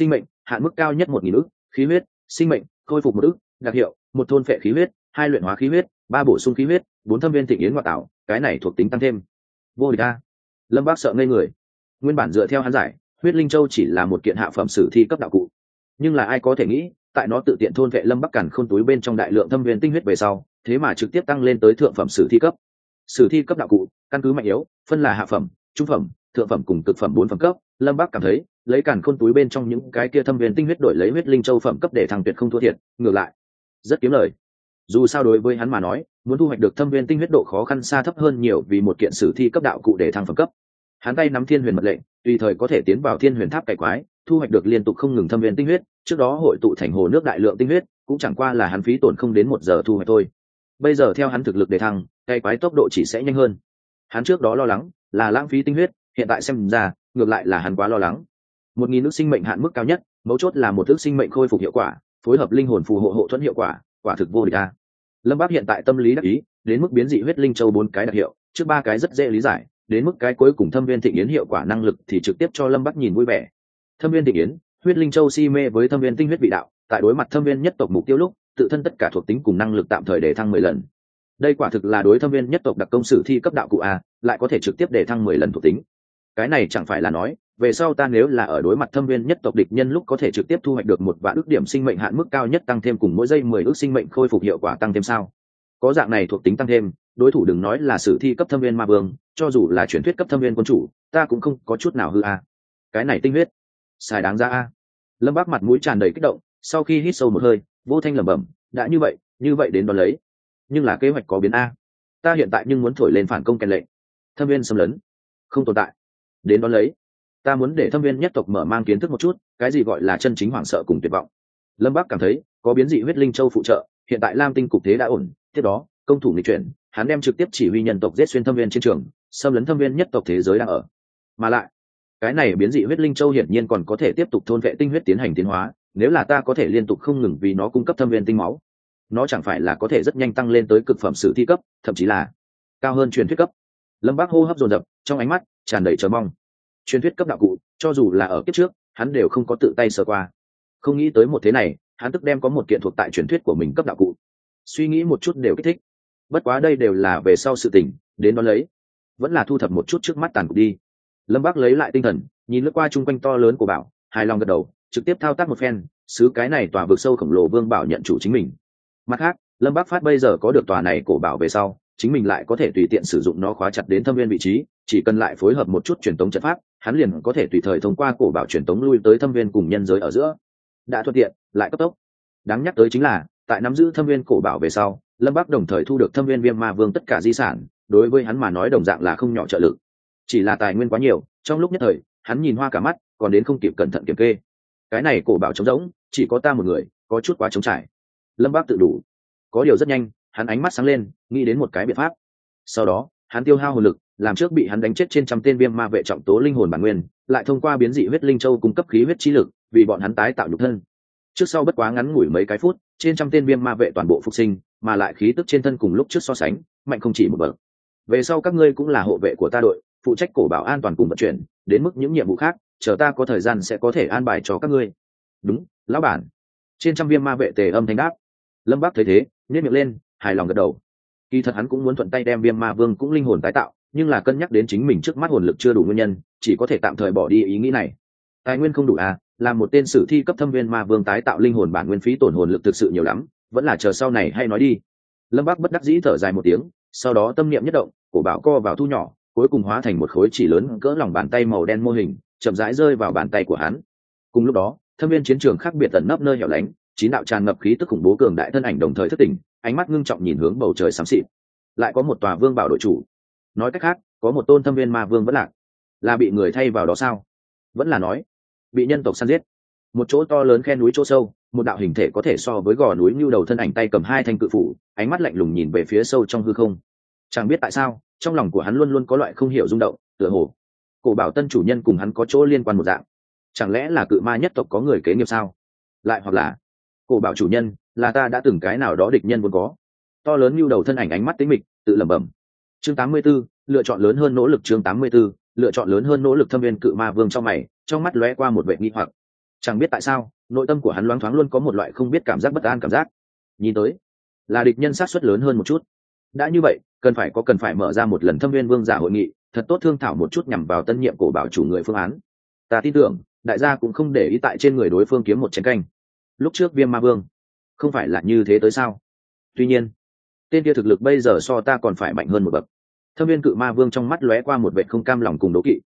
hạn mức cao nhất 1.000 ức khí huyết, sinh mệnh khôi phục 1 ức, đặc hiệu một thôn phệ khí huyết, 2 luyện hóa khí huyết, 3 bổ sung khí huyết, 4 thâm viên thịnh yến ngoại tạo, cái này thuộc tính tăng thêm vô địch a. Lâm Bác sợ ngây người. Nguyên bản dựa theo hắn giải, huyết linh châu chỉ là một kiện hạ phẩm sử thi cấp đạo cụ, nhưng là ai có thể nghĩ, tại nó tự tiện thôn vệ Lâm Bắc Càn khôn túi bên trong đại lượng thâm viên tinh huyết về sau, thế mà trực tiếp tăng lên tới thượng phẩm sử thi cấp. Sử thi cấp đạo cụ, căn cứ mạnh yếu, phân là hạ phẩm, trung phẩm, thượng phẩm cùng cực phẩm 4 phẩm cấp. Lâm Bắc cảm thấy, lấy Càn khôn túi bên trong những cái kia thâm viên tinh huyết đổi lấy huyết linh châu phẩm cấp để thăng tuyệt không thua thiệt, ngược lại rất kiếm lời. Dù sao đối với hắn mà nói, muốn thu hoạch được thâm viên tinh huyết độ khó khăn xa thấp hơn nhiều vì một kiện sử thi cấp đạo cụ để thăng phẩm cấp. Hắn tay nắm thiên huyền mật lệnh, tùy thời có thể tiến vào thiên huyền tháp cải quái, thu hoạch được liên tục không ngừng thâm viên tinh huyết, trước đó hội tụ thành hồ nước đại lượng tinh huyết, cũng chẳng qua là hắn phí tổn không đến 1 giờ thu hoạch thôi. Bây giờ theo hắn thực lực để thăng, cải quái tốc độ chỉ sẽ nhanh hơn. Hắn trước đó lo lắng là lãng phí tinh huyết, hiện tại xem ra, ngược lại là hắn quá lo lắng. 1.000 ức sinh mệnh hạn mức cao nhất, mấu chốt là một ức sinh mệnh khôi phục hiệu quả, phối hợp linh hồn phù hộ hộ thuẫn hiệu quả, quả thực vô địch a. Lâm Bác hiện tại tâm lý đắc ý, đến mức biến dị huyết linh châu 4 cái đặc hiệu, trước 3 cái rất dễ lý giải, đến mức cái cuối cùng thâm viên thịnh yến hiệu quả năng lực thì trực tiếp cho Lâm Bắc nhìn vui vẻ. Thâm viên thịnh yến, huyết linh châu si mê với thâm viên tinh huyết vị đạo, tại đối mặt thâm viên nhất tộc mục tiêu lúc, tự thân tất cả thuộc tính cùng năng lực tạm thời để thăng 10 lần. Đây quả thực là đối thâm viên nhất tộc đặc công sử thi cấp đạo cụ a, lại có thể trực tiếp để thăng 10 lần thuộc tính. Cái này chẳng phải là nói, về sau ta nếu là ở đối mặt thâm viên nhất tộc địch nhân lúc có thể trực tiếp thu hoạch được 1 vạn ức điểm sinh mệnh hạn mức cao nhất tăng thêm cùng mỗi giây 10 ức sinh mệnh khôi phục hiệu quả tăng thêm sao? Có dạng này thuộc tính tăng thêm, đối thủ đừng nói là sử thi cấp thâm viên ma vương, cho dù là truyền thuyết cấp thâm viên quân chủ, ta cũng không có chút nào hư a. Cái này tinh huyết, xài đáng ra a. Lâm Bác mặt mũi tràn đầy kích động, sau khi hít sâu một hơi, vô thanh lẩm bẩm, đã như vậy đến đón lấy. Nhưng là kế hoạch có biến a. Ta hiện tại nhưng muốn thổi lên phản công kèn lệnh. Thâm viên xâm lấn, không tồn tại. Đến đón lấy, ta muốn để thâm viên nhất tộc mở mang kiến thức một chút, cái gì gọi là chân chính hoảng sợ cùng tuyệt vọng. Lâm Bác cảm thấy, có biến dị huyết linh châu phụ trợ, hiện tại Lam Tinh cục thế đã ổn, tiếp đó, công thủ nghịch chuyển, hắn đem trực tiếp chỉ huy nhân tộc giết xuyên thâm viên chiến trường, xâm lấn thâm viên nhất tộc thế giới đang ở. Mà lại, cái này biến dị huyết linh châu hiển nhiên còn có thể tiếp tục thôn vệ tinh huyết tiến hành tiến hóa, nếu là ta có thể liên tục không ngừng vì nó cung cấp thâm viên tinh máu, nó chẳng phải là có thể rất nhanh tăng lên tới cực phẩm sử thi cấp, thậm chí là cao hơn truyền thuyết cấp. Lâm Bác hô hấp dồn dập, trong ánh mắt tràn đầy chờ mong. Truyền thuyết cấp đạo cụ, cho dù là ở kiếp trước, hắn đều không có tự tay sờ qua. Không nghĩ tới một thế này, hắn tức đem có một kiện thuộc tại truyền thuyết của mình cấp đạo cụ. Suy nghĩ một chút đều kích thích. Bất quá đây đều là về sau sự tình, đến đó lấy, vẫn là thu thập một chút trước mắt tàn cục đi. Lâm Bác lấy lại tinh thần, nhìn lướt qua chung quanh to lớn của bảo, hài lòng gật đầu, trực tiếp thao tác một phen, xứ cái này tòa vực sâu khổng lồ vương bảo nhận chủ chính mình. Mặt khác, Lâm Bác phát bây giờ có được tòa này cổ bảo về sau, chính mình lại có thể tùy tiện sử dụng nó khóa chặt đến thâm viên vị trí, chỉ cần lại phối hợp một chút truyền tống trận pháp, hắn liền có thể tùy thời thông qua cổ bảo truyền tống lui tới thâm viên cùng nhân giới ở giữa. Đã thuận tiện, lại cấp tốc. Đáng nhắc tới chính là, tại nắm giữ thâm viên cổ bảo về sau, Lâm Bác đồng thời thu được thâm viên viêm ma vương tất cả di sản, đối với hắn mà nói đồng dạng là không nhỏ trợ lực. Chỉ là tài nguyên quá nhiều, trong lúc nhất thời, hắn nhìn hoa cả mắt, còn đến không kịp cẩn thận kiểm kê. Cái này cổ bảo trống rỗng, chỉ có ta một người, có chút quá trống trải. Lâm Bác tự đủ. Có điều rất nhanh, hắn ánh mắt sáng lên, nghĩ đến một cái biện pháp. Sau đó, hắn tiêu hao hồn lực, làm trước bị hắn đánh chết trên trăm tên viêm ma vệ trọng tố linh hồn bản nguyên, lại thông qua biến dị huyết linh châu cung cấp khí huyết chi lực, vì bọn hắn tái tạo nhục thân. Trước sau bất quá ngắn ngủi mấy cái phút, trên trăm tên viêm ma vệ toàn bộ phục sinh, mà lại khí tức trên thân cùng lúc trước so sánh, mạnh không chỉ một bậc. Về sau các ngươi cũng là hộ vệ của ta đội, phụ trách cổ bảo an toàn cùng vận chuyển, đến mức những nhiệm vụ khác, chờ ta có thời gian sẽ có thể an bài cho các ngươi. Đúng, lão bản. Trên trăm viêm ma vệ tề âm thanh đáp. Lâm Bác thấy thế, nhếch miệng lên, hài lòng gật đầu. Kỳ thật hắn cũng muốn thuận tay đem viêm ma vương cũng linh hồn tái tạo, nhưng là cân nhắc đến chính mình trước mắt hồn lực chưa đủ nguyên nhân, chỉ có thể tạm thời bỏ đi ý nghĩ này. Tài nguyên không đủ à, làm một tên sử thi cấp thâm viên ma vương tái tạo linh hồn bản nguyên phí tổn hồn lực thực sự nhiều lắm, vẫn là chờ sau này hay nói đi. Lâm Bác bất đắc dĩ thở dài một tiếng, sau đó tâm niệm nhất động, cổ bảo co vào thu nhỏ, cuối cùng hóa thành một khối chỉ lớn cỡ lòng bàn tay màu đen mô hình, chậm rãi rơi vào bàn tay của hắn. Cùng lúc đó, thâm viên chiến trường khác biệt tận nấp nơi hẻo lánh, 9 đạo tràn ngập khí tức khủng bố cường đại thân ảnh đồng thời thức tỉnh, ánh mắt ngưng trọng nhìn hướng bầu trời xám xịt. Lại có một tòa vương bảo đội chủ. Nói cách khác, có một tôn thâm viên ma vương vẫn lạc. Là bị người thay vào đó sao? Vẫn là nói, bị nhân tộc săn giết. Một chỗ to lớn khe núi chỗ sâu, một đạo hình thể có thể so với gò núi như đầu thân ảnh tay cầm 2 thanh cự phủ, ánh mắt lạnh lùng nhìn về phía sâu trong hư không. Chẳng biết tại sao, trong lòng của hắn luôn luôn có loại không hiểu rung động, tựa hồ cổ bảo tân chủ nhân cùng hắn có chỗ liên quan một dạng. Chẳng lẽ là cự ma nhất tộc có người kế nghiệp sao? Lại hoặc là cổ bảo chủ nhân là ta đã từng cái nào đó địch nhân vốn có. To lớn như đầu thân ảnh ánh mắt tĩnh mịch, tự lẩm bẩm. Chương 84, lựa chọn lớn hơn nỗ lực. Chương 84, lựa chọn lớn hơn nỗ lực. Thâm viên cự ma vương trong mày, trong mắt lóe qua một vẻ nghi hoặc. Chẳng biết tại sao, nội tâm của hắn loáng thoáng luôn có một loại không biết cảm giác bất an cảm giác. Nhìn tới là địch nhân sát suất lớn hơn một chút. Đã như vậy, cần phải mở ra một lần Thâm Viên Vương giả hội nghị, thật tốt thương thảo một chút nhằm vào tân nhiệm cổ bảo chủ người phương án. Ta tin tưởng đại gia cũng không để ý tại trên người đối phương kiếm một chén canh. Lúc trước Viêm Ma Vương không phải là như thế tới sao? Tuy nhiên tên kia thực lực bây giờ so ta còn phải mạnh hơn một bậc. Thâm Viên Cự Ma Vương trong mắt lóe qua một vẻ không cam lòng cùng đố kỵ.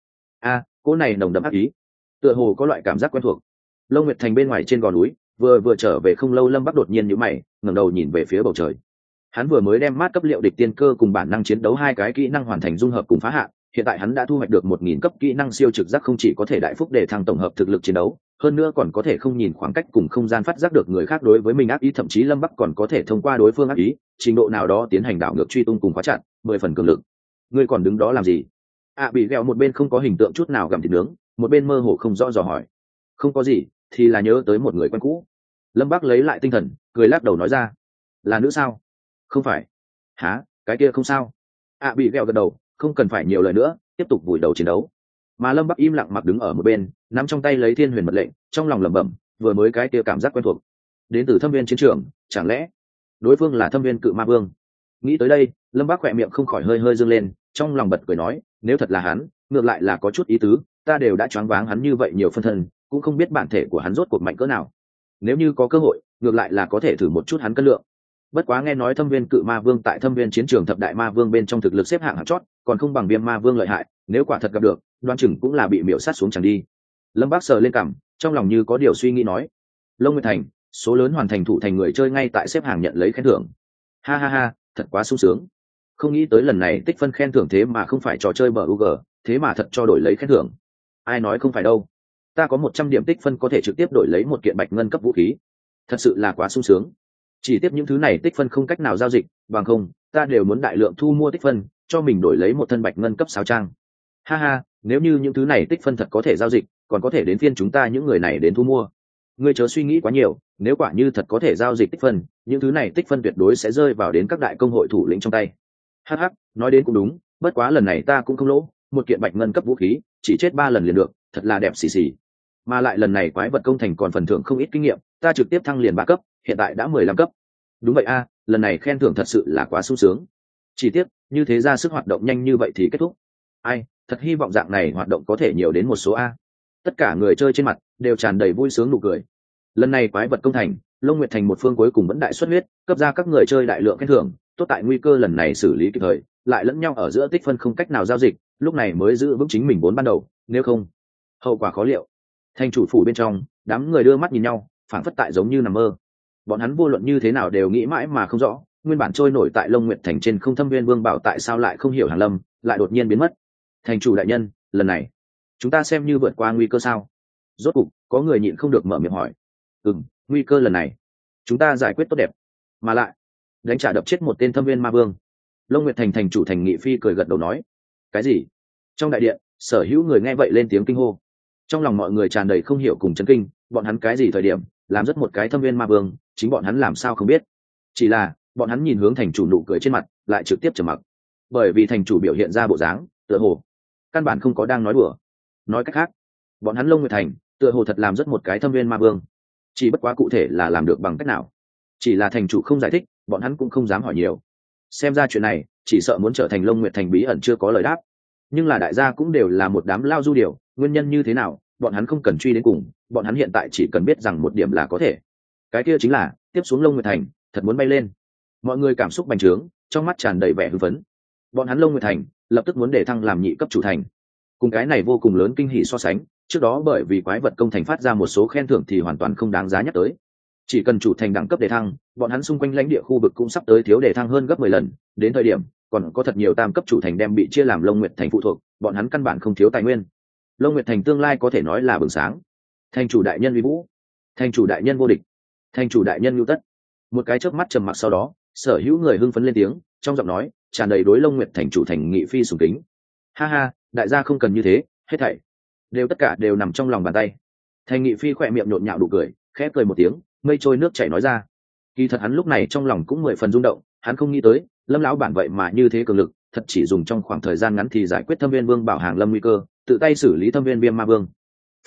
Cỗ này nồng đậm ác ý, tựa hồ có loại cảm giác quen thuộc. Long Nguyệt Thành bên ngoài trên gò núi, vừa trở về không lâu, Lâm Bắc đột nhiên nhíu mày, ngẩng đầu nhìn về phía bầu trời. Hắn vừa mới đem mát cấp liệu địch tiên cơ cùng bản năng chiến đấu hai cái kỹ năng hoàn thành dung hợp cùng phá hạn, hiện tại hắn đã thu hoạch được 1000 cấp kỹ năng siêu trực giác, không chỉ có thể đại phúc để thăng tổng hợp thực lực chiến đấu, hơn nữa còn có thể không nhìn khoảng cách cùng không gian phát giác được người khác đối với mình ác ý, thậm chí Lâm Bắc còn có thể thông qua đối phương ác ý, trình độ nào đó tiến hành đảo ngược truy tung cùng khóa chặt, 10 phần cường lực. Ngươi còn đứng đó làm gì? Bị ghẹo một bên không có hình tượng chút nào gặm thịt nướng, một bên mơ hồ không rõ dò hỏi. Không có gì, thì là nhớ tới một người quen cũ. Lâm Bắc lấy lại tinh thần, cười lắc đầu nói ra. Là nữ sao? Không phải. Hả? Cái kia không sao. Bị ghẹo gật đầu, không cần phải nhiều lời nữa, tiếp tục vùi đầu chiến đấu. Mà Lâm Bắc im lặng mặc đứng ở một bên, nắm trong tay lấy Thiên Huyền mật lệnh, trong lòng lẩm bẩm, vừa mới cái kia cảm giác quen thuộc, đến từ Thâm Viên chiến trường, chẳng lẽ đối phương là Thâm Viên Cự Ma Vương? Nghĩ tới đây, Lâm Bắc khỏe miệng không khỏi hơi hơi dương lên, trong lòng bật cười nói, nếu thật là hắn, ngược lại là có chút ý tứ, ta đều đã choáng váng hắn như vậy nhiều phân thân, cũng không biết bản thể của hắn rốt cuộc mạnh cỡ nào. Nếu như có cơ hội, ngược lại là có thể thử một chút hắn cân lượng. Bất quá nghe nói Thâm Viên Cự Ma Vương tại Thâm Viên chiến trường thập đại ma vương bên trong thực lực xếp hạng hạng chót, còn không bằng Viêm Ma Vương lợi hại, nếu quả thật gặp được, đoán chừng cũng là bị miểu sát xuống chẳng đi. Lâm Bác sờ lên cằm, trong lòng như có điều suy nghĩ nói. Long Nguyệt Thành, số lớn hoàn thành thủ thành người chơi ngay tại xếp hàng nhận lấy khen thưởng. Ha ha ha, thật quá sung sướng. Không nghĩ tới lần này tích phân khen thưởng thế mà không phải trò chơi bờ UG, thế mà thật cho đổi lấy khen thưởng. Ai nói không phải đâu. Ta có 100 điểm tích phân có thể trực tiếp đổi lấy một kiện bạch ngân cấp vũ khí. Thật sự là quá sung sướng. Chỉ tiếp những thứ này tích phân không cách nào giao dịch, bằng không, ta đều muốn đại lượng thu mua tích phân, cho mình đổi lấy một thân bạch ngân cấp 6 trang. Ha ha, nếu như những thứ này tích phân thật có thể giao dịch, còn có thể đến phiên chúng ta những người này đến thu mua. Ngươi chớ suy nghĩ quá nhiều, nếu quả như thật có thể giao dịch tích phân, những thứ này tích phân tuyệt đối sẽ rơi vào đến các đại công hội thủ lĩnh trong tay. Hắc hắc, nói đến cũng đúng, bất quá lần này ta cũng không lỗ, một kiện bạch ngân cấp vũ khí, chỉ chết 3 lần liền được, thật là đẹp xì xì. Mà lại lần này quái vật công thành còn phần thưởng không ít kinh nghiệm, ta trực tiếp thăng liền 3 cấp, hiện tại đã 15 cấp. Đúng vậy a, lần này khen thưởng thật sự là quá sung sướng. Chỉ tiếc, như thế ra sức hoạt động nhanh như vậy thì kết thúc. Ai, thật hy vọng dạng này hoạt động có thể nhiều đến một số a. Tất cả người chơi trên mặt đều tràn đầy vui sướng nụ cười. Lần này quái vật công thành, Long Nguyệt Thành một phương cuối cùng vẫn đại xuất huyết, cấp ra các người chơi đại lượng khen thưởng, tốt tại nguy cơ lần này xử lý kịp thời, lại lẫn nhau ở giữa tích phân không cách nào giao dịch, lúc này mới giữ vững chính mình vốn ban đầu, nếu không, hậu quả khó liệu. Thành chủ phủ bên trong, đám người đưa mắt nhìn nhau, phảng phất tại giống như nằm mơ. Bọn hắn vô luận như thế nào đều nghĩ mãi mà không rõ, nguyên bản trôi nổi tại Long Nguyệt Thành trên không Thâm Viên Vương bảo tại sao lại không hiểu hàng lâm, lại đột nhiên biến mất. Thành chủ đại nhân, lần này chúng ta xem như vượt qua nguy cơ sao? Rốt cục có người nhịn không được mở miệng hỏi. Nguy cơ lần này chúng ta giải quyết tốt đẹp, mà lại đánh trả đập chết một tên Thâm Viên Ma Vương. Long Nguyệt Thành thành chủ Thành Nghị Phi cười gật đầu nói. Cái gì? Trong đại điện, sở hữu người nghe vậy lên tiếng kinh hô. Trong lòng mọi người tràn đầy không hiểu cùng chấn kinh, bọn hắn cái gì thời điểm làm rất một cái Thâm Viên Ma Vương, chính bọn hắn làm sao không biết. Chỉ là bọn hắn nhìn hướng thành chủ nụ cười trên mặt, lại trực tiếp trầm mặc, bởi vì thành chủ biểu hiện ra bộ dáng tựa hồ căn bản không có đang nói đùa. Nói cách khác, bọn hắn Long Nguyệt Thành tựa hồ thật làm rất một cái Thâm Viên Ma Vương, chỉ bất quá cụ thể là làm được bằng cách nào, chỉ là thành chủ không giải thích, bọn hắn cũng không dám hỏi nhiều. Xem ra chuyện này chỉ sợ muốn trở thành Long Nguyệt Thành bí ẩn chưa có lời đáp. Nhưng là đại gia cũng đều là một đám lao du điều, nguyên nhân như thế nào bọn hắn không cần truy đến cùng, bọn hắn hiện tại chỉ cần biết rằng một điểm là có thể, cái kia chính là tiếp xuống Long Nguyệt Thành thật muốn bay lên. Mọi người cảm xúc bành trướng, trong mắt tràn đầy vẻ hưng phấn. Bọn hắn Long Nguyệt Thành lập tức muốn để thăng làm nhị cấp chủ thành. Cùng cái này vô cùng lớn kinh hỉ so sánh, trước đó bởi vì quái vật công thành phát ra một số khen thưởng thì hoàn toàn không đáng giá nhắc tới. Chỉ cần chủ thành đẳng cấp đề thăng, bọn hắn xung quanh lãnh địa khu vực cũng sắp tới thiếu đề thăng hơn gấp 10 lần, đến thời điểm còn có thật nhiều tam cấp chủ thành đem bị chia làm Long Nguyệt Thành phụ thuộc, bọn hắn căn bản không thiếu tài nguyên. Long Nguyệt Thành tương lai có thể nói là bừng sáng. Thành chủ đại nhân uy vũ, thành chủ đại nhân vô địch, thành chủ đại nhân lưu tất. Một cái chớp mắt trầm mặc sau đó, sở hữu người hưng phấn lên tiếng, trong giọng nói tràn đầy đối Long Nguyệt Thành chủ Thành Nghị Phi sùng kính. Ha ha, đại gia không cần như thế, hết thảy đều tất cả đều nằm trong lòng bàn tay. Thành Nghị Phi khỏe miệng nhộn nhạo đủ cười, khẽ cười một tiếng, mây trôi nước chảy nói ra. Kỳ thật hắn lúc này trong lòng cũng 10 phần rung động, hắn không nghĩ tới Lâm lão bản vậy mà như thế cường lực, thật chỉ dùng trong khoảng thời gian ngắn thì giải quyết Thâm Viên Vương bảo hàng lâm nguy cơ, tự tay xử lý Thâm Viên Viêm Ma Vương. Phải biết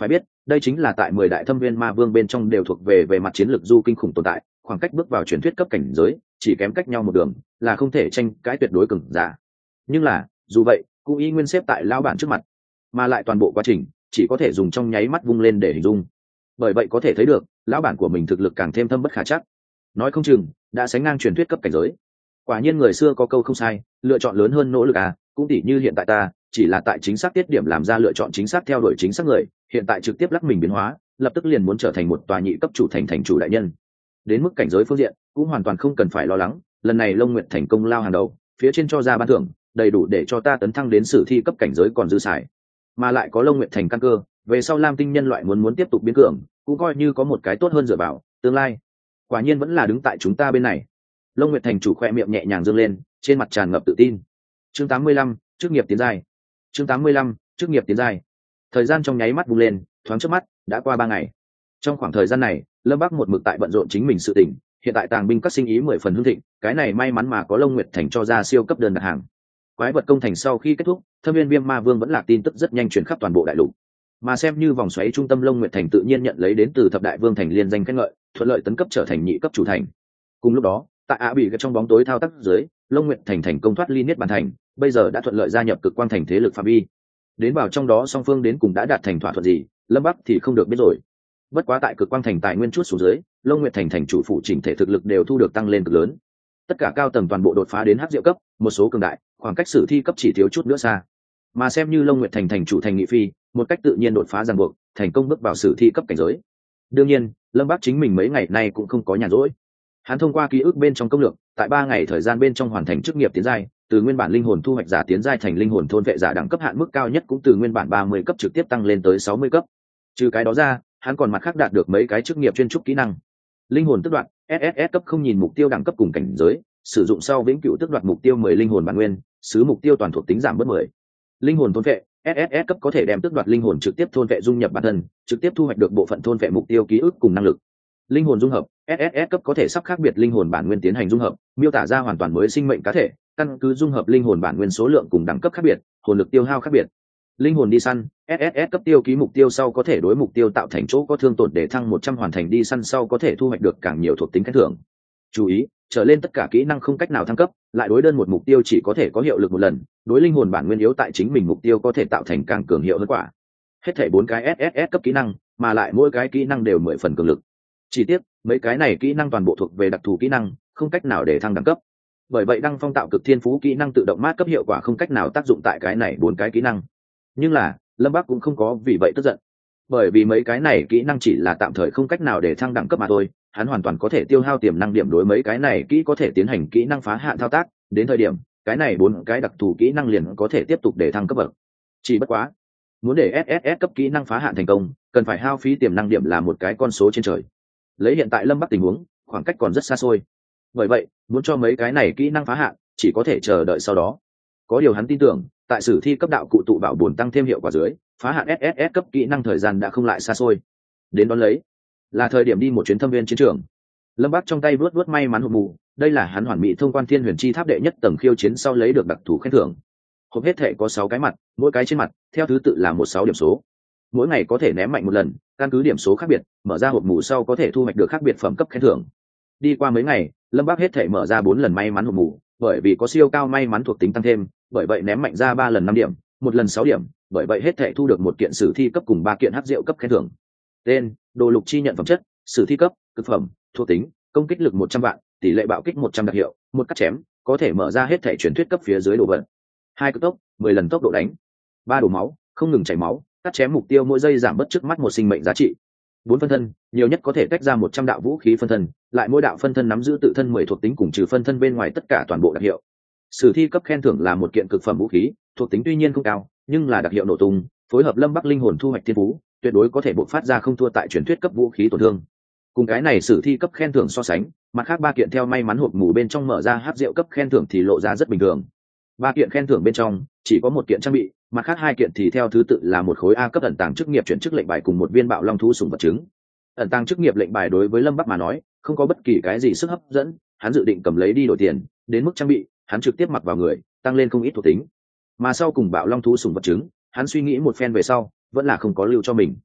đây chính là tại 10 đại thâm viên ma vương bên trong đều thuộc về mặt chiến lược du kinh khủng tồn tại, khoảng cách bước vào truyền thuyết cấp cảnh giới chỉ kém cách nhau một đường, là không thể tranh cãi tuyệt đối cường giả. Nhưng là dù vậy cũng y nguyên xếp tại lão bản trước mặt, mà lại toàn bộ quá trình chỉ có thể dùng trong nháy mắt vung lên để hình dung. Bởi vậy có thể thấy được lão bản của mình thực lực càng thêm thâm bất khả trắc, nói không chừng đã sánh ngang truyền thuyết cấp cảnh giới. Quả nhiên người xưa có câu không sai, lựa chọn lớn hơn nỗ lực à, cũng tỉ như hiện tại ta chỉ là tại chính xác tiết điểm làm ra lựa chọn chính xác theo đuổi chính xác người, hiện tại trực tiếp lắc mình biến hóa, lập tức liền muốn trở thành một tòa nhị cấp chủ thành chủ đại nhân. Đến mức cảnh giới phương diện cũng hoàn toàn không cần phải lo lắng, lần này Long Nguyệt thành công lao hàng đầu, phía trên cho ra ban thưởng đầy đủ để cho ta tấn thăng đến sử thi cấp cảnh giới còn dư xài, mà lại có Long Nguyệt thành căn cơ, về sau Lam tinh nhân loại muốn tiếp tục biến cường cũng coi như có một cái tốt hơn dựa vào tương lai. Quả nhiên vẫn là đứng tại chúng ta bên này. Long Nguyệt thành chủ khoe miệng nhẹ nhàng dương lên, trên mặt tràn ngập tự tin. Chương 85, chức nghiệp tiến giai. Chương 85, chức nghiệp tiến giai. Thời gian trong nháy mắt vung lên, thoáng trước mắt đã qua 3 ngày. Trong khoảng thời gian này Lâm Bắc một mực tại bận rộn chính mình sự tình, hiện tại tàng binh các sinh ý 10 phần hưng thịnh, cái này may mắn mà có Long Nguyệt thành cho ra siêu cấp đơn đặt hàng. Quái vật công thành sau khi kết thúc, Thâm Viên Viêm Ma Vương vẫn là tin tức rất nhanh truyền khắp toàn bộ đại lục, mà xem như vòng xoáy trung tâm Long Nguyệt thành tự nhiên nhận lấy đến từ thập đại vương thành liên danh khen ngợi, thuận lợi tấn cấp trở thành nhị cấp chủ thành. Cùng lúc đó tại Á bị trong bóng tối thao tác dưới, Long Nguyệt thành thành công thoát ly niết bàn thành, bây giờ đã thuận lợi gia nhập cực quang thành thế lực phạm vi. Đến vào trong đó song phương đến cùng đã đạt thành thỏa thuận gì, Lâm Bắc thì không được biết rồi. Bất quá tại cực quang thành tài nguyên chút xuống dưới, Long Nguyệt thành thành chủ phụ chỉnh thể thực lực đều thu được tăng lên cực lớn. Tất cả cao tầng toàn bộ đột phá đến hắc diệu cấp, một số cường đại, khoảng cách sử thi cấp chỉ thiếu chút nữa xa. Mà xem như Long Nguyệt thành thành chủ thành nghị phi, một cách tự nhiên đột phá ràng buộc, thành công bước vào sử thi cấp cảnh giới. Đương nhiên, Lâm Bắc chính mình mấy ngày nay cũng không có nhàn rỗi. Hắn thông qua ký ức bên trong công lược, tại 3 ngày thời gian bên trong hoàn thành chức nghiệp tiến giai, từ nguyên bản linh hồn thu hoạch giả tiến giai thành linh hồn thôn vệ giả đẳng cấp hạn mức cao nhất cũng từ nguyên bản 30 cấp trực tiếp tăng lên tới 60 cấp. Trừ cái đó ra, hắn còn mặt khác đạt được mấy cái chức nghiệp chuyên trúc kỹ năng. Linh hồn tước đoạt, SSS cấp không nhìn mục tiêu đẳng cấp cùng cảnh giới, sử dụng sau vĩnh cửu tước đoạt mục tiêu 10 linh hồn bản nguyên, xứ mục tiêu toàn thuộc tính giảm bớt 10. Linh hồn thôn vệ, SSS cấp có thể đem tước đoạt linh hồn trực tiếp thôn vệ dung nhập bản thân, trực tiếp thu hoạch được bộ phận thôn vệ mục tiêu ký ức cùng năng lực. Linh hồn dung hợp, SSS cấp có thể sắp khác biệt linh hồn bản nguyên tiến hành dung hợp, miêu tả ra hoàn toàn mới sinh mệnh cá thể, căn cứ dung hợp linh hồn bản nguyên số lượng cùng đẳng cấp khác biệt, hồn lực tiêu hao khác biệt. Linh hồn đi săn, SSS cấp tiêu ký mục tiêu sau có thể đối mục tiêu tạo thành chỗ có thương tổn để thăng 100 hoàn thành đi săn sau có thể thu hoạch được càng nhiều thuộc tính khen thưởng. Chú ý, trở lên tất cả kỹ năng không cách nào thăng cấp, lại đối đơn một mục tiêu chỉ có thể có hiệu lực một lần, đối linh hồn bản nguyên yếu tại chính mình mục tiêu có thể tạo thành càng cường hiệu hơn quả. Hết thảy 4 cái SSS cấp kỹ năng, mà lại mỗi cái kỹ năng đều 10 phần cường lực. Chỉ tiếc, mấy cái này kỹ năng toàn bộ thuộc về đặc thù kỹ năng, không cách nào để thăng đẳng cấp. Bởi vậy đăng phong tạo cực thiên phú kỹ năng tự động mát cấp hiệu quả không cách nào tác dụng tại cái này 4 cái kỹ năng. Nhưng là Lâm Bắc cũng không có vì vậy tức giận, bởi vì mấy cái này kỹ năng chỉ là tạm thời không cách nào để thăng đẳng cấp mà thôi, hắn hoàn toàn có thể tiêu hao tiềm năng điểm đối mấy cái này kỹ có thể tiến hành kỹ năng phá hạn thao tác, đến thời điểm cái này 4 cái đặc thù kỹ năng liền có thể tiếp tục để thăng cấp bậc. Chỉ bất quá, muốn để SSS cấp kỹ năng phá hạn thành công, cần phải hao phí tiềm năng điểm là một cái con số trên trời. Lấy hiện tại Lâm Bắc tình huống, khoảng cách còn rất xa xôi. Bởi vậy, muốn cho mấy cái này kỹ năng phá hạn, chỉ có thể chờ đợi sau đó. Có điều hắn tin tưởng, tại sử thi cấp đạo cụ tụ bảo bổn tăng thêm hiệu quả dưới, phá hạn SSS cấp kỹ năng thời gian đã không lại xa xôi. Đến đón lấy, là thời điểm đi một chuyến thâm viên chiến trường. Lâm Bắc trong tay vuốt may mắn hộp mù, đây là hắn hoàn mỹ thông quan Thiên Huyền Chi Tháp đệ nhất tầng khiêu chiến sau lấy được đặc thù khen thưởng. Hộp hết thể có 6 cái mặt, mỗi cái trên mặt theo thứ tự là 16 điểm số. Mỗi ngày có thể ném mạnh một lần, căn cứ điểm số khác biệt, mở ra hộp mù sau có thể thu hoạch được khác biệt phẩm cấp khen thưởng. Đi qua mấy ngày, Lâm Bắc hết thể mở ra 4 lần may mắn hộp mù, bởi vì có siêu cao may mắn thuộc tính tăng thêm, bởi vậy ném mạnh ra 3 lần 5 điểm, một lần 6 điểm, bởi vậy hết thể thu được một kiện sử thi cấp cùng 3 kiện hắc diệu cấp khen thưởng. Tên: Đồ lục chi nhận phẩm chất, sử thi cấp, cực phẩm, thuộc tính: công kích lực 100 vạn, tỷ lệ bạo kích 100 đặc hiệu, một cắt chém, có thể mở ra hết thể truyền thuyết cấp phía dưới đồ vật. 2 cực tốc, 10 lần tốc độ đánh. 3 đổ máu, không ngừng chảy máu, cắt chém mục tiêu mỗi giây giảm bớt trước mắt một sinh mệnh giá trị. 4 phân thân, nhiều nhất có thể tách ra 100 đạo vũ khí phân thân, lại mỗi đạo phân thân nắm giữ tự thân 10 thuộc tính cùng trừ phân thân bên ngoài tất cả toàn bộ đặc hiệu. Sử thi cấp khen thưởng là một kiện cực phẩm vũ khí, thuộc tính tuy nhiên không cao, nhưng là đặc hiệu nổ tung, phối hợp Lâm Bắc linh hồn thu hoạch thiên phú, tuyệt đối có thể bộc phát ra không thua tại truyền thuyết cấp vũ khí tổn thương. Cùng cái này sử thi cấp khen thưởng so sánh, mặt khác 3 kiện theo may mắn hộp mù bên trong mở ra hắc diệu cấp khen thưởng thì lộ ra rất bình thường. 3 kiện khen thưởng bên trong chỉ có 1 kiện trang bị, mặt khác 2 kiện thì theo thứ tự là một khối A cấp ẩn tàng chức nghiệp chuyển chức lệnh bài cùng một viên bạo long thú sủng vật trứng. Ẩn tàng chức nghiệp lệnh bài đối với Lâm Bắc mà nói, không có bất kỳ cái gì sức hấp dẫn, hắn dự định cầm lấy đi đổi tiền, đến mức trang bị, hắn trực tiếp mặc vào người, tăng lên không ít thuộc tính. Mà sau cùng bạo long thú sủng vật trứng, hắn suy nghĩ một phen về sau, vẫn là không có lưu cho mình.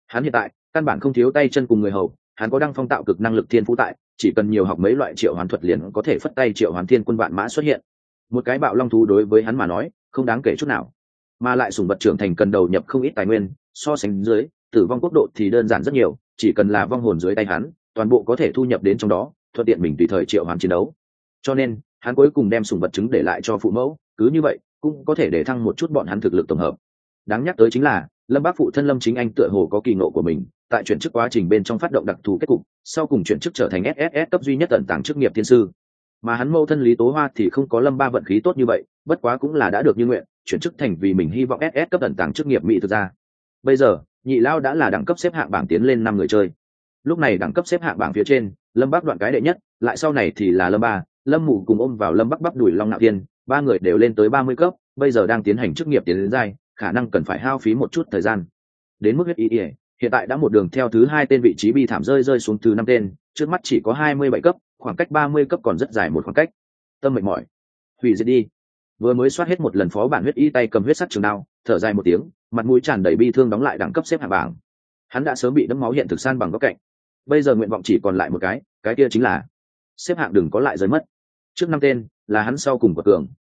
Hắn hiện tại căn bản không thiếu tay chân cùng người hầu, hắn có đăng phong tạo cực năng lực thiên phú tại, chỉ cần nhiều học mấy loại triệu hoán thuật liền có thể phất tay triệu hoán thiên quân vạn mã xuất hiện. Một cái bạo long thú đối với hắn mà nói không đáng kể chút nào, mà lại sủng vật trưởng thành cần đầu nhập không ít tài nguyên, so sánh dưới tử vong quốc độ thì đơn giản rất nhiều, chỉ cần là vong hồn dưới tay hắn toàn bộ có thể thu nhập đến trong đó, thuận tiện mình tùy thời triệu hoán chiến đấu. Cho nên hắn cuối cùng đem sủng vật trứng để lại cho phụ mẫu, cứ như vậy cũng có thể để thăng một chút bọn hắn thực lực tổng hợp. Đáng nhắc tới chính là Lâm Bác phụ thân Lâm Chính Anh tựa hồ có kỳ ngộ của mình, tại chuyển chức quá trình bên trong phát động đặc thù kết cục, sau cùng chuyển chức trở thành SSS cấp duy nhất tận tàng chức nghiệp thiên sư. Mà hắn mâu thân Lý Tố Hoa thì không có Lâm Ba vận khí tốt như vậy, bất quá cũng là đã được như nguyện, chuyển chức thành vì mình hy vọng SS cấp tận tàng chức nghiệp mỹ thực ra. Bây giờ nhị lao đã là đẳng cấp xếp hạng bảng tiến lên 5 người chơi. Lúc này đẳng cấp xếp hạng bảng phía trên, Lâm Bác đoạn cái đệ nhất, lại sau này thì là Lâm Ba, Lâm Mù cùng ôm vào Lâm Bắc bắp đuổi Long Nạo Thiên, ba người đều lên tới 30 cấp, bây giờ đang tiến hành chức nghiệp tiến đến giai, khả năng cần phải hao phí một chút thời gian. Đến mức huyết ý, hiện tại đã một đường theo thứ 2 tên vị trí bi thảm rơi xuống thứ 5 tên, trước mắt chỉ có 27 cấp, khoảng cách 30 cấp còn rất dài một khoảng cách. Tâm mệt mỏi, hủy diệt đi. Vừa mới soát hết một lần phó bản huyết y tay cầm huyết sắc trường đao, thở dài một tiếng, mặt mũi tràn đầy bi thương đóng lại đẳng cấp xếp hạng bảng. Hắn đã sớm bị đẫm máu hiện thực san bằng góc cạnh, bây giờ nguyện vọng chỉ còn lại một cái kia chính là xếp hạng đừng có lại rơi mất. Trước 5 tên là hắn sau cùng của cường,